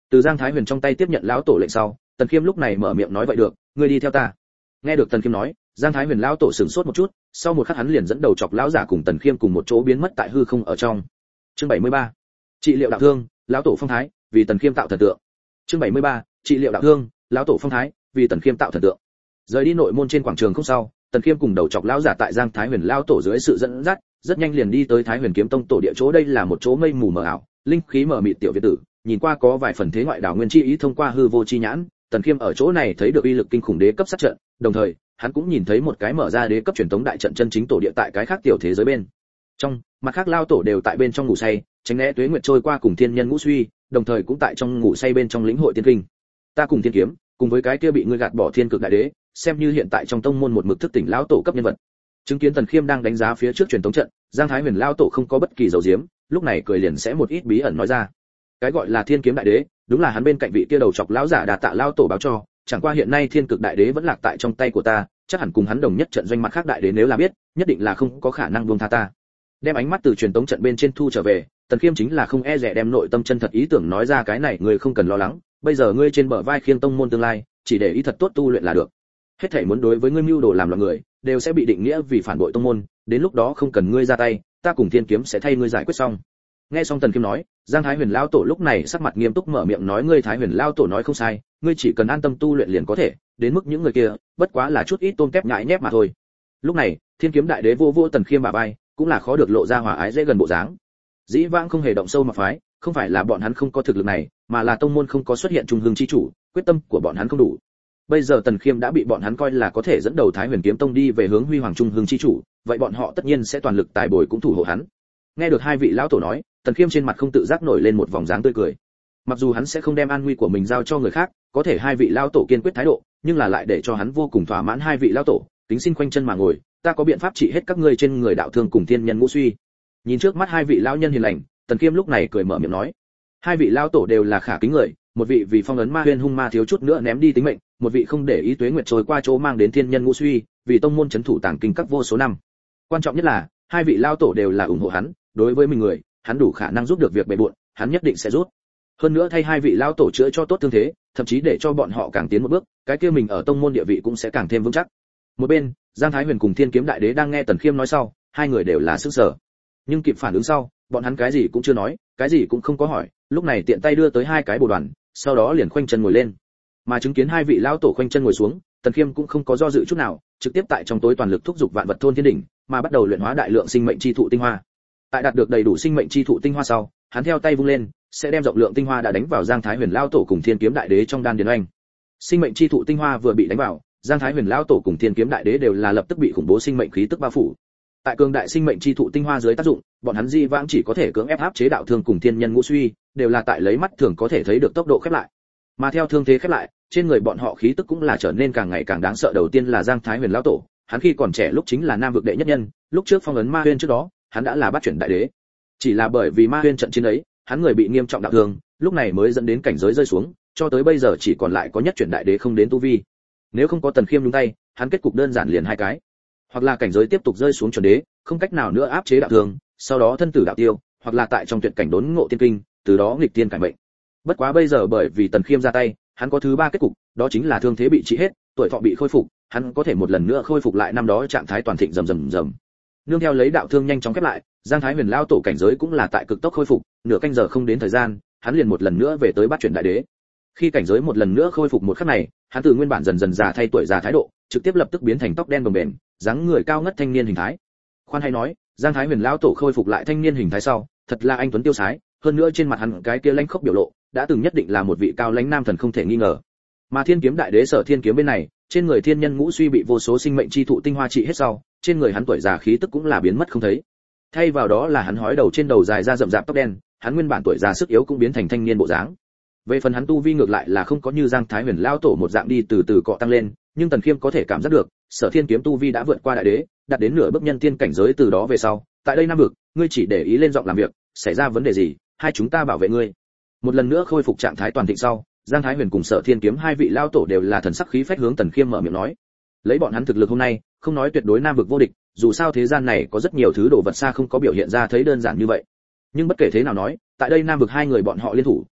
Từ Giang Thái Huyền trong tay tiếp nhận lão tổ lệnh sau, Tần Khiêm lúc này mở miệng nói vậy được, ngươi đi theo ta. Nghe được Tần Khiêm nói, Giang Thái Huyền lão tổ sửng sốt một chút, sau một khắc hắn liền dẫn đầu chọc lão giả cùng Tần Khiêm cùng một chỗ biến mất tại hư không ở trong. Chương bảy mươi ba. Trị liệu đạo thương, lão tổ phong thái, vì Tần Khiêm tạo thần tượng. Chương bảy mươi ba. Trị liệu đạo thương, lão tổ phong thái, vì Tần Khiêm tạo thần tượng. Rời đi nội môn trên quảng trường không sau, Tần Khiêm cùng đầu chọc lão giả tại Giang Thái Huyền lão tổ dưới sự dẫn dắt, rất nhanh liền đi tới Thái Huyền Kiếm Tông tổ địa chỗ. Đây là một chỗ mây mù mờ ảo, linh khí mờ mịt tiểu viện tử, nhìn qua có vài phần thế ngoại đảo nguyên chi ý. Thông qua hư vô chi nhãn, Tần Khiêm ở chỗ này thấy được uy lực kinh khủng đế cấp sát trận, đồng thời, hắn cũng nhìn thấy một cái mở ra đế cấp truyền tống đại trận chân chính tổ địa tại cái khác tiểu thế giới bên. Trong, mặt khác lao tổ đều tại bên trong ngủ say, tránh né tuế nguyệt trôi qua cùng thiên nhân ngũ suy, đồng thời cũng tại trong ngủ say bên trong lĩnh hội tiên kinh. Ta cùng thiên kiếm, cùng với cái kia bị ngươi gạt bỏ thiên cực đại đế, xem như hiện tại trong tông môn một mực thức tỉnh lão tổ cấp nhân vật. Chứng kiến Tần Khiêm đang đánh giá phía trước truyền tống trận, Giang Thái Huyền lão tổ không có bất kỳ dầu diếm, lúc này cười liền sẽ một ít bí ẩn nói ra. Cái gọi là thiên kiếm đại đế, đúng là hắn bên cạnh vị kia đầu chọc lão giả Đà Tạ lão tổ báo cho, chẳng qua hiện nay thiên cực đại đế vẫn lạc tại trong tay của ta, chắc hẳn cùng hắn đồng nhất trận doanh mặt khác đại đế nếu là biết, nhất định là không có khả năng buông tha ta. Đem ánh mắt từ truyền tống trận bên trên thu trở về, Tần Khiêm chính là không e dè đem nội tâm chân thật ý tưởng nói ra. Cái này ngươi không cần lo lắng, bây giờ ngươi trên bờ vai khiêng tông môn tương lai, chỉ để ý thật tốt tu luyện là được. Hết thảy muốn đối với ngươi mưu đồ làm loạn người, đều sẽ bị định nghĩa vì phản bội tông môn, đến lúc đó không cần ngươi ra tay, ta cùng thiên kiếm sẽ thay ngươi giải quyết xong. Nghe xong Tần Khiêm nói, Giang Thái Huyền lão tổ lúc này sắc mặt nghiêm túc mở miệng nói, ngươi Thái Huyền lão tổ nói không sai, ngươi chỉ cần an tâm tu luyện liền có thể, đến mức những người kia, bất quá là chút ít tôm tép nhãi nhép mà thôi. Lúc này, Thiên Kiếm Đại Đế vô vô Tần Khiêm bả vai, cũng là khó được lộ ra hòa ái dễ gần bộ dáng. Dĩ vãng không hề động sâu mà phái, không phải là bọn hắn không có thực lực này, mà là tông môn không có xuất hiện trung hưng chi chủ, quyết tâm của bọn hắn không đủ. Bây giờ Tần Khiêm đã bị bọn hắn coi là có thể dẫn đầu Thái Huyền Kiếm Tông đi về hướng huy hoàng trung hưng chi chủ, vậy bọn họ tất nhiên sẽ toàn lực tài bồi cũng thủ hộ hắn. Nghe được hai vị lão tổ nói, Tần Khiêm trên mặt không tự giác nổi lên một vòng dáng tươi cười. Mặc dù hắn sẽ không đem an nguy của mình giao cho người khác, có thể hai vị lão tổ kiên quyết thái độ, nhưng là lại để cho hắn vô cùng thỏa mãn. Hai vị lão tổ, tính xin khoanh chân mà ngồi, ta có biện pháp trị hết các ngươi trên người đạo thương cùng thiên nhân ngũ suy. Nhìn trước mắt hai vị lão nhân hiền lành, Tần Khiêm lúc này cười mở miệng nói. Hai vị lão tổ đều là khả kính người, một vị vì phong ấn ma huyên hung ma thiếu chút nữa ném đi tính mệnh, một vị không để ý tuế nguyệt trôi qua chỗ mang đến thiên nhân ngũ suy, vì tông môn chấn thủ tàng kinh các vô số năm. Quan trọng nhất là, hai vị lão tổ đều là ủng hộ hắn, đối với mình người, hắn đủ khả năng giúp được việc bề bộn, hắn nhất định sẽ giúp. Hơn nữa thay hai vị lão tổ chữa cho tốt thương thế, thậm chí để cho bọn họ càng tiến một bước, cái kia mình ở tông môn địa vị cũng sẽ càng thêm vững chắc. Một bên, Giang Thái Huyền cùng Thiên Kiếm Đại Đế đang nghe Tần Khiêm nói sau, hai người đều là sửng sở. Nhưng kịp phản ứng sau, bọn hắn cái gì cũng chưa nói, cái gì cũng không có hỏi, lúc này tiện tay đưa tới hai cái bồ đoàn, sau đó liền khoanh chân ngồi lên. Mà chứng kiến hai vị lão tổ khoanh chân ngồi xuống, Tần Khiêm cũng không có do dự chút nào, trực tiếp tại trong tối toàn lực thúc giục vạn vật thôn thiên đỉnh, mà bắt đầu luyện hóa đại lượng sinh mệnh chi thụ tinh hoa. Tại đạt được đầy đủ sinh mệnh chi thụ tinh hoa sau, hắn theo tay vung lên, sẽ đem rộng lượng tinh hoa đã đánh vào Giang Thái Huyền lão tổ cùng Thiên Kiếm Đại Đế trong đan điền oanh. Sinh mệnh chi thụ tinh hoa vừa bị đánh vào, Giang Thái Huyền lão tổ cùng Thiên Kiếm Đại Đế đều là lập tức bị khủng bố sinh mệnh khí tức bao phủ. Tại cường đại sinh mệnh chi thụ tinh hoa dưới tác dụng, bọn hắn di vãng chỉ có thể cưỡng ép áp chế đạo thương cùng thiên nhân ngũ suy, đều là tại lấy mắt thường có thể thấy được tốc độ khép lại. Mà theo thương thế khép lại, trên người bọn họ khí tức cũng là trở nên càng ngày càng đáng sợ. Đầu tiên là Giang Thái Huyền lão tổ, hắn khi còn trẻ lúc chính là nam vực đệ nhất nhân, lúc trước phong ấn ma huyên trước đó, hắn đã là bát chuyển đại đế. Chỉ là bởi vì ma huyên trận chiến ấy, hắn người bị nghiêm trọng đạo thương, lúc này mới dẫn đến cảnh giới rơi xuống, cho tới bây giờ chỉ còn lại có nhất chuyển đại đế không đến tu vi. Nếu không có Tần Khiêm nhúng tay, hắn kết cục đơn giản liền hai cái, hoặc là cảnh giới tiếp tục rơi xuống chuẩn đế, không cách nào nữa áp chế đạo thương, sau đó thân tử đạo tiêu, hoặc là tại trong tuyệt cảnh đốn ngộ tiên kinh, từ đó nghịch tiên cải mệnh. Bất quá bây giờ bởi vì Tần Khiêm ra tay, hắn có thứ ba kết cục, đó chính là thương thế bị trị hết, tuổi thọ bị khôi phục, hắn có thể một lần nữa khôi phục lại năm đó trạng thái toàn thịnh rầm rầm rầm. Nương theo lấy đạo thương nhanh chóng khép lại, Giang Thái Huyền lão tổ cảnh giới cũng là tại cực tốc khôi phục, nửa canh giờ không đến thời gian, hắn liền một lần nữa về tới bát chuyển đại đế. Khi cảnh giới một lần nữa khôi phục một khắc này, hắn từ nguyên bản dần dần già thay tuổi già thái độ, trực tiếp lập tức biến thành tóc đen bồng bềnh, dáng người cao ngất thanh niên hình thái. Khoan hay nói, Giang Thái Huyền lão tổ khôi phục lại thanh niên hình thái sau, thật là anh tuấn tiêu sái, hơn nữa trên mặt hắn cái kia lãnh khốc biểu lộ, đã từng nhất định là một vị cao lãnh nam thần không thể nghi ngờ. Mà Thiên Kiếm Đại Đế Sở Thiên Kiếm bên này, trên người thiên nhân ngũ suy bị vô số sinh mệnh chi thụ tinh hoa trị hết sau, trên người hắn tuổi già khí tức cũng là biến mất không thấy. Thay vào đó là hắn hói đầu trên đầu dài ra rậm rạp tóc đen, hắn nguyên bản tuổi già sức yếu cũng biến thành thanh niên bộ dáng. Về phần hắn tu vi ngược lại là không có như Giang Thái Huyền lão tổ một dạng đi từ từ cọ tăng lên, nhưng Tần Khiêm có thể cảm giác được, Sở Thiên Kiếm tu vi đã vượt qua đại đế, đạt đến nửa bước nhân tiên cảnh giới. Từ đó về sau, tại đây năm vực, ngươi chỉ để ý lên giọng làm việc, xảy ra vấn đề gì, hai chúng ta bảo vệ ngươi. Một lần nữa khôi phục trạng thái toàn thịnh sau, Giang Thái Huyền cùng Sở Thiên Kiếm hai vị lão tổ đều là thần sắc khí phách hướng Tần Khiêm mở miệng nói, lấy bọn hắn thực lực hôm nay, không nói tuyệt đối nam vực vô địch, dù sao thế gian này có rất nhiều thứ đồ vật xa không có biểu hiện ra thấy đơn giản như vậy. Nhưng bất kể thế nào nói, tại đây nam vực hai người bọn họ liên thủ,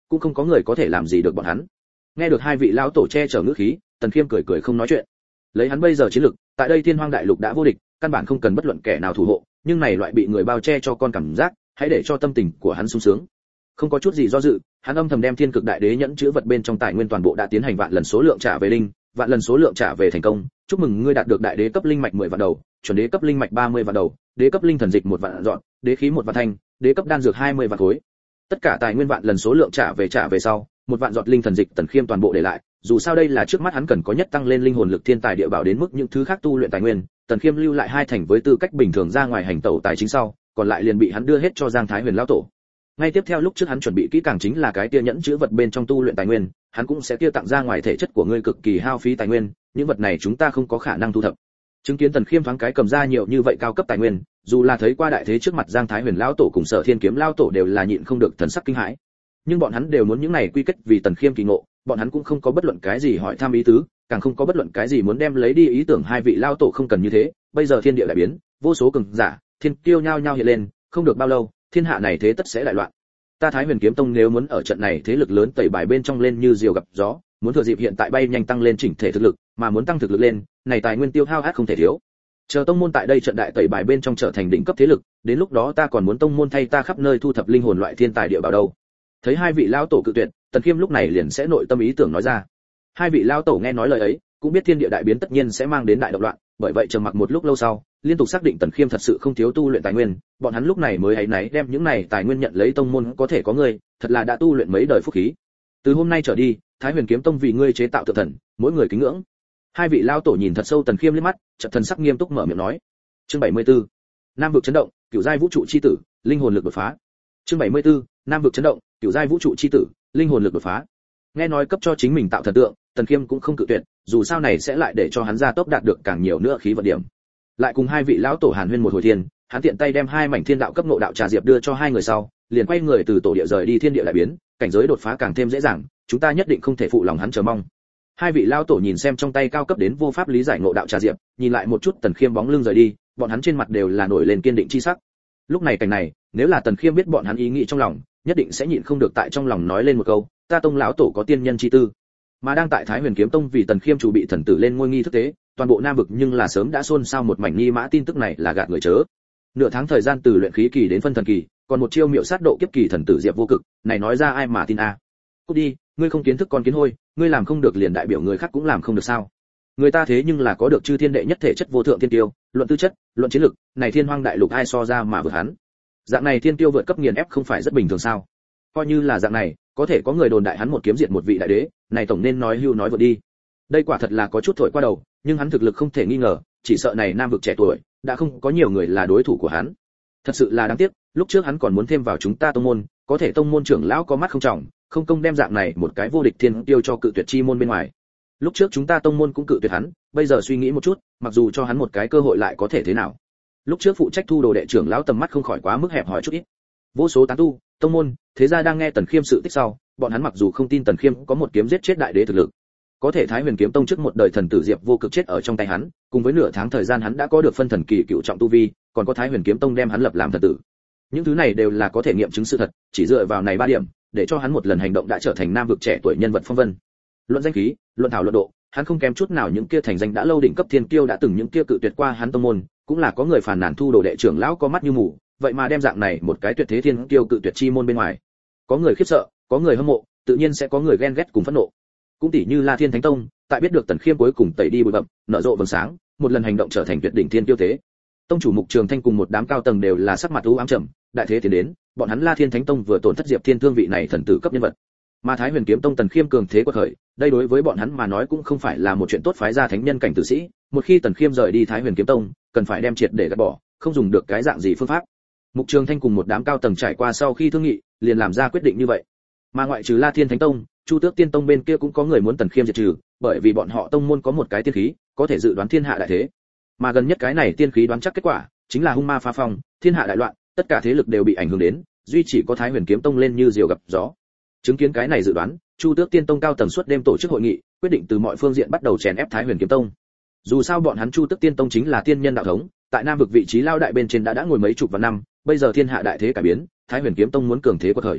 cũng không có người có thể làm gì được bọn hắn. Nghe được hai vị lão tổ che chở ngữ khí, Tần Khiêm cười cười không nói chuyện. Lấy hắn bây giờ chiến lực, tại đây Thiên Hoang đại lục đã vô địch, căn bản không cần bất luận kẻ nào thủ hộ, nhưng này loại bị người bao che cho con cảm giác, hãy để cho tâm tình của hắn sung sướng. Không có chút gì do dự, hắn âm thầm đem Thiên Cực Đại Đế nhẫn chứa vật bên trong tài nguyên toàn bộ đã tiến hành vạn lần số lượng trả về linh, vạn lần số lượng trả về thành công. Chúc mừng ngươi đạt được đại đế cấp linh mạch mười vạn đầu, chuẩn đế cấp linh mạch ba mươi vạn đầu, đế cấp linh thần dịch một vạn dọn, đế khí một vạn thanh, đế cấp đan dược hai mươi vạn khối. Tất cả tài nguyên vạn lần số lượng trả về trả về sau, một vạn giọt linh thần dịch Tần Khiêm toàn bộ để lại, dù sao đây là trước mắt hắn cần có nhất tăng lên linh hồn lực thiên tài địa bảo đến mức những thứ khác tu luyện tài nguyên, Tần Khiêm lưu lại hai thành với tư cách bình thường ra ngoài hành tẩu tài chính sau, còn lại liền bị hắn đưa hết cho Giang Thái Huyền lão tổ. Ngay tiếp theo lúc trước hắn chuẩn bị kỹ càng chính là cái tia nhẫn chứa vật bên trong tu luyện tài nguyên, hắn cũng sẽ kia tặng ra ngoài thể chất của ngươi cực kỳ hao phí tài nguyên, những vật này chúng ta không có khả năng thu thập. Chứng kiến Tần Khiêm thoáng cái cầm ra nhiều như vậy cao cấp tài nguyên, dù là thấy qua đại thế trước mặt Giang Thái Huyền lão tổ cùng Sở Thiên Kiếm lão tổ đều là nhịn không được thần sắc kinh hãi. Nhưng bọn hắn đều muốn những này quy kết vì Tần Khiêm kỳ ngộ, bọn hắn cũng không có bất luận cái gì hỏi thăm ý tứ, càng không có bất luận cái gì muốn đem lấy đi ý tưởng hai vị lão tổ không cần như thế, bây giờ thiên địa đại biến, vô số cường giả, thiên kiêu nhao nhao hiện lên, không được bao lâu, thiên hạ này thế tất sẽ đại loạn. Ta Thái Huyền Kiếm Tông nếu muốn ở trận này thế lực lớn tẩy bài bên trong lên như diều gặp gió, muốn thừa dịp hiện tại bay nhanh tăng lên chỉnh thể thực lực, mà muốn tăng thực lực lên, này tài nguyên tiêu hao ác không thể thiếu. Chờ tông môn tại đây trận đại tẩy bài bên trong trở thành đỉnh cấp thế lực, đến lúc đó ta còn muốn tông môn thay ta khắp nơi thu thập linh hồn loại thiên tài địa bảo đâu. Thấy hai vị lão tổ cự tuyệt, Tần Khiêm lúc này liền sẽ nội tâm ý tưởng nói ra. Hai vị lão tổ nghe nói lời ấy, cũng biết thiên địa đại biến tất nhiên sẽ mang đến đại động loạn, bởi vậy trầm mặc một lúc lâu sau, liên tục xác định Tần Khiêm thật sự không thiếu tu luyện tài nguyên, bọn hắn lúc này mới hãy náy đem những này tài nguyên nhận lấy tông môn có thể có người, thật là đã tu luyện mấy đời phúc khí. Từ hôm nay trở đi, Thái Huyền Kiếm Tông vì ngươi chế tạo tự thần, mỗi người kính ngưỡng. Hai vị lão tổ nhìn thật sâu Tần Khiêm liếc mắt, chợt thần sắc nghiêm túc mở miệng nói. Chương bảy mươi tư. Nam vực chấn động, cửu giai vũ trụ chi tử, linh hồn lực đột phá. Chương bảy mươi tư. Nam vực chấn động, cửu giai vũ trụ chi tử, linh hồn lực đột phá. Nghe nói cấp cho chính mình tạo thần tượng, Tần Khiêm cũng không cự tuyệt, dù sao này sẽ lại để cho hắn gia tốc đạt được càng nhiều nữa khí vận điểm. Lại cùng hai vị lão tổ hàn huyên một hồi thiên, hắn tiện tay đem hai mảnh thiên đạo cấp ngộ đạo trà diệp đưa cho hai người sau, liền quay người từ tổ địa rời đi thiên địa lại biến, cảnh giới đột phá càng thêm dễ dàng, chúng ta nhất định không thể phụ lòng hắn chờ mong. Hai vị lão tổ nhìn xem trong tay cao cấp đến vô pháp lý giải ngộ đạo trà diệp, nhìn lại một chút Tần Khiêm bóng lưng rời đi, bọn hắn trên mặt đều là nổi lên kiên định chi sắc. Lúc này cảnh này, nếu là Tần Khiêm biết bọn hắn ý nghĩ trong lòng, nhất định sẽ nhịn không được tại trong lòng nói lên một câu, ta tông lão tổ có tiên nhân chi tư. Mà đang tại Thái Huyền Kiếm Tông vì Tần Khiêm chủ bị thần tử lên ngôi nghi thức tế, toàn bộ Nam vực nhưng là sớm đã xôn xao một mảnh nghi mã tin tức này là gạt người chớ. Nửa tháng thời gian từ luyện khí kỳ đến phân thần kỳ, còn một chiêu miệu sát độ kiếp kỳ thần tử Diệp Vô Cực, này nói ra ai mà tin a? À? Cút đi, ngươi không kiến thức con kiến hôi, ngươi làm không được liền đại biểu người khác cũng làm không được sao? Người ta thế nhưng là có được chư thiên đệ nhất thể chất vô thượng thiên tiêu, luận tư chất, luận chiến lực, này thiên hoang đại lục ai so ra mà vượt hắn. Dạng này thiên tiêu vượt cấp nghiền ép không phải rất bình thường sao? Coi như là dạng này, có thể có người đồn đại hắn một kiếm diệt một vị đại đế, này tổng nên nói hưu nói vượt đi. Đây quả thật là có chút thổi qua đầu, nhưng hắn thực lực không thể nghi ngờ, chỉ sợ này Nam vực trẻ tuổi đã không có nhiều người là đối thủ của hắn. Thật sự là đáng tiếc, lúc trước hắn còn muốn thêm vào chúng ta tông môn, có thể tông môn trưởng lão có mắt không trọng, không công đem dạng này một cái vô địch thiên tiêu cho cự tuyệt chi môn bên ngoài. Lúc trước chúng ta tông môn cũng cự tuyệt hắn, bây giờ suy nghĩ một chút, mặc dù cho hắn một cái cơ hội lại có thể thế nào? Lúc trước phụ trách thu đồ đệ trưởng lão tầm mắt không khỏi quá mức hẹp hòi chút ít. Vô số tán tu, tông môn, thế gia đang nghe Tần Khiêm sự tích sau, bọn hắn mặc dù không tin Tần Khiêm có một kiếm giết chết đại đế thực lực, có thể Thái Huyền Kiếm Tông trước một đời thần tử Diệp Vô Cực chết ở trong tay hắn, cùng với nửa tháng thời gian hắn đã có được phân thần kỳ cựu trọng tu vi, còn có Thái Huyền Kiếm Tông đem hắn lập làm thần tử. Những thứ này đều là có thể nghiệm chứng sự thật, chỉ dựa vào này ba điểm, để cho hắn một lần hành động đã trở thành Nam vực trẻ tuổi nhân vật phong vân. Luận danh khí, luận thảo luận độ, hắn không kém chút nào những kia thành danh đã lâu đỉnh cấp thiên kiêu đã từng những kia cự tuyệt qua hắn tông môn, cũng là có người phàn nàn thu đồ đệ trưởng lão có mắt như mù, vậy mà đem dạng này một cái tuyệt thế thiên kiêu cự tuyệt chi môn bên ngoài. Có người khiếp sợ, có người hâm mộ, tự nhiên sẽ có người ghen ghét cùng phẫn nộ. Cũng tỷ như La Thiên Thánh Tông, tại biết được Tần Khiêm cuối cùng tẩy đi bụi bặm, nở rộ vầng sáng, một lần hành động trở thành tuyệt đỉnh thiên kiêu thế. Tông chủ Mục Trường Thanh cùng một đám cao tầng đều là sắc mặt u ám trầm, đại thế tiến đến, bọn hắn La Thiên Thánh Tông vừa tổn thất Diệp Thiên Thương vị này thần tử cấp nhân vật. Mà Thái Huyền Kiếm Tông Tần Khiêm cường thế quật khởi, đây đối với bọn hắn mà nói cũng không phải là một chuyện tốt, phái ra thánh nhân cảnh tử sĩ, một khi Tần Khiêm rời đi Thái Huyền Kiếm Tông, cần phải đem triệt để gạt bỏ, không dùng được cái dạng gì phương pháp. Mục Trường Thanh cùng một đám cao tầng trải qua sau khi thương nghị, liền làm ra quyết định như vậy. Mà ngoại trừ La Thiên Thánh Tông, Chu Tước Tiên Tông bên kia cũng có người muốn Tần Khiêm diệt trừ, bởi vì bọn họ tông môn có một cái tiên khí, có thể dự đoán thiên hạ đại thế. Mà gần nhất cái này tiên khí đoán chắc kết quả, chính là hung ma phá phong, thiên hạ đại loạn, tất cả thế lực đều bị ảnh hưởng đến, duy chỉ có Thái Huyền Kiếm Tông lên như diều gặp gió. Chứng kiến cái này dự đoán, Chu Tước Tiên Tông cao tầng suốt đêm tổ chức hội nghị, quyết định từ mọi phương diện bắt đầu chèn ép Thái Huyền Kiếm Tông. Dù sao bọn hắn Chu Tước Tiên Tông chính là tiên nhân đạo thống, tại Nam vực vị trí lao đại bên trên đã đã ngồi mấy chục vạn năm, bây giờ thiên hạ đại thế cải biến, Thái Huyền Kiếm Tông muốn cường thế quật khởi.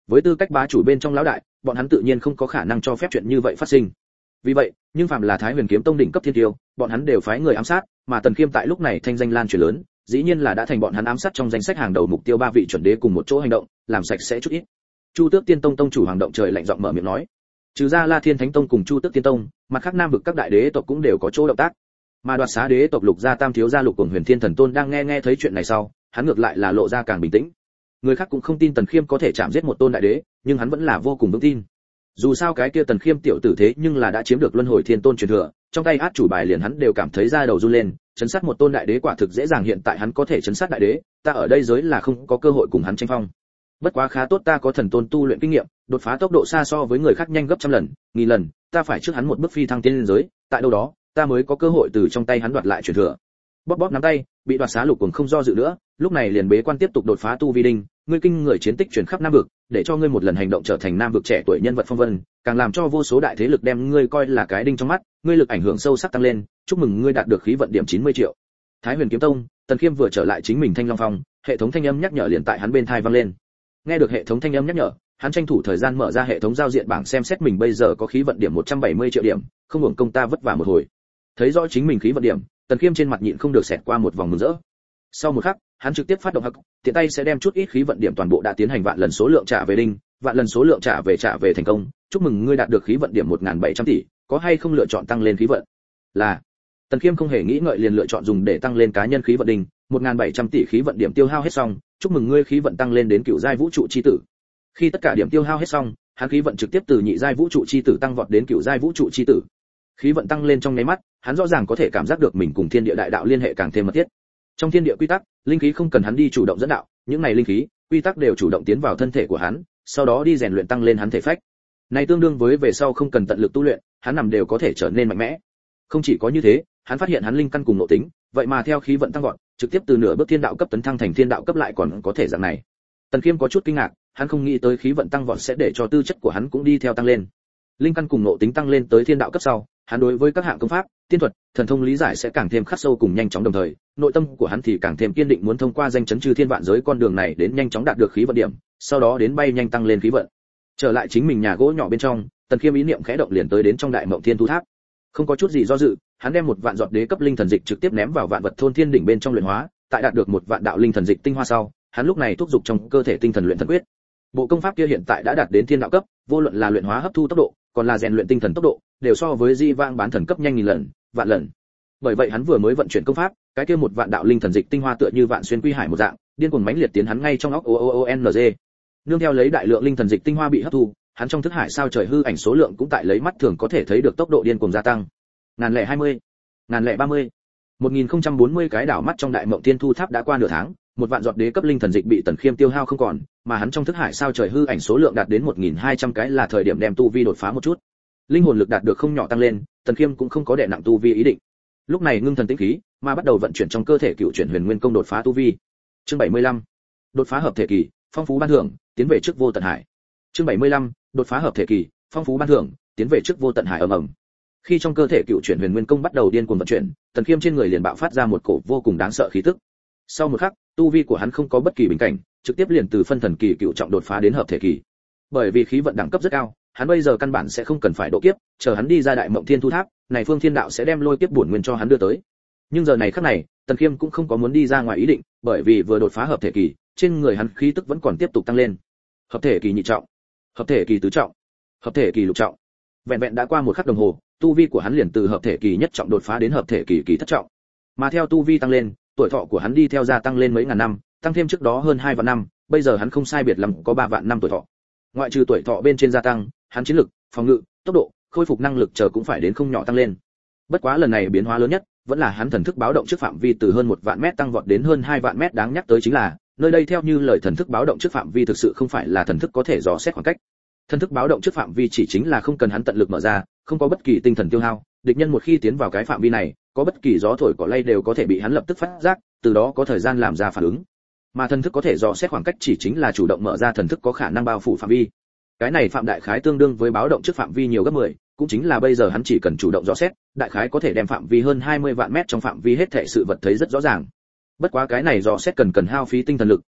Với tư cách bá chủ bên trong lão đại, bọn hắn tự nhiên không có khả năng cho phép chuyện như vậy phát sinh. Vì vậy, nhưng phạm là Thái Huyền Kiếm Tông đỉnh cấp thiên tiêu, bọn hắn đều phái người ám sát, mà Tần Khiêm tại lúc này thanh danh lan truyền lớn, dĩ nhiên là đã thành bọn hắn ám sát trong danh sách hàng đầu mục tiêu ba vị chuẩn đế cùng một chỗ hành động, làm sạch sẽ chút ít. Chu Tước Tiên Tông tông chủ Hoàng Động Trời lạnh giọng mở miệng nói, trừ ra La Thiên Thánh Tông cùng Chu Tước Tiên Tông, mặt khác Nam vực các đại đế tộc cũng đều có chỗ động tác. Mà Đoạt Xá đế tộc Lục gia tam thiếu gia Lục Cuồng Huyền Thiên Thần Tôn đang nghe nghe thấy chuyện này sau, hắn ngược lại là lộ ra càng bình tĩnh. Người khác cũng không tin Tần Khiêm có thể chạm giết một tôn đại đế, nhưng hắn vẫn là vô cùng vững tin. Dù sao cái kia Tần Khiêm tiểu tử thế nhưng là đã chiếm được Luân Hồi Thiên Tôn truyền thừa, trong tay át chủ bài liền hắn đều cảm thấy da đầu run lên, chấn sát một tôn đại đế quả thực dễ dàng, hiện tại hắn có thể chấn sát đại đế, ta ở đây giới là không có cơ hội cùng hắn tranh phong. Bất quá khá tốt ta có thần tôn tu luyện kinh nghiệm, đột phá tốc độ xa so với người khác nhanh gấp trăm lần, nghìn lần, ta phải trước hắn một bước phi thăng tiên giới, tại đâu đó, ta mới có cơ hội từ trong tay hắn đoạt lại truyền thừa. Bóp bóp nắm tay, bị Đoạt Xá Lục Cuồng không do dự nữa, lúc này liền bế quan tiếp tục đột phá tu vi đinh, ngươi kinh người chiến tích truyền khắp Nam vực, để cho ngươi một lần hành động trở thành Nam vực trẻ tuổi nhân vật phong vân, càng làm cho vô số đại thế lực đem ngươi coi là cái đinh trong mắt, ngươi lực ảnh hưởng sâu sắc tăng lên, chúc mừng ngươi đạt được khí vận điểm chín mươi triệu. Thái Huyền Kiếm Tông, Tần Khiêm vừa trở lại chính mình Thanh Long Phong, hệ thống thanh âm nhắc nhở liền tại hắn bên tai vang lên. Nghe được hệ thống thanh âm nhắc nhở, hắn tranh thủ thời gian mở ra hệ thống giao diện bảng xem xét mình bây giờ có khí vận điểm một trăm bảy mươi triệu điểm, không hưởng công ta vất vả một hồi. Thấy rõ chính mình khí vận điểm, Tần Khiêm trên mặt nhịn không được xẹt qua một vòng mừng rỡ. Sau một khắc, hắn trực tiếp phát động hắc, tiện tay sẽ đem chút ít khí vận điểm toàn bộ đã tiến hành vạn lần số lượng trả về đinh, vạn lần số lượng trả về trả về thành công, chúc mừng ngươi đạt được khí vận điểm một nghìn bảy trăm tỷ, có hay không lựa chọn tăng lên khí vận? Là. Tần Khiêm không hề nghĩ ngợi liền lựa chọn dùng để tăng lên cá nhân khí vận đinh, một nghìn bảy trăm tỷ khí vận điểm tiêu hao hết xong, chúc mừng ngươi khí vận tăng lên đến cựu giai vũ trụ chi tử. Khi tất cả điểm tiêu hao hết xong, hắn khí vận trực tiếp từ nhị giai vũ trụ chi tử tăng vọt đến cựu giai vũ trụ chi tử. Khí vận tăng lên trong nháy mắt, hắn rõ ràng có thể cảm giác được mình cùng thiên địa đại đạo liên hệ càng thêm mật thiết. Trong thiên địa quy tắc, linh khí không cần hắn đi chủ động dẫn đạo, những này linh khí, quy tắc đều chủ động tiến vào thân thể của hắn, sau đó đi rèn luyện tăng lên hắn thể phách. Này tương đương với về sau không cần tận lực tu luyện, hắn nằm đều có thể trở nên mạnh mẽ. Không chỉ có như thế, hắn phát hiện hắn linh căn cùng nội tính, vậy mà theo khí vận tăng vọt, trực tiếp từ nửa bước thiên đạo cấp tấn thăng thành thiên đạo cấp lại còn có thể dạng này. Tần Khiêm có chút kinh ngạc, hắn không nghĩ tới khí vận tăng vọt sẽ để cho tư chất của hắn cũng đi theo tăng lên. Linh căn cùng nội tính tăng lên tới thiên đạo cấp sau, hắn đối với các hạng công pháp, tiên thuật, thần thông lý giải sẽ càng thêm khắc sâu cùng nhanh chóng, đồng thời, nội tâm của hắn thì càng thêm kiên định muốn thông qua danh chấn chư thiên vạn giới con đường này đến nhanh chóng đạt được khí vận điểm, sau đó đến bay nhanh tăng lên khí vận. Trở lại chính mình nhà gỗ nhỏ bên trong, Tần Khiêm ý niệm khẽ động liền tới đến trong Đại Mộng Thiên Thu Tháp. Không có chút gì do dự, hắn đem một vạn giọt đế cấp linh thần dịch trực tiếp ném vào vạn vật thôn thiên đỉnh bên trong luyện hóa, tại đạt được một vạn đạo linh thần dịch tinh hoa sau, hắn lúc này thúc giục trong cơ thể tinh thần luyện thần quyết. Bộ công pháp kia hiện tại đã đạt đến thiên đạo cấp, vô luận là luyện hóa hấp thu tốc độ, còn là rèn luyện tinh thần tốc độ, đều so với di vang bán thần cấp nhanh nghìn lần, vạn lần. Bởi vậy hắn vừa mới vận chuyển công pháp, cái kia một vạn đạo linh thần dịch tinh hoa tựa như vạn xuyên quy hải một dạng, điên cuồng mãnh liệt tiến hắn ngay trong óc o o o n g. Nương theo lấy đại lượng linh thần dịch tinh hoa bị hấp thu, hắn trong thức hải sao trời hư ảnh số lượng cũng tại lấy mắt thường có thể thấy được tốc độ điên cuồng gia tăng. Ngàn lẻ hai mươi, ngàn lẻ ba mươi, một nghìn không trăm bốn mươi cái đảo mắt trong Đại Mộng Thiên Thu Tháp đã qua nửa tháng, một vạn giọt đế cấp linh thần dịch bị Tần Khiêm tiêu hao không còn, mà hắn trong thức hải sao trời hư ảnh số lượng đạt đến một nghìn hai trăm cái, là thời điểm đem tu vi đột phá một chút. Linh hồn lực đạt được không nhỏ tăng lên, Tần Khiêm cũng không có đè nặng tu vi ý định. Lúc này ngưng thần tĩnh khí, mà bắt đầu vận chuyển trong cơ thể cựu chuyển huyền nguyên công đột phá tu vi. Chương bảy mươi lăm, đột phá hợp thể kỳ, phong phú ban thưởng, tiến về trước vô tận hải. Chương bảy mươi lăm, đột phá hợp thể kỳ, phong phú ban thưởng, tiến về trước vô tận hải ầm ầm. Khi trong cơ thể cựu chuyển huyền nguyên công bắt đầu điên cuồng vận chuyển, Tần Khiêm trên người liền bạo phát ra một cổ vô cùng đáng sợ khí tức. Sau một khắc, tu vi của hắn không có bất kỳ bình cảnh, trực tiếp liền từ phân thần kỳ cựu trọng đột phá đến hợp thể kỳ. Bởi vì khí vận đẳng cấp rất cao, hắn bây giờ căn bản sẽ không cần phải độ kiếp, chờ hắn đi ra Đại Mộng Thiên Thu Tháp, này phương thiên đạo sẽ đem lôi kiếp bổn nguyên cho hắn đưa tới. Nhưng giờ này khắc này, Tần Khiêm cũng không có muốn đi ra ngoài ý định, bởi vì vừa đột phá hợp thể kỳ, trên người hắn khí tức vẫn còn tiếp tục tăng lên. Hợp thể kỳ nhị trọng, hợp thể kỳ tứ trọng, hợp thể kỳ lục trọng. Vẹn vẹn đã qua một khắc đồng hồ, tu vi của hắn liền từ hợp thể kỳ nhất trọng đột phá đến hợp thể kỳ kỳ thất trọng. Mà theo tu vi tăng lên, tuổi thọ của hắn đi theo gia tăng lên mấy ngàn năm, tăng thêm trước đó hơn hai vạn năm, bây giờ hắn không sai biệt lắm có ba vạn năm tuổi thọ. Ngoại trừ tuổi thọ bên trên gia tăng, hắn chiến lực, phòng ngự, tốc độ, khôi phục năng lực chờ cũng phải đến không nhỏ tăng lên. Bất quá lần này biến hóa lớn nhất, vẫn là hắn thần thức báo động trước phạm vi từ hơn một vạn mét tăng vọt đến hơn hai vạn mét, đáng nhắc tới chính là, nơi đây theo như lời thần thức báo động trước phạm vi thực sự không phải là thần thức có thể dò xét khoảng cách. Thần thức báo động trước phạm vi chỉ chính là không cần hắn tận lực mở ra, không có bất kỳ tinh thần tiêu hao, địch nhân một khi tiến vào cái phạm vi này, có bất kỳ gió thổi cỏ lay đều có thể bị hắn lập tức phát giác, từ đó có thời gian làm ra phản ứng. Mà thần thức có thể dò xét khoảng cách chỉ chính là chủ động mở ra thần thức có khả năng bao phủ phạm vi. Cái này phạm đại khái tương đương với báo động trước phạm vi nhiều gấp mười, cũng chính là bây giờ hắn chỉ cần chủ động dò xét, đại khái có thể đem phạm vi hơn hai mươi vạn mét trong phạm vi hết thảy sự vật thấy rất rõ ràng. Bất quá cái này dò xét cần cần hao phí tinh thần lực,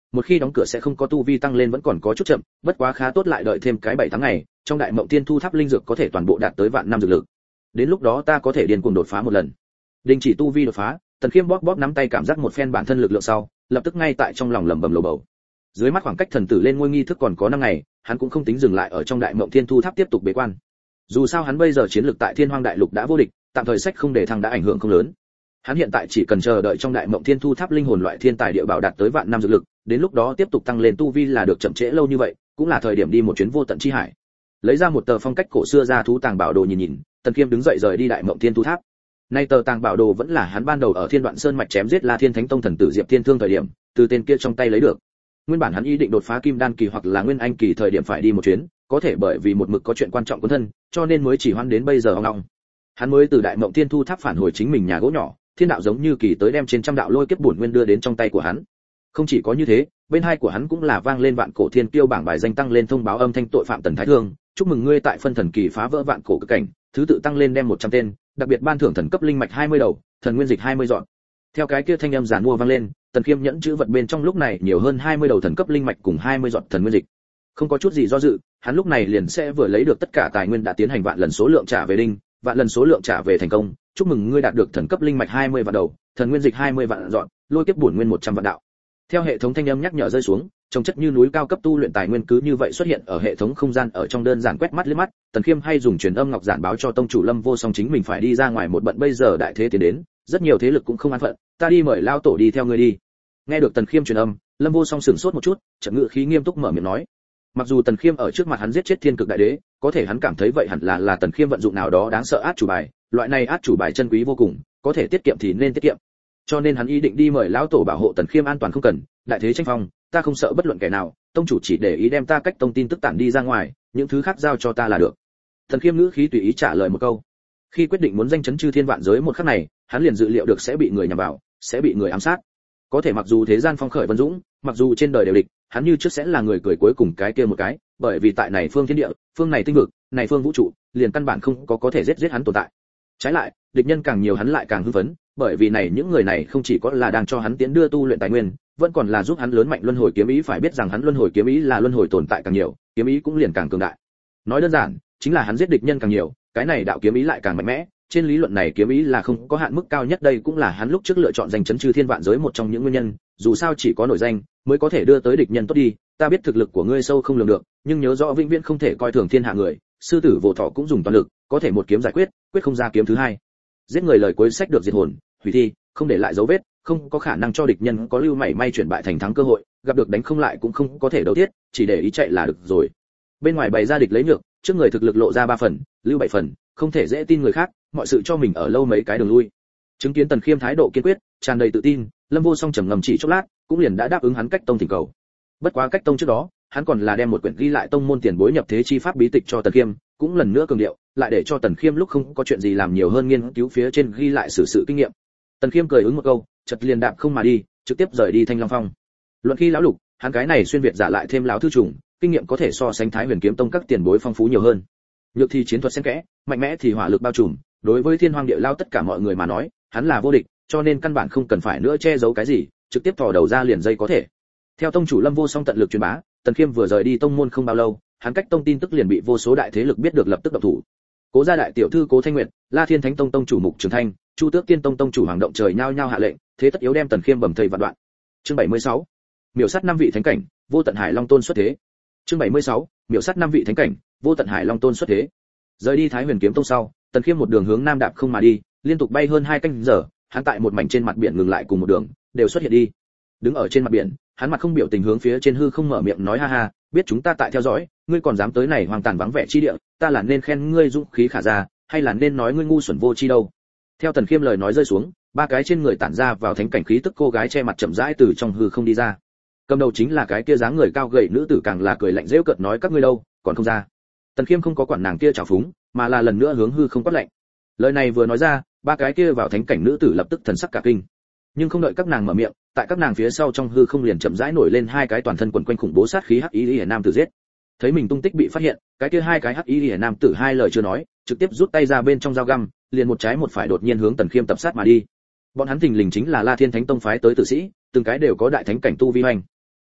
một khi đóng cửa sẽ không có tu vi tăng lên vẫn còn có chút chậm, bất quá khá tốt lại đợi thêm cái bảy tháng ngày, trong đại mộng tiên thu tháp linh dược có thể toàn bộ đạt tới vạn năm dược lực. Đến lúc đó ta có thể điên cuồng đột phá một lần. Đình chỉ tu vi đột phá, Tần Khiêm bóp bóp nắm tay cảm giác một phen bản thân lực lượng sau, lập tức ngay tại trong lòng lẩm bẩm lầu bầu. Dưới mắt khoảng cách thần tử lên ngôi nghi thức còn có năm ngày, hắn cũng không tính dừng lại ở trong đại mộng thiên thu tháp tiếp tục bế quan. Dù sao hắn bây giờ chiến lược tại Thiên Hoang đại lục đã vô địch, tạm thời sách không để thăng đã ảnh hưởng không lớn. Hắn hiện tại chỉ cần chờ đợi trong đại mộng thiên thu tháp linh hồn loại thiên tài địa bảo đạt tới vạn năm dược lực, đến lúc đó tiếp tục tăng lên tu vi là được. Chậm trễ lâu như vậy, cũng là thời điểm đi một chuyến vô tận chi hải. Lấy ra một tờ phong cách cổ xưa ra thú tàng bảo đồ nhìn nhìn, Tần Khiêm đứng dậy rời đi đại mộng thiên thu tháp. Nay tờ tàng bảo đồ vẫn là hắn ban đầu ở Thiên Đoạn Sơn mạch chém giết La Thiên Thánh Tông thần tử Diệp Thiên Thương thời điểm, từ tên kia trong tay lấy được. Nguyên bản hắn ý định đột phá kim đan kỳ hoặc là nguyên anh kỳ thời điểm phải đi một chuyến, có thể bởi vì một mực có chuyện quan trọng của thân, cho nên mới chỉ hoãn đến bây giờ ong ong. Hắn mới từ đại mộng thiên thu tháp phản hồi chính mình nhà gỗ nhỏ, thiên đạo giống như kỳ tới đem trên trăm đạo lôi kiếp bổn nguyên đưa đến trong tay của hắn. Không chỉ có như thế, bên hai của hắn cũng là vang lên vạn cổ thiên kiêu bảng bài danh tăng lên thông báo âm thanh tội phạm Tần Thái Thương, chúc mừng ngươi tại phân thần kỳ phá vỡ vạn cổ cực cảnh, thứ tự tăng lên đem một trăm tên, đặc biệt ban thưởng thần cấp linh mạch hai mươi đầu, thần nguyên dịch hai mươi dọn. Theo cái kia thanh âm giản mua vang lên, Tần Khiêm nhẫn chữ vật bên trong lúc này nhiều hơn hai mươi đầu thần cấp linh mạch cùng hai mươi dọn thần nguyên dịch. Không có chút gì do dự, hắn lúc này liền sẽ vừa lấy được tất cả tài nguyên đã tiến hành vạn lần số lượng trả về đinh, vạn lần số lượng trả về thành công, chúc mừng ngươi đạt được thần cấp linh mạch hai mươi vạn đầu, thần nguyên dịch hai mươi vạn dọn, lôi kiếp bổn nguyên một trăm vạn đạo. Theo hệ thống thanh âm nhắc nhở rơi xuống, trồng chất như núi cao cấp tu luyện tài nguyên cứ như vậy xuất hiện ở hệ thống không gian ở trong đơn giản quét mắt liếc mắt, Tần Khiêm hay dùng truyền âm ngọc giản báo cho tông chủ Lâm Vô Song chính mình phải đi ra ngoài một bận bây giờ đại thế tiến đến, rất nhiều thế lực cũng không an phận, ta đi mời lao tổ đi theo ngươi đi. Nghe được Tần Khiêm truyền âm, Lâm Vô Song sửng sốt một chút, chợt ngữ khí nghiêm túc mở miệng nói. Mặc dù Tần Khiêm ở trước mặt hắn giết chết Thiên Cực Đại Đế, có thể hắn cảm thấy vậy hẳn là là Tần Khiêm vận dụng nào đó đáng sợ át chủ bài, loại này át chủ bài chân quý vô cùng, có thể tiết kiệm thì nên tiết kiệm. Cho nên hắn ý định đi mời lão tổ bảo hộ Tần Khiêm an toàn không cần, đại thế tranh phong, ta không sợ bất luận kẻ nào, tông chủ chỉ để ý đem ta cách tông tin tức tản đi ra ngoài, những thứ khác giao cho ta là được. Tần Khiêm ngữ khí tùy ý trả lời một câu. Khi quyết định muốn danh chấn chư thiên vạn giới một khắc này, hắn liền dự liệu được sẽ bị người nhằm vào, sẽ bị người ám sát. Có thể mặc dù thế gian phong khởi vân dũng, mặc dù trên đời đều địch, hắn như trước sẽ là người cười cuối cùng cái kia một cái, bởi vì tại này phương thiên địa, phương này tinh vực, này phương vũ trụ, liền căn bản không có có thể giết giết hắn tồn tại. Trái lại, địch nhân càng nhiều hắn lại càng hưng phấn, bởi vì này những người này không chỉ có là đang cho hắn tiến đưa tu luyện tài nguyên, vẫn còn là giúp hắn lớn mạnh luân hồi kiếm ý. Phải biết rằng hắn luân hồi kiếm ý là luân hồi tồn tại càng nhiều, kiếm ý cũng liền càng cường đại. Nói đơn giản, chính là hắn giết địch nhân càng nhiều, cái này đạo kiếm ý lại càng mạnh mẽ. Trên lý luận này kiếm ý là không có hạn mức cao nhất, đây cũng là hắn lúc trước lựa chọn danh chấn chư thiên vạn giới một trong những nguyên nhân, dù sao chỉ có nổi danh mới có thể đưa tới địch nhân tốt đi. Ta biết thực lực của ngươi sâu không lường được, nhưng nhớ rõ vĩnh viễn không thể coi thường thiên hạ người, sư tử vô thọ cũng dùng toàn lực, có thể một kiếm giải quyết, quyết không ra kiếm thứ hai. Giết người lời cuối sách được diệt hồn, hủy thi, không để lại dấu vết, không có khả năng cho địch nhân có lưu mảy may chuyển bại thành thắng cơ hội, gặp được đánh không lại cũng không có thể đấu tiết, chỉ để ý chạy là được rồi. Bên ngoài bày ra địch lấy nhược, trước người thực lực lộ ra ba phần, lưu bảy phần, không thể dễ tin người khác, mọi sự cho mình ở lâu mấy cái đường lui. Chứng kiến Tần Khiêm thái độ kiên quyết, tràn đầy tự tin, Lâm Vô Song trầm ngâm chỉ chốc lát, cũng liền đã đáp ứng hắn cách tông thỉnh cầu. Bất quá cách tông trước đó, hắn còn là đem một quyển ghi lại tông môn tiền bối nhập thế chi pháp bí tịch cho Tần Khiêm, cũng lần nữa cường điệu, lại để cho Tần Khiêm lúc không có chuyện gì làm nhiều hơn nghiên cứu phía trên ghi lại sự sự kinh nghiệm. Tần Khiêm cười ứng một câu, chợt liền đạp không mà đi, trực tiếp rời đi Thanh Long Phong. Luận khi lão lục, hắn cái này xuyên việt giả lại thêm lão thư trùng, kinh nghiệm có thể so sánh Thái Huyền kiếm tông các tiền bối phong phú nhiều hơn. Nhược thì chiến thuật xen kẽ, mạnh mẽ thì hỏa lực bao trùm, đối với Thiên Hoang địa lao tất cả mọi người mà nói, hắn là vô địch, cho nên căn bản không cần phải nữa che giấu cái gì, trực tiếp thò đầu ra liền dây có thể. Theo tông chủ Lâm Vô Song tận lực truyền bá, Tần Khiêm vừa rời đi tông môn không bao lâu, hắn cách tông tin tức liền bị vô số đại thế lực biết được, lập tức động thủ. Cố gia đại tiểu thư Cố Thanh Nguyệt, La Thiên Thánh Tông tông chủ Mục Trường Thanh, Chu Tước Tiên Tông tông chủ Hoàng Động Trời nhao nhao hạ lệnh, thế tất yếu đem Tần Khiêm bầm thây vạn đoạn. Chương bảy mươi sáu, miểu sát năm vị thánh cảnh, Vô Tận Hải Long Tôn xuất thế. Chương bảy mươi sáu, miểu sát năm vị thánh cảnh, Vô Tận Hải Long Tôn xuất thế. Rời đi Thái Huyền kiếm tông sau, Tần Khiêm một đường hướng nam đạp không mà đi, liên tục bay hơn hai canh giờ, hắn tại một mảnh trên mặt biển ngừng lại cùng một đường, đều xuất hiện đi. Đứng ở trên mặt biển, hắn mặt không biểu tình hướng phía trên hư không mở miệng nói ha ha, biết chúng ta tại theo dõi, ngươi còn dám tới này hoang tàn vắng vẻ chi địa, ta là nên khen ngươi dũng khí khả ra, hay là nên nói ngươi ngu xuẩn vô chi đâu. Theo Tần Khiêm lời nói rơi xuống, ba cái trên người tản ra vào thánh cảnh khí tức cô gái che mặt chậm rãi từ trong hư không đi ra. Cầm đầu chính là cái kia dáng người cao gầy nữ tử, càng là cười lạnh giễu cợt nói các ngươi đâu, còn không ra. Tần Khiêm không có quản nàng kia trào phúng, mà là lần nữa hướng hư không quát lạnh. Lời này vừa nói ra, ba cái kia vào thánh cảnh nữ tử lập tức thần sắc cả kinh. Nhưng không đợi các nàng mở miệng, tại các nàng phía sau trong hư không liền chậm rãi nổi lên hai cái toàn thân quần quanh khủng bố sát khí hắc y liễu nam tử giết. Thấy mình tung tích bị phát hiện, cái kia hai cái hắc y liễu nam tử hai lời chưa nói, trực tiếp rút tay ra bên trong dao găm, liền một trái một phải đột nhiên hướng Tần Khiêm tập sát mà đi. Bọn hắn thình lình chính là La Thiên Thánh Tông phái tới tử sĩ, từng cái đều có đại thánh cảnh tu vi hoành.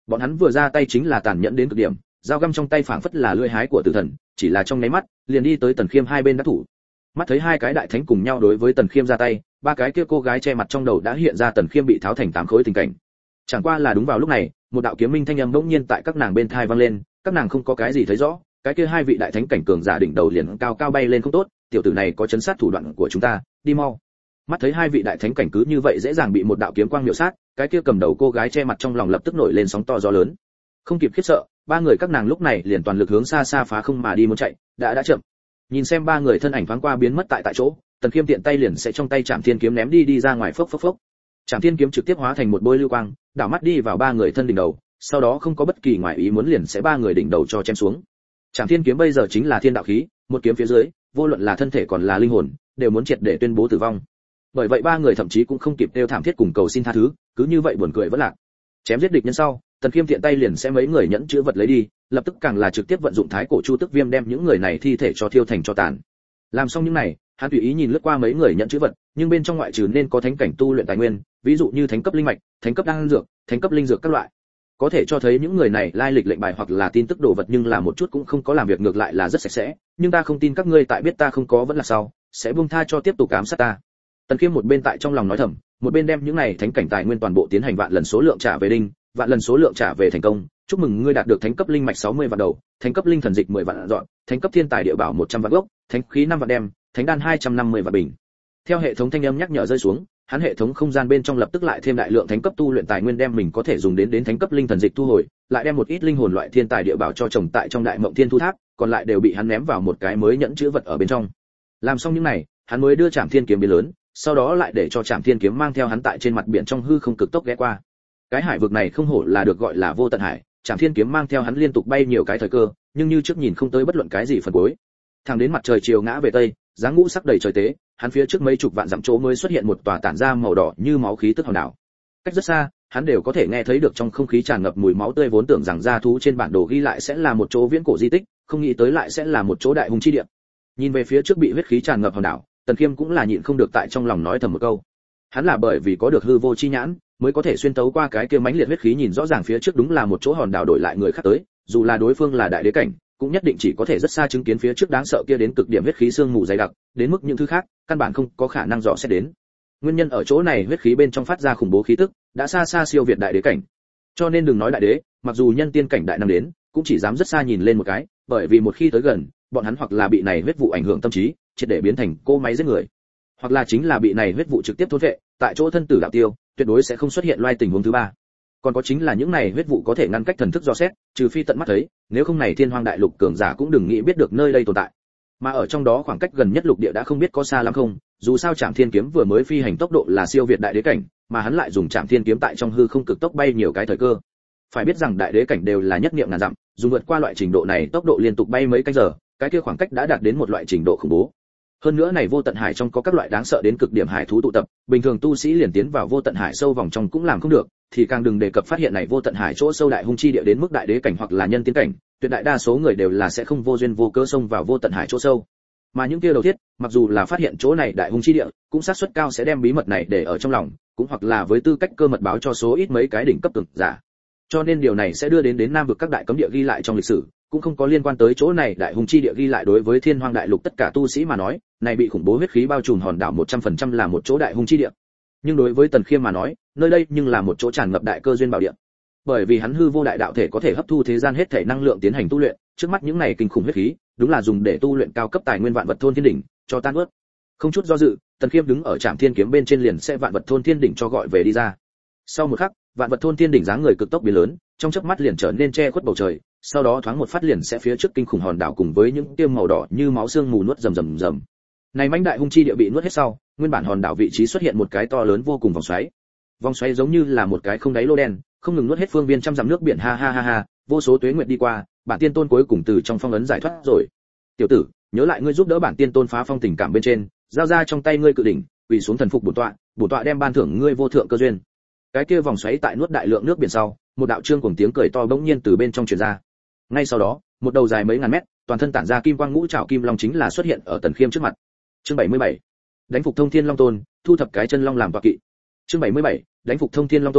Bọn hắn vừa ra tay chính là tàn nhẫn đến cực điểm, dao găm trong tay phảng phất là lưỡi hái của tử thần, chỉ là trong nháy mắt, liền đi tới Tần Khiêm hai bên đắc thủ. Mắt thấy hai cái đại thánh cùng nhau đối với Tần Khiêm ra tay, ba cái kia cô gái che mặt trong đầu đã hiện ra Tần Khiêm bị tháo thành tám khối tình cảnh. Chẳng qua là đúng vào lúc này, một đạo kiếm minh thanh âm bỗng nhiên tại các nàng bên tai vang lên, các nàng không có cái gì thấy rõ, cái kia hai vị đại thánh cảnh cường giả đỉnh đầu liền cao cao bay lên không tốt, tiểu tử này có chấn sát thủ đoạn của chúng ta, đi mau. Mắt thấy hai vị đại thánh cảnh cứ như vậy dễ dàng bị một đạo kiếm quang miểu sát, cái kia cầm đầu cô gái che mặt trong lòng lập tức nổi lên sóng to gió lớn. Không kịp khiếp sợ, ba người các nàng lúc này liền toàn lực hướng xa xa phá không mà đi muốn chạy, đã đã chậm. Nhìn xem ba người thân ảnh thoáng qua biến mất tại tại chỗ, Tần Khiêm tiện tay liền sẽ trong tay Trảm Thiên kiếm ném đi đi ra ngoài phốc phốc phốc. Trảm Thiên kiếm trực tiếp hóa thành một bôi lưu quang, đảo mắt đi vào ba người thân đỉnh đầu, sau đó không có bất kỳ ngoại ý muốn liền sẽ ba người đỉnh đầu cho chém xuống. Trảm Thiên kiếm bây giờ chính là thiên đạo khí, một kiếm phía dưới, vô luận là thân thể còn là linh hồn, đều muốn triệt để tuyên bố tử vong. Bởi vậy ba người thậm chí cũng không kịp kêu thảm thiết cùng cầu xin tha thứ, cứ như vậy buồn cười vẫn lạc. Chém giết địch nhân sau, Tần Khiêm tiện tay liền sẽ mấy người nhẫn chữ vật lấy đi, lập tức càng là trực tiếp vận dụng Thái Cổ Chu Tức Viêm đem những người này thi thể cho thiêu thành cho tàn. Làm xong những này, hắn tùy ý nhìn lướt qua mấy người nhẫn chữ vật, nhưng bên trong ngoại trừ nên có thánh cảnh tu luyện tài nguyên, ví dụ như thánh cấp linh mạch, thánh cấp đan dược, thánh cấp linh dược các loại. Có thể cho thấy những người này lai lịch lệnh bài hoặc là tin tức đồ vật nhưng là một chút cũng không có làm việc, ngược lại là rất sạch sẽ, nhưng ta không tin các ngươi tại biết ta không có vẫn là sau, sẽ buông tha cho tiếp tục ám sát ta. Tần Khiêm một bên tại trong lòng nói thầm, một bên đem những này thánh cảnh tài nguyên toàn bộ tiến hành vạn lần số lượng trả về đinh, vạn lần số lượng trả về thành công, chúc mừng ngươi đạt được thánh cấp linh mạch sáu mươi vạn đầu, thánh cấp linh thần dịch mười vạn dọn, thánh cấp thiên tài địa bảo một trăm vạn gốc, thánh khí năm vạn đem, thánh đan hai trăm năm mươi vạn bình. Theo hệ thống thanh âm nhắc nhở rơi xuống, hắn hệ thống không gian bên trong lập tức lại thêm đại lượng thánh cấp tu luyện tài nguyên đem mình có thể dùng đến đến thánh cấp linh thần dịch thu hồi, lại đem một ít linh hồn loại thiên tài địa bảo cho trồng tại trong đại mộng thiên thu tháp, còn lại đều bị hắn ném vào một cái mới nhẫn chứa vật ở bên trong. Làm xong những này, hắn mới đưa Trảm Thiên kiếm biến lớn, sau đó lại để cho Trảm Thiên kiếm mang theo hắn tại trên mặt biển trong hư không cực tốc ghé qua. Cái hải vực này không hổ là được gọi là vô tận hải, Trảm Thiên kiếm mang theo hắn liên tục bay nhiều cái thời cơ, nhưng như trước nhìn không tới bất luận cái gì phần cuối. Thẳng đến mặt trời chiều ngã về tây, dáng ngũ sắc đầy trời tế, hắn phía trước mấy chục vạn dặm chỗ mới xuất hiện một tòa tản ra màu đỏ như máu khí tức hòn đảo. Cách rất xa, hắn đều có thể nghe thấy được trong không khí tràn ngập mùi máu tươi, vốn tưởng rằng gia thú trên bản đồ ghi lại sẽ là một chỗ viễn cổ di tích, không nghĩ tới lại sẽ là một chỗ đại hùng chi địa. Nhìn về phía trước bị huyết khí tràn ngập hòn đảo, Tần Khiêm cũng là nhịn không được tại trong lòng nói thầm một câu. Hắn là bởi vì có được hư vô chi nhãn, mới có thể xuyên tấu qua cái kia mãnh liệt huyết khí nhìn rõ ràng phía trước đúng là một chỗ hòn đảo đổi lại người khác tới, dù là đối phương là đại đế cảnh, cũng nhất định chỉ có thể rất xa chứng kiến phía trước đáng sợ kia đến cực điểm huyết khí sương mù dày đặc, đến mức những thứ khác căn bản không có khả năng dò xét đến. Nguyên nhân ở chỗ này huyết khí bên trong phát ra khủng bố khí tức, đã xa xa siêu việt đại đế cảnh. Cho nên đừng nói đại đế, mặc dù nhân tiên cảnh đại năng đến, cũng chỉ dám rất xa nhìn lên một cái, bởi vì một khi tới gần, bọn hắn hoặc là bị này huyết vụ ảnh hưởng tâm trí, triệt để biến thành cô máy giết người, hoặc là chính là bị này huyết vụ trực tiếp thôn vệ, tại chỗ thân tử đạo tiêu, tuyệt đối sẽ không xuất hiện loài tình huống thứ ba. Còn có chính là những này huyết vụ có thể ngăn cách thần thức dò xét, trừ phi tận mắt thấy, nếu không này thiên hoang đại lục cường giả cũng đừng nghĩ biết được nơi đây tồn tại. Mà ở trong đó khoảng cách gần nhất lục địa đã không biết có xa lắm không, dù sao Trảm Thiên kiếm vừa mới phi hành tốc độ là siêu việt đại đế cảnh, mà hắn lại dùng Trảm Thiên kiếm tại trong hư không cực tốc bay nhiều cái thời cơ. Phải biết rằng đại đế cảnh đều là nhất niệm ngàn dặm, dùng vượt qua loại trình độ này tốc độ liên tục bay mấy canh giờ, cái kia khoảng cách đã đạt đến một loại trình độ khủng bố. Hơn nữa này vô tận hải trong có các loại đáng sợ đến cực điểm hải thú tụ tập, bình thường tu sĩ liền tiến vào vô tận hải sâu vòng trong cũng làm không được, thì càng đừng đề cập phát hiện này vô tận hải chỗ sâu đại hung chi địa đến mức đại đế cảnh hoặc là nhân tiến cảnh, tuyệt đại đa số người đều là sẽ không vô duyên vô cớ xông vào vô tận hải chỗ sâu. Mà những kia đầu thiết, mặc dù là phát hiện chỗ này đại hung chi địa, cũng xác suất cao sẽ đem bí mật này để ở trong lòng, cũng hoặc là với tư cách cơ mật báo cho số ít mấy cái đỉnh cấp cường giả. Cho nên điều này sẽ đưa đến đến nam vực các đại cấm địa ghi lại trong lịch sử, cũng không có liên quan tới chỗ này đại hung chi địa ghi lại. Đối với thiên hoang đại lục tất cả tu sĩ mà nói, này bị khủng bố huyết khí bao trùm hòn đảo một trăm phần trăm là một chỗ đại hung chi địa. Nhưng đối với Tần Khiêm mà nói, nơi đây nhưng là một chỗ tràn ngập đại cơ duyên bảo địa. Bởi vì hắn hư vô đại đạo thể có thể hấp thu thế gian hết thể năng lượng tiến hành tu luyện, trước mắt những này kinh khủng huyết khí, đúng là dùng để tu luyện cao cấp tài nguyên vạn vật thôn thiên đỉnh, cho tan ướt. Không chút do dự, Tần Khiêm đứng ở Trảm Thiên kiếm bên trên liền sẽ vạn vật thôn thiên đỉnh cho gọi về đi ra. Sau một khắc, vạn vật thôn thiên đỉnh dáng người cực tốc biến lớn, trong chớp mắt liền trở nên che khuất bầu trời, sau đó thoáng một phát liền sẽ phía trước kinh khủng hòn đảo cùng với những tiêm màu đỏ như máu xương mù nuốt rầm rầm rầm. Này mãnh đại hung chi địa bị nuốt hết sau, nguyên bản hòn đảo vị trí xuất hiện một cái to lớn vô cùng vòng xoáy. Vòng xoáy giống như là một cái không đáy lô đen, không ngừng nuốt hết phương viên trăm dặm nước biển, ha ha ha ha, vô số tuế nguyệt đi qua, bản tiên tôn cuối cùng từ trong phong ấn giải thoát rồi. Tiểu tử, nhớ lại ngươi giúp đỡ bản tiên tôn phá phong tình cảm bên trên, giao ra trong tay ngươi cự đỉnh, quỳ xuống thần phục bổn tọa, bổn tọa đem ban thưởng ngươi vô thượng cơ duyên. Cái kia vòng xoáy tại nuốt đại lượng nước biển sau, một đạo trương cùng tiếng cười to bỗng nhiên từ bên trong truyền ra. Ngay sau đó, một đầu dài mấy ngàn mét, toàn thân tản ra kim quang ngũ trảo kim long chính là xuất hiện ở Tần Khiêm trước mặt. Chương bảy mươi bảy, đánh phục Thông Thiên Long Tôn, thu thập cái chân long làm tọa kỵ. Chương bảy mươi bảy, đánh phục Thông Thiên Long Tôn,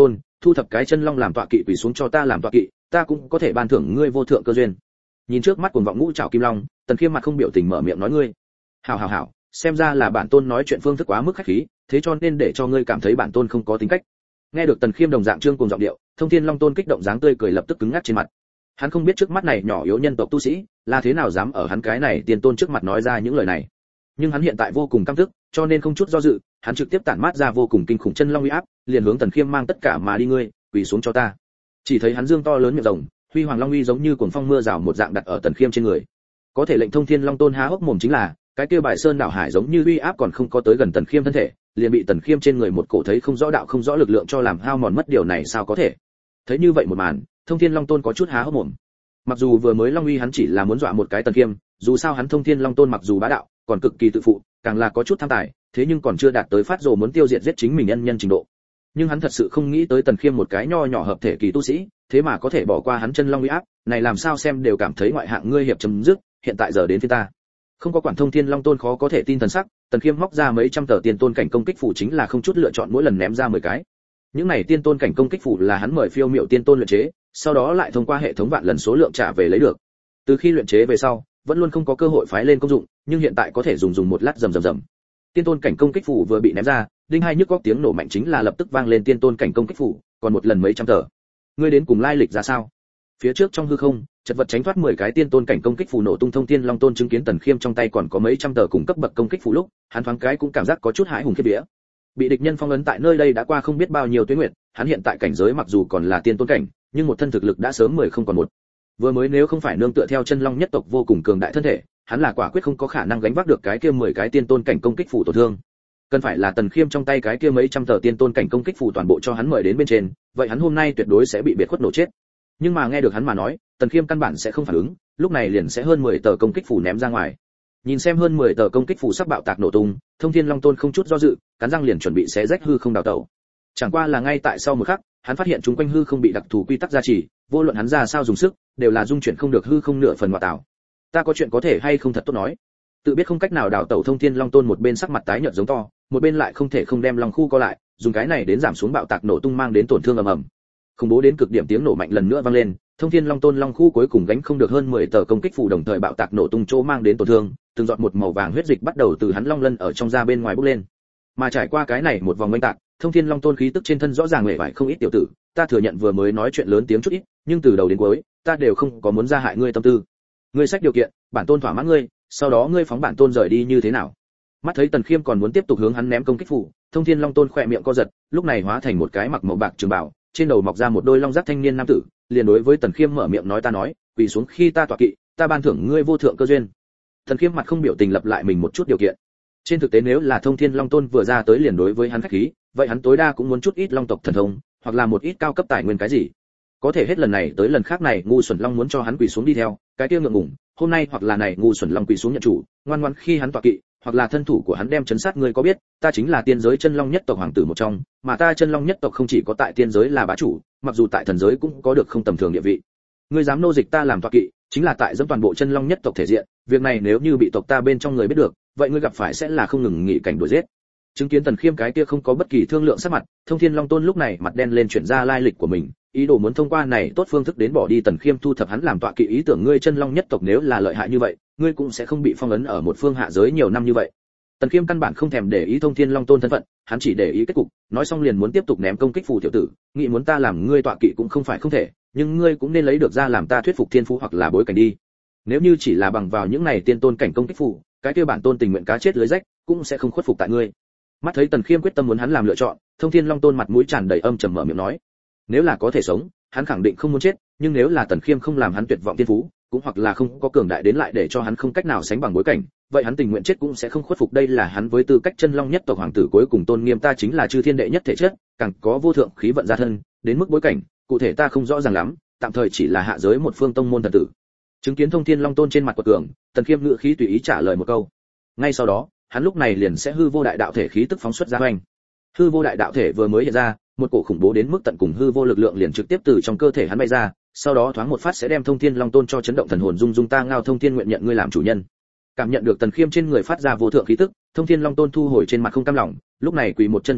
thu thập cái chân long làm tọa kỵ quỳ xuống cho ta làm tọa kỵ, ta cũng có thể ban thưởng ngươi vô thượng cơ duyên. Nhìn trước mắt cuồng vọng ngũ trảo kim long, Tần Khiêm mặt không biểu tình mở miệng nói ngươi. Hảo hảo hảo, xem ra là bản tôn nói chuyện phương thức quá mức khách khí, thế cho nên để cho ngươi cảm thấy bản tôn không có tính cách. Nghe được Tần Khiêm đồng dạng trương cùng giọng điệu, Thông Thiên Long Tôn kích động dáng tươi cười lập tức cứng ngắc trên mặt. Hắn không biết trước mắt này nhỏ yếu nhân tộc tu sĩ là thế nào dám ở hắn cái này tiền tôn trước mặt nói ra những lời này, nhưng hắn hiện tại vô cùng căm tức, cho nên không chút do dự, hắn trực tiếp tản mát ra vô cùng kinh khủng chân long uy áp, liền hướng Tần Khiêm mang tất cả mà đi ngươi, quỳ xuống cho ta. Chỉ thấy hắn dương to lớn miệng rồng, huy hoàng long uy giống như cuồng phong mưa rào một dạng đặt ở Tần Khiêm trên người. Có thể lệnh Thông Thiên Long Tôn há hốc mồm chính là, cái kia bài sơn đảo hải giống như uy áp còn không có tới gần Tần Khiêm thân thể, liền bị Tần Khiêm trên người một cổ thấy không rõ đạo không rõ lực lượng cho làm hao mòn mất, điều này sao có thể? Thấy như vậy một màn, Thông Thiên Long Tôn có chút há hốc mồm. Mặc dù vừa mới long uy hắn chỉ là muốn dọa một cái Tần Khiêm, dù sao hắn Thông Thiên Long Tôn mặc dù bá đạo, còn cực kỳ tự phụ, càng là có chút tham tài, thế nhưng còn chưa đạt tới phát rồ muốn tiêu diệt giết chính mình nhân nhân trình độ. Nhưng hắn thật sự không nghĩ tới Tần Khiêm một cái nho nhỏ hợp thể kỳ tu sĩ, thế mà có thể bỏ qua hắn chân long uy áp, này làm sao xem đều cảm thấy ngoại hạng ngươi hiệp chấm dứt, hiện tại giờ đến phía ta. Không có quản Thông Thiên Long Tôn khó có thể tin thần sắc, Tần Khiêm móc ra mấy trăm tờ tiên tôn cảnh công kích phủ chính là không chút lựa chọn mỗi lần ném ra mười cái. Những này tiên tôn cảnh công kích phủ là hắn mời phiêu miệu tiên tôn luyện chế, sau đó lại thông qua hệ thống vạn lần số lượng trả về lấy được. Từ khi luyện chế về sau, vẫn luôn không có cơ hội phái lên công dụng, nhưng hiện tại có thể dùng dùng một lát rầm rầm rầm. Tiên tôn cảnh công kích phủ vừa bị ném ra, đinh hai nhức góc tiếng nổ mạnh chính là lập tức vang lên tiên tôn cảnh công kích phủ, còn một lần mấy trăm tờ. Ngươi đến cùng lai lịch ra sao? Phía trước trong hư không, chật vật tránh thoát mười cái tiên tôn cảnh công kích phủ nổ tung. Thông Thiên Long Tôn chứng kiến Tần Khiêm trong tay còn có mấy trăm tờ cùng cấp bậc công kích phủ lúc, hắn thoáng cái cũng cảm giác có chút hãi hùng khiếp vía. Bị địch nhân phong ấn tại nơi đây đã qua không biết bao nhiêu tuế nguyệt, hắn hiện tại cảnh giới mặc dù còn là tiên tôn cảnh, nhưng một thân thực lực đã sớm mười không còn một. Vừa mới nếu không phải nương tựa theo chân long nhất tộc vô cùng cường đại thân thể, hắn là quả quyết không có khả năng gánh vác được cái kia mười cái tiên tôn cảnh công kích phủ tổn thương. Cần phải là Tần Khiêm trong tay cái kia mấy trăm tờ tiên tôn cảnh công kích phủ toàn bộ cho hắn mời đến bên trên, vậy hắn hôm nay tuyệt đối sẽ bị biệt khuất nổ chết. Nhưng mà nghe được hắn mà nói, Tần Khiêm căn bản sẽ không phản ứng, lúc này liền sẽ hơn mười tờ công kích phủ ném ra ngoài. Nhìn xem hơn mười tờ công kích phủ sắp bạo tạc nổ tung, Thông Thiên Long Tôn không chút do dự, cắn răng liền chuẩn bị xé rách hư không đào tẩu. Chẳng qua là ngay tại sau một khắc, hắn phát hiện chúng quanh hư không bị đặc thù quy tắc gia trì, vô luận hắn ra sao dùng sức, đều là dung chuyển không được hư không nửa phần ngoại tạo. Ta có chuyện có thể hay không thật tốt nói. Tự biết không cách nào đào tẩu, Thông Thiên Long Tôn một bên sắc mặt tái nhợt giống to, một bên lại không thể không đem long khu co lại, dùng cái này đến giảm xuống bạo tạc nổ tung mang đến tổn thương ầm ầm. Khủng bố đến cực điểm tiếng nổ mạnh lần nữa vang lên, Thông Thiên Long Tôn long khu cuối cùng gánh không được hơn mười tờ công kích phủ đồng thời bạo tạc nổ tung chỗ mang đến tổn thương, từng giọt một màu vàng huyết dịch bắt đầu từ hắn long lân ở trong ra bên ngoài bốc lên. Mà trải qua cái này một vòng oanh tạc, Thông Thiên Long Tôn khí tức trên thân rõ ràng uể oải không ít. Tiểu tử, ta thừa nhận vừa mới nói chuyện lớn tiếng chút ít, nhưng từ đầu đến cuối, ta đều không có muốn ra hại ngươi tâm tư. Ngươi sách điều kiện, bản tôn thỏa mãn ngươi, sau đó ngươi phóng bản tôn rời đi như thế nào? Mắt thấy Tần Khiêm còn muốn tiếp tục hướng hắn ném công kích phủ, Thông Thiên Long Tôn khỏe miệng co giật, lúc này hóa thành một cái mặc màu bạc trường bào, trên đầu mọc ra một đôi long giác thanh niên nam tử, liền đối với Tần Khiêm mở miệng nói, ta nói, quỳ xuống khi ta tọa kỵ, ta ban thưởng ngươi vô thượng cơ duyên. Tần Khiêm mặt không biểu tình lập lại mình một chút điều kiện. Trên thực tế nếu là Thông Thiên Long Tôn vừa ra tới liền đối với hắn khách khí, vậy hắn tối đa cũng muốn chút ít long tộc thần thông, hoặc là một ít cao cấp tài nguyên cái gì. Có thể hết lần này tới lần khác này ngu xuẩn long muốn cho hắn quỳ xuống đi theo, cái kia ngượng ngùng, hôm nay hoặc là này ngu xuẩn long quỳ xuống nhận chủ, ngoan ngoãn khi hắn tọa kỵ, hoặc là thân thủ của hắn đem chấn sát ngươi. Có biết, ta chính là tiên giới chân long nhất tộc hoàng tử một trong, mà ta chân long nhất tộc không chỉ có tại tiên giới là bá chủ, mặc dù tại thần giới cũng có được không tầm thường địa vị. Ngươi dám nô dịch ta làm tọa kỵ, chính là tại dẫm toàn bộ chân long nhất tộc thể diện, việc này nếu như bị tộc ta bên trong người biết được, vậy ngươi gặp phải sẽ là không ngừng nghỉ cảnh đuổi giết. Chứng kiến Tần Khiêm cái kia không có bất kỳ thương lượng sắc mặt, Thông Thiên Long Tôn lúc này mặt đen lên chuyển ra lai lịch của mình, ý đồ muốn thông qua này tốt phương thức đến bỏ đi Tần Khiêm, thu thập hắn làm tọa kỵ. Ý tưởng ngươi chân long nhất tộc nếu là lợi hại như vậy, ngươi cũng sẽ không bị phong ấn ở một phương hạ giới nhiều năm như vậy. Tần Khiêm căn bản không thèm để ý Thông Thiên Long Tôn thân phận, hắn chỉ để ý kết cục, nói xong liền muốn tiếp tục ném công kích phù. Tiểu tử, nghĩ muốn ta làm ngươi tọa kỵ cũng không phải không thể, nhưng ngươi cũng nên lấy được ra làm ta thuyết phục thiên phú hoặc là bối cảnh đi. Nếu như chỉ là bằng vào những này tiên tôn cảnh công kích phù, cái kia bản tôn tình nguyện cá chết lưới rách, cũng sẽ không khuất phục tại ngươi. Mắt thấy Tần Khiêm quyết tâm muốn hắn làm lựa chọn, Thông Thiên Long Tôn mặt mũi tràn đầy âm trầm mở miệng nói, nếu là có thể sống, hắn khẳng định không muốn chết, nhưng nếu là Tần Khiêm không làm hắn tuyệt vọng tiên phú, cũng hoặc là không có cường đại đến lại để cho hắn không cách nào sánh bằng bối cảnh, vậy hắn tình nguyện chết cũng sẽ không khuất phục. Đây là hắn với tư cách chân long nhất tộc hoàng tử cuối cùng tôn nghiêm. Ta chính là chư thiên đệ nhất thể chất, càng có vô thượng khí vận gia thân, đến mức bối cảnh, cụ thể ta không rõ ràng lắm, tạm thời chỉ là hạ giới một phương tông môn thần tử. Chứng kiến Thông Thiên Long Tôn trên mặt quật cường, Tần Khiêm ngữ khí tùy ý trả lời một câu. Ngay sau đó, hắn lúc này liền sẽ hư vô đại đạo thể khí tức phóng xuất ra hoành. Hư vô đại đạo thể vừa mới hiện ra, một cổ khủng bố đến mức tận cùng hư vô lực lượng liền trực tiếp từ trong cơ thể hắn bay ra, sau đó thoáng một phát sẽ đem Thông Thiên Long Tôn cho chấn động thần hồn rung rung. Ta Ngao Thông Thiên nguyện nhận ngươi làm chủ nhân. Cảm nhận được Tần Khiêm trên người phát ra vô thượng khí tức, Thông Thiên Long Tôn thu hồi trên mặt không cam lòng, lúc này quỳ một chân trên đất,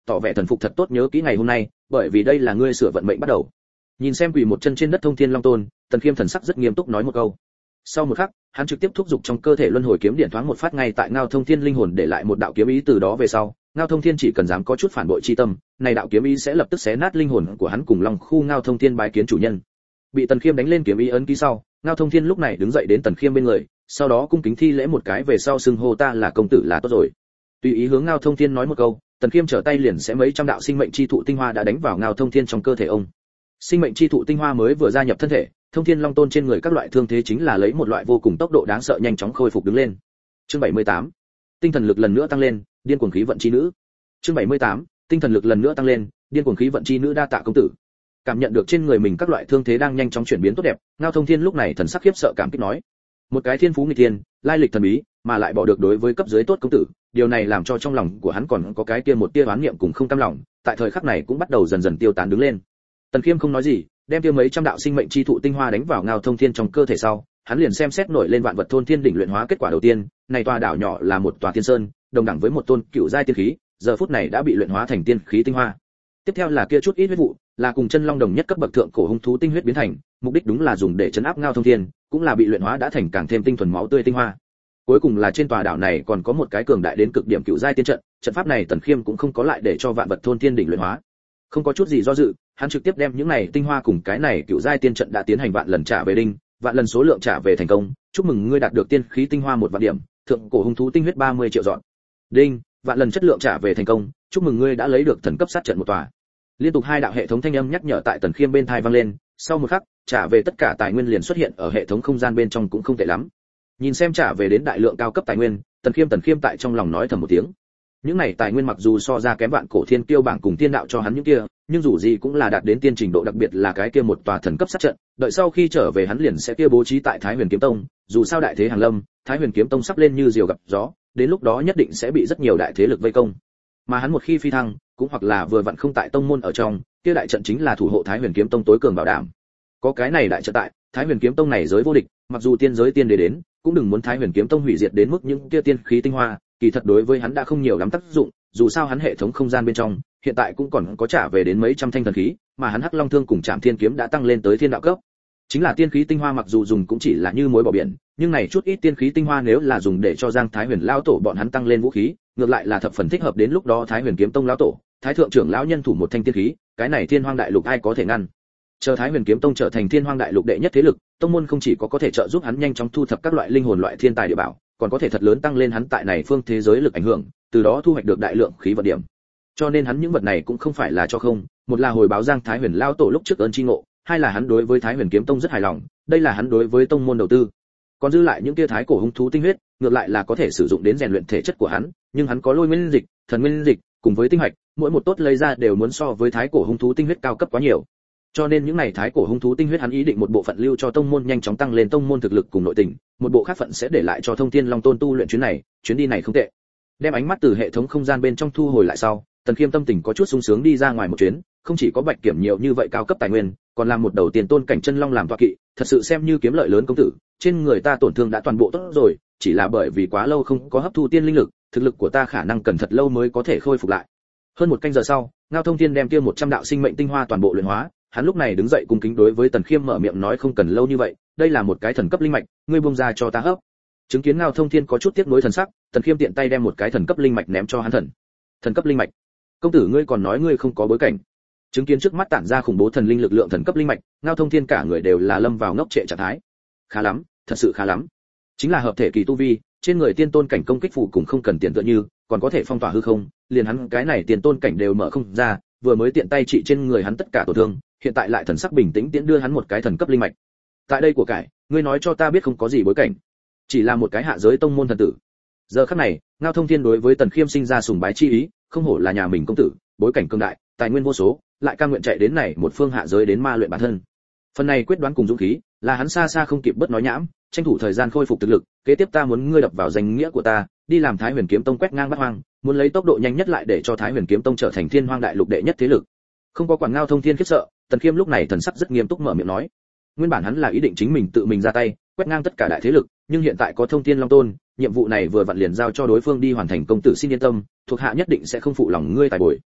tỏ vẻ thần phục thật tốt nhớ kỹ ngày hôm nay, bởi vì đây là ngươi sửa vận mệnh bắt đầu. Nhìn xem quỳ một chân trên đất Thông Thiên Long Tôn, Tần Khiêm thần sắc rất nghiêm túc nói một câu. Sau một khắc, hắn trực tiếp thúc giục trong cơ thể luân hồi kiếm điện thoáng một phát ngay tại Ngao Thông Thiên linh hồn để lại một đạo kiếm ý, từ đó về sau, Ngao Thông Thiên chỉ cần dám có chút phản bội chi tâm, này đạo kiếm ý sẽ lập tức xé nát linh hồn của hắn cùng Long khu Ngao Thông Thiên bái kiến chủ nhân. Bị Tần Khiêm đánh lên kiếm ý ấn ký sau, Ngao Thông Thiên lúc này đứng dậy đến Tần Khiêm bên người, sau đó cung kính thi lễ một cái về sau xưng hô ta là công tử là tốt rồi. Tùy ý hướng Ngao Thông Thiên nói một câu, Tần Khiêm trở tay liền sẽ mấy trăm đạo sinh mệnh chi thụ tinh hoa đã đánh vào Ngao Thông Thiên trong cơ thể ông. Sinh mệnh chi thụ tinh hoa mới vừa gia nhập thân thể, Thông Thiên Long Tôn trên người các loại thương thế chính là lấy một loại vô cùng tốc độ đáng sợ nhanh chóng khôi phục đứng lên. Chương bảy mươi tám, tinh thần lực lần nữa tăng lên, điên cuồng khí vận chi nữ. Chương bảy mươi tám, tinh thần lực lần nữa tăng lên, điên cuồng khí vận chi nữ đa tạ công tử. Cảm nhận được trên người mình các loại thương thế đang nhanh chóng chuyển biến tốt đẹp, Ngao Thông Thiên lúc này thần sắc khiếp sợ cảm kích nói: một cái thiên phú nghịch thiên, lai lịch thần bí, mà lại bỏ được đối với cấp dưới tốt công tử, điều này làm cho trong lòng của hắn còn có cái kia một tia oán niệm cùng không cam lòng, tại thời khắc này cũng bắt đầu dần dần tiêu tán đứng lên. Tần Khiêm không nói gì, đem kia mấy trăm đạo sinh mệnh chi thụ tinh hoa đánh vào Ngao Thông Thiên trong cơ thể sau, hắn liền xem xét nổi lên vạn vật thôn thiên đỉnh luyện hóa kết quả đầu tiên, này tòa đảo nhỏ là một tòa tiên sơn, đồng đẳng với một tôn cựu giai tiên khí, giờ phút này đã bị luyện hóa thành tiên khí tinh hoa. Tiếp theo là kia chút ít huyết vụ, là cùng chân long đồng nhất cấp bậc thượng cổ hung thú tinh huyết biến thành, mục đích đúng là dùng để chấn áp Ngao Thông Thiên, cũng là bị luyện hóa đã thành càng thêm tinh thuần máu tươi tinh hoa. Cuối cùng là trên tòa đảo này còn có một cái cường đại đến cực điểm cựu giai tiên trận, trận pháp này Tần Khiêm cũng không có lại để cho vạn vật thôn thiên đỉnh luyện hóa. Không có chút gì do dự, hắn trực tiếp đem những này tinh hoa cùng cái này cựu giai tiên trận đã tiến hành vạn lần trả về đinh, vạn lần số lượng trả về thành công, chúc mừng ngươi đạt được tiên khí tinh hoa một vạn điểm, thượng cổ hung thú tinh huyết ba mươi triệu dọn. Đinh, vạn lần chất lượng trả về thành công, chúc mừng ngươi đã lấy được thần cấp sát trận một tòa. Liên tục hai đạo hệ thống thanh âm nhắc nhở tại Tần Khiêm bên tai vang lên, sau một khắc, trả về tất cả tài nguyên liền xuất hiện ở hệ thống không gian bên trong cũng không tệ lắm. Nhìn xem trả về đến đại lượng cao cấp tài nguyên, Tần Khiêm Tần Khiêm tại trong lòng nói thầm một tiếng. Những này tài nguyên mặc dù so ra kém vạn cổ thiên kiêu bảng cùng tiên đạo cho hắn những kia, nhưng dù gì cũng là đạt đến tiên trình độ, đặc biệt là cái kia một tòa thần cấp sát trận, đợi sau khi trở về hắn liền sẽ kia bố trí tại Thái Huyền Kiếm Tông, dù sao đại thế hàng lâm, Thái Huyền Kiếm Tông sắp lên như diều gặp gió, đến lúc đó nhất định sẽ bị rất nhiều đại thế lực vây công. Mà hắn một khi phi thăng, cũng hoặc là vừa vặn không tại tông môn ở trong, kia đại trận chính là thủ hộ Thái Huyền Kiếm Tông tối cường bảo đảm. Có cái này đại trận tại, Thái Huyền Kiếm Tông này giới vô địch, mặc dù tiên giới tiên đế đến, cũng đừng muốn Thái Huyền Kiếm Tông hủy diệt đến mức những kia tiên khí tinh hoa, kỳ thật đối với hắn đã không nhiều lắm tác dụng, dù sao hắn hệ thống không gian bên trong hiện tại cũng còn có trả về đến mấy trăm thanh thần khí, mà hắn Hắc Long Thương cùng Trảm Thiên Kiếm đã tăng lên tới thiên đạo cấp. Chính là tiên khí tinh hoa mặc dù dùng cũng chỉ là như muối bỏ biển, nhưng này chút ít tiên khí tinh hoa nếu là dùng để cho Giang Thái Huyền lão tổ bọn hắn tăng lên vũ khí, ngược lại là thập phần thích hợp, đến lúc đó Thái Huyền Kiếm Tông lão tổ, Thái thượng trưởng lão nhân thủ một thanh tiên khí, cái này Thiên Hoang đại lục ai có thể ngăn. Chờ Thái Huyền Kiếm Tông trở thành Thiên Hoang đại lục đệ nhất thế lực, tông môn không chỉ có có thể trợ giúp hắn nhanh chóng thu thập các loại linh hồn loại thiên tài địa bảo, còn có thể thật lớn tăng lên hắn tại này phương thế giới lực ảnh hưởng, từ đó thu hoạch được đại lượng khí vận điểm. Cho nên hắn những vật này cũng không phải là cho không, một là hồi báo Giang Thái Huyền lão tổ lúc trước ơn chi ngộ, hai là hắn đối với Thái Huyền Kiếm Tông rất hài lòng, đây là hắn đối với tông môn đầu tư. Còn dư lại những kia thái cổ hung thú tinh huyết, ngược lại là có thể sử dụng đến rèn luyện thể chất của hắn, nhưng hắn có lôi nguyên dịch, thần nguyên dịch, cùng với tinh hạch, mỗi một tốt lấy ra đều muốn so với thái cổ hung thú tinh huyết cao cấp quá nhiều. Cho nên những này thái cổ hung thú tinh huyết hắn ý định một bộ phận lưu cho tông môn nhanh chóng tăng lên tông môn thực lực cùng nội tình, một bộ khác phận sẽ để lại cho Thông Thiên Long Tôn tu luyện chuyến này, chuyến đi này không tệ. Đem ánh mắt từ hệ thống không gian bên trong thu hồi lại sau, Tần Khiêm tâm tình có chút sung sướng đi ra ngoài một chuyến, không chỉ có bạch kiểm nhiều như vậy cao cấp tài nguyên, còn làm một đầu tiền tôn cảnh chân long làm tọa kỵ, thật sự xem như kiếm lợi lớn công tử, trên người ta tổn thương đã toàn bộ tốt rồi, chỉ là bởi vì quá lâu không có hấp thu tiên linh lực, thực lực của ta khả năng cần thật lâu mới có thể khôi phục lại. Hơn một canh giờ sau, Ngao Thông Thiên đem kia một trăm đạo sinh mệnh tinh hoa toàn bộ luyện hóa, hắn lúc này đứng dậy cung kính đối với Tần Khiêm mở miệng nói không cần lâu như vậy, đây là một cái thần cấp linh mạch, ngươi buông ra cho ta hấp. Chứng kiến Ngao Thông Thiên có chút tiếc nuối thần sắc, Tần Khiêm tiện tay đem một cái thần cấp linh mạch ném cho hắn thần. Thần cấp linh mạch? Công tử ngươi còn nói ngươi không có bối cảnh. Chứng kiến trước mắt tản ra khủng bố thần linh lực lượng thần cấp linh mạch, Ngao Thông Thiên cả người đều là lâm vào ngốc trệ trạng thái. Khá lắm, thật sự khá lắm. Chính là hợp thể kỳ tu vi, trên người tiên tôn cảnh công kích phủ cũng không cần tiền tựa như, còn có thể phong tỏa hư không, liền hắn cái này tiên tôn cảnh đều mở không ra, vừa mới tiện tay trị trên người hắn tất cả tổn thương, hiện tại lại thần sắc bình tĩnh tiễn đưa hắn một cái thần cấp linh mạch. Tại đây của cải, ngươi nói cho ta biết không có gì bối cảnh, chỉ là một cái hạ giới tông môn thần tử. Giờ khắc này, Ngao Thông Thiên đối với Tần Khiêm sinh ra sùng bái chi ý, không hổ là nhà mình công tử, bối cảnh cường đại, tài nguyên vô số, lại cam nguyện chạy đến này một phương hạ giới đến ma luyện bản thân. Phần này quyết đoán cùng dũng khí, là hắn xa xa không kịp bất nói nhảm, tranh thủ thời gian khôi phục thực lực, kế tiếp ta muốn ngươi đập vào danh nghĩa của ta, đi làm Thái Huyền Kiếm Tông quét ngang bát hoang, muốn lấy tốc độ nhanh nhất lại để cho Thái Huyền Kiếm Tông trở thành Thiên Hoang đại lục đệ nhất thế lực. Không có quản Ngao Thông Thiên khiếp sợ, Tần Khiêm lúc này thần sắc rất nghiêm túc mở miệng nói. Nguyên bản hắn là ý định chính mình tự mình ra tay, quét ngang tất cả đại thế lực, nhưng hiện tại có Thông Thiên Long Tôn, nhiệm vụ này vừa vặn liền giao cho đối phương đi hoàn thành, công tử xin yên tâm, thuộc hạ nhất định sẽ không phụ lòng ngươi tài bồi.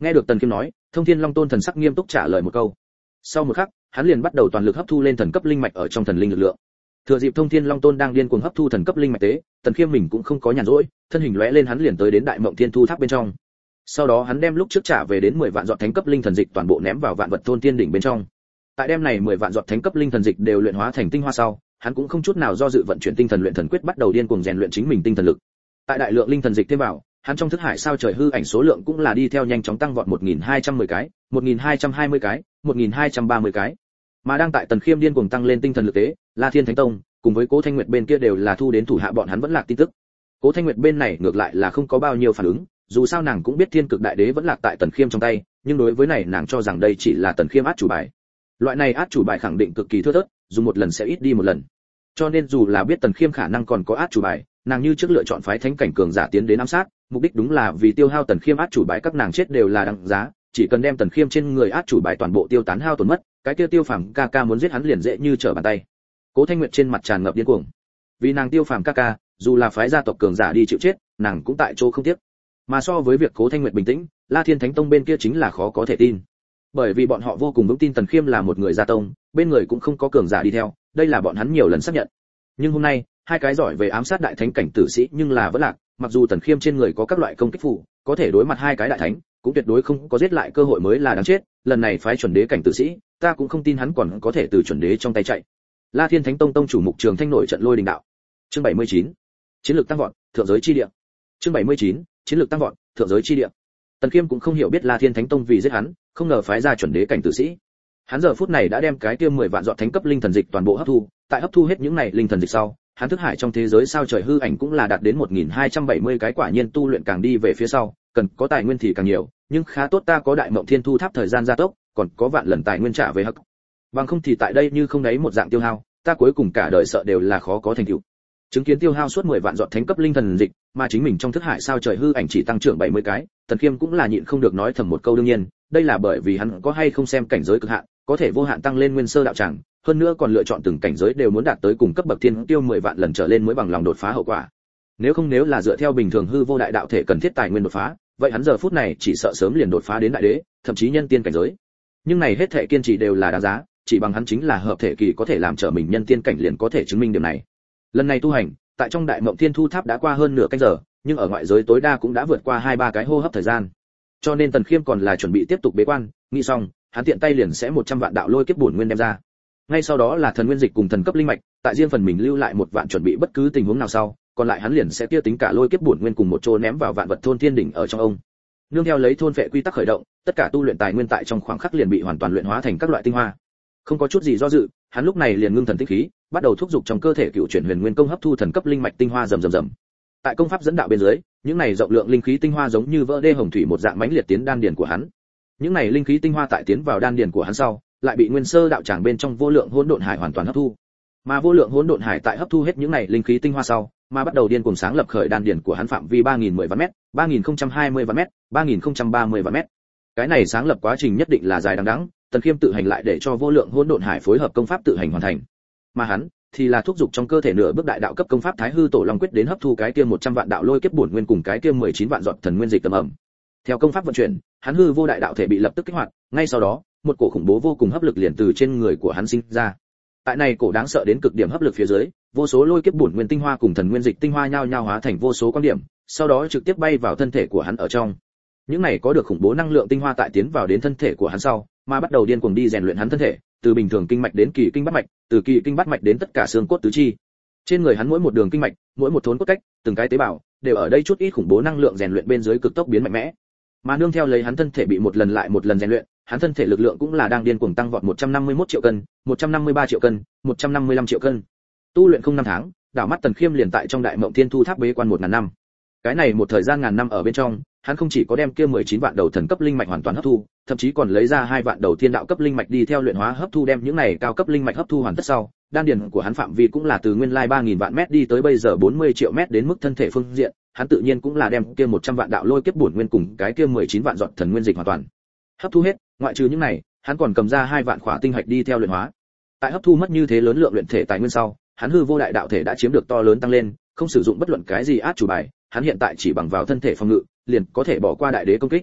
Nghe được Tần Khiêm nói, Thông Thiên Long Tôn thần sắc nghiêm túc trả lời một câu. Sau một khắc, hắn liền bắt đầu toàn lực hấp thu lên thần cấp linh mạch ở trong thần linh lực lượng. Thừa dịp Thông Thiên Long Tôn đang điên cuồng hấp thu thần cấp linh mạch tế, Tần Khiêm mình cũng không có nhàn rỗi, thân hình lóe lên hắn liền tới đến Đại Mộng Thiên Thu Tháp bên trong. Sau đó hắn đem lúc trước trả về đến mười vạn giọt thánh cấp linh thần dịch toàn bộ ném vào vạn vật thôn tiên đỉnh bên trong. Tại đêm này mười vạn giọt thánh cấp linh thần dịch đều luyện hóa thành tinh hoa sau, hắn cũng không chút nào do dự vận chuyển tinh thần luyện thần quyết bắt đầu điên cuồng rèn luyện chính mình tinh thần lực. Tại đại lượng linh thần dịch thêm vào, hắn trong thức hải sao trời hư ảnh số lượng cũng là đi theo nhanh chóng tăng vọt một nghìn hai trăm mười cái, một nghìn hai trăm hai mươi cái, một nghìn hai trăm ba mươi cái. Mà đang tại Tần Khiêm điên cuồng tăng lên tinh thần lực tế, La Thiên Thánh Tông cùng với Cố Thanh Nguyệt bên kia đều là thu đến thủ hạ bọn hắn vẫn lạc tin tức. Cố Thanh Nguyệt bên này ngược lại là không có bao nhiêu phản ứng, dù sao nàng cũng biết Thiên Cực Đại Đế vẫn lạc tại Tần Khiêm trong tay, nhưng đối với này nàng cho rằng đây chỉ là Tần Khiêm át chủ bài. Loại này át chủ bài khẳng định cực kỳ thưa thớt, dùng một lần sẽ ít đi một lần. Cho nên dù là biết Tần Khiêm khả năng còn có át chủ bài, nàng như trước lựa chọn phái thánh cảnh cường giả tiến đến ám sát, mục đích đúng là vì tiêu hao Tần Khiêm át chủ bài, các nàng chết đều là đáng giá, chỉ cần đem Tần Khiêm trên người át chủ bài toàn bộ tiêu tán hao tổn mất, cái kia Tiêu Phàm ca ca muốn giết hắn liền dễ như trở bàn tay. Cố Thanh Nguyệt trên mặt tràn ngập điên cuồng. Vì nàng Tiêu Phàm ca ca, dù là phái gia tộc cường giả đi chịu chết, nàng cũng tại chỗ không tiếc. Mà so với việc Cố Thanh Nguyệt bình tĩnh, La Thiên Thánh Tông bên kia chính là khó có thể tin. Bởi vì bọn họ vô cùng vững tin Tần Khiêm là một người gia tông, bên người cũng không có cường giả đi theo, đây là bọn hắn nhiều lần xác nhận. Nhưng hôm nay, hai cái giỏi về ám sát đại thánh cảnh tử sĩ nhưng là vẫn lạc, mặc dù Tần Khiêm trên người có các loại công kích phù, có thể đối mặt hai cái đại thánh, cũng tuyệt đối không có giết lại cơ hội mới là đáng chết, lần này phái chuẩn đế cảnh tử sĩ, ta cũng không tin hắn còn có thể từ chuẩn đế trong tay chạy. La Thiên Thánh Tông tông chủ Mục Trường Thanh nổi trận lôi đình đạo. Chương bảy mươi chín. Chiến lược tăng vọt, thượng giới chi địa. Chương bảy mươi chín. Chiến lược tăng vọt, thượng giới chi địa. Tần Khiêm cũng không hiểu biết La Thiên Thánh Tông vì giết hắn, không ngờ phái ra chuẩn đế cảnh tử sĩ. Hắn giờ phút này đã đem cái kia mười vạn giọt thánh cấp linh thần dịch toàn bộ hấp thu, tại hấp thu hết những này linh thần dịch sau, hắn thức hải trong thế giới sao trời hư ảnh cũng là đạt đến một nghìn hai trăm bảy mươi cái, quả nhiên tu luyện càng đi về phía sau, cần có tài nguyên thì càng nhiều, nhưng khá tốt ta có Đại Mộng Thiên Thu Tháp thời gian gia tốc, còn có vạn lần tài nguyên trả về hắc. Bằng không thì tại đây như không đấy một dạng tiêu hao, ta cuối cùng cả đời sợ đều là khó có thành tựu. Chứng kiến tiêu hao suốt mười vạn giọt thánh cấp linh thần dịch, mà chính mình trong thức hải sao trời hư ảnh chỉ tăng trưởng bảy mươi cái, Tần Khiêm cũng là nhịn không được nói thầm một câu đương nhiên, đây là bởi vì hắn có hay không xem cảnh giới cực hạn, có thể vô hạn tăng lên nguyên sơ đạo tràng, hơn nữa còn lựa chọn từng cảnh giới đều muốn đạt tới cùng cấp bậc thiên tiêu mười vạn lần trở lên mới bằng lòng đột phá hậu quả. Nếu không nếu là dựa theo bình thường hư vô đại đạo thể cần thiết tài nguyên đột phá, vậy hắn giờ phút này chỉ sợ sớm liền đột phá đến đại đế, thậm chí nhân tiên cảnh giới. Nhưng này hết thảy kiên trì đều là đáng giá, chỉ bằng hắn chính là hợp thể kỳ có thể làm trở mình nhân tiên cảnh liền có thể chứng minh điểm này. Lần này tu hành, tại trong Đại Mộng Thiên Thu Tháp đã qua hơn nửa canh giờ, nhưng ở ngoại giới tối đa cũng đã vượt qua hai ba cái hô hấp thời gian. Cho nên Tần Khiêm còn là chuẩn bị tiếp tục bế quan, nghĩ xong, hắn tiện tay liền sẽ một trăm vạn đạo lôi kiếp bổn nguyên đem ra. Ngay sau đó là thần nguyên dịch cùng thần cấp linh mạch, tại riêng phần mình lưu lại một vạn chuẩn bị bất cứ tình huống nào sau, còn lại hắn liền sẽ kia tính cả lôi kiếp bổn nguyên cùng một chỗ ném vào vạn vật thôn thiên đỉnh ở trong ông. Nương theo lấy thôn phệ quy tắc khởi động, tất cả tu luyện tài nguyên tại trong khoảng khắc liền bị hoàn toàn luyện hóa thành các loại tinh hoa. Không có chút gì do dự, hắn lúc này liền ngưng thần tinh khí, bắt đầu thúc giục trong cơ thể cựu chuyển huyền nguyên công hấp thu thần cấp linh mạch tinh hoa rầm rầm rầm. Tại công pháp dẫn đạo bên dưới, những này rộng lượng linh khí tinh hoa giống như vỡ đê hồng thủy một dạng mãnh liệt tiến đan điền của hắn. Những này linh khí tinh hoa tại tiến vào đan điền của hắn sau, lại bị nguyên sơ đạo tràng bên trong vô lượng hỗn độn hải hoàn toàn hấp thu. Mà vô lượng hỗn độn hải tại hấp thu hết những này linh khí tinh hoa sau, mà bắt đầu điên cuồng sáng lập khởi đan điền của hắn phạm vi ba nghìn mười vạn mét, ba nghìn không trăm hai mươi vạn mét, ba nghìn không trăm ba mươi vạn mét. Cái này sáng lập quá trình nhất định là dài đằng đẵng, Tần Khiêm tự hành lại để cho vô lượng hỗn độn hải phối hợp công pháp tự hành hoàn thành. Mà hắn thì là thúc giục trong cơ thể nửa bước đại đạo cấp công pháp Thái Hư Tổ Long Quyết đến hấp thu cái kia một trăm vạn đạo lôi kiếp bổn nguyên cùng cái kia mười chín vạn giọt thần nguyên dịch tầm ẩm. Theo công pháp vận chuyển, hắn hư vô đại đạo thể bị lập tức kích hoạt, ngay sau đó, một cổ khủng bố vô cùng hấp lực liền từ trên người của hắn sinh ra. Tại này cổ đáng sợ đến cực điểm hấp lực phía dưới, vô số lôi kiếp bổn nguyên tinh hoa cùng thần nguyên dịch tinh hoa nhao nhao hóa thành vô số quan điểm, sau đó trực tiếp bay vào thân thể của hắn ở trong. Những này có được khủng bố năng lượng tinh hoa tại tiến vào đến thân thể của hắn sau, mà bắt đầu điên cuồng đi rèn luyện hắn thân thể, từ bình thường kinh mạch đến kỳ kinh bát mạch, từ kỳ kinh bát mạch đến tất cả xương cốt tứ chi. Trên người hắn mỗi một đường kinh mạch, mỗi một thốn cốt cách, từng cái tế bào, đều ở đây chút ít khủng bố năng lượng rèn luyện bên dưới cực tốc biến mạnh mẽ. Mà nương theo lấy hắn thân thể bị một lần lại một lần rèn luyện, hắn thân thể lực lượng cũng là đang điên cuồng tăng vọt một trăm năm mươi mốt triệu cân, một trăm năm mươi ba triệu cân, một trăm năm mươi lăm triệu cân. Tu luyện không năm tháng, đảo mắt Tần Khiêm liền tại trong Đại Mộng Thiên Thu Tháp bế quan một ngàn năm. Cái này một thời gian ngàn năm ở bên trong, hắn không chỉ có đem kia mười chín vạn đầu thần cấp linh mạch hoàn toàn hấp thu, thậm chí còn lấy ra hai vạn đầu thiên đạo cấp linh mạch đi theo luyện hóa hấp thu, đem những này cao cấp linh mạch hấp thu hoàn tất sau, đan điền của hắn phạm vi cũng là từ nguyên lai ba nghìn vạn mét đi tới bây giờ bốn mươi triệu mét, đến mức thân thể phương diện, hắn tự nhiên cũng là đem kia một trăm vạn đạo lôi kiếp bổn nguyên cùng cái kia mười chín vạn giọt thần nguyên dịch hoàn toàn hấp thu hết, ngoại trừ những này, hắn còn cầm ra hai vạn khỏa tinh hạch đi theo luyện hóa. Tại hấp thu mất như thế lớn lượng luyện thể tài nguyên sau, hắn hư vô đại đạo thể đã chiếm được to lớn tăng lên, không sử dụng bất luận cái gì át chủ bài, hắn hiện tại chỉ bằng vào thân thể phòng ngự, liền có thể bỏ qua đại đế công kích.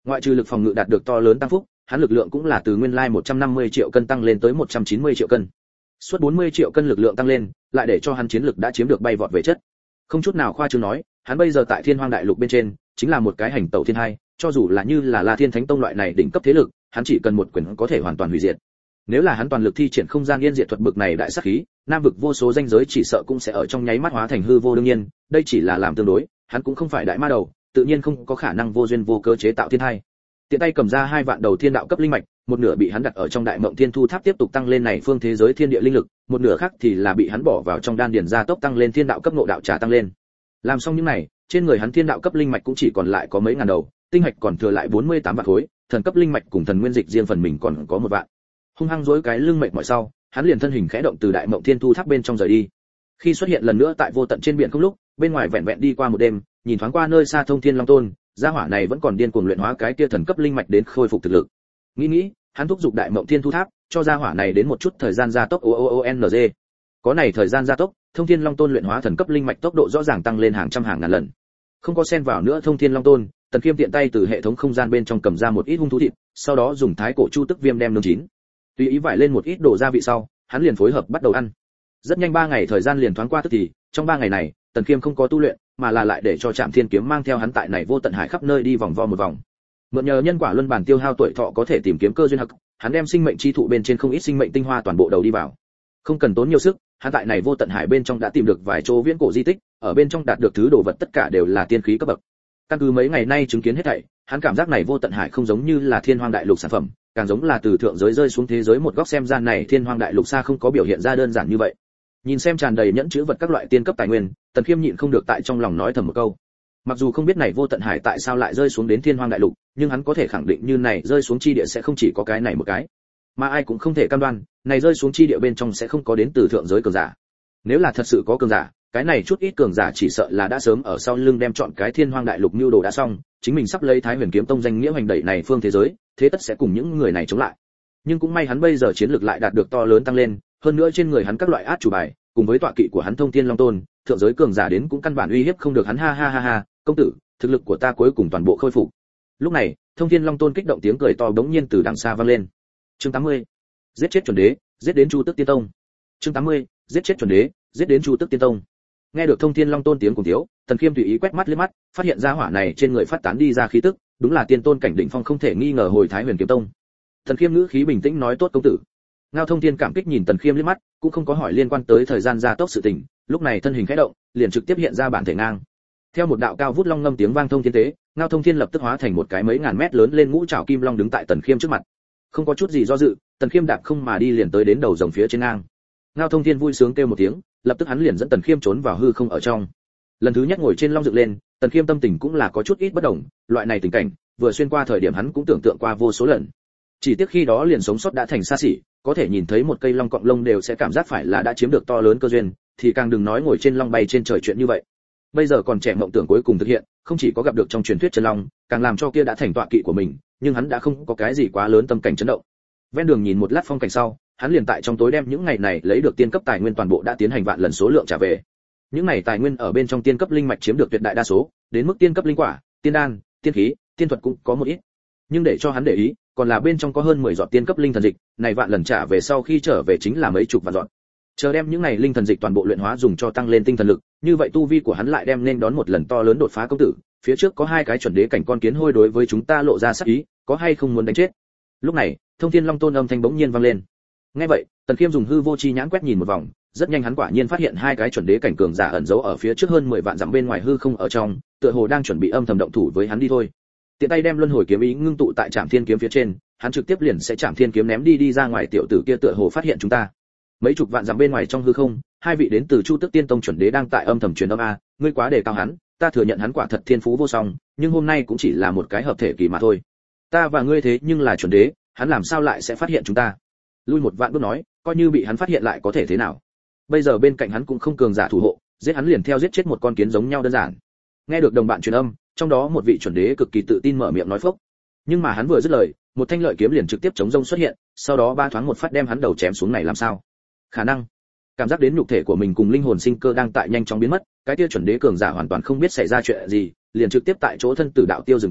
Ngoại trừ lực phòng ngự đạt được to lớn tăng phúc, hắn lực lượng cũng là từ nguyên lai một trăm năm mươi triệu cân tăng lên tới một trăm chín mươi triệu cân. Suốt bốn mươi triệu cân lực lượng tăng lên, lại để cho hắn chiến lực đã chiếm được bay vọt về chất. Không chút nào khoa trương nói, hắn bây giờ tại Thiên Hoang Đại Lục bên trên, chính là một cái hành tẩu thiên hai, cho dù là như là La Thiên Thánh Tông loại này đỉnh cấp thế lực, hắn chỉ cần một quyền có thể hoàn toàn hủy diệt. Nếu là hắn toàn lực thi triển không gian yên diệt thuật bực này đại sát khí, nam vực vô số danh giới chỉ sợ cũng sẽ ở trong nháy mắt hóa thành hư vô. Đương nhiên, đây chỉ là làm tương đối, hắn cũng không phải đại ma đầu, tự nhiên không có khả năng vô duyên vô cớ chế tạo thiên hai. Tiện tay cầm ra hai vạn đầu thiên đạo cấp linh mạch, một nửa bị hắn đặt ở trong đại mộng thiên thu tháp tiếp tục tăng lên này phương thế giới thiên địa linh lực, một nửa khác thì là bị hắn bỏ vào trong đan điền gia tốc tăng lên thiên đạo cấp ngộ đạo trà tăng lên. Làm xong những này, trên người hắn thiên đạo cấp linh mạch cũng chỉ còn lại có mấy ngàn đầu, tinh hạch còn thừa lại bốn mươi tám vạn khối, thần cấp linh mạch cùng thần nguyên dịch riêng phần mình còn có một vạn. Hung hăng dối cái lưng mệt mỏi sau, hắn liền thân hình khẽ động từ đại mộng thiên thu tháp bên trong rời đi. Khi xuất hiện lần nữa tại vô tận trên biển không lúc, bên ngoài vẹn vẹn đi qua một đêm, nhìn thoáng qua nơi xa Thông Thiên Long Tôn, gia hỏa này vẫn còn điên cuồng luyện hóa cái kia thần cấp linh mạch đến khôi phục thực lực. Nghĩ nghĩ, hắn thúc giục đại mộng thiên thu tháp, cho gia hỏa này đến một chút thời gian gia tốc o o o n g. Có này thời gian gia tốc, Thông Thiên Long Tôn luyện hóa thần cấp linh mạch tốc độ rõ ràng tăng lên hàng trăm hàng ngàn lần. Không có xen vào nữa Thông Thiên Long Tôn, Tần Khiêm tiện tay từ hệ thống không gian bên trong cầm ra một ít hung thú thịt, sau đó dùng thái cổ chu tức viêm đem nướng chín. Tùy ý vải lên một ít đồ gia vị sau, hắn liền phối hợp bắt đầu ăn. Rất nhanh ba ngày thời gian liền thoáng qua tức thì, trong ba ngày này, Tần Khiêm không có tu luyện, mà là lại để cho Trảm Thiên kiếm mang theo hắn tại này vô tận hải khắp nơi đi vòng vo một vòng. Mượn nhờ nhân quả luân bản tiêu hao tuổi thọ có thể tìm kiếm cơ duyên hắc, hắn đem sinh mệnh chi thụ bên trên không ít sinh mệnh tinh hoa toàn bộ đầu đi vào. Không cần tốn nhiều sức, hắn tại này vô tận hải bên trong đã tìm được vài chỗ viễn cổ di tích, ở bên trong đạt được thứ đồ vật tất cả đều là tiên khí cấp bậc. Căn cứ mấy ngày nay chứng kiến hết thảy, hắn cảm giác này vô tận hải không giống như là Thiên Hoang Đại Lục sản phẩm, càng giống là từ thượng giới rơi xuống thế giới một góc. Xem ra này Thiên Hoang Đại Lục xa không có biểu hiện ra đơn giản như vậy. Nhìn xem tràn đầy nhẫn chứa vật các loại tiên cấp tài nguyên, Tần Khiêm nhịn không được tại trong lòng nói thầm một câu. Mặc dù không biết này vô tận hải tại sao lại rơi xuống đến Thiên Hoang Đại Lục, nhưng hắn có thể khẳng định như này rơi xuống chi địa sẽ không chỉ có cái này một cái, mà ai cũng không thể cam đoan, này rơi xuống chi địa bên trong sẽ không có đến từ thượng giới cường giả. Nếu là thật sự có cường giả, cái này chút ít cường giả chỉ sợ là đã sớm ở sau lưng đem chọn cái Thiên Hoang Đại Lục mưu đồ đã xong, chính mình sắp lấy Thái Huyền Kiếm Tông danh nghĩa hoành đẩy này phương thế giới, thế tất sẽ cùng những người này chống lại. Nhưng cũng may hắn bây giờ chiến lược lại đạt được to lớn tăng lên, hơn nữa trên người hắn các loại át chủ bài, cùng với tọa kỵ của hắn Thông Thiên Long Tôn, thượng giới cường giả đến cũng căn bản uy hiếp không được hắn. Ha ha ha ha, công tử, thực lực của ta cuối cùng toàn bộ khôi phục. Lúc này, Thông Thiên Long Tôn kích động tiếng cười to bỗng nhiên từ đằng xa vang lên. Chương tám mươi. Giết chết chuẩn đế, giết đến Chu Tức Tiên Tông. Chương tám mươi. Giết chết chuẩn đế, giết đến Chu Tức Tiên Tông. Nghe được Thông Thiên Long Tôn tiếng cùng thiếu, Tần Khiêm tùy ý quét mắt liếc mắt, phát hiện ra hỏa này trên người phát tán đi ra khí tức, đúng là tiên tôn cảnh đỉnh phong không thể nghi ngờ hồi Thái Huyền Kiếm Tông. Tần Khiêm ngữ khí bình tĩnh nói: "Tốt công tử." Ngao Thông Thiên cảm kích nhìn Tần Khiêm liếc mắt, cũng không có hỏi liên quan tới thời gian gia tốc sự tình, lúc này thân hình khẽ động, liền trực tiếp hiện ra bản thể ngang. Theo một đạo cao vút long ngâm tiếng vang thông thiên tế, Ngao Thông Thiên lập tức hóa thành một cái mấy ngàn mét lớn lên ngũ trảo kim long đứng tại Tần Khiêm trước mặt. Không có chút gì do dự, Tần Khiêm đạp không mà đi liền tới đến đầu rồng phía trên ngang. Ngao Thông Thiên vui sướng kêu một tiếng, lập tức hắn liền dẫn Tần Khiêm trốn vào hư không ở trong. Lần thứ nhất ngồi trên long dựng lên, Tần Khiêm tâm tình cũng là có chút ít bất động, loại này tình cảnh, vừa xuyên qua thời điểm hắn cũng tưởng tượng qua vô số lần. Chỉ tiếc khi đó liền sống sót đã thành xa xỉ, có thể nhìn thấy một cây long cọng lông đều sẽ cảm giác phải là đã chiếm được to lớn cơ duyên, thì càng đừng nói ngồi trên long bay trên trời chuyện như vậy. Bây giờ còn trẻ mộng tưởng cuối cùng thực hiện, không chỉ có gặp được trong truyền thuyết chân long, càng làm cho kia đã thành tọa kỵ của mình, nhưng hắn đã không có cái gì quá lớn tâm cảnh chấn động. Ven đường nhìn một lát phong cảnh sau, hắn liền tại trong tối đem những ngày này lấy được tiên cấp tài nguyên toàn bộ đã tiến hành vạn lần số lượng trả về. Những này tài nguyên ở bên trong tiên cấp linh mạch chiếm được tuyệt đại đa số, đến mức tiên cấp linh quả, tiên đan, tiên khí, tiên thuật cũng có một ít. Nhưng để cho hắn để ý, còn là bên trong có hơn mười giọt tiên cấp linh thần dịch, này vạn lần trả về sau khi trở về chính là mấy chục vạn giọt. Chờ đem những này linh thần dịch toàn bộ luyện hóa dùng cho tăng lên tinh thần lực, như vậy tu vi của hắn lại đem nên đón một lần to lớn đột phá. Công tử, phía trước có hai cái chuẩn đế cảnh con kiến hôi đối với chúng ta lộ ra sắc ý, có hay không muốn đánh chết? Lúc này, Thông Thiên Long Tôn âm thanh bỗng nhiên vang lên. Nghe vậy, Tần Khiêm dùng hư vô chi nhãn quét nhìn một vòng, rất nhanh hắn quả nhiên phát hiện hai cái chuẩn đế cảnh cường giả ẩn giấu ở phía trước hơn mười vạn dặm bên ngoài hư không ở trong, tựa hồ đang chuẩn bị âm thầm động thủ với hắn đi thôi. Tiện tay đem luân hồi kiếm ý ngưng tụ tại Trảm Thiên kiếm phía trên, hắn trực tiếp liền sẽ Trảm Thiên kiếm ném đi đi ra ngoài. Tiểu tử kia tựa hồ phát hiện chúng ta. Mấy chục vạn dặm bên ngoài trong hư không, hai vị đến từ Chu Tức Tiên Tông chuẩn đế đang tại âm thầm truyền âm a, ngươi quá đề cao hắn, ta thừa nhận hắn quả thật thiên phú vô song, nhưng hôm nay cũng chỉ là một cái hợp thể kỳ mà thôi. Ta và ngươi thế nhưng là chuẩn đế, hắn làm sao lại sẽ phát hiện chúng ta? Lui một vạn bước nói, coi như bị hắn phát hiện lại có thể thế nào? Bây giờ bên cạnh hắn cũng không cường giả thủ hộ, giết hắn liền theo giết chết một con kiến giống nhau đơn giản. Nghe được đồng bạn truyền âm, trong đó một vị chuẩn đế cực kỳ tự tin mở miệng nói phốc. Nhưng mà hắn vừa dứt lời, một thanh lợi kiếm liền trực tiếp chống rông xuất hiện, sau đó ba thoáng một phát đem hắn đầu chém xuống. Này làm sao? Khả năng. Cảm giác đến nhục thể của mình cùng linh hồn sinh cơ đang tại nhanh chóng biến mất, cái kia chuẩn đế cường giả hoàn toàn không biết xảy ra chuyện gì, liền trực tiếp tại chỗ thân tử đạo tiêu dừng tay,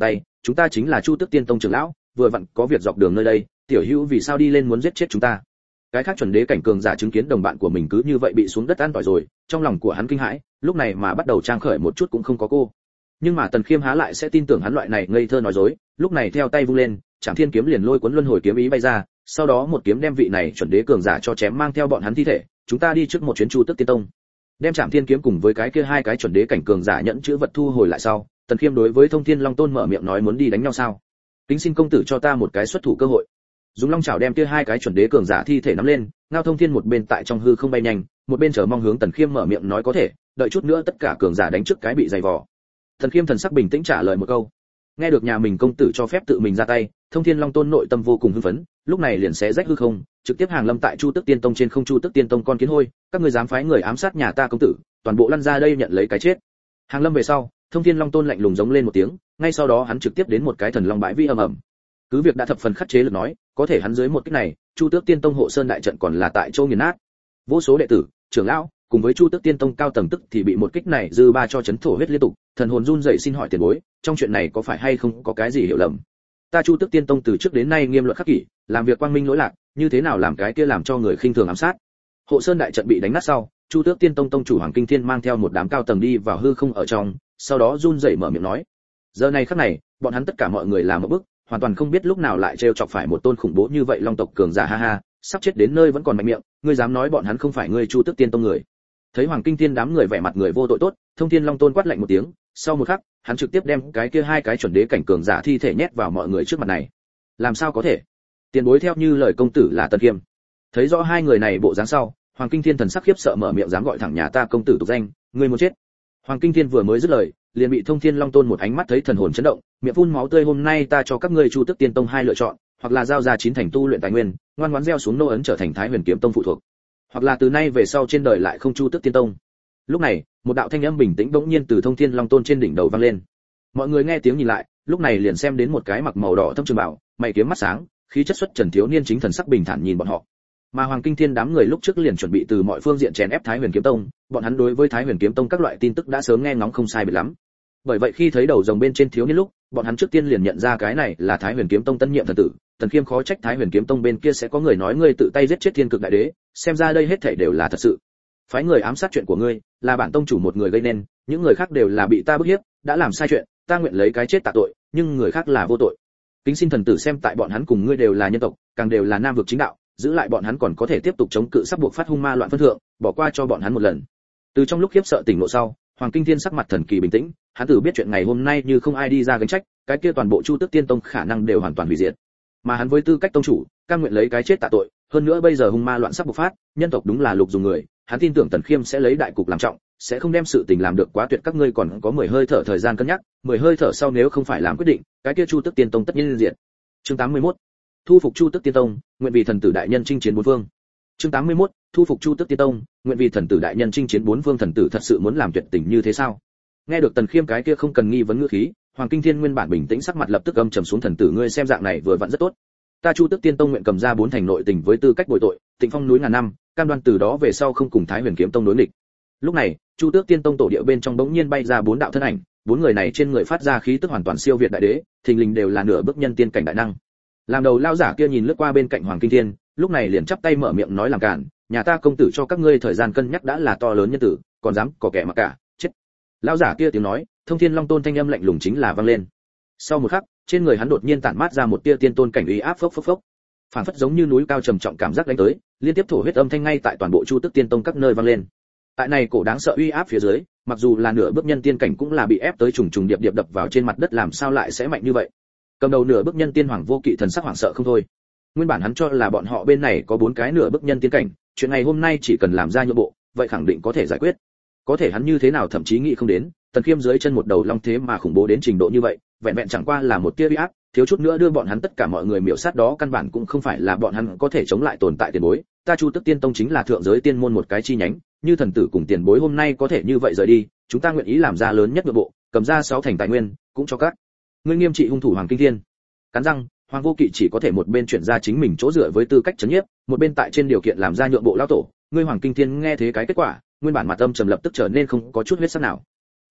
chúng ta chính là Chu Tước Tiên Tông trưởng lão, vừa vặn có việc dọc đường nơi đây, tiểu hữu vì sao đi lên muốn giết chết chúng ta? Cái khác chuẩn đế cảnh cường giả chứng kiến đồng bạn của mình cứ như vậy bị xuống đất an tỏi rồi, trong lòng của hắn kinh hãi, lúc này mà bắt đầu trang khởi một chút cũng không có cô. Nhưng mà Tần Khiêm há lại sẽ tin tưởng hắn loại này ngây thơ nói dối, lúc này theo tay vung lên, Trảm Thiên kiếm liền lôi cuốn luân hồi kiếm ý bay ra, sau đó một kiếm đem vị này chuẩn đế cường giả cho chém mang theo bọn hắn thi thể, chúng ta đi trước một chuyến Chu Tước Tiên Tông. Đem Trảm Thiên kiếm cùng với cái kia hai cái chuẩn đế cảnh cường giả nhẫn chữ vật thu hồi lại sau, Tần Khiêm đối với Thông Thiên Long Tôn mở miệng nói muốn đi đánh nhau sao? Kính xin công tử cho ta một cái xuất thủ cơ hội. Dùng long chảo đem kia hai cái chuẩn đế cường giả thi thể nắm lên, Ngao Thông Thiên một bên tại trong hư không bay nhanh, một bên chờ mong hướng Tần Khiêm mở miệng nói có thể, đợi chút nữa tất cả cường giả đánh trước cái bị dày vò. Tần Khiêm thần sắc bình tĩnh trả lời một câu. Nghe được nhà mình công tử cho phép tự mình ra tay, Thông Thiên Long Tôn nội tâm vô cùng hưng phấn, lúc này liền xé rách hư không, trực tiếp hàng lâm tại Chu Tước Tiên Tông trên không. Chu Tước Tiên Tông con kiến hôi, các ngươi dám phái người ám sát nhà ta công tử, toàn bộ lăn ra đây nhận lấy cái chết. Hàng lâm về sau, Thông Thiên Long Tôn lạnh lùng giống lên một tiếng, ngay sau đó hắn trực tiếp đến một cái thần long bãi vi ầm ầm. Cứ việc đã thập phần khắc chế lực nói, có thể hắn dưới một kích này, Chu Tước Tiên Tông hộ sơn đại trận còn là tại chỗ nghiền nát. Vô số đệ tử, trưởng lão, cùng với Chu Tước Tiên Tông cao tầng tức thì bị một kích này dư ba cho chấn thổ huyết liên tục, thần hồn run rẩy xin hỏi tiền bối, trong chuyện này có phải hay không có cái gì hiểu lầm? Ta Chu Tước Tiên Tông từ trước đến nay nghiêm luật khắc kỷ, làm việc quang minh lỗi lạc, như thế nào làm cái kia làm cho người khinh thường ám sát? Hộ sơn đại trận bị đánh nát sau, Chu Tước Tiên Tông tông chủ Hoàng Kinh Thiên mang theo một đám cao tầng đi vào hư không ở trong, sau đó run rẩy mở miệng nói. Giờ này khắc này, bọn hắn tất cả mọi người làm một bước, hoàn toàn không biết lúc nào lại trêu chọc phải một tôn khủng bố như vậy long tộc cường giả ha ha, sắp chết đến nơi vẫn còn mạnh miệng, ngươi dám nói bọn hắn không phải ngươi Chu Tước Tiên Tông người? Thấy Hoàng Kinh Thiên đám người vẻ mặt người vô tội tốt, Thông Thiên Long Tôn quát lạnh một tiếng, sau một khắc, hắn trực tiếp đem cái kia hai cái chuẩn đế cảnh cường giả thi thể nhét vào mọi người trước mặt này. Làm sao có thể? Tiền bối theo như lời công tử là Tần Khiêm. Thấy rõ hai người này bộ dáng sau, Hoàng Kinh Thiên thần sắc khiếp sợ mở miệng dám gọi thẳng nhà ta công tử tục danh, ngươi muốn chết. Hoàng Kinh Thiên vừa mới dứt lời, liền bị Thông Thiên Long Tôn một ánh mắt thấy thần hồn chấn động, miệng phun máu tươi. Hôm nay ta cho các ngươi Chu Tước Tiên Tông hai lựa chọn, hoặc là giao ra chín thành tu luyện tài nguyên, ngoan ngoãn gieo xuống nô ấn trở thành Thái Huyền Kiếm Tông phụ thuộc, hoặc là từ nay về sau trên đời lại không Chu Tước Tiên Tông. Lúc này, một đạo thanh âm bình tĩnh bỗng nhiên từ Thông Thiên Long Tôn trên đỉnh đầu vang lên. Mọi người nghe tiếng nhìn lại, lúc này liền xem đến một cái mặc màu đỏ thâm trường bảo, mày kiếm mắt sáng, khí chất xuất trần thiếu niên chính thần sắc bình thản nhìn bọn họ. Mà Hoàng Kinh Thiên đám người lúc trước liền chuẩn bị từ mọi phương diện chèn ép Thái Huyền Kiếm Tông, bọn hắn đối với Thái Huyền Kiếm Tông các loại tin tức đã sớm nghe ngóng không sai biệt lắm. Bởi vậy khi thấy đầu rồng bên trên thiếu niên lúc, bọn hắn trước tiên liền nhận ra cái này là Thái Huyền Kiếm Tông tân nhiệm thần tử. Tần Khiêm khó trách Thái Huyền Kiếm Tông bên kia sẽ có người nói ngươi tự tay giết chết Thiên Cực Đại Đế, xem ra đây hết thảy đều là thật sự. Phái người ám sát chuyện của ngươi, là bản tông chủ một người gây nên, những người khác đều là bị ta bức hiếp, đã làm sai chuyện, ta nguyện lấy cái chết tạ tội, nhưng người khác là vô tội. Kính xin thần tử xem tại bọn hắn cùng ngươi đều là nhân tộc, càng đều là nam vực chính đạo, giữ lại bọn hắn còn có thể tiếp tục chống cự sắp buộc phát hung ma loạn phân thượng, bỏ qua cho bọn hắn một lần. Từ trong lúc khiếp sợ tỉnh ngộ sau, Hoàng Kinh Thiên sắc mặt thần kỳ bình tĩnh, hắn tự biết chuyện ngày hôm nay như không ai đi ra gánh trách, cái kia toàn bộ Chu Tước Tiên Tông khả năng đều hoàn toàn hủy diệt. Mà hắn với tư cách tông chủ, cam nguyện lấy cái chết tạ tội, hơn nữa bây giờ hung ma loạn sắp bộc phát, nhân tộc đúng là lục dùng người, hắn tin tưởng Tần Khiêm sẽ lấy đại cục làm trọng, sẽ không đem sự tình làm được quá tuyệt. Các ngươi còn có mười hơi thở thời gian cân nhắc, mười hơi thở sau nếu không phải làm quyết định, cái kia Chu Tước Tiên Tông tất nhiên diệt. Chương tám mươi mốt. Thu phục Chu Tước Tiên Tông, nguyện vì thần tử đại nhân chinh chiến bốn phương. Chương tám mươi mốt. Thu phục Chu Tước Tiên Tông, nguyện vì thần tử đại nhân chinh chiến bốn phương. Thần tử thật sự muốn làm tuyệt tình như thế sao? Nghe được Tần Khiêm cái kia không cần nghi vấn ngữ khí, Hoàng Kinh Thiên nguyên bản bình tĩnh sắc mặt lập tức âm trầm xuống. Thần tử ngươi xem dạng này vừa vặn rất tốt. Ta Chu Tước Tiên Tông nguyện cầm ra bốn thành nội tình với tư cách bồi tội, Tịnh Phong núi ngàn năm, cam đoan từ đó về sau không cùng Thái Huyền Kiếm Tông đối nghịch. Lúc này, Chu Tước Tiên Tông tổ địa bên trong bỗng nhiên bay ra bốn đạo thân ảnh, bốn người này trên người phát ra khí tức hoàn toàn siêu việt đại đế, thình lình đều là nửa bước nhân tiên cảnh đại năng. Làm đầu lao giả kia nhìn lướt qua bên cạnh Hoàng Kinh Thiên, lúc này liền chắp tay mở miệng nói làm cản, nhà ta công tử cho các ngươi thời gian cân nhắc đã là to lớn nhân tử, còn dám có kẻ mặc cả, chết. Lao giả kia tiếng nói, Thông Thiên Long Tôn thanh âm lạnh lùng chính là vang lên. Sau một khắc, trên người hắn đột nhiên tản mát ra một tia tiên tôn cảnh uy áp phốc phốc phốc, phản phất giống như núi cao trầm trọng cảm giác đánh tới, liên tiếp thổ huyết âm thanh ngay tại toàn bộ Chu Tước Tiên Tông các nơi vang lên. Tại này cổ đáng sợ uy áp phía dưới, mặc dù là nửa bước nhân tiên cảnh cũng là bị ép tới trùng trùng điệp điệp đập vào trên mặt đất, làm sao lại sẽ mạnh như vậy? Cầm đầu nửa bước nhân tiên Hoàng Vô Kỵ thần sắc hoảng sợ không thôi. Nguyên bản hắn cho là bọn họ bên này có bốn cái nửa bước nhân tiên cảnh, chuyện ngày hôm nay chỉ cần làm ra nhượng bộ, vậy khẳng định có thể giải quyết. Có thể hắn như thế nào thậm chí nghĩ không đến, Tần Khiêm dưới chân một đầu long thế mà khủng bố đến trình độ như vậy, vẹn vẹn chẳng qua là một tia uy áp, thiếu chút nữa đưa bọn hắn tất cả mọi người miểu sát, đó căn bản cũng không phải là bọn hắn có thể chống lại tồn tại tiền bối. Ta Chu Tước Tiên Tông chính là thượng giới tiên môn một cái chi nhánh, như thần tử cùng tiền bối hôm nay có thể như vậy rời đi, chúng ta nguyện ý làm ra lớn nhất nội bộ, cầm ra sáu thành tài nguyên, cũng cho các ngươi nghiêm trị hung thủ Hoàng Kinh Thiên. Cắn răng, Hoàng Vô Kỵ chỉ có thể một bên chuyển ra chính mình chỗ dựa với tư cách trấn nhiếp, một bên tại trên điều kiện làm ra nhượng bộ lão tổ. Ngươi Hoàng Kinh Thiên nghe thế cái kết quả, nguyên bản mặt âm trầm lập tức trở nên không có chút huyết sắc nào.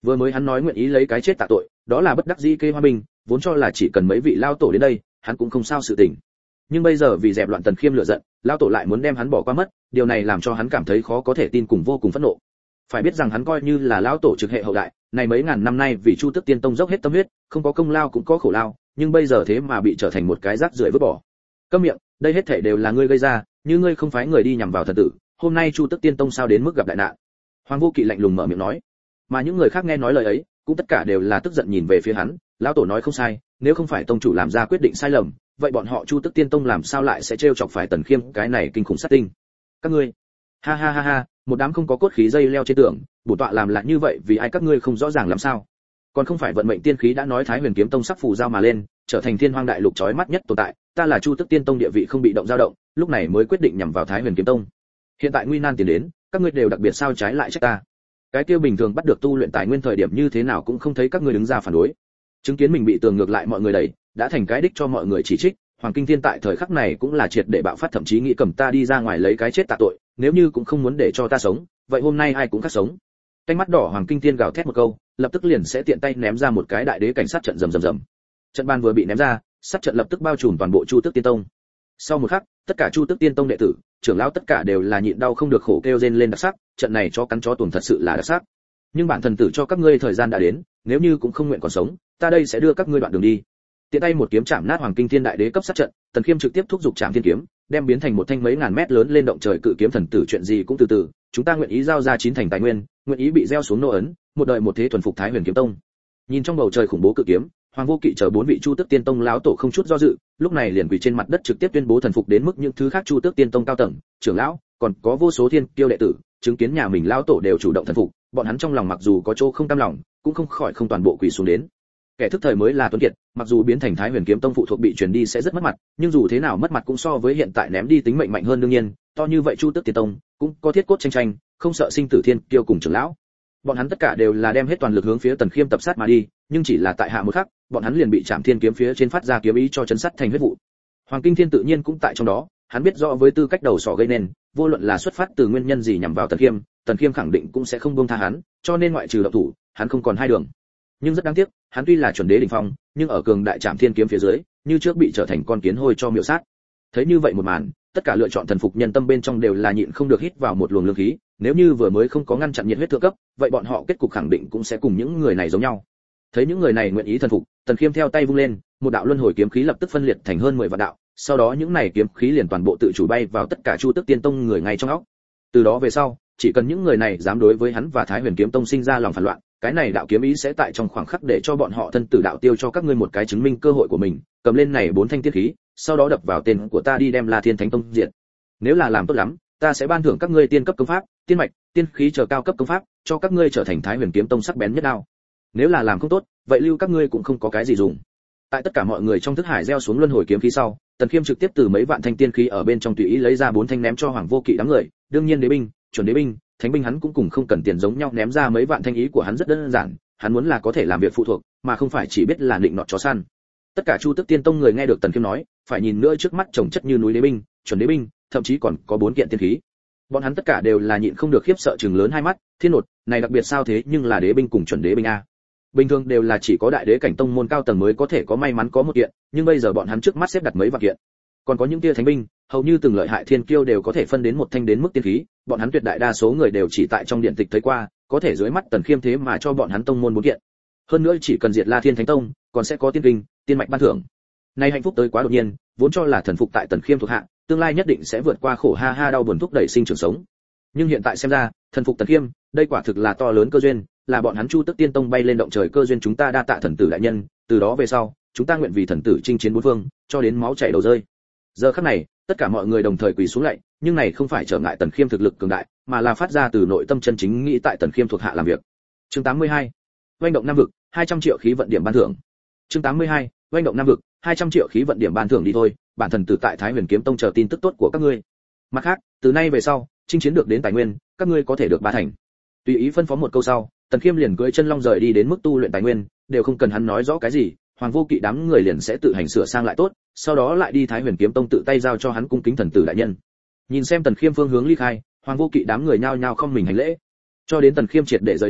Vừa mới hắn nói nguyện ý lấy cái chết tạ tội, đó là bất đắc dĩ kê hoa bình, vốn cho là chỉ cần mấy vị lao tổ đến đây, hắn cũng không sao sự tình. Nhưng bây giờ vì dẹp loạn Tần Khiêm lửa giận, lao tổ lại muốn đem hắn bỏ qua mất, điều này làm cho hắn cảm thấy khó có thể tin cùng vô cùng phẫn nộ. Phải biết rằng hắn coi như là lão tổ trực hệ hậu đại, này mấy ngàn năm nay vì Chu Tước Tiên Tông dốc hết tâm huyết, không có công lao cũng có khổ lao, nhưng bây giờ thế mà bị trở thành một cái rác rưởi vứt bỏ. Câm miệng, đây hết thảy đều là ngươi gây ra, như ngươi không phái người đi nhằm vào thần tử, hôm nay Chu Tước Tiên Tông sao đến mức gặp đại nạn. Hoàng Vô Kỵ lạnh lùng mở miệng nói. Mà những người khác nghe nói lời ấy, cũng tất cả đều là tức giận nhìn về phía hắn, lão tổ nói không sai, nếu không phải tông chủ làm ra quyết định sai lầm, vậy bọn họ Chu Tước Tiên Tông làm sao lại sẽ trêu chọc phải Tần Khiêm cái này kinh khủng sát tinh. Các ngươi, ha ha ha ha, một đám không có cốt khí dây leo trên tường, bổ tọa làm lại như vậy vì ai các ngươi không rõ ràng làm sao? Còn không phải vận mệnh tiên khí đã nói Thái Huyền Kiếm Tông sắp phù giao mà lên, trở thành thiên hoang đại lục chói mắt nhất tồn tại, ta là Chu Tước Tiên Tông địa vị không bị động dao động, lúc này mới quyết định nhằm vào Thái Huyền Kiếm Tông. Hiện tại nguy nan tiến đến, các ngươi đều đặc biệt sao trái lại trách ta? Cái tiêu bình thường bắt được tu luyện tài nguyên thời điểm như thế nào cũng không thấy các ngươi đứng ra phản đối. Chứng kiến mình bị tường ngược lại mọi người đẩy, đã thành cái đích cho mọi người chỉ trích, Hoàng Kinh Thiên tại thời khắc này cũng là triệt để bạo phát, thậm chí nghĩ cầm ta đi ra ngoài lấy cái chết tạ tội, nếu như cũng không muốn để cho ta sống, vậy hôm nay ai cũng cắt sống. Cánh mắt đỏ Hoàng Kinh Thiên gào thét một câu, lập tức liền sẽ tiện tay ném ra một cái đại đế cảnh sát trận rầm rầm rầm. Trận ban vừa bị ném ra, sát trận lập tức bao trùm toàn bộ Chu Tước Tiên Tông. Sau một khắc, tất cả Chu Tước Tiên Tông đệ tử, trưởng lão tất cả đều là nhịn đau không được khổ kêu rên lên đặc sắc, trận này cho cắn chó tuồng thật sự là đặc sắc. Nhưng bản thần tử cho các ngươi thời gian đã đến, nếu như cũng không nguyện còn sống, ta đây sẽ đưa các ngươi đoạn đường đi. Tiện tay một kiếm chạm nát Hoàng Kinh Thiên đại đế cấp sát trận, Tần Khiêm trực tiếp thúc giục Trảm Thiên kiếm, đem biến thành một thanh mấy ngàn mét lớn lên động trời cự kiếm thần tử, chuyện gì cũng từ từ, chúng ta nguyện ý giao ra chín thành tài nguyên, nguyện ý bị gieo xuống nô ấn, một đời một thế thuần phục Thái Huyền Kiếm Tông. Nhìn trong bầu trời khủng bố cự kiếm, Hoàng Vô Kỵ chờ bốn vị Chu Tước Tiên Tông lão tổ không chút do dự, lúc này liền quỳ trên mặt đất trực tiếp tuyên bố thần phục, đến mức những thứ khác Chu Tước Tiên Tông cao tầng, trưởng lão, còn có vô số thiên kiêu đệ tử, chứng kiến nhà mình lão tổ đều chủ động thần phục, bọn hắn trong lòng mặc dù có chỗ không cam lòng, cũng không khỏi không toàn bộ quỳ xuống đến. Kẻ thức thời mới là tuấn kiệt, mặc dù biến thành Thái Huyền Kiếm Tông phụ thuộc bị truyền đi sẽ rất mất mặt, nhưng dù thế nào mất mặt cũng so với hiện tại ném đi tính mệnh mạnh hơn. Đương nhiên, to như vậy Chu Tước Tiên Tông cũng có thiết cốt tranh tranh, không sợ sinh tử thiên kiêu cùng trưởng lão. Bọn hắn tất cả đều là đem hết toàn lực hướng phía Tần Khiêm tập sát mà đi, nhưng chỉ là tại hạ một khắc, bọn hắn liền bị Trảm Thiên kiếm phía trên phát ra kiếm ý cho chấn sát thành huyết vụ. Hoàng Kinh Thiên tự nhiên cũng tại trong đó, hắn biết rõ với tư cách đầu sỏ gây nên, vô luận là xuất phát từ nguyên nhân gì nhằm vào Tần Khiêm, Tần Khiêm khẳng định cũng sẽ không buông tha hắn, cho nên ngoại trừ động thủ, hắn không còn hai đường. Nhưng rất đáng tiếc, hắn tuy là chuẩn đế đỉnh phong, nhưng ở cường đại Trảm Thiên kiếm phía dưới, như trước bị trở thành con kiến hôi cho miểu sát. Thấy như vậy một màn, tất cả lựa chọn thần phục nhân tâm bên trong đều là nhịn không được hít vào một luồng lương khí, nếu như vừa mới không có ngăn chặn nhiệt huyết thượng cấp, vậy bọn họ kết cục khẳng định cũng sẽ cùng những người này giống nhau. Thấy những người này nguyện ý thần phục, Tần Khiêm theo tay vung lên, một đạo luân hồi kiếm khí lập tức phân liệt thành hơn mười vạn đạo, sau đó những này kiếm khí liền toàn bộ tự chủ bay vào tất cả Chu Tước Tiên Tông người ngay trong óc. Từ đó về sau, chỉ cần những người này dám đối với hắn và Thái Huyền Kiếm Tông sinh ra lòng phản loạn, cái này đạo kiếm ý sẽ tại trong khoảng khắc để cho bọn họ thân tử đạo tiêu, cho các ngươi một cái chứng minh cơ hội của mình, cầm lên này bốn thanh tiên khí, sau đó đập vào tên của ta đi đem La Thiên Thánh Tông diệt. Nếu là làm tốt lắm, ta sẽ ban thưởng các ngươi tiên cấp công pháp, tiên mạch, tiên khí chờ cao cấp công pháp, cho các ngươi trở thành Thái Huyền Kiếm Tông sắc bén nhất đao. Nếu là làm không tốt, vậy lưu các ngươi cũng không có cái gì dùng. Tại tất cả mọi người trong thức hải gieo xuống luân hồi kiếm khí sau, Tần Khiêm trực tiếp từ mấy vạn thanh tiên khí ở bên trong tùy ý lấy ra bốn thanh ném cho Hoàng Vô Kỵ đám người, đương nhiên đế binh, chuẩn đế binh, thánh binh hắn cũng cùng không cần tiền giống nhau ném ra mấy vạn thanh, ý của hắn rất đơn giản, hắn muốn là có thể làm việc phụ thuộc, mà không phải chỉ biết là định nọt chó săn. Tất cả Chu Tước Tiên Tông người nghe được Tần Khiêm nói, phải nhìn nữa trước mắt chồng chất như núi đế binh, chuẩn đế binh, thậm chí còn có bốn kiện tiên khí. Bọn hắn tất cả đều là nhịn không được khiếp sợ trừng lớn hai mắt, thiên nột, này đặc biệt sao thế, nhưng là đế binh cùng chuẩn đế binh a. Bình thường đều là chỉ có đại đế cảnh tông môn cao tầng mới có thể có may mắn có một kiện, nhưng bây giờ bọn hắn trước mắt xếp đặt mấy vạn kiện. Còn có những tia thánh binh, hầu như từng lợi hại thiên kiêu đều có thể phân đến một thanh đến mức tiên khí, bọn hắn tuyệt đại đa số người đều chỉ tại trong điện tịch thấy qua, có thể dưới mắt Tần Khiêm thế mà cho bọn hắn tông môn bốn kiện. Hơn nữa chỉ cần diệt La Thiên Thánh Tông, còn sẽ có tiên kinh, tiên mạch ban thưởng. Nay hạnh phúc tới quá đột nhiên, vốn cho là thần phục tại Tần Khiêm thuộc hạ, tương lai nhất định sẽ vượt qua khổ ha ha đau buồn thúc đẩy sinh trưởng sống. Nhưng hiện tại xem ra, thần phục Tần Khiêm, đây quả thực là to lớn cơ duyên, là bọn hắn Chu Tước Tiên Tông bay lên động trời cơ duyên, chúng ta đa tạ thần tử đại nhân, từ đó về sau, chúng ta nguyện vì thần tử chinh chiến bốn phương, cho đến máu chảy đầu rơi. Giờ khắc này, tất cả mọi người đồng thời quỳ xuống lạy, nhưng này không phải trở ngại Tần Khiêm thực lực cường đại, mà là phát ra từ nội tâm chân chính nghĩ tại Tần Khiêm thuộc hạ làm việc. Chương tám mươi hai, Oanh động Nam vực, hai trăm triệu khí vận điểm ban thưởng. Chương tám mươi hai, Oanh động Nam vực, hai trăm triệu khí vận điểm ban thưởng đi thôi, bản thần tử tại Thái Huyền Kiếm Tông chờ tin tức tốt của các ngươi. Mặt khác, từ nay về sau, chinh chiến được đến tài nguyên, các ngươi có thể được ba thành. Tùy ý phân phó một câu sau, Tần Khiêm liền cưỡi chân long rời đi, đến mức tu luyện tài nguyên, đều không cần hắn nói rõ cái gì, Hoàng Vô Kỵ đám người liền sẽ tự hành sửa sang lại tốt, sau đó lại đi Thái Huyền Kiếm Tông tự tay giao cho hắn cung kính thần tử đại nhân. Nhìn xem Tần Khiêm phương hướng ly khai, Hoàng Vô Kỵ đám người nhao nhao không mình hành lễ. Cho đến Tần Khiêm triệt để rời đi,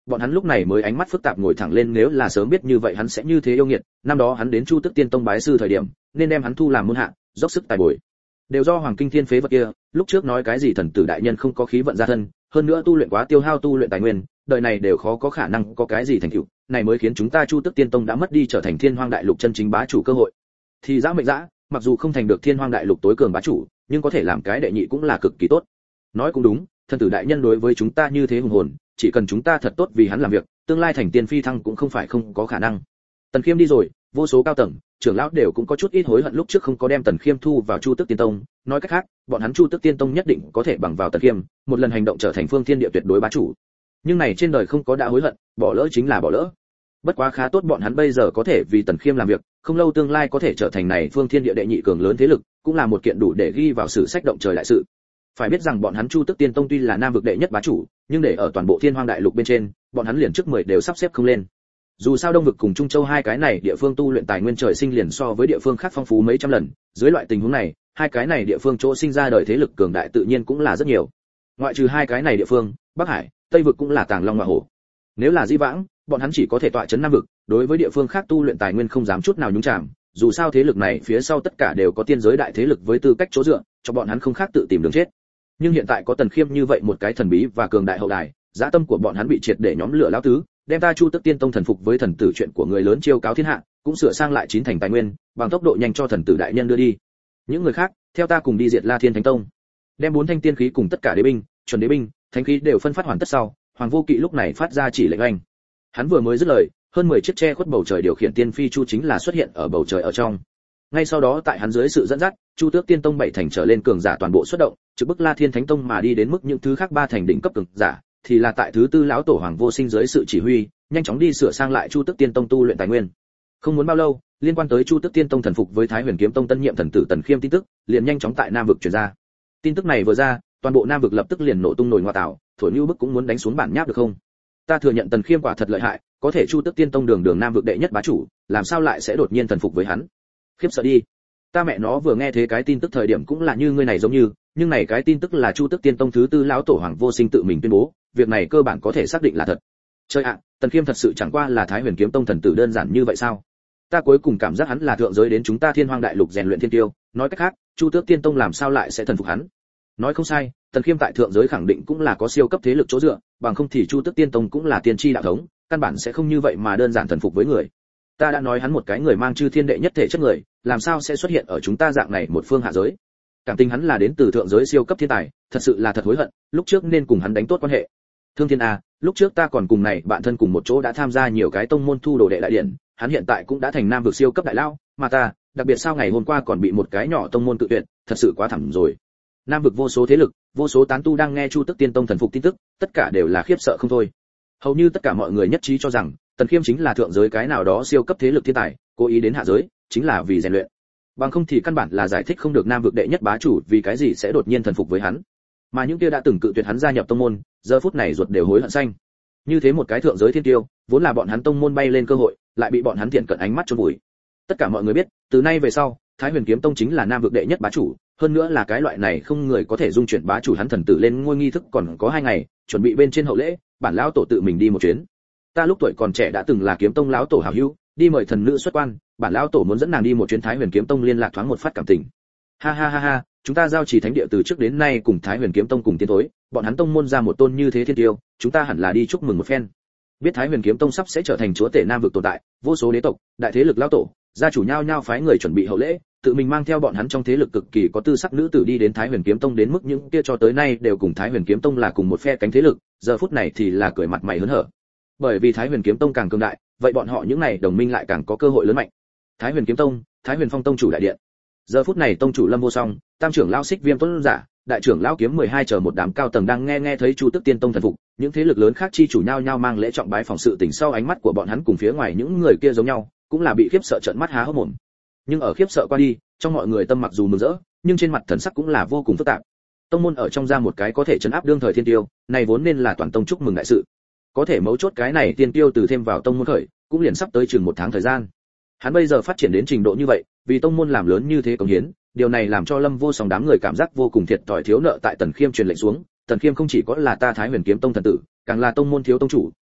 bọn hắn lúc này mới ánh mắt phức tạp ngồi thẳng lên, nếu là sớm biết như vậy hắn sẽ như thế yêu nghiệt, năm đó hắn đến Chu Tước Tiên Tông bái sư thời điểm, nên đem hắn thu làm môn hạ, dốc sức tài bồi. Đều do Hoàng Kinh Thiên phế vật kia, lúc trước nói cái gì thần tử đại nhân không có khí vận gia thân, hơn nữa tu luyện quá tiêu hao tu luyện tài nguyên, đời này đều khó có khả năng có cái gì thành tựu, này mới khiến chúng ta Chu Tước Tiên Tông đã mất đi trở thành Thiên Hoang Đại Lục chân chính bá chủ cơ hội. Thì dã mệnh dã, mặc dù không thành được Thiên Hoang Đại Lục tối cường bá chủ, nhưng có thể làm cái đệ nhị cũng là cực kỳ tốt. Nói cũng đúng, thần tử đại nhân đối với chúng ta như thế hùng hồn, chỉ cần chúng ta thật tốt vì hắn làm việc, tương lai thành tiên phi thăng cũng không phải không có khả năng. Tần Khiêm đi rồi, vô số cao tầng, trưởng lão đều cũng có chút ít hối hận lúc trước không có đem Tần Khiêm thu vào Chu Tước Tiên Tông, nói cách khác, bọn hắn Chu Tước Tiên Tông nhất định có thể bằng vào Tần Khiêm, một lần hành động trở thành phương thiên địa tuyệt đối bá chủ. Nhưng này trên đời không có đã hối hận, bỏ lỡ chính là bỏ lỡ. Bất quá khá tốt bọn hắn bây giờ có thể vì Tần Khiêm làm việc, không lâu tương lai có thể trở thành này phương thiên địa đệ nhị cường lớn thế lực, cũng là một kiện đủ để ghi vào sử sách động trời đại sự. Phải biết rằng bọn hắn Chu Tước Tiên Tông tuy là nam vực đệ nhất bá chủ, nhưng để ở toàn bộ Thiên Hoang Đại Lục bên trên, bọn hắn liền trước mười đều sắp xếp không lên. Dù sao Đông vực cùng Trung Châu hai cái này địa phương tu luyện tài nguyên trời sinh liền so với địa phương khác phong phú mấy trăm lần, dưới loại tình huống này, hai cái này địa phương chỗ sinh ra đời thế lực cường đại tự nhiên cũng là rất nhiều. Ngoại trừ hai cái này địa phương, Bắc Hải, Tây vực cũng là tàng long ngọa hổ. Nếu là Di Vãng, bọn hắn chỉ có thể tọa trấn Nam vực, đối với địa phương khác tu luyện tài nguyên không dám chút nào nhúng chàm, dù sao thế lực này phía sau tất cả đều có tiên giới đại thế lực với tư cách chỗ dựa, cho bọn hắn không khác tự tìm đường chết. Nhưng hiện tại có Tần Khiêm như vậy một cái thần bí và cường đại hậu đài, dã tâm của bọn hắn bị triệt để nhóm lửa lão tứ, đem ta Chu Tước Tiên Tông thần phục với thần tử chuyện của người lớn chiêu cáo thiên hạ, cũng sửa sang lại chín thành tài nguyên, bằng tốc độ nhanh cho thần tử đại nhân đưa đi. Những người khác, theo ta cùng đi diệt La Thiên Thánh Tông. Đem bốn thanh tiên khí cùng tất cả đế binh, chuẩn đế binh, thánh khí đều phân phát hoàn tất sau, Hoàng Vô Kỵ lúc này phát ra chỉ lệnh anh. Hắn vừa mới dứt lời, hơn mười chiếc che khuất bầu trời điều khiển tiên phi chu chính là xuất hiện ở bầu trời ở trong. Ngay sau đó tại hắn dưới sự dẫn dắt, Chu Tước Tiên Tông bảy thành trở lên cường giả toàn bộ xuất động, trực bức La Thiên Thánh Tông mà đi đến mức những thứ khác ba thành đỉnh cấp cường giả, thì là tại thứ tư lão tổ Hoàng Vô Sinh dưới sự chỉ huy, nhanh chóng đi sửa sang lại Chu Tước Tiên Tông tu luyện tài nguyên. Không muốn bao lâu, liên quan tới Chu Tước Tiên Tông thần phục với Thái Huyền Kiếm Tông tân nhiệm thần tử Tần Khiêm tin tức, liền nhanh chóng tại Nam vực truyền ra. Tin tức này vừa ra, toàn bộ Nam vực lập tức liền nổ tung nổi ngoa tảo, thổi như bức cũng muốn đánh xuống bản nháp được không? Ta thừa nhận Tần Khiêm quả thật lợi hại, có thể Chu Tước Tiên Tông đường đường Nam vực đệ nhất bá chủ, làm sao lại sẽ đột nhiên thần phục với hắn? Khiếp sợ đi. Ta mẹ nó vừa nghe thế cái tin tức thời điểm cũng là như ngươi này giống như, nhưng này cái tin tức là Chu Tước Tiên Tông thứ tư lão tổ Hoàng Vô Sinh tự mình tuyên bố, việc này cơ bản có thể xác định là thật. Trời ạ, Tần Khiêm thật sự chẳng qua là Thái Huyền Kiếm Tông thần tử đơn giản như vậy sao? Ta cuối cùng cảm giác hắn là thượng giới đến chúng ta Thiên Hoang Đại Lục rèn luyện thiên tiêu, nói cách khác, Chu Tước Tiên Tông làm sao lại sẽ thần phục hắn? Nói không sai, Tần Khiêm tại thượng giới khẳng định cũng là có siêu cấp thế lực chỗ dựa, bằng không thì Chu Tước Tiên Tông cũng là tiên tri đạo thống, căn bản sẽ không như vậy mà đơn giản thần phục với người. Ta đã nói hắn một cái người mang chư thiên đệ nhất thể chất người, làm sao sẽ xuất hiện ở chúng ta dạng này một phương hạ giới? Cảm tình hắn là đến từ thượng giới siêu cấp thiên tài, thật sự là thật hối hận, lúc trước nên cùng hắn đánh tốt quan hệ. Thương Thiên a, lúc trước ta còn cùng này bạn thân cùng một chỗ đã tham gia nhiều cái tông môn thu đồ đệ đại điển, hắn hiện tại cũng đã thành Nam vực siêu cấp đại lao, mà ta, đặc biệt sao ngày hôm qua còn bị một cái nhỏ tông môn tự tuyệt, thật sự quá thảm rồi. Nam vực vô số thế lực, vô số tán tu đang nghe Chu Tước Tiên Tông thần phục tin tức, tất cả đều là khiếp sợ không thôi. Hầu như tất cả mọi người nhất trí cho rằng, Tần Khiêm chính là thượng giới cái nào đó siêu cấp thế lực thiên tài, cố ý đến hạ giới, chính là vì rèn luyện. Bằng không thì căn bản là giải thích không được Nam vực đệ nhất bá chủ vì cái gì sẽ đột nhiên thần phục với hắn. Mà những kia đã từng cự tuyệt hắn gia nhập tông môn, giờ phút này ruột đều hối hận xanh. Như thế một cái thượng giới thiên tiêu, vốn là bọn hắn tông môn bay lên cơ hội, lại bị bọn hắn thiện cận ánh mắt chôn vùi. Tất cả mọi người biết, từ nay về sau, Thái Huyền Kiếm Tông chính là Nam vực đệ nhất bá chủ, hơn nữa là cái loại này không người có thể dung chuyển bá chủ hắn thần tử lên ngôi nghi thức còn có hai ngày, chuẩn bị bên trên hậu lễ, bản lão tổ tự mình đi một chuyến. Ta lúc tuổi còn trẻ đã từng là Kiếm Tông lão tổ hảo hữu, đi mời thần nữ xuất quan, bản lão tổ muốn dẫn nàng đi một chuyến Thái Huyền Kiếm Tông liên lạc thoáng một phát cảm tình. Ha ha ha ha, chúng ta giao trì thánh địa từ trước đến nay cùng Thái Huyền Kiếm Tông cùng tiến thối, bọn hắn tông môn ra một tôn như thế thiên tiêu, chúng ta hẳn là đi chúc mừng một phen. Biết Thái Huyền Kiếm Tông sắp sẽ trở thành chúa tể Nam vực tồn tại, vô số đế tộc, đại thế lực lão tổ, gia chủ nhau nhau phái người chuẩn bị hậu lễ, tự mình mang theo bọn hắn trong thế lực cực kỳ có tư sắc nữ tử đi đến Thái Huyền Kiếm Tông, đến mức những kia cho tới nay đều cùng Thái Huyền Kiếm Tông là cùng một phe cánh thế lực, giờ phút này thì là cười mặt mày hớn hở. Bởi vì Thái Huyền Kiếm Tông càng cường đại, vậy bọn họ những này đồng minh lại càng có cơ hội lớn mạnh. Thái Huyền Kiếm Tông, Thái Huyền Phong tông chủ đại điện. Giờ phút này tông chủ Lâm Vô Song, tam trưởng lão Xích Viêm Tuấn giả, đại trưởng lão Kiếm mười hai chờ một đám cao tầng đang nghe nghe thấy Chu Tước Tiên Tông thần phục, những thế lực lớn khác chi chủ nhau nhau mang lễ trọng bái phòng sự tình, sau ánh mắt của bọn hắn cùng phía ngoài những người kia giống nhau, cũng là bị khiếp sợ trợn mắt há hốc mồm. Nhưng ở khiếp sợ qua đi, trong mọi người tâm mặc dù mừng rỡ, nhưng trên mặt thần sắc cũng là vô cùng phức tạp. Tông môn ở trong ra một cái có thể trấn áp đương thời thiên tiêu, này vốn nên là toàn tông chúc mừng đại sự. Có thể mấu chốt cái này tiên tiêu từ thêm vào tông môn khởi, cũng liền sắp tới chừng một tháng thời gian. Hắn bây giờ phát triển đến trình độ như vậy, vì tông môn làm lớn như thế cống hiến, điều này làm cho Lâm Vô Song đám người cảm giác vô cùng thiệt thòi thiếu nợ tại Tần Khiêm truyền lệnh xuống, Tần Khiêm không chỉ có là ta Thái Huyền Kiếm Tông thần tử, càng là tông môn thiếu tông chủ,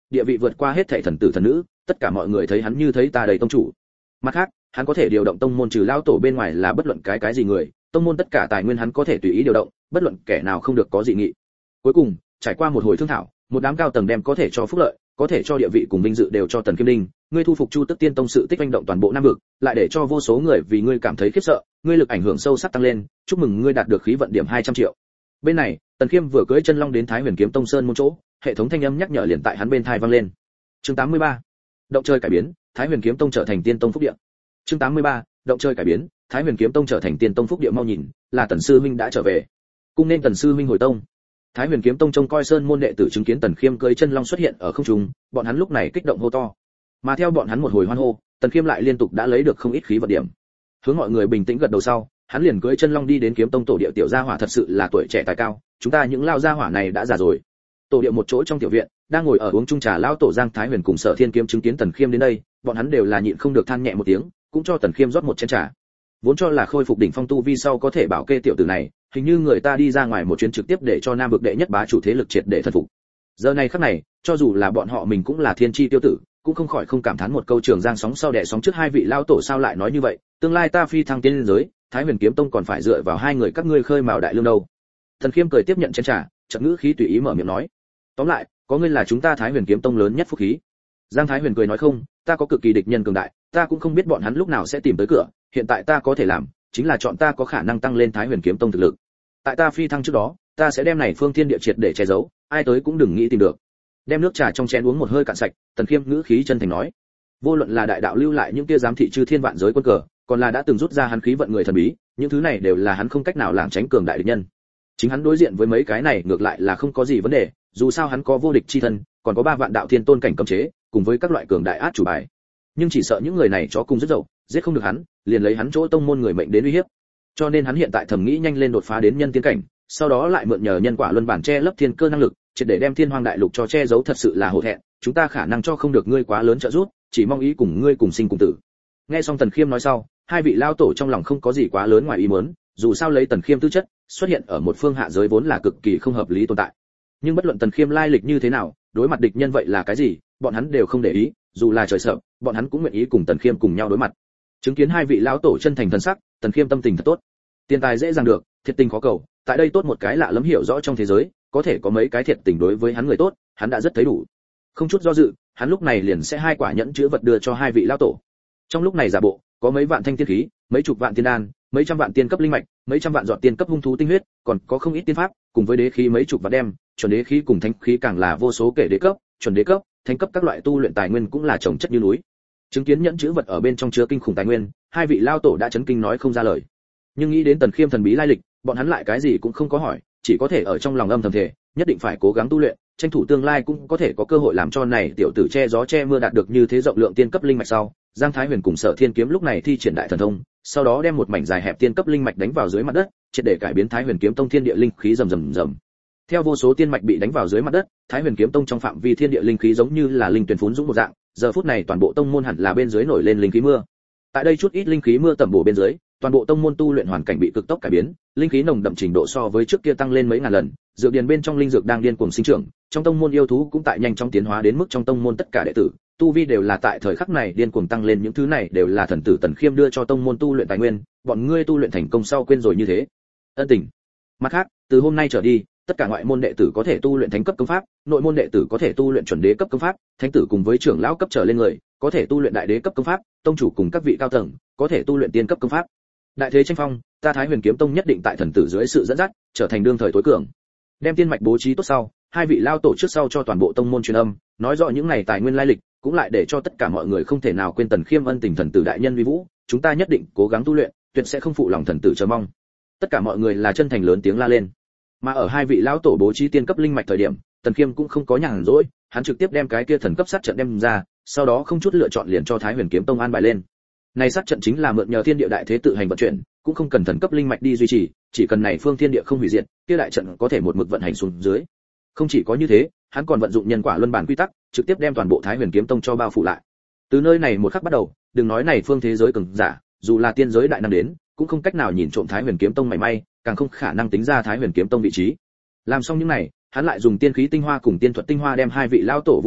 địa vị vượt qua hết thảy thần tử thần nữ, tất cả mọi người thấy hắn như thấy ta đầy tông chủ. Mặt khác, hắn có thể điều động tông môn trừ lao tổ bên ngoài là bất luận cái cái gì người, tông môn tất cả tài nguyên hắn có thể tùy ý điều động, bất luận kẻ nào không được có dị nghị. Cuối cùng, trải qua một hồi thương thảo, một đám cao tầng đem có thể cho phúc lợi, có thể cho địa vị cùng vinh dự đều cho Tần Khiêm Đinh, ngươi thu phục Chu Tức Tiên Tông sự tích oanh động toàn bộ Nam vực, lại để cho vô số người vì ngươi cảm thấy khiếp sợ, ngươi lực ảnh hưởng sâu sắc tăng lên, chúc mừng ngươi đạt được khí vận điểm hai trăm triệu. Bên này, Tần Khiêm vừa cưỡi chân long đến Thái Huyền Kiếm Tông sơn môn chỗ, hệ thống thanh âm nhắc nhở liền tại hắn bên tai vang lên. Chương tám mươi ba. Động chơi cải biến, Thái Huyền Kiếm Tông trở thành Tiên Tông phúc địa. Chương tám mươi ba. Động chơi cải biến, Thái Huyền Kiếm Tông trở thành Tiên Tông phúc địa, mau nhìn, là Tần sư huynh đã trở về. Cung nên Tần sư huynh hồi tông. Thái Huyền Kiếm Tông trông coi sơn môn đệ tử chứng kiến Tần Khiêm cưỡi chân long xuất hiện ở không trung, bọn hắn lúc này kích động hô to. Mà theo bọn hắn một hồi hoan hô, Tần Khiêm lại liên tục đã lấy được không ít khí vận điểm. Hướng mọi người bình tĩnh gật đầu sau, hắn liền cưỡi chân long đi đến Kiếm Tông tổ địa. Tiểu gia hỏa thật sự là tuổi trẻ tài cao, chúng ta những lao gia hỏa này đã già rồi. Tổ địa một chỗ trong tiểu viện, đang ngồi ở uống chung trà lão tổ Giang Thái Huyền cùng Sở Thiên Kiếm chứng kiến Tần Khiêm đến đây, bọn hắn đều là nhịn không được than nhẹ một tiếng, cũng cho Tần Khiêm rót một chén trà. Vốn cho là khôi phục đỉnh phong tu vi sau có thể bảo kê tiểu tử này, hình như người ta đi ra ngoài một chuyến trực tiếp để cho Nam vực đệ nhất bá chủ thế lực triệt để thần phục. Giờ này khắc này, cho dù là bọn họ mình cũng là thiên chi tiêu tử, cũng không khỏi không cảm thán một câu trường giang sóng sau đẻ sóng trước, hai vị lao tổ sao lại nói như vậy, tương lai ta phi thăng tiên giới, Thái Huyền Kiếm Tông còn phải dựa vào hai người các ngươi khơi mào đại lương đâu. Thần Khiêm cười tiếp nhận chén trà, chợt ngữ khí tùy ý mở miệng nói, tóm lại, có ngươi là chúng ta Thái Huyền Kiếm Tông lớn nhất phúc khí. Giang Thái Huyền cười nói, không, ta có cực kỳ địch nhân cường đại, ta cũng không biết bọn hắn lúc nào sẽ tìm tới cửa, hiện tại ta có thể làm chính là chọn ta có khả năng tăng lên Thái Huyền Kiếm Tông thực lực. Tại ta phi thăng trước đó, ta sẽ đem này phương thiên địa triệt để che giấu, ai tới cũng đừng nghĩ tìm được. Đem nước trà trong chén uống một hơi cạn sạch, Tần Khiêm ngữ khí chân thành nói, vô luận là đại đạo lưu lại những kia giám thị chư thiên vạn giới quân cờ, còn là đã từng rút ra hắn khí vận người thần bí, những thứ này đều là hắn không cách nào làm tránh cường đại địch nhân. Chính hắn đối diện với mấy cái này ngược lại là không có gì vấn đề, dù sao hắn có vô địch chi thân, còn có ba vạn đạo thiên tôn cảnh cấm chế, cùng với các loại cường đại át chủ bài. Nhưng chỉ sợ những người này chó cùng rất dậu, giết không được hắn, liền lấy hắn chỗ tông môn người mệnh đến uy hiếp. Cho nên hắn hiện tại thầm nghĩ nhanh lên đột phá đến nhân tiên cảnh, sau đó lại mượn nhờ nhân quả luân bản che lấp thiên cơ năng lực, triệt để đem thiên hoang đại lục cho che giấu. Thật sự là hổ thẹn, chúng ta khả năng cho không được ngươi quá lớn trợ giúp, chỉ mong ý cùng ngươi cùng sinh cùng tử. Nghe xong Tần Khiêm nói sau, hai vị lao tổ trong lòng không có gì quá lớn ngoài ý muốn, dù sao lấy Tần Khiêm tư chất, xuất hiện ở một phương hạ giới vốn là cực kỳ không hợp lý tồn tại. Nhưng bất luận Tần Khiêm lai lịch như thế nào, đối mặt địch nhân vậy là cái gì, bọn hắn đều không để ý, dù là trời sợ, bọn hắn cũng nguyện ý cùng Tần Khiêm cùng nhau đối mặt. Chứng kiến hai vị lão tổ chân thành thần sắc, Tần Khiêm tâm tình thật tốt. Tiền tài dễ dàng được, thiệt tình khó cầu, tại đây tốt một cái lạ lẫm hiểu rõ trong thế giới, có thể có mấy cái thiệt tình đối với hắn người tốt, hắn đã rất thấy đủ. Không chút do dự, hắn lúc này liền sẽ hai quả nhẫn chứa vật đưa cho hai vị lão tổ. Trong lúc này giả bộ, có mấy vạn thanh tiên khí, mấy chục vạn tiên đan, mấy trăm vạn tiên cấp linh mạch, mấy trăm vạn giọt tiên cấp hung thú tinh huyết, còn có không ít tiên pháp, cùng với đế khí mấy chục vạn đem, chuẩn đế khí cùng thánh khí càng là vô số kể đế cấp, chuẩn đế cấp, thánh cấp các loại tu luyện tài nguyên cũng là chồng chất như núi. Chứng kiến nhẫn chứa vật ở bên trong chứa kinh khủng tài nguyên, hai vị lao tổ đã chấn kinh nói không ra lời. Nhưng nghĩ đến Tần Khiêm thần bí lai lịch, bọn hắn lại cái gì cũng không có hỏi, chỉ có thể ở trong lòng âm thầm thề, nhất định phải cố gắng tu luyện, tranh thủ tương lai cũng có thể có cơ hội làm cho này tiểu tử che gió che mưa đạt được như thế rộng lượng tiên cấp linh mạch sau. Giang Thái Huyền cùng Sở Thiên Kiếm lúc này thi triển đại thần thông, sau đó đem một mảnh dài hẹp tiên cấp linh mạch đánh vào dưới mặt đất, triệt để cải biến Thái Huyền Kiếm Tông thiên địa linh khí rầm rầm rầm. Theo vô số tiên mạch bị đánh vào dưới mặt đất, Thái Huyền Kiếm Tông trong phạm vi thiên địa linh khí giống như là linh tuyển phún dũng một dạng, giờ phút này toàn bộ tông môn hẳn là bên dưới nổi lên linh khí mưa. Tại đây chút ít linh khí mưa tầm bổ bên dưới, toàn bộ tông môn tu luyện hoàn cảnh bị cực tốc cải biến, linh khí nồng đậm trình độ so với trước kia tăng lên mấy ngàn lần, dược điền bên trong linh dược đang điên cuồng sinh trưởng, trong tông môn yêu thú cũng tại nhanh chóng tiến hóa đến mức trong tông môn tất cả đệ tử, tu vi đều là tại thời khắc này điên cuồng tăng lên, những thứ này đều là thần tử Tần Khiêm đưa cho tông môn tu luyện tài nguyên, bọn ngươi tu luyện thành công sau quên rồi như thế. Ân tình. Mặt khác, từ hôm nay trở đi, tất cả ngoại môn đệ tử có thể tu luyện thánh cấp công pháp, nội môn đệ tử có thể tu luyện chuẩn đế cấp công pháp, thánh tử cùng với trưởng lão cấp trở lên người, có thể tu luyện đại đế cấp công pháp, tông chủ cùng các vị cao tầng, có thể tu luyện tiên cấp công pháp. Đại thế tranh phong, ta Thái Huyền Kiếm Tông nhất định tại thần tử dưới sự dẫn dắt, trở thành đương thời tối cường. Đem tiên mạch bố trí tốt sau, hai vị lao tổ trước sau cho toàn bộ tông môn truyền âm, nói rõ những này tài nguyên lai lịch, cũng lại để cho tất cả mọi người không thể nào quên Tần Khiêm ân tình thần tử đại nhân vi vũ, chúng ta nhất định cố gắng tu luyện, tuyệt sẽ không phụ lòng thần tử chờ mong. Tất cả mọi người là chân thành lớn tiếng la lên. Mà ở hai vị lão tổ bố trí tiên cấp linh mạch thời điểm, Tần Khiêm cũng không có nhàn rỗi, hắn trực tiếp đem cái kia thần cấp sát trận đem ra, sau đó không chút lựa chọn liền cho Thái Huyền Kiếm Tông an bài lên. Này sát trận chính là mượn nhờ thiên địa đại thế tự hành vận chuyển, cũng không cần thần cấp linh mạch đi duy trì, chỉ cần này phương thiên địa không hủy diệt, kia đại trận có thể một mực vận hành xuống dưới. Không chỉ có như thế, hắn còn vận dụng nhân quả luân bản quy tắc, trực tiếp đem toàn bộ Thái Huyền Kiếm Tông cho bao phủ lại. Từ nơi này một khắc bắt đầu, đừng nói này phương thế giới cường giả, dù là tiên giới đại năng đến, cũng không cách nào nhìn trộm Thái Huyền Kiếm Tông mảy may, càng không khả năng tính ra Thái Huyền Kiếm Tông vị trí. Làm xong những này, hắn lại dùng tiên khí tinh hoa cùng tiên thuật tinh hoa đem hai vị lao tổ vũ khí,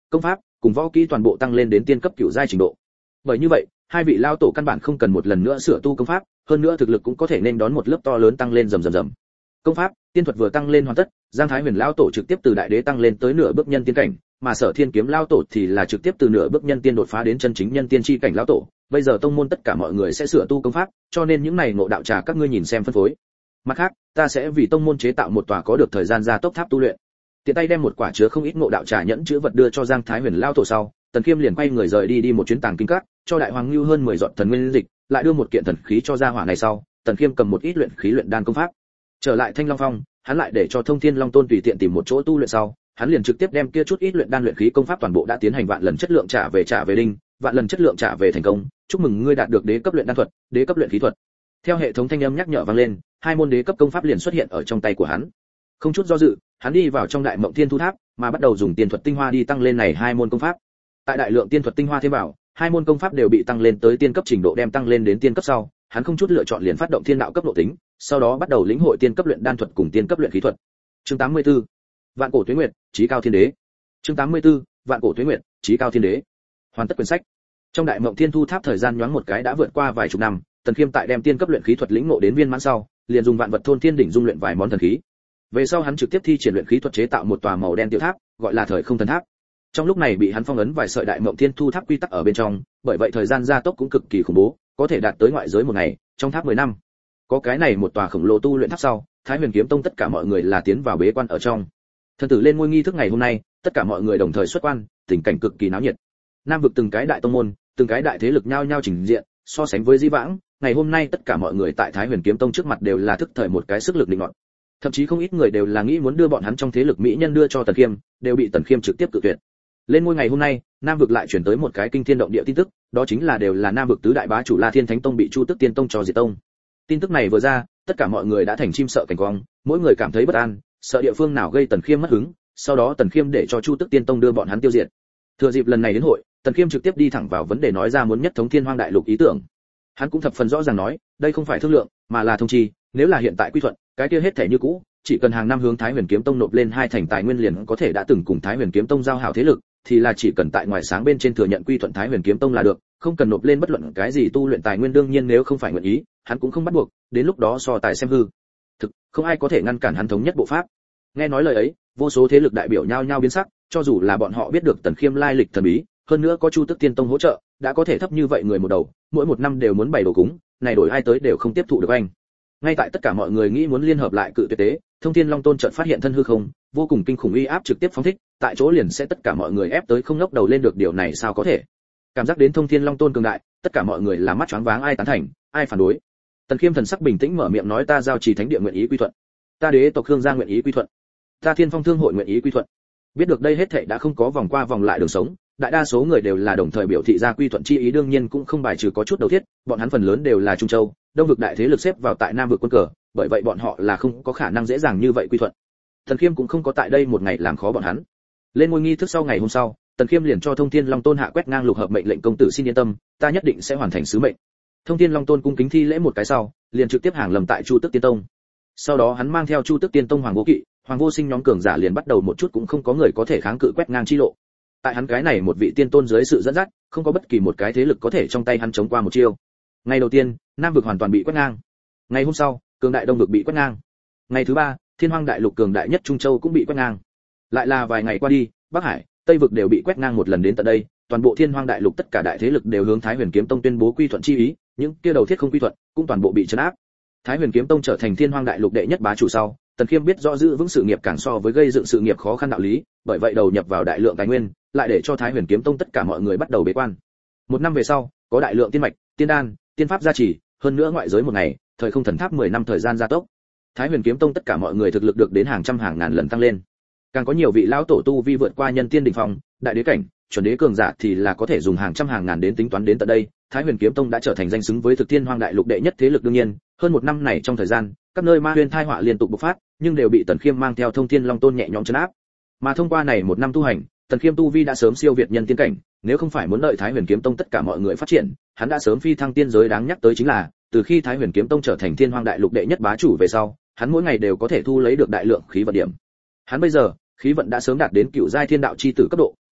công pháp cùng võ kỹ toàn bộ tăng lên đến tiên cấp cửu giai trình độ. Bởi như vậy, hai vị lao tổ căn bản không cần một lần nữa sửa tu công pháp, hơn nữa thực lực cũng có thể nên đón một lớp to lớn tăng lên rầm rầm rầm. Công pháp, tiên thuật vừa tăng lên hoàn tất, Giang Thái Huyền lao tổ trực tiếp từ đại đế tăng lên tới nửa bước nhân tiên cảnh, mà Sở Thiên Kiếm lao tổ thì là trực tiếp từ nửa bước nhân tiên đột phá đến chân chính nhân tiên chi cảnh lao tổ. Bây giờ tông môn tất cả mọi người sẽ sửa tu công pháp, cho nên những này ngộ đạo trà các ngươi nhìn xem phân phối. Mặt khác, ta sẽ vì tông môn chế tạo một tòa có được thời gian gia tốc tháp tu luyện. Tiện tay đem một quả chứa không ít ngộ đạo trà nhẫn chứa vật đưa cho Giang Thái Huyền lao tổ sau, Tần Kiêm liền quay người rời đi đi một chuyến tàng kinh các, cho đại hoàng lưu hơn mười giọt thần nguyên dịch, lại đưa một kiện thần khí cho gia hỏa này sau, Tần Kiêm cầm một ít luyện khí luyện đan công pháp. Trở lại Thanh Long Phong, hắn lại để cho Thông Thiên Long Tôn tùy tiện tìm một chỗ tu luyện sau, hắn liền trực tiếp đem kia chút ít luyện đan luyện khí công pháp toàn bộ đã tiến hành vạn lần chất lượng trả về trả về đinh, vạn lần chất lượng trả về thành công, chúc mừng ngươi đạt được đế cấp luyện đan thuật, đế cấp luyện khí thuật. Theo hệ thống thanh âm nhắc nhở vang lên, hai môn đế cấp công pháp liền xuất hiện ở trong tay của hắn. Không chút do dự, hắn đi vào trong Đại Mộng Thiên Thu Tháp, mà bắt đầu dùng tiên thuật tinh hoa đi tăng lên này hai môn công pháp. Tại đại lượng tiên thuật tinh hoa thêm vào, hai môn công pháp đều bị tăng lên tới tiên cấp trình độ, đem tăng lên đến tiên cấp sau, hắn không chút lựa chọn liền phát động thiên đạo cấp độ tính, sau đó bắt đầu lĩnh hội tiên cấp luyện đan thuật cùng tiên cấp luyện khí thuật. Chương tám mươi tư, Vạn cổ tuế nguyệt, chí cao thiên đế. Chương tám mươi tư, Vạn cổ tuế nguyệt, chí cao thiên đế. Hoàn tất quyển sách. Trong Đại Mộng Thiên Thu Tháp thời gian nhoáng một cái đã vượt qua vài chục năm, Tần Khiêm tại đem tiên cấp luyện khí thuật lĩnh ngộ đến viên mãn sau, liền dùng vạn vật thôn thiên đỉnh dung luyện vài món thần khí. Về sau hắn trực tiếp thi triển luyện khí thuật chế tạo một tòa màu đen tiểu tháp, gọi là Thời Không Thần Tháp. Trong lúc này bị hắn phong ấn vài sợi Đại Mộng Thiên Thu Tháp quy tắc ở bên trong, bởi vậy thời gian gia tốc cũng cực kỳ khủng bố, có thể đạt tới ngoại giới một ngày, trong tháp mười năm. Có cái này một tòa khổng lồ tu luyện tháp sau, Thái Huyền Kiếm Tông tất cả mọi người là tiến vào bế quan ở trong. Thần tử lên ngôi nghi thức ngày hôm nay, tất cả mọi người đồng thời xuất quan, tình cảnh cực kỳ náo nhiệt. Nam vực từng cái đại tông môn, từng cái đại thế lực nhao nhao trình diện, so sánh với di vãng, ngày hôm nay tất cả mọi người tại Thái Huyền Kiếm Tông trước mặt đều là thức thời một cái sức lực định ngọn. Thậm chí không ít người đều là nghĩ muốn đưa bọn hắn trong thế lực mỹ nhân đưa cho Tần Khiêm, đều bị Tần Khiêm trực tiếp cự tuyệt. Lên ngôi ngày hôm nay, Nam vực lại truyền tới một cái kinh thiên động địa tin tức, đó chính là đều là Nam vực tứ đại bá chủ La Thiên Thánh Tông bị Chu Tức Tiên Tông cho diệt tông. Tin tức này vừa ra, tất cả mọi người đã thành chim sợ cảnh quang, mỗi người cảm thấy bất an, sợ địa phương nào gây Tần Khiêm mất hứng, sau đó Tần Khiêm để cho Chu Tức Tiên Tông đưa bọn hắn tiêu diệt. Thừa dịp lần này đến hội, Tần Khiêm trực tiếp đi thẳng vào vấn đề nói ra muốn nhất thống Thiên Hoang Đại Lục ý tưởng. Hắn cũng thập phần rõ ràng nói, đây không phải thương lượng, mà là thông chi, nếu là hiện tại quy thuận, cái kia hết thể như cũ, chỉ cần hàng năm hướng Thái Huyền Kiếm Tông nộp lên hai thành tài nguyên liền có thể đã từng cùng Thái Huyền Kiếm Tông giao hảo thế lực, thì là chỉ cần tại ngoài sáng bên trên thừa nhận quy thuận Thái Huyền Kiếm Tông là được, không cần nộp lên bất luận cái gì tu luyện tài nguyên, đương nhiên nếu không phải nguyện ý, hắn cũng không bắt buộc, đến lúc đó so tài xem hư. Thực, không ai có thể ngăn cản hắn thống nhất bộ pháp. Nghe nói lời ấy, vô số thế lực đại biểu nhao nhao biến sắc, cho dù là bọn họ biết được Tần Khiêm lai lịch thần bí, hơn nữa có Chu Tức Tiên Tông hỗ trợ, đã có thể thấp như vậy người một đầu, mỗi một năm đều muốn bày đồ cúng, này đổi ai tới đều không tiếp thụ được anh. Ngay tại tất cả mọi người nghĩ muốn liên hợp lại cự tuyệt tế, Thông Thiên Long Tôn chợt phát hiện thân hư không, vô cùng kinh khủng uy áp trực tiếp phóng thích, tại chỗ liền sẽ tất cả mọi người ép tới không ngóc đầu lên được, điều này sao có thể? Cảm giác đến Thông Thiên Long Tôn cường đại, tất cả mọi người là mắt choáng váng, ai tán thành, ai phản đối. Tần Khiêm thần sắc bình tĩnh mở miệng nói, ta giao trì thánh địa nguyện ý quy thuận, ta đế tộc Khương gia nguyện ý quy thuận, ta Thiên Phong Thương hội nguyện ý quy thuận. Biết được đây hết thảy đã không có vòng qua vòng lại đường sống, đại đa số người đều là đồng thời biểu thị ra quy thuận chi ý, đương nhiên cũng không bài trừ có chút đầu thiết, bọn hắn phần lớn đều là Trung Châu, Đông vực đại thế lực xếp vào tại Nam vực quân cờ, bởi vậy bọn họ là không có khả năng dễ dàng như vậy quy thuận. Tần Khiêm cũng không có tại đây một ngày làm khó bọn hắn. Lên ngôi nghi thức sau ngày hôm sau, Tần Khiêm liền cho Thông Thiên Long Tôn hạ quét ngang lục hợp mệnh lệnh, công tử xin yên tâm, ta nhất định sẽ hoàn thành sứ mệnh. Thông Thiên Long Tôn cung kính thi lễ một cái sau, liền trực tiếp hàng lầm tại Chu Tức Tiên Tông. Sau đó hắn mang theo Chu Tức Tiên Tông Hoàng Vô Kỵ, Hoàng Vô Sinh nhóm cường giả liền bắt đầu một chút cũng không có người có thể kháng cự quét ngang chi lộ. Tại hắn cái này một vị tiên tôn dưới sự dẫn dắt, không có bất kỳ một cái thế lực có thể trong tay hắn chống qua một chiêu. Ngày đầu tiên, Nam vực hoàn toàn bị quét ngang. Ngày hôm sau, cường đại Đông vực bị quét ngang. Ngày thứ ba, Thiên Hoang Đại Lục cường đại nhất Trung Châu cũng bị quét ngang. Lại là vài ngày qua đi, Bắc Hải, Tây vực đều bị quét ngang một lần, đến tận đây, toàn bộ Thiên Hoang Đại Lục tất cả đại thế lực đều hướng Thái Huyền Kiếm Tông tuyên bố quy thuận chi ý, những kia đầu thiết không quy thuận, cũng toàn bộ bị trấn áp. Thái Huyền Kiếm Tông trở thành Thiên Hoang Đại Lục đệ nhất bá chủ sau, Tần Khiêm biết rõ giữ vững sự nghiệp càng so với gây dựng sự nghiệp khó khăn đạo lý, bởi vậy đầu nhập vào đại lượng tài nguyên, lại để cho Thái Huyền Kiếm Tông tất cả mọi người bắt đầu bế quan. Một năm về sau, có đại lượng tiên mạch, tiên đan, tiên pháp gia trì, hơn nữa ngoại giới một ngày, thời không thần tháp mười năm thời gian gia tốc. Thái Huyền Kiếm Tông tất cả mọi người thực lực được đến hàng trăm hàng ngàn lần tăng lên. Càng có nhiều vị lão tổ tu vi vượt qua nhân tiên đỉnh phong, đại đế cảnh, chuẩn đế cường giả thì là có thể dùng hàng trăm hàng ngàn đến tính toán, đến tận đây, Thái Huyền Kiếm Tông đã trở thành danh xứng với thực Thiên Hoang Đại Lục đệ nhất thế lực. đương nhiên, hơn một năm này trong thời gian, các nơi ma huyên tai họa liên tục bộc phát, nhưng đều bị Tần Khiêm mang theo Thông Thiên Long Tôn nhẹ nhõm trấn áp. Mà thông qua này một năm tu hành, Tần Khiêm tu vi đã sớm siêu việt nhân tiên cảnh, nếu không phải muốn đợi Thái Huyền Kiếm Tông tất cả mọi người phát triển, hắn đã sớm phi thăng tiên giới. Đáng nhắc tới chính là, từ khi Thái Huyền Kiếm Tông trở thành Thiên Hoang Đại Lục đệ nhất bá chủ về sau, hắn mỗi ngày đều có thể thu lấy được đại lượng khí vận điểm. Hắn bây giờ, khí vận đã sớm đạt đến cựu giai thiên đạo chi tử cấp độ,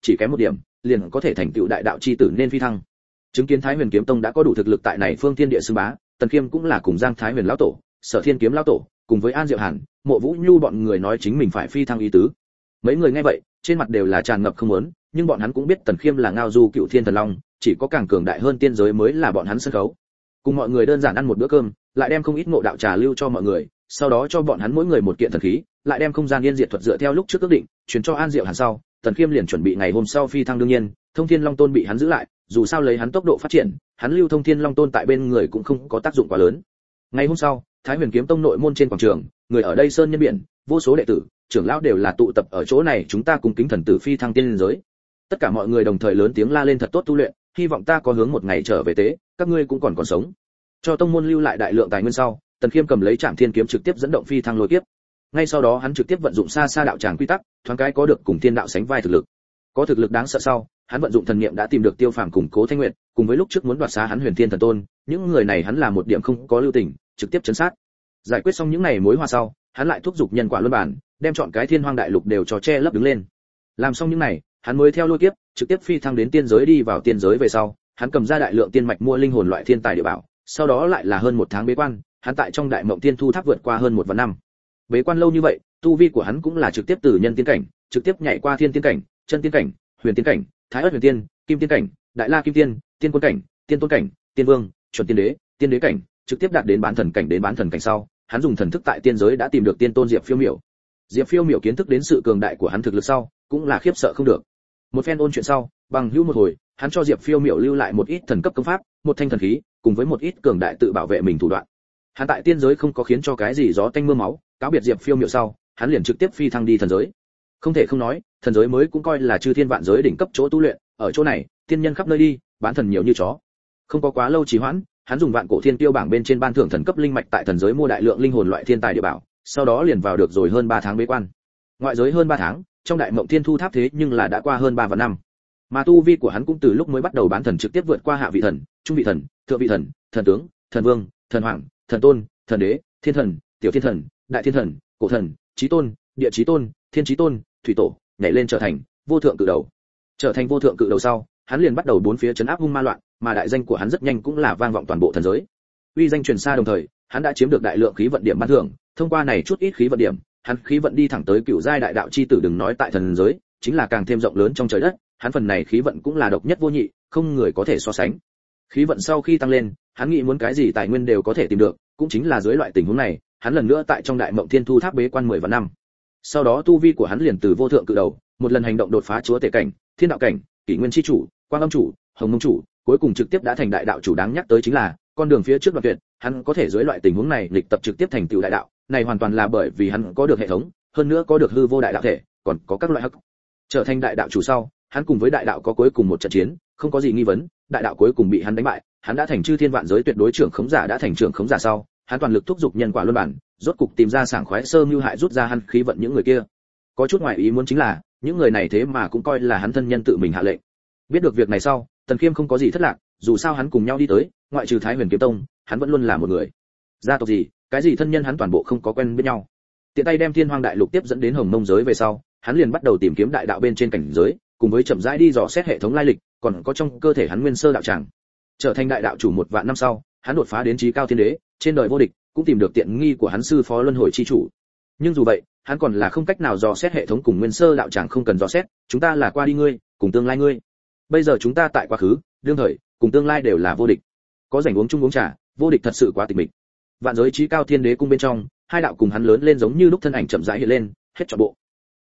chỉ kém một điểm liền có thể thành tựu đại đạo chi tử nên phi thăng. Chứng kiến Thái Huyền Kiếm Tông đã có đủ thực lực tại này phương thiên địa xưng bá, Tần Khiêm cũng là cùng Giang Thái Huyền lão tổ, Sở Thiên Kiếm lão tổ, cùng với An Diệu Hàn, Mộ Vũ Nhu bọn người nói chính mình phải phi thăng ý tứ. Mấy người nghe vậy, trên mặt đều là tràn ngập không muốn, nhưng bọn hắn cũng biết Tần Khiêm là ngao du cựu thiên thần long, chỉ có càng cường đại hơn tiên giới mới là bọn hắn sân khấu. Cùng mọi người đơn giản ăn một bữa cơm, lại đem không ít ngộ đạo trà lưu cho mọi người, sau đó cho bọn hắn mỗi người một kiện thần khí, lại đem không gian yên diệt thuật dựa theo lúc trước ước định, truyền cho An Diệu Hàn sau, Tần Khiêm liền chuẩn bị ngày hôm sau phi thăng. Đương nhiên, Thông Thiên Long Tôn bị hắn giữ lại, dù sao lấy hắn tốc độ phát triển, hắn lưu Thông Thiên Long Tôn tại bên người cũng không có tác dụng quá lớn. Ngày hôm sau, Thái Huyền Kiếm Tông nội môn trên quảng trường, người ở đây sơn nhân biển, vô số đệ tử, trưởng lão đều là tụ tập ở chỗ này, chúng ta cùng kính thần tử phi thăng tiên giới. Tất cả mọi người đồng thời lớn tiếng la lên thật tốt tu luyện, hy vọng ta có hướng một ngày trở về tế, các ngươi cũng còn còn sống. Cho tông môn lưu lại đại lượng tài nguyên sau, Tần Khiêm cầm lấy Trảm Thiên kiếm trực tiếp dẫn động phi thăng lôi kiếp. Ngay sau đó hắn trực tiếp vận dụng xa xa đạo tràng quy tắc, thoáng cái có được cùng thiên đạo sánh vai thực lực. Có thực lực đáng sợ sau, hắn vận dụng thần niệm đã tìm được Tiêu Phàm cùng Cố Thanh Nguyệt, cùng với lúc trước muốn đoạt xá hắn Huyền Thiên Thần Tôn, những người này hắn là một điểm không có lưu tình, trực tiếp chấn sát. Giải quyết xong những này mối hoa sau, hắn lại thúc giục nhân quả luân bản, đem chọn cái Thiên Hoang đại lục đều cho che lấp đứng lên. Làm xong những này, hắn mới theo lôi kiếp, trực tiếp phi thăng đến tiên giới. Đi vào tiên giới về sau, hắn cầm ra đại lượng tiên mạch mua linh hồn loại thiên tài địa bảo, sau đó lại là hơn một tháng bế quan, hắn tại trong đại mộng tiên thu tháp vượt qua hơn một vạn năm. Bế quan lâu như vậy, tu vi của hắn cũng là trực tiếp từ nhân tiên cảnh, trực tiếp nhảy qua thiên tiên cảnh, chân tiên cảnh, huyền tiên cảnh, thái ất huyền tiên, kim tiên cảnh, đại la kim tiên, tiên quân cảnh, tiên tôn cảnh, tiên vương, chuẩn tiên đế, tiên đế cảnh, trực tiếp đạt đến bán thần cảnh. Đến bán thần cảnh sau, hắn dùng thần thức tại tiên giới đã tìm được tiên tôn Diệp Phiêu Miểu. Diệp Phiêu Miểu kiến thức đến sự cường đại của hắn thực lực sau, cũng là khiếp sợ không được. Một phen ôn chuyện sau, bằng hữu một hồi, hắn cho Diệp Phiêu Miểu lưu lại một ít thần cấp công pháp, một thanh thần khí, cùng với một ít cường đại tự bảo vệ mình thủ đoạn. Hắn tại tiên giới không có khiến cho cái gì gió tanh mưa máu, cáo biệt Diệp Phiêu Miểu sau, hắn liền trực tiếp phi thăng đi thần giới. Không thể không nói, thần giới mới cũng coi là chư thiên vạn giới đỉnh cấp chỗ tu luyện, ở chỗ này, tiên nhân khắp nơi đi, bán thần nhiều như chó. Không có quá lâu trì hoãn, hắn dùng vạn cổ thiên tiêu bảng bên trên ban thưởng thần cấp linh mạch tại thần giới mua đại lượng linh hồn loại thiên tài địa bảo, sau đó liền vào được rồi hơn ba tháng bế quan. Ngoại giới hơn ba tháng, trong đại mộng thiên thu tháp thế nhưng là đã qua hơn ba vạn năm. Mà tu vi của hắn cũng từ lúc mới bắt đầu bán thần trực tiếp vượt qua hạ vị thần, trung vị thần, thượng vị thần, thần tướng, thần vương, thần hoàng, thần tôn, thần đế, thiên thần, tiểu thiên thần, đại thiên thần, cổ thần, chí tôn, địa chí tôn, thiên chí tôn, thủy tổ, nhảy lên trở thành vô thượng cự đầu. Trở thành vô thượng cự đầu sau, hắn liền bắt đầu bốn phía trấn áp hung ma loạn, mà đại danh của hắn rất nhanh cũng là vang vọng toàn bộ thần giới. Uy danh truyền xa, đồng thời, hắn đã chiếm được đại lượng khí vận điểm ban thưởng, thông qua này chút ít khí vận điểm, hắn khí vận đi thẳng tới cựu giai đại đạo chi tử, đừng nói tại thần giới, chính là càng thêm rộng lớn trong trời đất, hắn phần này khí vận cũng là độc nhất vô nhị, không người có thể so sánh. Khí vận sau khi tăng lên, hắn nghĩ muốn cái gì tài nguyên đều có thể tìm được, cũng chính là dưới loại tình huống này, hắn lần nữa tại trong đại mộng thiên thu tháp bế quan mười vạn năm. Sau đó tu vi của hắn liền từ vô thượng cự đầu, một lần hành động đột phá chúa tể cảnh, thiên đạo cảnh, kỷ nguyên chi chủ, quang âm chủ, hồng mông chủ, cuối cùng trực tiếp đã thành đại đạo chủ. Đáng nhắc tới chính là, con đường phía trước đoạn tuyệt, hắn có thể dưới loại tình huống này lịch tập trực tiếp thành tựu đại đạo, này hoàn toàn là bởi vì hắn có được hệ thống, hơn nữa có được hư vô đại đạo thể, còn có các loại hắc. Trở thành đại đạo chủ sau, hắn cùng với đại đạo có cuối cùng một trận chiến, không có gì nghi vấn, đại đạo cuối cùng bị hắn đánh bại, hắn đã thành chư thiên vạn giới tuyệt đối trưởng khống giả. Đã thành trưởng khống giả sau, hắn toàn lực thúc giục nhân quả luân bản, rốt cục tìm ra sảng khoái sơ mưu hại, rút ra hắn khí vận. Những người kia có chút ngoài ý muốn chính là, những người này thế mà cũng coi là hắn thân nhân tự mình hạ lệnh. Biết được việc này sau, Tần Khiêm không có gì thất lạc, dù sao hắn cùng nhau đi tới, ngoại trừ Thái Huyền Kiếm Tông, hắn vẫn luôn là một người. Gia tộc gì, cái gì thân nhân hắn toàn bộ không có quen biết nhau. Tiện tay đem Thiên Hoang đại lục tiếp dẫn đến Hồng Mông giới về sau, hắn liền bắt đầu tìm kiếm đại đạo bên trên cảnh giới, cùng với chậm rãi đi dò xét hệ thống lai lịch, còn có trong cơ thể hắn nguyên sơ đạo tràng. Trở thành đại đạo chủ một vạn năm sau, hắn đột phá đến chí cao thiên đế, trên đời vô địch, cũng tìm được tiện nghi của hắn sư phó luân hồi chi chủ. Nhưng dù vậy, hắn còn là không cách nào dò xét hệ thống cùng nguyên sơ đạo tràng. Không cần dò xét, chúng ta là qua đi ngươi, cùng tương lai ngươi. Bây giờ chúng ta tại quá khứ, đương thời, cùng tương lai đều là vô địch. Có rảnh uống chung uống trà, vô địch thật sự quá tịch mịch. Vạn giới chí cao thiên đế cung bên trong, hai đạo cùng hắn lớn lên giống như lúc thân ảnh chậm rãi hiện lên, hết trọn bộ.